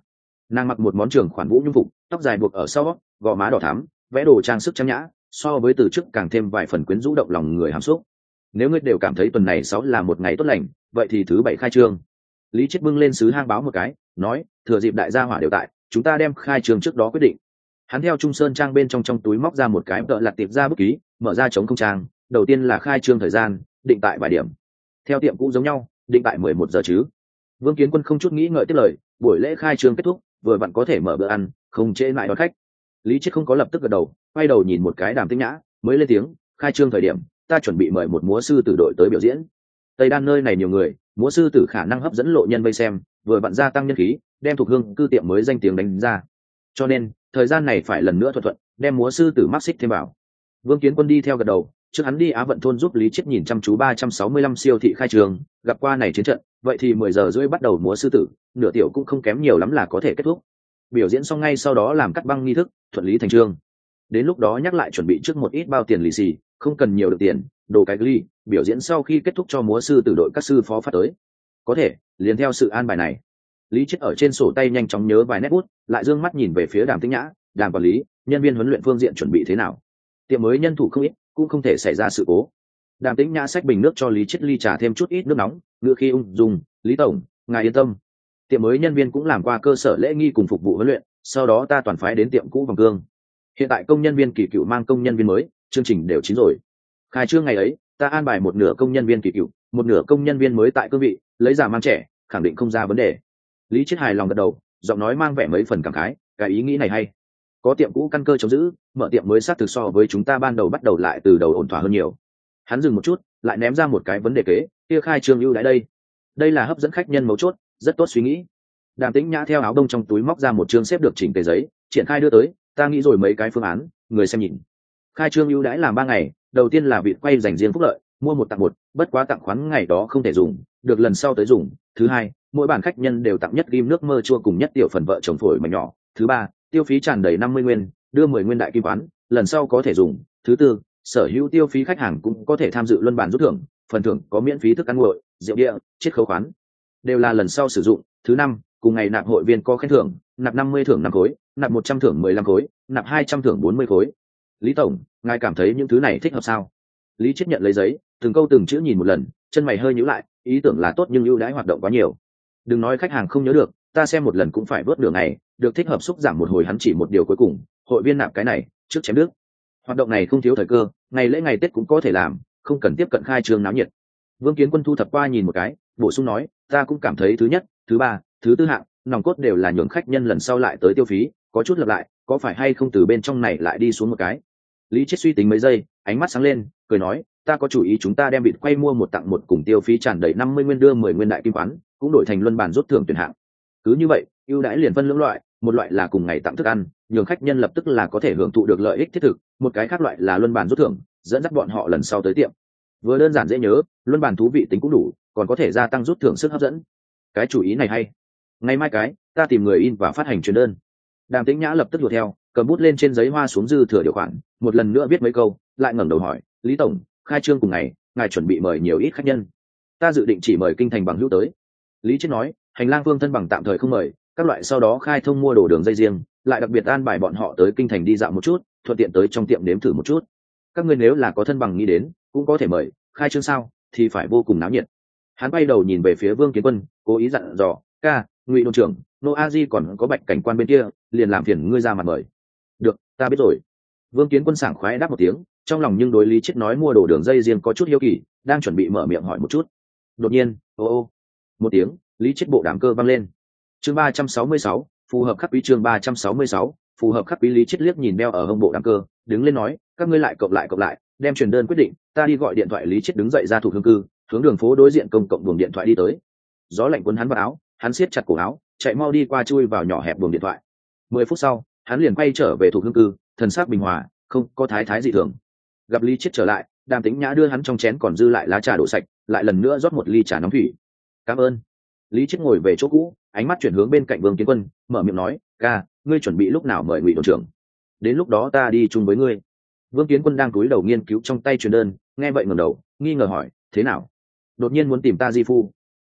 Nàng mặc một món trường khoản vũ nhung phục, tóc dài buộc ở sau, gò má đỏ thắm, vẽ đồ trang sức trang nhã, so với từ trước càng thêm vài phần quyến rũ động lòng người hàm xúc. Nếu ngươi đều cảm thấy tuần này sáu là một ngày tốt lành, vậy thì thứ bảy khai trương. Lý Chiết bưng lên sứ hang báo một cái, nói, thừa dịp đại gia hỏa đều tại, chúng ta đem khai trương trước đó quyết định. Hắn theo Trung Sơn trang bên trong trong túi móc ra một cái tợ lặt tiệp ra bút ký, mở ra chống không trang, đầu tiên là khai trương thời gian, định tại vài điểm. Theo tiệm cũ giống nhau, định tại mười một giờ chứ. Vương Kiến Quân không chút nghĩ ngợi tiếp lời, buổi lễ khai trương kết thúc, vừa vặn có thể mở bữa ăn, không trễ lại đón khách. Lý Chiết không có lập tức gật đầu, quay đầu nhìn một cái Đàm Tĩnh Nhã, mới lên tiếng, khai trương thời điểm, ta chuẩn bị mời một múa sư tử đội tới biểu diễn. Tây Đan nơi này nhiều người, múa sư tử khả năng hấp dẫn lộ nhân vây xem, vừa vặn gia tăng nhân khí, đem thuộc hương cư tiệm mới danh tiếng đánh ra. Cho nên, thời gian này phải lần nữa thuận thuận, đem múa sư tử mắc xích thêm vào. Vương Kiến Quân đi theo gật đầu, trước hắn đi Á Vận thôn giúp Lý Chiết nhìn chăm chú ba trăm sáu mươi lăm siêu thị khai trường, gặp qua này chiến trận, vậy thì mười giờ rưỡi bắt đầu múa sư tử, nửa tiểu cũng không kém nhiều lắm là có thể kết thúc. Biểu diễn xong ngay sau đó làm cắt băng nghi thức, thuận lý thành chương. Đến lúc đó nhắc lại chuẩn bị trước một ít bao tiền lì xì, không cần nhiều được tiền, đồ cái ly, biểu diễn sau khi kết thúc cho múa sư tử đội các sư phó phát tới. Có thể, liền theo sự an bài này. Lý Chiết ở trên sổ tay nhanh chóng nhớ vài nét bút, lại dương mắt nhìn về phía Đàm Tĩnh Nhã, Đàm quản lý, nhân viên huấn luyện phương diện chuẩn bị thế nào? Tiệm mới nhân thủ không ít, cũng không thể xảy ra sự cố. Đàm Tĩnh Nhã xách bình nước cho Lý Chiết ly trà thêm chút ít nước nóng, ngựa khi ung dung, Lý tổng, ngài yên tâm. Tiệm mới nhân viên cũng làm qua cơ sở lễ nghi cùng phục vụ huấn luyện, sau đó ta toàn phái đến tiệm cũ Vòng Cương. Hiện tại công nhân viên kỳ cựu mang công nhân viên mới, chương trình đều chín rồi. Khai trương ngày ấy, ta an bài một nửa công nhân viên kỳ cựu, một nửa công nhân viên mới tại cương vị, lấy già mang trẻ, khẳng định không ra vấn đề. Lý Chiết hài lòng gật đầu, giọng nói mang vẻ mấy phần cảm khái, cái ý nghĩ này hay. Có tiệm cũ căn cơ chống giữ, mở tiệm mới sát thực so với chúng ta ban đầu bắt đầu lại từ đầu ổn thỏa hơn nhiều. Hắn dừng một chút, lại ném ra một cái vấn đề kế, kia khai trương ưu đãi đây. Đây là hấp dẫn khách nhân mấu chốt, rất tốt suy nghĩ. Đàm Tĩnh Nhã theo áo đông trong túi móc ra một chương xếp được chỉnh tề giấy, triển khai đưa tới, ta nghĩ rồi mấy cái phương án, người xem nhìn. Khai trương ưu đãi làm ba ngày, đầu tiên là vịt quay dành riêng phúc lợi, mua một tặng một, bất quá tặng khoán ngày đó không thể dùng, được lần sau tới dùng. Thứ hai, mỗi bản khách nhân đều tặng nhất ghim nước mơ chua cùng nhất tiểu phần vợ chồng phổi mảnh nhỏ. Thứ ba, tiêu phí tràn đầy năm mươi nguyên, đưa mười nguyên đại kim khoán, lần sau có thể dùng. Thứ tư, sở hữu tiêu phí khách hàng cũng có thể tham dự luân bản rút thưởng, phần thưởng có miễn phí thức ăn nguội, rượu bia, chiết khấu khoán, đều là lần sau sử dụng. Thứ năm, cùng ngày nạp hội viên có khen thưởng, nạp năm mươi thưởng năm khối, nạp một trăm thưởng mười lăm khối, nạp hai trăm thưởng bốn mươi khối. Lý tổng, ngài cảm thấy những thứ này thích hợp sao? Lý Chiết nhận lấy giấy, từng câu từng chữ nhìn một lần, chân mày hơi nhíu lại, ý tưởng là tốt nhưng ưu đãi hoạt động quá nhiều. Đừng nói khách hàng không nhớ được, ta xem một lần cũng phải vớt nửa ngày, được thích hợp xúc giảm một hồi hắn chỉ một điều cuối cùng, hội viên nạp cái này, trước chém đứt. Hoạt động này không thiếu thời cơ, ngày lễ ngày Tết cũng có thể làm, không cần tiếp cận khai trương náo nhiệt. Vương Kiến Quân thu thập qua nhìn một cái, bổ sung nói, ta cũng cảm thấy thứ nhất, thứ ba, thứ tư hạng, nòng cốt đều là nhường khách nhân lần sau lại tới tiêu phí, có chút lặp lại, có phải hay không từ bên trong này lại đi xuống một cái. Lý Chiết suy tính mấy giây, ánh mắt sáng lên, cười nói, ta có chủ ý chúng ta đem vịt quay mua một tặng một cùng tiêu phí tràn đầy năm mươi nguyên đưa mười nguyên đại kim khoán, cũng đổi thành luân bản rút thưởng tuyển hạng. Cứ như vậy, ưu đãi liền phân lưỡng loại, một loại là cùng ngày tặng thức ăn, nhường khách nhân lập tức là có thể hưởng thụ được lợi ích thiết thực, một cái khác loại là luân bản rút thưởng, dẫn dắt bọn họ lần sau tới tiệm. Vừa đơn giản dễ nhớ, luân bản thú vị tính cũng đủ, còn có thể gia tăng rút thưởng sức hấp dẫn. Cái chủ ý này hay. Ngày mai cái, ta tìm người in và phát hành truyền đơn. Đàm Tĩnh Nhã lập tức đuổi theo, cầm bút lên trên giấy hoa xuống dư thừa điều khoản, một lần nữa viết mấy câu, lại ngẩng đầu hỏi, Lý tổng, khai trương cùng ngày, ngài chuẩn bị mời nhiều ít khách nhân? Ta dự định chỉ mời kinh thành bằng hữu tới. Lý Chiết nói, hành lang phương thân bằng tạm thời không mời, các loại sau đó khai thông mua đồ đường dây riêng, lại đặc biệt an bài bọn họ tới kinh thành đi dạo một chút, thuận tiện tới trong tiệm nếm thử một chút. Các ngươi nếu là có thân bằng nghĩ đến, cũng có thể mời, khai trương sao, thì phải vô cùng náo nhiệt. Hắn bay đầu nhìn về phía Vương Kiến Quân, cố ý dặn dò, ca, Ngụy đồn trưởng, Nô A Di còn có Bạch cảnh quan bên kia, liền làm phiền ngươi ra mặt mời. Được, ta biết rồi. Vương Kiến Quân sảng khoái đáp một tiếng, trong lòng nhưng đối Lý Chiết nói mua đồ đường dây riêng có chút hiếu kỳ, đang chuẩn bị mở miệng hỏi một chút. Đột nhiên, ô ô, một tiếng, Lý Chiết bộ đàm cơ vang lên. Chương ba trăm sáu mươi sáu, phù hợp khắc quý chương ba trăm sáu mươi sáu, phù hợp khắc quý. Lý Chiết liếc nhìn đeo ở hông bộ đàm cơ, đứng lên nói, các ngươi lại cộng lại cộng lại, đem truyền đơn quyết định, ta đi gọi điện thoại. Lý Chiết đứng dậy ra thủ hương cư, hướng đường phố đối diện công cộng buồng điện thoại đi tới. Gió lạnh cuốn hắn vào áo, hắn siết chặt cổ áo, chạy mau đi qua chui vào nhỏ hẹp buồng điện thoại. Mười phút sau, hắn liền quay trở về thủ hương cư, thần sắc bình hòa, không có thái thái dị thường. Gặp Lý Chiết trở lại, Đàm Tĩnh Nhã đưa hắn trong chén còn dư lại lá trà đổ sạch, lại lần nữa rót một ly trà nóng thủy. Cảm ơn. Lý Chiết ngồi về chỗ cũ, ánh mắt chuyển hướng bên cạnh Vương Kiến Quân, mở miệng nói, ca, ngươi chuẩn bị lúc nào mời Ngụy đồn trưởng? Đến lúc đó ta đi chung với ngươi. Vương Kiến Quân đang cúi đầu nghiên cứu trong tay truyền đơn, nghe vậy ngẩng đầu, nghi ngờ hỏi, thế nào? Đột nhiên muốn tìm ta di phu?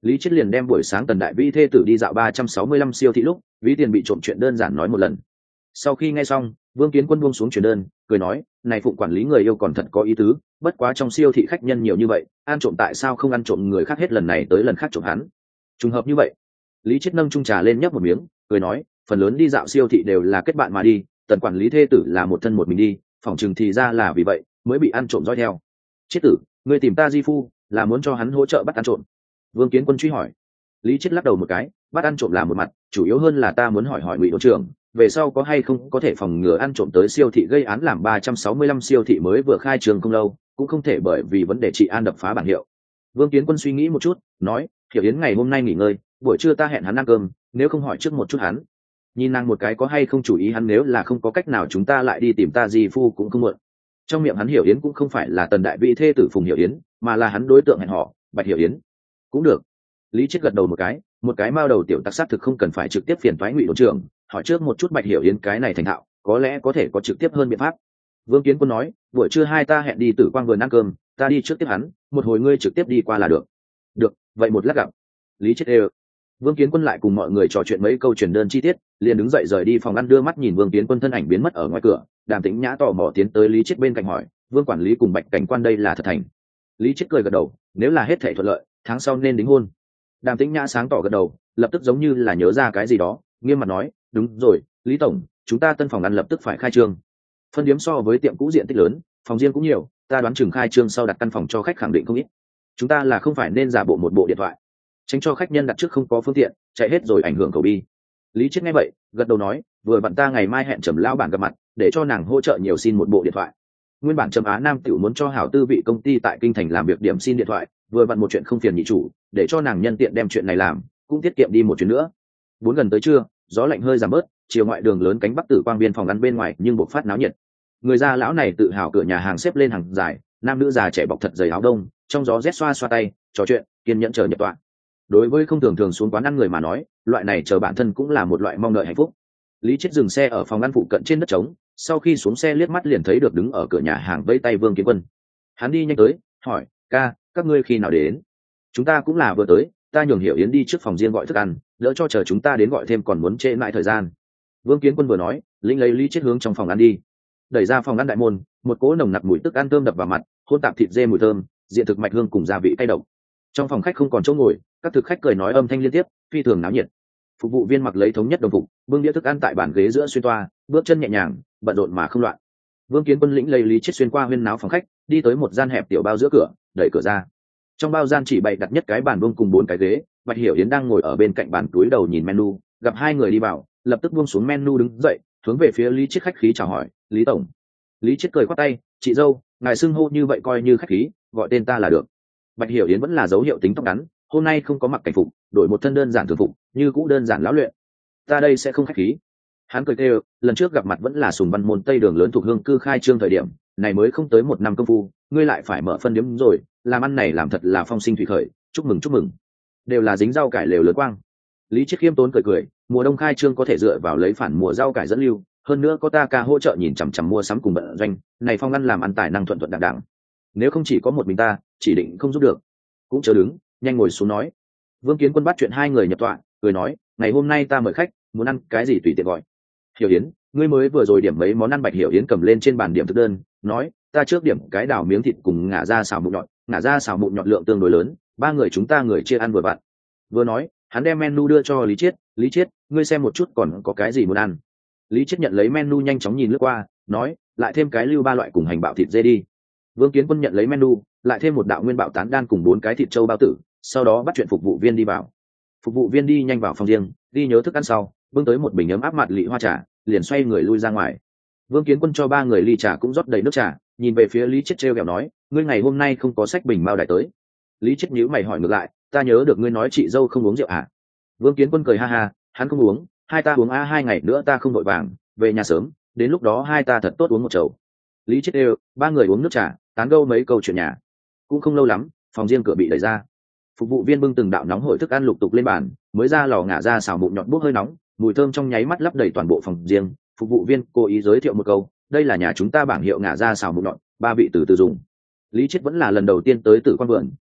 Lý Chiết liền đem buổi sáng Tần Đại Vĩ thê tử đi dạo ba trăm sáu mươi lăm siêu thị lúc ví tiền bị trộm chuyện đơn giản nói một lần. Sau khi nghe xong, Vương Kiến Quân buông xuống truyền đơn, cười nói, này phụng quản lý người yêu còn thật có ý tứ, bất quá trong siêu thị khách nhân nhiều như vậy, ăn trộm tại sao không ăn trộm người khác hết lần này tới lần khác trộm hắn. Trùng hợp như vậy. Lý Chiết nâng chung trà lên nhấp một miếng, cười nói, phần lớn đi dạo siêu thị đều là kết bạn mà đi, Tần quản lý thê tử là một thân một mình đi, phỏng chừng thì ra là vì vậy mới bị ăn trộm dõi theo. Chiết tử, ngươi tìm ta di phu, là muốn cho hắn hỗ trợ bắt ăn trộm. Vương Kiến Quân truy hỏi. Lý Chiết lắc đầu một cái, bắt ăn trộm là một mặt, chủ yếu hơn là ta muốn hỏi hỏi Ngụy Đỗ trưởng, về sau có hay không có thể phòng ngừa ăn trộm tới siêu thị gây án, làm ba trăm sáu mươi lăm siêu thị mới vừa khai trường không lâu, cũng không thể bởi vì vấn đề trị an đập phá bản hiệu. Vương Kiến Quân suy nghĩ một chút, nói, Hiểu Yến ngày hôm nay nghỉ ngơi, buổi trưa ta hẹn hắn ăn cơm, nếu không hỏi trước một chút hắn. Nhìn nàng một cái có hay không chủ ý hắn, nếu là không có cách nào chúng ta lại đi tìm ta di phu cũng không muộn. Trong miệng hắn Hiểu Yến cũng không phải là Tần Đại Vĩ thê tử Phùng Hiểu Yến, mà là hắn đối tượng hẹn họ, Bạch Hiểu Yến. Cũng được. Lý Chiết gật đầu một cái, một cái mao đầu tiểu tặc sát thực không cần phải trực tiếp phiền toái Ngụy Đỗ trưởng, hỏi trước một chút Bạch Hiểu Yến cái này thành thạo, có lẽ có thể có trực tiếp hơn biện pháp. Vương Kiến Quân nói, buổi trưa hai ta hẹn đi Tử Quang vườn ăn cơm, ta đi trước tiếp hắn, một hồi ngươi trực tiếp đi qua là được. Được, vậy một lát gặp. Lý Chiết đều. Vương Kiến Quân lại cùng mọi người trò chuyện mấy câu truyền đơn chi tiết, liền đứng dậy rời đi phòng ăn, đưa mắt nhìn Vương Kiến Quân thân ảnh biến mất ở ngoài cửa. Đàm Tĩnh Nhã tò mò tiến tới Lý Chiết bên cạnh hỏi, Vương quản lý cùng Bạch cảnh quan đây là thật thành? Lý Chiết cười gật đầu, nếu là hết thảy thuận lợi, tháng sau nên đính hôn. Đàm Tĩnh Nhã sáng tỏ gật đầu, lập tức giống như là nhớ ra cái gì đó, nghiêm mặt nói, đúng rồi, Lý tổng, chúng ta tân phòng ăn lập tức phải khai trương. Phân điếm so với tiệm cũ diện tích lớn, phòng riêng cũng nhiều, ta đoán chừng khai trương sau đặt căn phòng cho khách khẳng định không ít. Chúng ta là không phải nên giả bộ một bộ điện thoại, tránh cho khách nhân đặt trước không có phương tiện, chạy hết rồi ảnh hưởng cầu bi. Lý Chiết nghe vậy, gật đầu nói, vừa vặn ta ngày mai hẹn Trầm lão bản gặp mặt, để cho nàng hỗ trợ nhiều xin một bộ điện thoại. Nguyên bản Trầm Á Nam tiểu muốn cho hảo tư vị công ty tại kinh thành làm việc điểm xin điện thoại, vừa vặn một chuyện không phiền nhị chủ, để cho nàng nhân tiện đem chuyện này làm, cũng tiết kiệm đi một chuyến nữa. Bốn gần tới trưa, gió lạnh hơi giảm bớt, chiều ngoại đường lớn cánh bắc Tử Quang viên phòng ăn bên ngoài nhưng bộc phát náo nhiệt. Người già lão này tự hào cửa nhà hàng xếp lên hàng dài, nam nữ già trẻ bọc thật dày áo đông, trong gió rét xoa xoa tay, trò chuyện, kiên nhẫn chờ nhập tọa. Đối với không thường thường xuống quán ăn người mà nói, loại này chờ bản thân cũng là một loại mong đợi hạnh phúc. Lý Chiết dừng xe ở phòng ăn phụ cận trên đất trống, sau khi xuống xe liếc mắt liền thấy được đứng ở cửa nhà hàng vẫy tay Vương Kiến Quân. Hắn đi nhanh tới, hỏi, ca, các ngươi khi nào đến? Chúng ta cũng là vừa tới, ta nhường Hiểu Yến đi trước phòng riêng gọi thức ăn, đỡ cho chờ chúng ta đến gọi thêm còn muốn trễ mãi thời gian. Vương Kiến Quân vừa nói, lĩnh lấy Lý Chiết hướng trong phòng ăn đi. Đẩy ra phòng ăn đại môn, một cỗ nồng nặc mùi tức ăn thơm đập vào mặt, hôn tạp thịt dê mùi thơm, diện thực mạch hương cùng gia vị cay độc. Trong phòng khách không còn chỗ ngồi, các thực khách cười nói âm thanh liên tiếp, phi thường náo nhiệt. Phục vụ viên mặc lấy thống nhất đồng phục, bưng đĩa thức ăn tại bàn ghế giữa xuyên toa, bước chân nhẹ nhàng, bận rộn mà không loạn. Vương Kiến Quân lĩnh lấy Lý Chiết xuyên qua huyên náo phòng khách, đi tới một gian hẹp tiểu bao giữa cửa, đẩy cửa ra. Trong bao gian chỉ bày đặt nhất cái bàn vuông cùng bốn cái ghế, Bạch Hiểu Yến đang ngồi ở bên cạnh bàn túi đầu nhìn menu, gặp hai người đi vào, lập tức buông xuống menu đứng dậy, hướng về phía Lý Chiết khách khí chào hỏi, "Lý tổng." Lý Chiết cười khoát tay, "Chị dâu, ngài xưng hô như vậy coi như khách khí, gọi tên ta là được." Bạch Hiểu Yến vẫn là dấu hiệu tính tóc ngắn, hôm nay không có mặc cảnh phục, đổi một thân đơn giản thường phục, như cũ đơn giản lão luyện. "Ta đây sẽ không khách khí." Hắn cười kêu, lần trước gặp mặt vẫn là Sùng Văn môn Tây đường lớn thuộc hương cư khai trương thời điểm, này mới không tới một năm công phu, ngươi lại phải mở phân điếm rồi, làm ăn này làm thật là phong sinh thủy khởi, chúc mừng chúc mừng. Đều là dính rau cải lều lớn quang. Lý Chiết khiêm tốn cười cười, mùa đông khai trương có thể dựa vào lấy phản mùa rau cải dẫn lưu, hơn nữa có ta ca hỗ trợ nhìn chằm chằm mua sắm cùng bận doanh, này phong ăn làm ăn tài năng thuận thuận đặng đặng. Nếu không chỉ có một mình ta, chỉ định không giúp được. Cũng chớ đứng, nhanh ngồi xuống nói. Vương Kiến Quân bắt chuyện hai người nhập tọa, cười nói, ngày hôm nay ta mời khách, muốn ăn cái gì tùy tiện gọi. Hiểu Yến, ngươi mới vừa rồi điểm mấy món ăn. Bạch Hiểu Yến cầm lên trên bàn điểm thực đơn, nói, ta trước điểm cái đào miếng thịt cùng ngả ra xào mụn nhọn, ngả ra xào mụn nhọn lượng tương đối lớn, ba người chúng ta người chia ăn vừa vặn. Vừa nói, hắn đem menu đưa cho Lý Chiết, Lý Chiết, ngươi xem một chút còn có cái gì muốn ăn. Lý Chiết nhận lấy menu nhanh chóng nhìn lướt qua, nói, lại thêm cái lưu ba loại cùng hành bạo thịt dê đi. Vương Kiến Quân nhận lấy menu, lại thêm một đạo nguyên bạo tán đan cùng bốn cái thịt trâu bao tử, sau đó bắt chuyện phục vụ viên đi vào. Phục vụ viên đi nhanh vào phòng riêng, đi nhớ thức ăn sau, bưng tới một bình ấm áp mặt lị hoa trà, liền xoay người lui ra ngoài. Vương Kiến Quân cho ba người ly trà cũng rót đầy nước trà, nhìn về phía Lý Chiết trêu ghẹo nói, ngươi ngày hôm nay không có sách bình bao đại tới. Lý Chiết nhíu mày hỏi ngược lại, ta nhớ được ngươi nói chị dâu không uống rượu à? Vương Kiến Quân cười ha ha, hắn không uống, hai ta uống a hai ngày nữa ta không vội vàng, về nhà sớm, đến lúc đó hai ta thật tốt uống một chầu. Lý Chiết đều, ba người uống nước trà, tán gẫu mấy câu chuyện nhà. Cũng không lâu lắm, phòng riêng cửa bị đẩy ra. Phục vụ viên bưng từng đạo nóng hổi thức ăn lục tục lên bàn, mới ra lò ngả ra xào mụn nhọn bốc hơi nóng, mùi thơm trong nháy mắt lấp đầy toàn bộ phòng riêng. Phục vụ viên cố ý giới thiệu một câu, đây là nhà chúng ta bảng hiệu ngả ra xào mụn nhọn, ba vị từ từ dùng. Lý Chiết vẫn là lần đầu tiên tới Tử Quan vườn,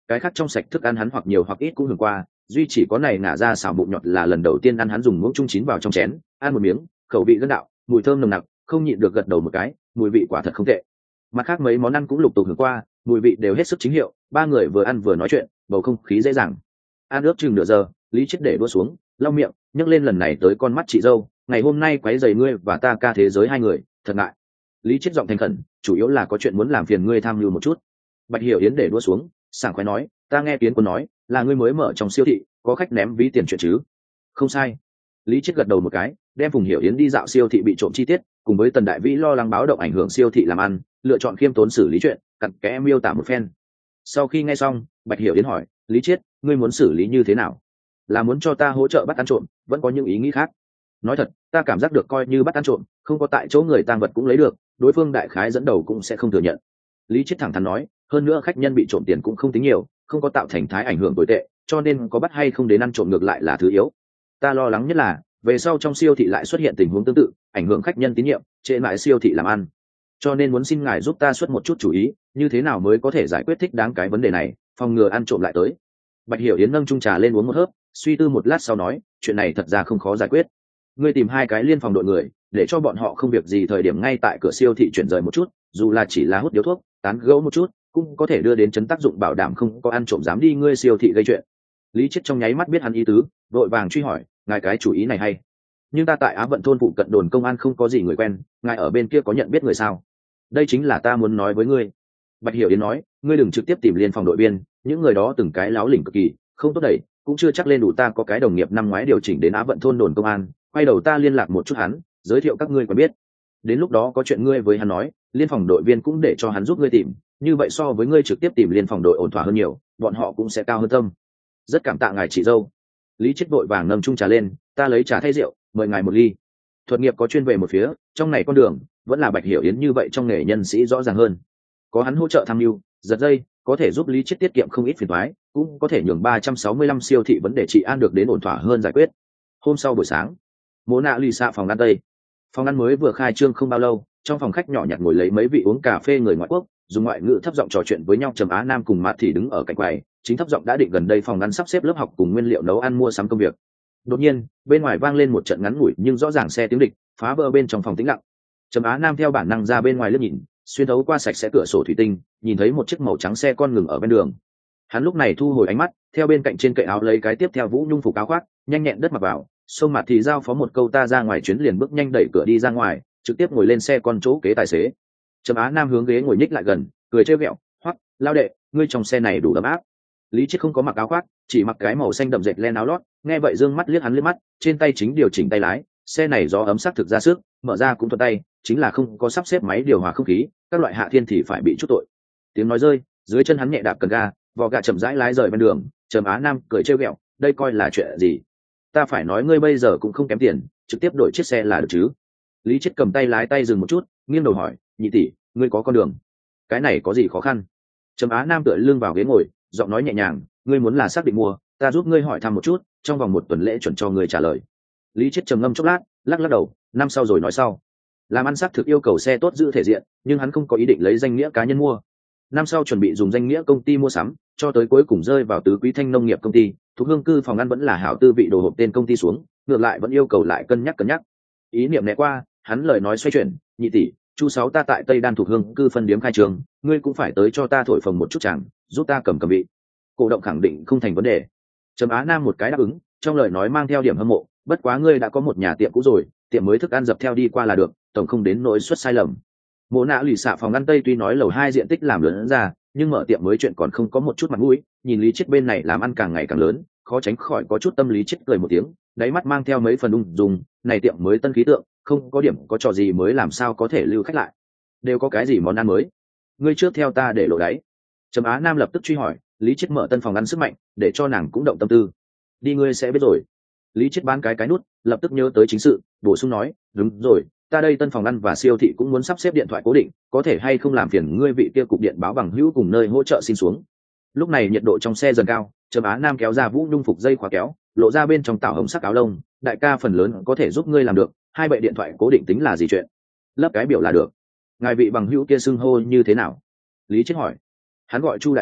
cái khác trong sạch thức ăn hắn hoặc nhiều hoặc ít cũng hưởng qua, duy chỉ có này ngả ra xào bụng nhọt là lần đầu tiên ăn, hắn dùng muỗng chung chín vào trong chén ăn một miếng, khẩu vị gân đạo, mùi thơm nồng nặc, không nhịn được gật đầu một cái, mùi vị quả thật không tệ. Mặt khác mấy món ăn cũng lục tục hưởng qua, mùi vị đều hết sức chính hiệu, ba người vừa ăn vừa nói chuyện, bầu không khí dễ dàng. Ăn ước chừng nửa giờ, Lý Chiết để đũa xuống, lau miệng, nhấc lên lần này tới con mắt chị dâu, ngày hôm nay quấy rầy ngươi và ta ca thế giới hai người, thật ngại. Lý Chiết giọng thành khẩn, chủ yếu là có chuyện muốn làm phiền ngươi tham lưu một chút. Bạch Hiểu Yến để đũa xuống, sảng khoái nói, ta nghe Tiến Quân nói, là ngươi mới mở trong siêu thị, có khách ném ví tiền chuyện chứ? Không sai. Lý Chiết gật đầu một cái, đem Phùng Hiểu Yến đi dạo siêu thị bị trộm chi tiết, cùng với Tần Đại Vĩ lo lắng báo động ảnh hưởng siêu thị làm ăn, lựa chọn khiêm tốn xử lý chuyện, cặn kẽ miêu tả một phen. Sau khi nghe xong, Bạch Hiểu Yến hỏi, Lý Chiết, ngươi muốn xử lý như thế nào? Là muốn cho ta hỗ trợ bắt ăn trộm, vẫn có những ý nghĩ khác? Nói thật, ta cảm giác được coi như bắt ăn trộm, không có tại chỗ người tang vật cũng lấy được, đối phương đại khái dẫn đầu cũng sẽ không thừa nhận. Lý Chiết thẳng thắn nói, hơn nữa khách nhân bị trộm tiền cũng không tính nhiều, không có tạo thành thái ảnh hưởng tồi tệ, cho nên có bắt hay không đến ăn trộm ngược lại là thứ yếu. Ta lo lắng nhất là về sau trong siêu thị lại xuất hiện tình huống tương tự, ảnh hưởng khách nhân tín nhiệm, trễ lại siêu thị làm ăn. Cho nên muốn xin ngài giúp ta xuất một chút chủ ý, như thế nào mới có thể giải quyết thích đáng cái vấn đề này, phòng ngừa ăn trộm lại tới. Bạch Hiểu Yến nâng chung trà lên uống một hớp, suy tư một lát sau nói, chuyện này thật ra không khó giải quyết. Ngươi tìm hai cái liên phòng đội người, để cho bọn họ không việc gì thời điểm ngay tại cửa siêu thị chuyển rời một chút, dù là chỉ là hút điếu thuốc, tán gẫu một chút, cũng có thể đưa đến chấn tác dụng, bảo đảm không có ăn trộm dám đi ngươi siêu thị gây chuyện. Lý Chiết trong nháy mắt biết hắn ý tứ, vội vàng truy hỏi, ngài cái chủ ý này hay, nhưng ta tại Á Vận thôn phụ cận đồn công an không có gì người quen, ngài ở bên kia có nhận biết người sao? Đây chính là ta muốn nói với ngươi. Bạch Hiểu Yến nói, ngươi đừng trực tiếp tìm liên phòng đội viên, những người đó từng cái láo lỉnh cực kỳ, không tốt đẩy, cũng chưa chắc lên đủ. Ta có cái đồng nghiệp năm ngoái điều chỉnh đến Á Vận thôn đồn công an, quay đầu ta liên lạc một chút hắn, giới thiệu các ngươi quen biết. Đến lúc đó có chuyện ngươi với hắn nói, liên phòng đội viên cũng để cho hắn giúp ngươi tìm, như vậy so với ngươi trực tiếp tìm liên phòng đội ổn thỏa hơn nhiều, bọn họ cũng sẽ cao hơn tâm. Rất cảm tạ ngài chị dâu. Lý Chiết vội vàng nâng chung trà lên, ta lấy trà thay rượu, mời ngài một ly. Thuật nghiệp có chuyên về một phía, trong này con đường vẫn là Bạch Hiểu Yến như vậy trong nghề nhân sĩ rõ ràng hơn. Có hắn hỗ trợ tham mưu, giật dây, có thể giúp Lý Chiết tiết kiệm không ít phiền toái, cũng có thể nhường ba trăm sáu mươi lăm siêu thị vấn đề trị an được đến ổn thỏa hơn giải quyết. Hôm sau buổi sáng, Mộ Nạ lì xạ phòng ăn tây. Phòng ăn mới vừa khai trương không bao lâu, trong phòng khách nhỏ nhặt ngồi lấy mấy vị uống cà phê người ngoại quốc, dùng ngoại ngữ thấp giọng trò chuyện với nhau. Trầm Á Nam cùng Mạt thì đứng ở cạnh quầy, chính thấp giọng đã định gần đây phòng ăn sắp xếp lớp học cùng nguyên liệu nấu ăn mua sắm công việc. Đột nhiên, bên ngoài vang lên một trận ngắn ngủi nhưng rõ ràng xe tiếng địch, phá vỡ bên trong phòng tĩnh lặng. Trầm Á Nam theo bản năng ra bên ngoài liếc nhìn, xuyên thấu qua sạch sẽ cửa sổ thủy tinh, nhìn thấy một chiếc màu trắng xe con ngừng ở bên đường. Hắn lúc này thu hồi ánh mắt, theo bên cạnh trên cậy áo lấy cái tiếp theo Vũ Nhung phục áo khoác, nhanh nhẹn đất mặc vào, xông Mặt thì giao phó một câu ta ra ngoài chuyến, liền bước nhanh đẩy cửa đi ra ngoài, trực tiếp ngồi lên xe con chỗ kế tài xế. Trầm Á Nam hướng ghế ngồi nhích lại gần, cười trêu ghẹo, "Hoắc, lao đệ, ngươi trong xe này đủ ấm áp." Lý Chiết không có mặc áo khoác, chỉ mặc cái màu xanh đậm dệt len áo lót, nghe vậy dương mắt liếc hắn liếc mắt, trên tay chính điều chỉnh tay lái, xe này gió ấm sắc thực ra sức, mở ra cũng thuận tay, chính là không có sắp xếp máy điều hòa không khí, các loại hạ thiên thì phải bị chút tội. Tiếng nói rơi, dưới chân hắn nhẹ đạp cần ga, vò gà chậm rãi lái rời bên đường. Trầm Á Nam cười trêu ghẹo, đây coi là chuyện gì? Ta phải nói ngươi bây giờ cũng không kém tiền, trực tiếp đổi chiếc xe là được chứ? Lý Chiết cầm tay lái tay dừng một chút, nghiêng đầu hỏi, nhị tỷ, ngươi có con đường? Cái này có gì khó khăn? Trầm Á Nam tựa lưng vào ghế ngồi, giọng nói nhẹ nhàng, ngươi muốn là xác định mua, ta giúp ngươi hỏi thăm một chút, trong vòng một tuần lễ chuẩn cho ngươi trả lời. Lý Chiết trầm ngâm chốc lát, lắc lắc đầu, năm sau rồi nói sau. Làm ăn xác thực yêu cầu xe tốt giữ thể diện, nhưng hắn không có ý định lấy danh nghĩa cá nhân mua. Năm sau chuẩn bị dùng danh nghĩa công ty mua sắm, cho tới cuối cùng rơi vào tứ quý thanh nông nghiệp công ty, thuộc hương cư phòng ăn vẫn là hảo tư vị đồ hộp tên công ty xuống, ngược lại vẫn yêu cầu lại cân nhắc cân nhắc. Ý niệm né qua, hắn lời nói xoay chuyển, nhị tỷ, chu sáu ta tại Tây Đan thuộc hương cư phân điếm khai trường, ngươi cũng phải tới cho ta thổi phồng một chút chẳng, giúp ta cầm cầm vị. Cổ động khẳng định không thành vấn đề. Trầm Á Nam một cái đáp ứng, trong lời nói mang theo điểm hâm mộ, bất quá ngươi đã có một nhà tiệm cũ rồi, tiệm mới thức ăn dập theo đi qua là được, tổng không đến nỗi xuất sai lầm. Mộ Nạ lì xạ phòng ăn tây tuy nói lầu hai diện tích làm lớn ra, nhưng mở tiệm mới chuyện còn không có một chút mặt mũi, nhìn Lý Chiết bên này làm ăn càng ngày càng lớn, khó tránh khỏi có chút tâm lý chết cười một tiếng, đáy mắt mang theo mấy phần ung dung, này tiệm mới tân khí tượng, không có điểm có trò gì mới làm sao có thể lưu khách lại. Đều có cái gì món ăn mới? Ngươi trước theo ta để lộ đáy. Trầm Á Nam lập tức truy hỏi, Lý Chiết mở tân phòng ăn sức mạnh, để cho nàng cũng động tâm tư. Đi ngươi sẽ biết rồi. Lý Chiết bán cái cái nút, lập tức nhớ tới chính sự, bổ sung nói, đúng rồi, ta đây tân phòng ăn và siêu thị cũng muốn sắp xếp điện thoại cố định, có thể hay không làm phiền ngươi vị kia cục điện báo bằng hữu cùng nơi hỗ trợ xin xuống. Lúc này nhiệt độ trong xe dần cao, Trầm Á Nam kéo ra Vũ Nhung phục dây khóa kéo, lộ ra bên trong tảo hồng sắc áo lông, đại ca phần lớn có thể giúp ngươi làm được, hai bệ điện thoại cố định tính là gì chuyện? Lấp cái biểu là được. Ngài vị bằng hữu kia xưng hô như thế nào? Lý Chiết hỏi. Hắn gọi Chu Đại Vĩ,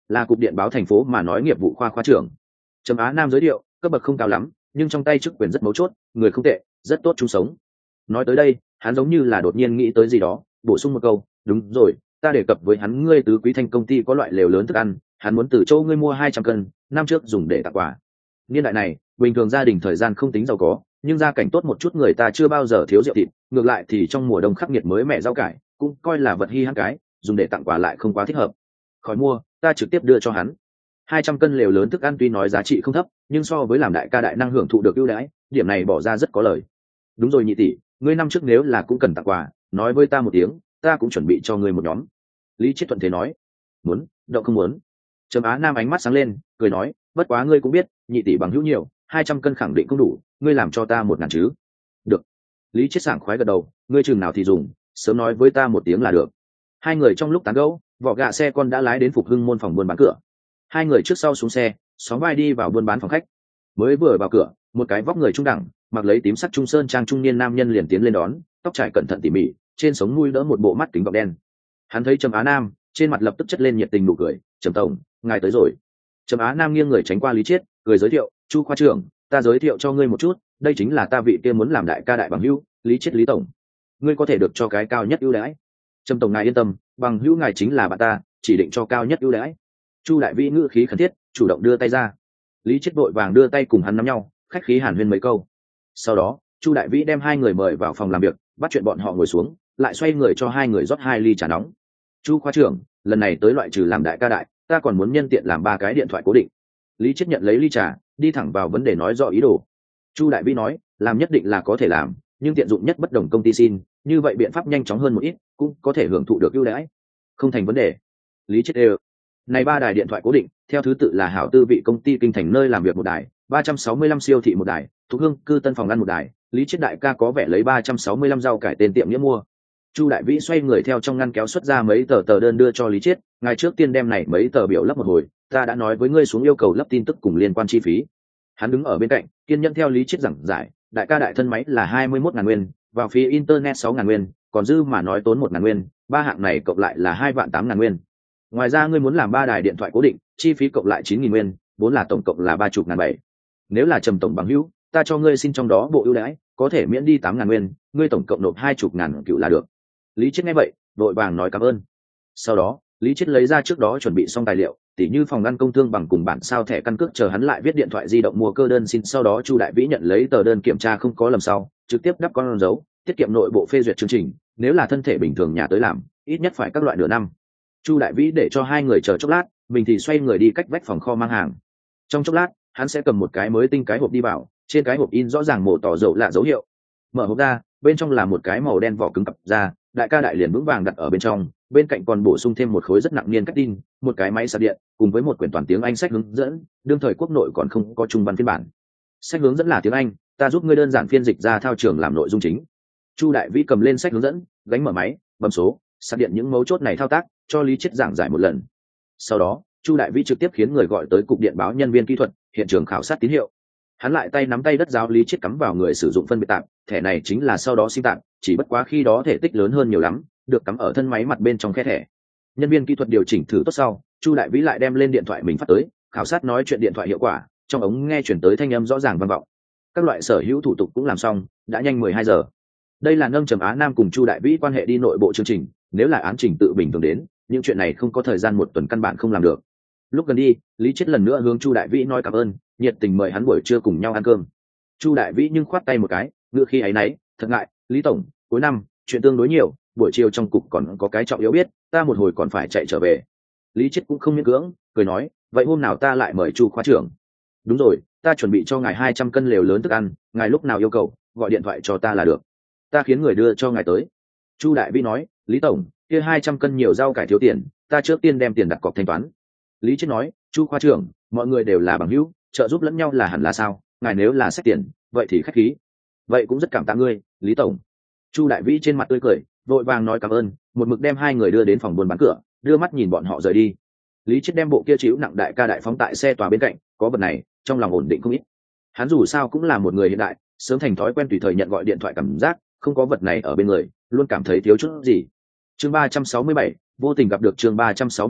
là cục điện báo thành phố mà nói nghiệp vụ khoa khoa trưởng. Trầm Á Nam giới thiệu, cấp bậc không cao lắm, nhưng trong tay chức quyền rất mấu chốt, người không tệ, rất tốt chung sống. Nói tới đây, hắn giống như là đột nhiên nghĩ tới gì đó, bổ sung một câu, đúng rồi, ta đề cập với hắn ngươi tứ quý thanh công ty có loại lều lớn thức ăn, hắn muốn từ châu ngươi mua hai trăm cân, năm trước dùng để tặng quà. Niên đại này, bình thường gia đình thời gian không tính giàu có, nhưng gia cảnh tốt một chút người ta chưa bao giờ thiếu rượu thịt, ngược lại thì trong mùa đông khắc nghiệt mới mẻ rau cải, cũng coi là vật hi hãn cái, dùng để tặng quà lại không quá thích hợp. Khỏi mua, ta trực tiếp đưa cho hắn. Hai trăm cân lều lớn thức ăn tuy nói giá trị không thấp, nhưng so với làm đại ca đại năng hưởng thụ được ưu đãi, điểm này bỏ ra rất có lời. Đúng rồi nhị tỷ, ngươi năm trước nếu là cũng cần tặng quà, nói với ta một tiếng, ta cũng chuẩn bị cho ngươi một nhóm. Lý Chiết thuận thế nói. Muốn, động không muốn. Trầm Á Nam ánh mắt sáng lên, cười nói, bất quá ngươi cũng biết, nhị tỷ bằng hữu nhiều, hai trăm cân khẳng định không đủ, ngươi làm cho ta một ngàn chứ. Được. Lý Chiết sảng khoái gật đầu, ngươi chừng nào thì dùng, sớm nói với ta một tiếng là được. Hai người trong lúc tán gẫu, vỏ gạ xe con đã lái đến Phục Hưng môn phòng buôn bán cửa. Hai người trước sau xuống xe, xóm vai đi vào buôn bán phòng khách. Mới vừa vào cửa, một cái vóc người trung đẳng, mặc lấy tím sắt trung sơn trang trung niên nam nhân liền tiến lên đón, tóc trải cẩn thận tỉ mỉ, trên sống mũi đỡ một bộ mắt kính gọng đen. Hắn thấy Trầm Á Nam, trên mặt lập tức chất lên nhiệt tình nụ cười, "Trầm tổng, ngài tới rồi." Trầm Á Nam nghiêng người tránh qua Lý Chiết, cười giới thiệu, "Chu khoa trưởng, ta giới thiệu cho ngươi một chút, đây chính là ta vị kia muốn làm đại ca đại bằng hữu, Lý Chiết Lý tổng. Ngươi có thể được cho cái cao nhất ưu đãi." "Trầm tổng ngài yên tâm, bằng hữu ngài chính là bạn ta, chỉ định cho cao nhất ưu đãi." Chu đại vĩ ngữ khí khẩn thiết, chủ động đưa tay ra. Lý Chiết vội vàng đưa tay cùng hắn nắm nhau, khách khí hàn huyên mấy câu. Sau đó, Chu đại vĩ đem hai người mời vào phòng làm việc, bắt chuyện bọn họ ngồi xuống, lại xoay người cho hai người rót hai ly trà nóng. "Chu khoa trưởng, lần này tới loại trừ làm đại ca đại, ta còn muốn nhân tiện làm ba cái điện thoại cố định." Lý Chiết nhận lấy ly trà, đi thẳng vào vấn đề nói rõ ý đồ. Chu đại vĩ nói, làm nhất định là có thể làm, nhưng tiện dụng nhất bất đồng công ty xin, như vậy biện pháp nhanh chóng hơn một ít, cũng có thể hưởng thụ được ưu đãi. Không thành vấn đề. Lý Chiết đều. Này ba đài điện thoại cố định, theo thứ tự là Hảo Tư vị công ty kinh thành nơi làm việc một đài, ba trăm sáu mươi lăm siêu thị một đài, Thục Hương cư tân phòng ăn một đài. Lý Chiết đại ca có vẻ lấy ba trăm sáu mươi lăm rau cải tên tiệm nghĩa mua. Chu đại vĩ xoay người theo trong ngăn kéo xuất ra mấy tờ tờ đơn đưa cho Lý Chiết, ngài trước tiên đem này mấy tờ biểu lấp một hồi, ta đã nói với ngươi xuống yêu cầu lấp tin tức cùng liên quan chi phí. Hắn đứng ở bên cạnh, kiên nhẫn theo Lý Chiết giảng giải, đại ca đại thân máy là hai mươi mốt ngàn nguyên, vào phí internet sáu ngàn nguyên, còn dư mà nói tốn một ngàn nguyên, ba hạng này cộng lại là hai vạn tám ngàn nguyên. Ngoài ra ngươi muốn làm ba đài điện thoại cố định, chi phí cộng lại chín nghìn nguyên, vốn là tổng cộng là ba chục ngàn bảy. Nếu là Trầm tổng bằng hữu, ta cho ngươi xin trong đó bộ ưu đãi, có thể miễn đi tám ngàn nguyên, ngươi tổng cộng nộp hai chục ngàn cựu là được. Lý Chiết nghe vậy, vội vàng nói cảm ơn. Sau đó, Lý Chiết lấy ra trước đó chuẩn bị xong tài liệu, tỉ như phòng ngăn công thương bằng cùng bản sao thẻ căn cước, chờ hắn lại viết điện thoại di động mua cơ đơn xin. Sau đó Chu đại vĩ nhận lấy tờ đơn kiểm tra không có lầm sau, trực tiếp đắp con dấu, tiết kiệm nội bộ phê duyệt chương trình, nếu là thân thể bình thường nhà tới làm, ít nhất phải các loại nửa năm. Chu đại vĩ để cho hai người chờ chốc lát, mình thì xoay người đi cách vách phòng kho mang hàng. Trong chốc lát, hắn sẽ cầm một cái mới tinh cái hộp đi vào, trên cái hộp in rõ ràng mổ tỏ dầu lạ dấu hiệu. Mở hộp ra, bên trong là một cái màu đen vỏ cứng cặp ra, đại ca đại liền vững vàng đặt ở bên trong, bên cạnh còn bổ sung thêm một khối rất nặng niên cách tin, một cái máy sạc điện, cùng với một quyển toàn tiếng Anh sách hướng dẫn, đương thời quốc nội còn không có trung văn phiên bản. Sách hướng dẫn là tiếng Anh, ta giúp ngươi đơn giản phiên dịch ra thao trường làm nội dung chính. Chu đại vĩ cầm lên sách hướng dẫn, gánh mở máy, bấm số, sạc điện những mấu chốt này thao tác, cho Lý Chiết giảng giải một lần. Sau đó, Chu đại vĩ trực tiếp khiến người gọi tới cục điện báo nhân viên kỹ thuật, hiện trường khảo sát tín hiệu. Hắn lại tay nắm tay đất giáo Lý Chiết cắm vào người sử dụng phân biệt tạm, thẻ này chính là sau đó sim tạm, chỉ bất quá khi đó thể tích lớn hơn nhiều lắm, được cắm ở thân máy mặt bên trong khe thẻ. Nhân viên kỹ thuật điều chỉnh thử tốt sau, Chu đại vĩ lại đem lên điện thoại mình phát tới, khảo sát nói chuyện điện thoại hiệu quả, trong ống nghe chuyển tới thanh âm rõ ràng vang vọng. Các loại sở hữu thủ tục cũng làm xong, đã nhanh mười hai giờ. Đây là nâng Trầm Á Nam cùng Chu đại vĩ quan hệ đi nội bộ chương trình, nếu là án trình tự bình thường đến, những chuyện này không có thời gian một tuần căn bản không làm được. Lúc gần đi, Lý Chiết lần nữa hướng Chu đại vĩ nói cảm ơn, nhiệt tình mời hắn buổi trưa cùng nhau ăn cơm. Chu đại vĩ nhưng khoát tay một cái, ngựa khi ấy nấy, thật ngại, Lý tổng, cuối năm chuyện tương đối nhiều, buổi chiều trong cục còn có cái trọng yếu biết, ta một hồi còn phải chạy trở về. Lý Chiết cũng không miễn cưỡng, cười nói, vậy hôm nào ta lại mời Chu khoa trưởng. Đúng rồi, ta chuẩn bị cho ngài hai trăm cân lều lớn thức ăn, ngài lúc nào yêu cầu, gọi điện thoại cho ta là được, ta khiến người đưa cho ngài tới. Chu đại vĩ nói, Lý tổng, kia hai trăm cân nhiều rau cải thiếu tiền, ta trước tiên đem tiền đặt cọc thanh toán. Lý Chiết nói, Chu khoa trưởng, mọi người đều là bằng hữu, trợ giúp lẫn nhau là hẳn là sao, ngài nếu là xét tiền, vậy thì khách khí. Vậy cũng rất cảm tạ ngươi, Lý tổng. Chu đại vĩ trên mặt tươi cười, vội vàng nói cảm ơn, một mực đem hai người đưa đến phòng buôn bán cửa, đưa mắt nhìn bọn họ rời đi. Lý Chiết đem bộ kia chịu nặng đại ca đại phóng tại xe tòa bên cạnh, có vật này, trong lòng ổn định không ít. Hắn dù sao cũng là một người hiện đại, sớm thành thói quen tùy thời nhận gọi điện thoại, cảm giác không có vật này ở bên người, luôn cảm thấy thiếu chút gì. Chương ba trăm sáu mươi bảy, vô tình gặp được chương ba trăm sáu mươi bảy,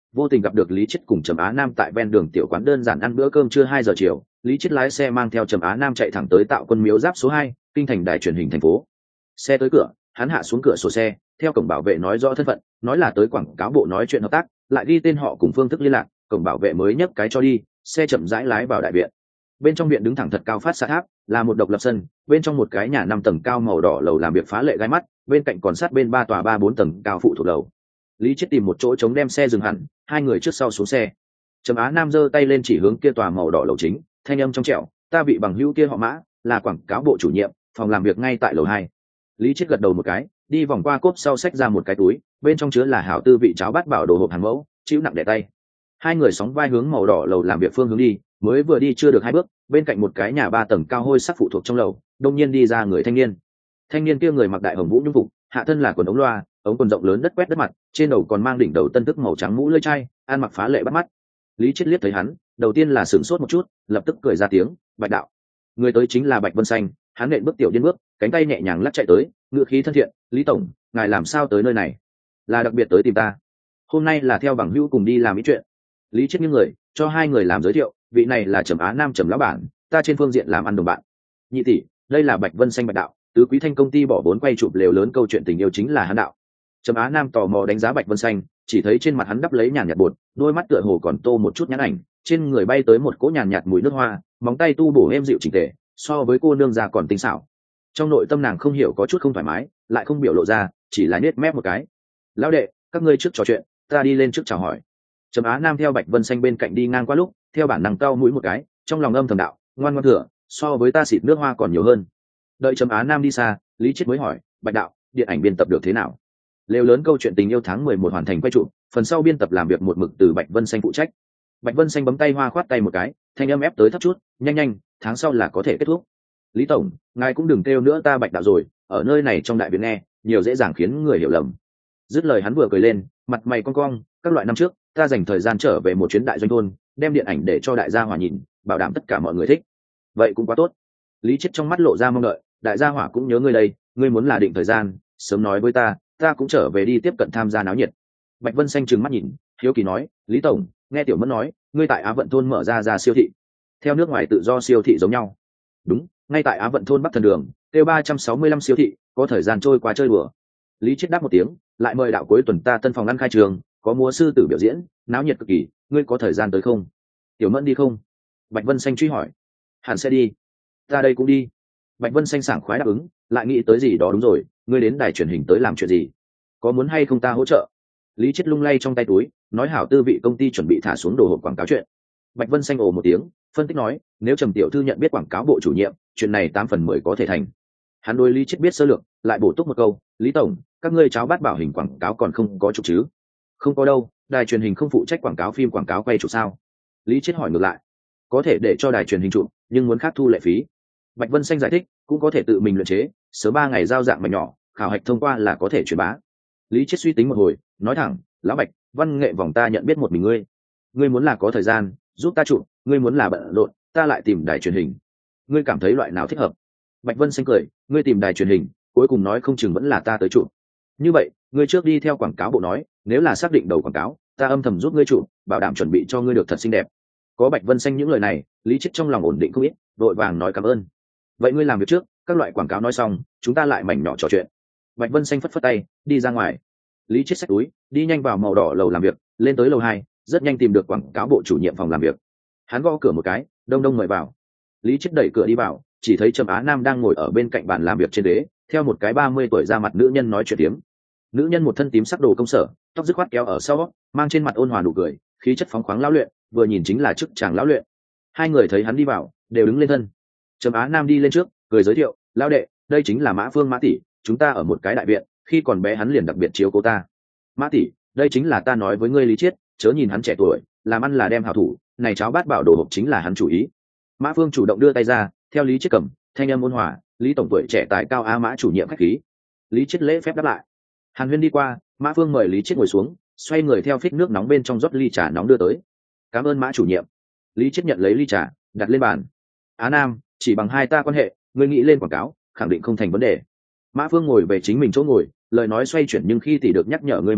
vô tình gặp được Lý Chiết cùng Trầm Á Nam tại ven đường tiểu quán đơn giản ăn bữa cơm trưa hai giờ chiều. Lý Chiết lái xe mang theo Trầm Á Nam chạy thẳng tới Tạo Quân Miếu giáp số hai, kinh thành đài truyền hình thành phố. Xe tới cửa, hắn hạ xuống cửa sổ xe, theo cổng bảo vệ nói rõ thân phận, nói là tới quảng cáo bộ nói chuyện hợp tác, lại ghi tên họ cùng phương thức liên lạc. Cổng bảo vệ mới nhấc cái cho đi, xe chậm rãi lái vào đại viện. Bên trong viện đứng thẳng thật cao phát xạ tháp, là một độc lập sân, bên trong một cái nhà năm tầng cao màu đỏ lầu làm việc phá lệ gai mắt, bên cạnh còn sát bên ba tòa ba bốn tầng cao phụ thuộc lầu. Lý Chiết tìm một chỗ chống đem xe dừng hẳn, hai người trước sau xuống xe. Trầm Á Nam giơ tay lên chỉ hướng kia tòa màu đỏ lầu chính, thanh âm trong trẻo, ta vị bằng hữu kia họ Mã, là quảng cáo bộ chủ nhiệm, phòng làm việc ngay tại lầu hai. Lý Chiết gật đầu một cái, đi vòng qua cốp sau xách ra một cái túi, bên trong chứa là hảo tư vị cháo bát bảo đồ hộp hàng mẫu, chịu nặng đè tay. Hai người sóng vai hướng màu đỏ lầu làm việc phương hướng đi, mới vừa đi chưa được hai bước, bên cạnh một cái nhà ba tầng cao hôi sắc phụ thuộc trong lầu, đột nhiên đi ra người thanh niên. Thanh niên kia người mặc đại hồng vũ nhung phục, hạ thân là quần ống loa, ống quần rộng lớn đất quét đất mặt, trên đầu còn mang đỉnh đầu tân thức màu trắng mũ lưỡi chai, ăn mặc phá lệ bắt mắt. Lý Chiết liếc thấy hắn, đầu tiên là sửng sốt một chút, lập tức cười ra tiếng, Bạch đạo. Người tới chính là Bạch Vân Xanh, hắn nện bước tiểu điên bước, cánh tay nhẹ nhàng lắc chạy tới, ngựa khí thân thiện, Lý tổng, ngài làm sao tới nơi này? Là đặc biệt tới tìm ta. Hôm nay là theo bằng hữu cùng đi làm ý chuyện. Lý Chiết nghiêng người, cho hai người làm giới thiệu, vị này là Trầm Á Nam Trầm lão bản, ta trên phương diện làm ăn đồng bạn. Nhị tỷ, đây là Bạch Vân Xanh Bạch đạo, tứ quý thanh công ty bỏ vốn quay chụp lều lớn câu chuyện tình yêu chính là hắn đạo. Trầm Á Nam tò mò đánh giá Bạch Vân Xanh, chỉ thấy trên mặt hắn đắp lấy nhàn nhạt bột, đôi mắt tựa hồ còn tô một chút nhãn ảnh, trên người bay tới một cỗ nhàn nhạt mùi nước hoa, móng tay tu bổ êm dịu chỉnh tề, so với cô nương già còn tinh xảo. Trong nội tâm nàng không hiểu có chút không thoải mái, lại không biểu lộ ra, chỉ là nết mép một cái. Lão đệ, các ngươi trước trò chuyện, ta đi lên trước chào hỏi. Trầm Á Nam theo Bạch Vân Xanh bên cạnh đi ngang qua lúc, theo bản năng cau mũi một cái, trong lòng âm thầm đạo, ngoan ngoãn thừa, so với ta xịt nước hoa còn nhiều hơn. Đợi Trầm Á Nam đi xa, Lý Chiết mới hỏi, Bạch đạo, điện ảnh biên tập được thế nào? Lều lớn câu chuyện tình yêu tháng mười một hoàn thành quay trụ, phần sau biên tập làm việc một mực từ Bạch Vân Xanh phụ trách. Bạch Vân Xanh bấm tay hoa khoát tay một cái, thanh âm ép tới thấp chút, nhanh nhanh, tháng sau là có thể kết thúc. Lý tổng, ngài cũng đừng kêu nữa ta Bạch đạo rồi, ở nơi này trong đại viện nghe, nhiều dễ dàng khiến người hiểu lầm. Dứt lời hắn vừa cười lên, mặt mày cong cong, các loại năm trước, ta dành thời gian trở về một chuyến đại doanh thôn, đem điện ảnh để cho đại gia hỏa nhìn, bảo đảm tất cả mọi người thích. Vậy cũng quá tốt. Lý Chiết trong mắt lộ ra mong đợi, đại gia hỏa cũng nhớ ngươi đây, ngươi muốn là định thời gian, sớm nói với ta, ta cũng trở về đi tiếp cận tham gia náo nhiệt. Bạch Vân Xanh trừng mắt nhìn, hiếu kỳ nói, Lý tổng, nghe tiểu Mẫn nói, ngươi tại Á Vận thôn mở ra ra siêu thị, theo nước ngoài tự do siêu thị giống nhau. Đúng, ngay tại Á Vận thôn Bắc Thần Đường, tiêu ba trăm sáu mươi lăm siêu thị, có thời gian trôi qua chơi đùa. Lý Chiết đáp một tiếng, lại mời đạo cuối tuần ta tân phòng ăn khai trường, có múa sư tử biểu diễn, náo nhiệt cực kỳ, ngươi có thời gian tới không? Tiểu Mẫn đi không? Bạch Vân Xanh truy hỏi. Hẳn sẽ đi. Ta đây cũng đi. Bạch Vân Xanh sảng khoái đáp ứng, lại nghĩ tới gì đó đúng rồi, ngươi đến đài truyền hình tới làm chuyện gì? Có muốn hay không ta hỗ trợ? Lý Chiết lung lay trong tay túi, nói hảo tư vị công ty chuẩn bị thả xuống đồ hộp quảng cáo chuyện. Bạch Vân Xanh ồ một tiếng, phân tích nói, nếu Trầm tiểu thư nhận biết quảng cáo bộ chủ nhiệm, chuyện này tám phần mười có thể thành. Hắn đối Lý Chiết biết sơ lược, lại bổ túc một câu, Lý tổng, các ngươi cháo bát bảo hình quảng cáo còn không có chụp chứ? Không có đâu, đài truyền hình không phụ trách quảng cáo phim quảng cáo quay chụp sao? Lý Chiết hỏi ngược lại. Có thể để cho đài truyền hình chụp, nhưng muốn khác thu lệ phí. Bạch Vân Xanh giải thích, cũng có thể tự mình luyện chế, sớm ba ngày giao dạng mảnh nhỏ, khảo hạch thông qua là có thể truyền bá. Lý Chiết suy tính một hồi, nói thẳng, lão Bạch, văn nghệ vòng ta nhận biết một mình ngươi, ngươi muốn là có thời gian giúp ta chụp, ngươi muốn là bận rộn ta lại tìm đài truyền hình, ngươi cảm thấy loại nào thích hợp? Bạch Vân Xanh cười, ngươi tìm đài truyền hình, cuối cùng nói không chừng vẫn là ta tới chụp. Như vậy, ngươi trước đi theo quảng cáo bộ nói, nếu là xác định đầu quảng cáo, ta âm thầm giúp ngươi chụp, bảo đảm chuẩn bị cho ngươi được thật xinh đẹp. Có Bạch Vân Xanh những lời này, Lý Chiết trong lòng ổn định không ít, vội vàng nói cảm ơn. Vậy ngươi làm việc trước, các loại quảng cáo nói xong, chúng ta lại mảnh nhỏ trò chuyện. Bạch Vân Xanh phất phất tay, đi ra ngoài. Lý Chiết xách túi, đi nhanh vào màu đỏ lầu làm việc, lên tới lầu hai, rất nhanh tìm được quảng cáo bộ chủ nhiệm phòng làm việc. Hắn gõ cửa một cái, đông đông mời vào. Lý Chiết đẩy cửa đi vào, chỉ thấy Trầm Á Nam đang ngồi ở bên cạnh bàn làm việc trên ghế, theo một cái ba mươi tuổi ra mặt nữ nhân nói chuyện tiếm. Nữ nhân một thân tím sắc đồ công sở, tóc dứt khoát kéo ở sau, mang trên mặt ôn hòa nụ cười, khí chất phóng khoáng lão luyện, vừa nhìn chính là chức chàng lão luyện. Hai người thấy hắn đi vào, đều đứng lên thân. Trầm Á Nam đi lên trước, cười giới thiệu, lão đệ, đây chính là Mã Phương Mã tỷ, chúng ta ở một cái đại viện, khi còn bé hắn liền đặc biệt chiếu cố ta. Mã tỷ, đây chính là ta nói với ngươi Lý Chiết, chớ nhìn hắn trẻ tuổi, làm ăn là đem hảo thủ, này cháo bát bảo đồ hộp chính là hắn chủ ý. Mã Phương chủ động đưa tay ra, theo Lý Chiết cầm, thanh âm ôn hòa, Lý tổng tuổi trẻ tài cao, á Mã chủ nhiệm khách khí. Lý Chiết lễ phép đáp lại. Hàn Huyên đi qua, Mã Phương mời Lý Chiết ngồi xuống, xoay người theo phích nước nóng bên trong rót ly trà nóng đưa tới. Cảm ơn Mã chủ nhiệm. Lý Chiết nhận lấy ly trà, đặt lên bàn. Á Nam, chỉ bằng hai ta quan hệ, ngươi nghĩ lên quảng cáo, khẳng định không thành vấn đề. Mã Phương ngồi về chính mình chỗ ngồi, lời nói xoay chuyển nhưng khi tỷ được nhắc nhở ngươi một câu,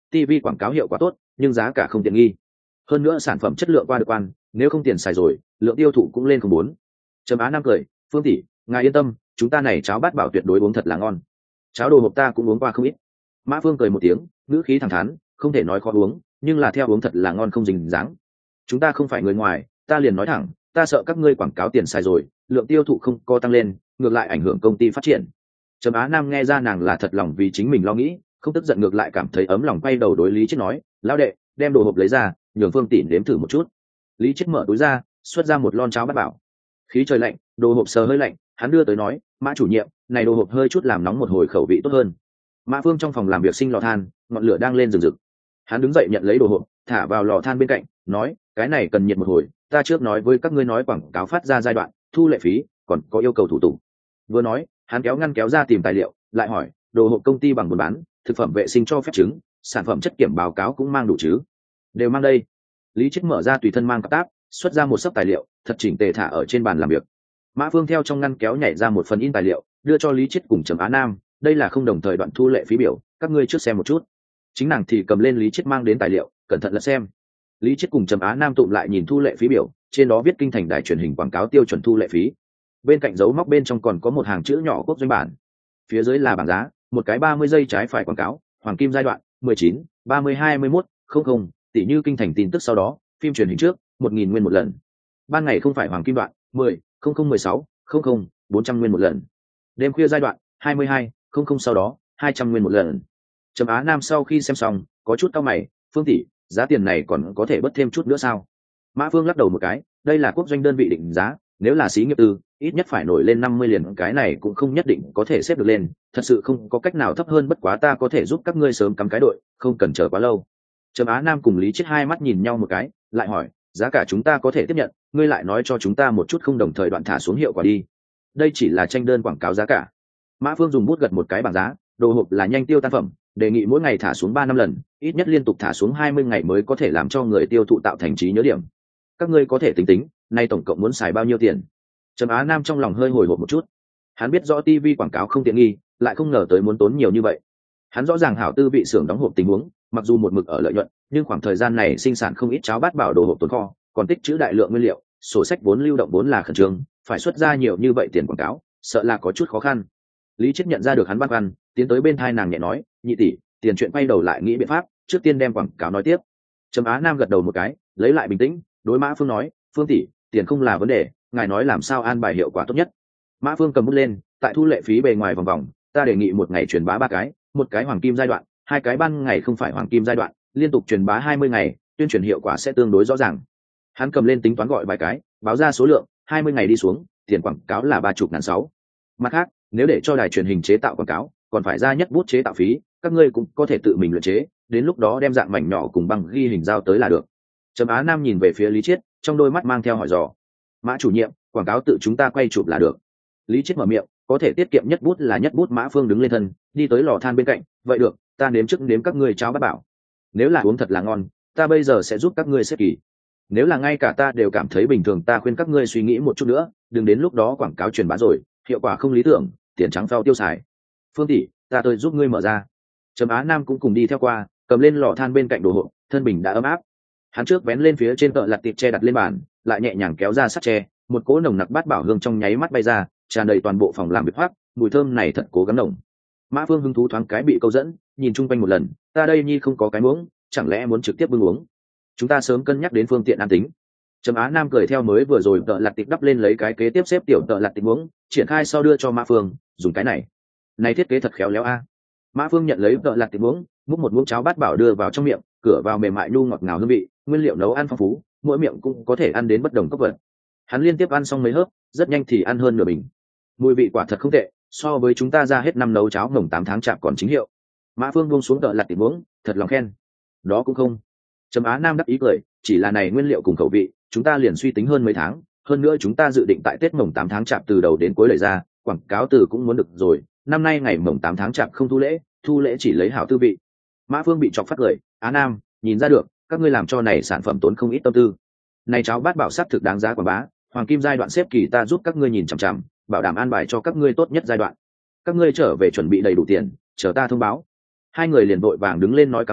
ti vi quảng cáo hiệu quả tốt nhưng giá cả không tiện nghi, hơn nữa sản phẩm chất lượng qua được quan, nếu không tiền xài rồi lượng tiêu thụ cũng lên không bốn. Trầm Á Nam cười, Phương tỷ ngài yên tâm, chúng ta này cháo bát bảo tuyệt đối uống thật là ngon, cháo đồ hộp ta cũng uống qua không ít. Mã Phương cười một tiếng, ngữ khí thẳng thắn, không thể nói khó uống nhưng là theo uống thật là ngon không dình dáng. Chúng ta không phải người ngoài, ta liền nói thẳng, ta sợ các ngươi quảng cáo tiền xài rồi lượng tiêu thụ không co tăng lên, ngược lại ảnh hưởng công ty phát triển. Trầm Á Nam nghe ra nàng là thật lòng vì chính mình lo nghĩ, không tức giận ngược lại cảm thấy ấm lòng, quay đầu đối Lý Chiết nói, lão đệ đem đồ hộp lấy ra nhường Phương tỷ nếm thử một chút. Lý Chiết mở túi ra xuất ra một lon cháo bát bảo. Khí trời lạnh, đồ hộp sờ hơi lạnh, hắn đưa tới nói, Mã chủ nhiệm này đồ hộp hơi chút làm nóng một hồi khẩu vị tốt hơn. Mã Phương trong phòng làm việc sinh lò than, ngọn lửa đang lên rừng rực. Hắn đứng dậy nhận lấy đồ hộp thả vào lò than bên cạnh, nói, cái này cần nhiệt một hồi, ta trước nói với các ngươi nói quảng cáo phát ra giai đoạn, thu lệ phí, còn có yêu cầu thủ tục. Vừa nói hắn kéo ngăn kéo ra tìm tài liệu, lại hỏi, đồ hộp công ty bằng buôn bán, thực phẩm vệ sinh cho phép chứng, sản phẩm chất kiểm báo cáo cũng mang đủ chứ? Đều mang đây. Lý Chiết mở ra tùy thân mang cặp táp, xuất ra một sấp tài liệu thật chỉnh tề thả ở trên bàn làm việc. Mã Phương theo trong ngăn kéo nhảy ra một phần in tài liệu đưa cho Lý Chiết cùng Trầm Á Nam, đây là không đồng thời đoạn thu lệ phí biểu, các ngươi trước xem một chút. Chính nàng thì cầm lên Lý Chiết mang đến tài liệu cẩn thận lật xem. Lý Chiết cùng Trầm Á Nam tụm lại nhìn thu lệ phí biểu, trên đó viết kinh thành đài truyền hình quảng cáo tiêu chuẩn thu lệ phí, bên cạnh dấu móc bên trong còn có một hàng chữ nhỏ quốc doanh bản, phía dưới là bảng giá, một cái ba mươi giây trái phải quảng cáo, hoàng kim giai đoạn mười chín, ba mươi, hai mươi mốt, không không, tỷ như kinh thành tin tức sau đó, phim truyền hình trước, một nghìn nguyên một lần. Ban ngày không phải hoàng kim đoạn, mười, không không mười sáu, không không, bốn trăm nguyên một lần. Đêm khuya giai đoạn, hai mươi hai, không không sau đó, hai trăm nguyên một lần. Trầm Á Nam sau khi xem xong, có chút cau mày, Phương tỷ, giá tiền này còn có thể bớt thêm chút nữa sao? Mã Phương lắc đầu một cái, đây là quốc doanh đơn vị định giá, nếu là xí nghiệp tư, ít nhất phải nổi lên năm mươi liền, cái này cũng không nhất định có thể xếp được lên, thật sự không có cách nào thấp hơn, bất quá ta có thể giúp các ngươi sớm cắm cái đội, không cần chờ quá lâu. Trầm Á Nam cùng Lý Chiết hai mắt nhìn nhau một cái, lại hỏi, giá cả chúng ta có thể tiếp nhận, ngươi lại nói cho chúng ta một chút không đồng thời đoạn thả xuống hiệu quả đi. Đây chỉ là tranh đơn quảng cáo giá cả. Mã Phương dùng bút gật một cái bảng giá, đồ hộp là nhanh tiêu tan phẩm, đề nghị mỗi ngày thả xuống ba năm lần, ít nhất liên tục thả xuống hai mươi ngày mới có thể làm cho người tiêu thụ tạo thành trí nhớ điểm. Các ngươi có thể tính tính, nay tổng cộng muốn xài bao nhiêu tiền? Trầm Á Nam trong lòng hơi hồi hộp một chút. Hắn biết rõ ti vi quảng cáo không tiện nghi, lại không ngờ tới muốn tốn nhiều như vậy. Hắn rõ ràng hảo tư vị xưởng đóng hộp tình huống, mặc dù một mực ở lợi nhuận, nhưng khoảng thời gian này sinh sản không ít cháo bát bảo đồ hộp tồn kho, còn tích trữ đại lượng nguyên liệu, sổ sách vốn lưu động vốn là khẩn trương, phải xuất ra nhiều như vậy tiền quảng cáo, sợ là có chút khó khăn. Lý Chiết nhận ra được hắn băn khoăn, tiến tới bên thai nàng nhẹ nói, nhị tỷ, tiền chuyện quay đầu lại nghĩ biện pháp, trước tiên đem quảng cáo nói tiếp. Trầm Á Nam gật đầu một cái, lấy lại bình tĩnh, đối Mã Phương nói, Phương tỷ, tiền không là vấn đề, ngài nói làm sao an bài hiệu quả tốt nhất. Mã Phương cầm bút lên, tại thu lệ phí bề ngoài vòng vòng, ta đề nghị một ngày truyền bá ba cái, một cái hoàng kim giai đoạn, hai cái ban ngày không phải hoàng kim giai đoạn, liên tục truyền bá hai mươi ngày, tuyên truyền hiệu quả sẽ tương đối rõ ràng. Hắn cầm lên tính toán gọi vài cái, báo ra số lượng, hai mươi ngày đi xuống, tiền quảng cáo là ba chục ngàn sáu. Mặt khác, nếu để cho đài truyền hình chế tạo quảng cáo, còn phải ra nhất bút chế tạo phí, các ngươi cũng có thể tự mình luyện chế, đến lúc đó đem dạng mảnh nhỏ cùng băng ghi hình giao tới là được. Trầm Á Nam nhìn về phía Lý Chiết, trong đôi mắt mang theo hỏi dò. Mã chủ nhiệm, quảng cáo tự chúng ta quay chụp là được. Lý Chiết mở miệng, có thể tiết kiệm nhất bút là nhất bút. Mã Phương đứng lên thân, đi tới lò than bên cạnh, vậy được, ta nếm trước nếm các ngươi cháo bát bảo. Nếu là uống thật là ngon, ta bây giờ sẽ giúp các ngươi xếp kỳ. Nếu là ngay cả ta đều cảm thấy bình thường, ta khuyên các ngươi suy nghĩ một chút nữa, đừng đến lúc đó quảng cáo truyền bá rồi, hiệu quả không lý tưởng, tiền trắng phao tiêu xài. Phương tỷ, ta tôi giúp ngươi mở ra. Trầm Á Nam cũng cùng đi theo qua, cầm lên lò than bên cạnh đồ hộp, thân bình đã ấm áp. Hắn trước vén lên phía trên tợ lặt tiệp che đặt lên bàn, lại nhẹ nhàng kéo ra sắt tre, một cỗ nồng nặc bát bảo hương trong nháy mắt bay ra, tràn đầy toàn bộ phòng làm việc hoác, mùi thơm này thật cố gắng nồng. Mã Phương hứng thú thoáng cái bị câu dẫn, nhìn chung quanh một lần, ta đây nhi không có cái muỗng, chẳng lẽ muốn trực tiếp bưng uống? Chúng ta sớm cân nhắc đến phương tiện an tính. Trầm Á Nam cười theo mới vừa rồi tợ lặt tiệp đắp lên lấy cái kế tiếp xếp tiểu tợ lặt tiệp muỗng, triển khai sau đưa cho Mã Phương, dùng cái này. Này thiết kế thật khéo léo a. Mã Phương nhận lấy tợ lặt tiệp muỗng, múc một muỗng cháo bát bảo đưa vào trong miệng, cửa vào mềm mại nhu ngọt ngào hương vị, nguyên liệu nấu ăn phong phú, mỗi miệng cũng có thể ăn đến bất đồng cấp vật. Hắn liên tiếp ăn xong mấy hớp, rất nhanh thì ăn hơn nửa bình. Mùi vị quả thật không tệ, so với chúng ta ra hết năm nấu cháo mồng tám tháng chạp còn chính hiệu. Mã Phương buông xuống tợ lặt tiệp muỗng, thật lòng khen. Đó cũng không. Trầm Á Nam đắc ý cười, chỉ là này nguyên liệu cùng khẩu vị, chúng ta liền suy tính hơn mấy tháng, hơn nữa chúng ta dự định tại Tết mồng tám tháng chạp từ đầu đến cuối lời ra, quảng cáo từ cũng muốn được rồi, năm nay ngày mồng tám tháng chạp không thu lễ, thu lễ chỉ lấy hảo tư vị. Mã Phương bị chọc phát cười, Á Nam, nhìn ra được, các ngươi làm cho này sản phẩm tốn không ít tâm tư. Này cháo bát bảo sắc thực đáng giá quảng bá, hoàng kim giai đoạn xếp kỳ ta giúp các ngươi nhìn chằm chằm, bảo đảm an bài cho các ngươi tốt nhất giai đoạn. Các ngươi trở về chuẩn bị đầy đủ tiền, chờ ta thông báo. Hai người liền vội vàng đứng lên nói cảm ơn,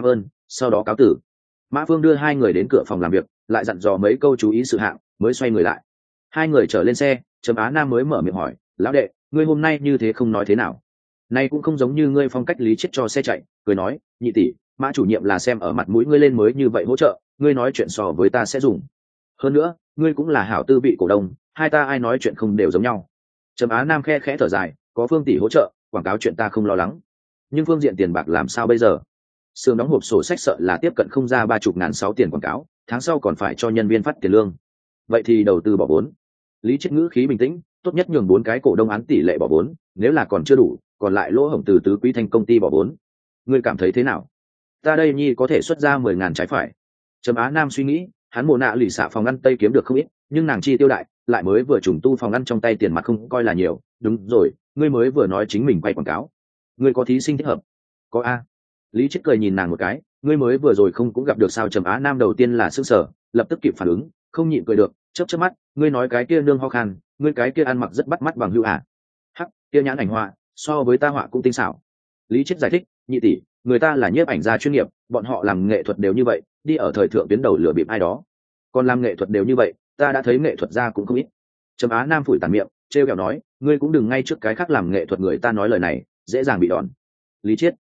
sau đó cáo tử. Mã Phương đưa hai người đến cửa phòng làm việc, lại dặn dò mấy câu chú ý sự hạng, mới xoay người lại. Hai người trở lên xe, Trầm Á Nam mới mở miệng hỏi, lão đệ, ngươi hôm nay như thế không nói thế nào? Nay cũng không giống như ngươi phong cách Lý Chiết cho xe chạy, cười nói, nhị tỷ, Mã chủ nhiệm là xem ở mặt mũi ngươi lên mới như vậy hỗ trợ, ngươi nói chuyện so với ta sẽ dùng. Hơn nữa, ngươi cũng là hảo tư vị cổ đông, hai ta ai nói chuyện không đều giống nhau. Trầm Á Nam khe khẽ thở dài, có Phương tỷ hỗ trợ, quảng cáo chuyện ta không lo lắng. Nhưng phương diện tiền bạc làm sao bây giờ? Sương đóng hộp sổ sách sợ là tiếp cận không ra ba chục ngàn sáu tiền quảng cáo, tháng sau còn phải cho nhân viên phát tiền lương. Vậy thì đầu tư bỏ vốn. Lý Chiết ngữ khí bình tĩnh, tốt nhất nhường bốn cái cổ đông án tỷ lệ bỏ vốn, nếu là còn chưa đủ, còn lại lỗ hổng từ tứ quý thành công ty bỏ vốn. Ngươi cảm thấy thế nào? Ta đây nhi có thể xuất ra mười ngàn trái phải. Trầm Á Nam suy nghĩ, hắn mồ nạ lì xạ phòng ăn tây kiếm được không ít, nhưng nàng chi tiêu đại, lại mới vừa trùng tu phòng ăn trong tay tiền mặt không coi là nhiều. Đúng rồi, ngươi mới vừa nói chính mình quay quảng cáo, ngươi có thí sinh thích hợp? Có a. Lý Chiết cười nhìn nàng một cái, ngươi mới vừa rồi không cũng gặp được sao? Trầm Á Nam đầu tiên là sững sờ, lập tức kịp phản ứng, không nhịn cười được, chớp chớp mắt, ngươi nói cái kia nương ho khan, ngươi cái kia ăn mặc rất bắt mắt bằng hữu à? Hắc, kia nhãn ảnh họa, so với ta họa cũng tinh xảo. Lý Chiết giải thích, nhị tỷ, người ta là nhiếp ảnh gia chuyên nghiệp, bọn họ làm nghệ thuật đều như vậy, đi ở thời thượng tuyến đầu lửa bịp ai đó. Còn làm nghệ thuật đều như vậy, ta đã thấy nghệ thuật gia cũng không ít. Trầm Á Nam phủi tàn miệng, trêu ghẹo nói, ngươi cũng đừng ngay trước cái khác làm nghệ thuật người ta nói lời này, dễ dàng bị đòn. Lý Chiết,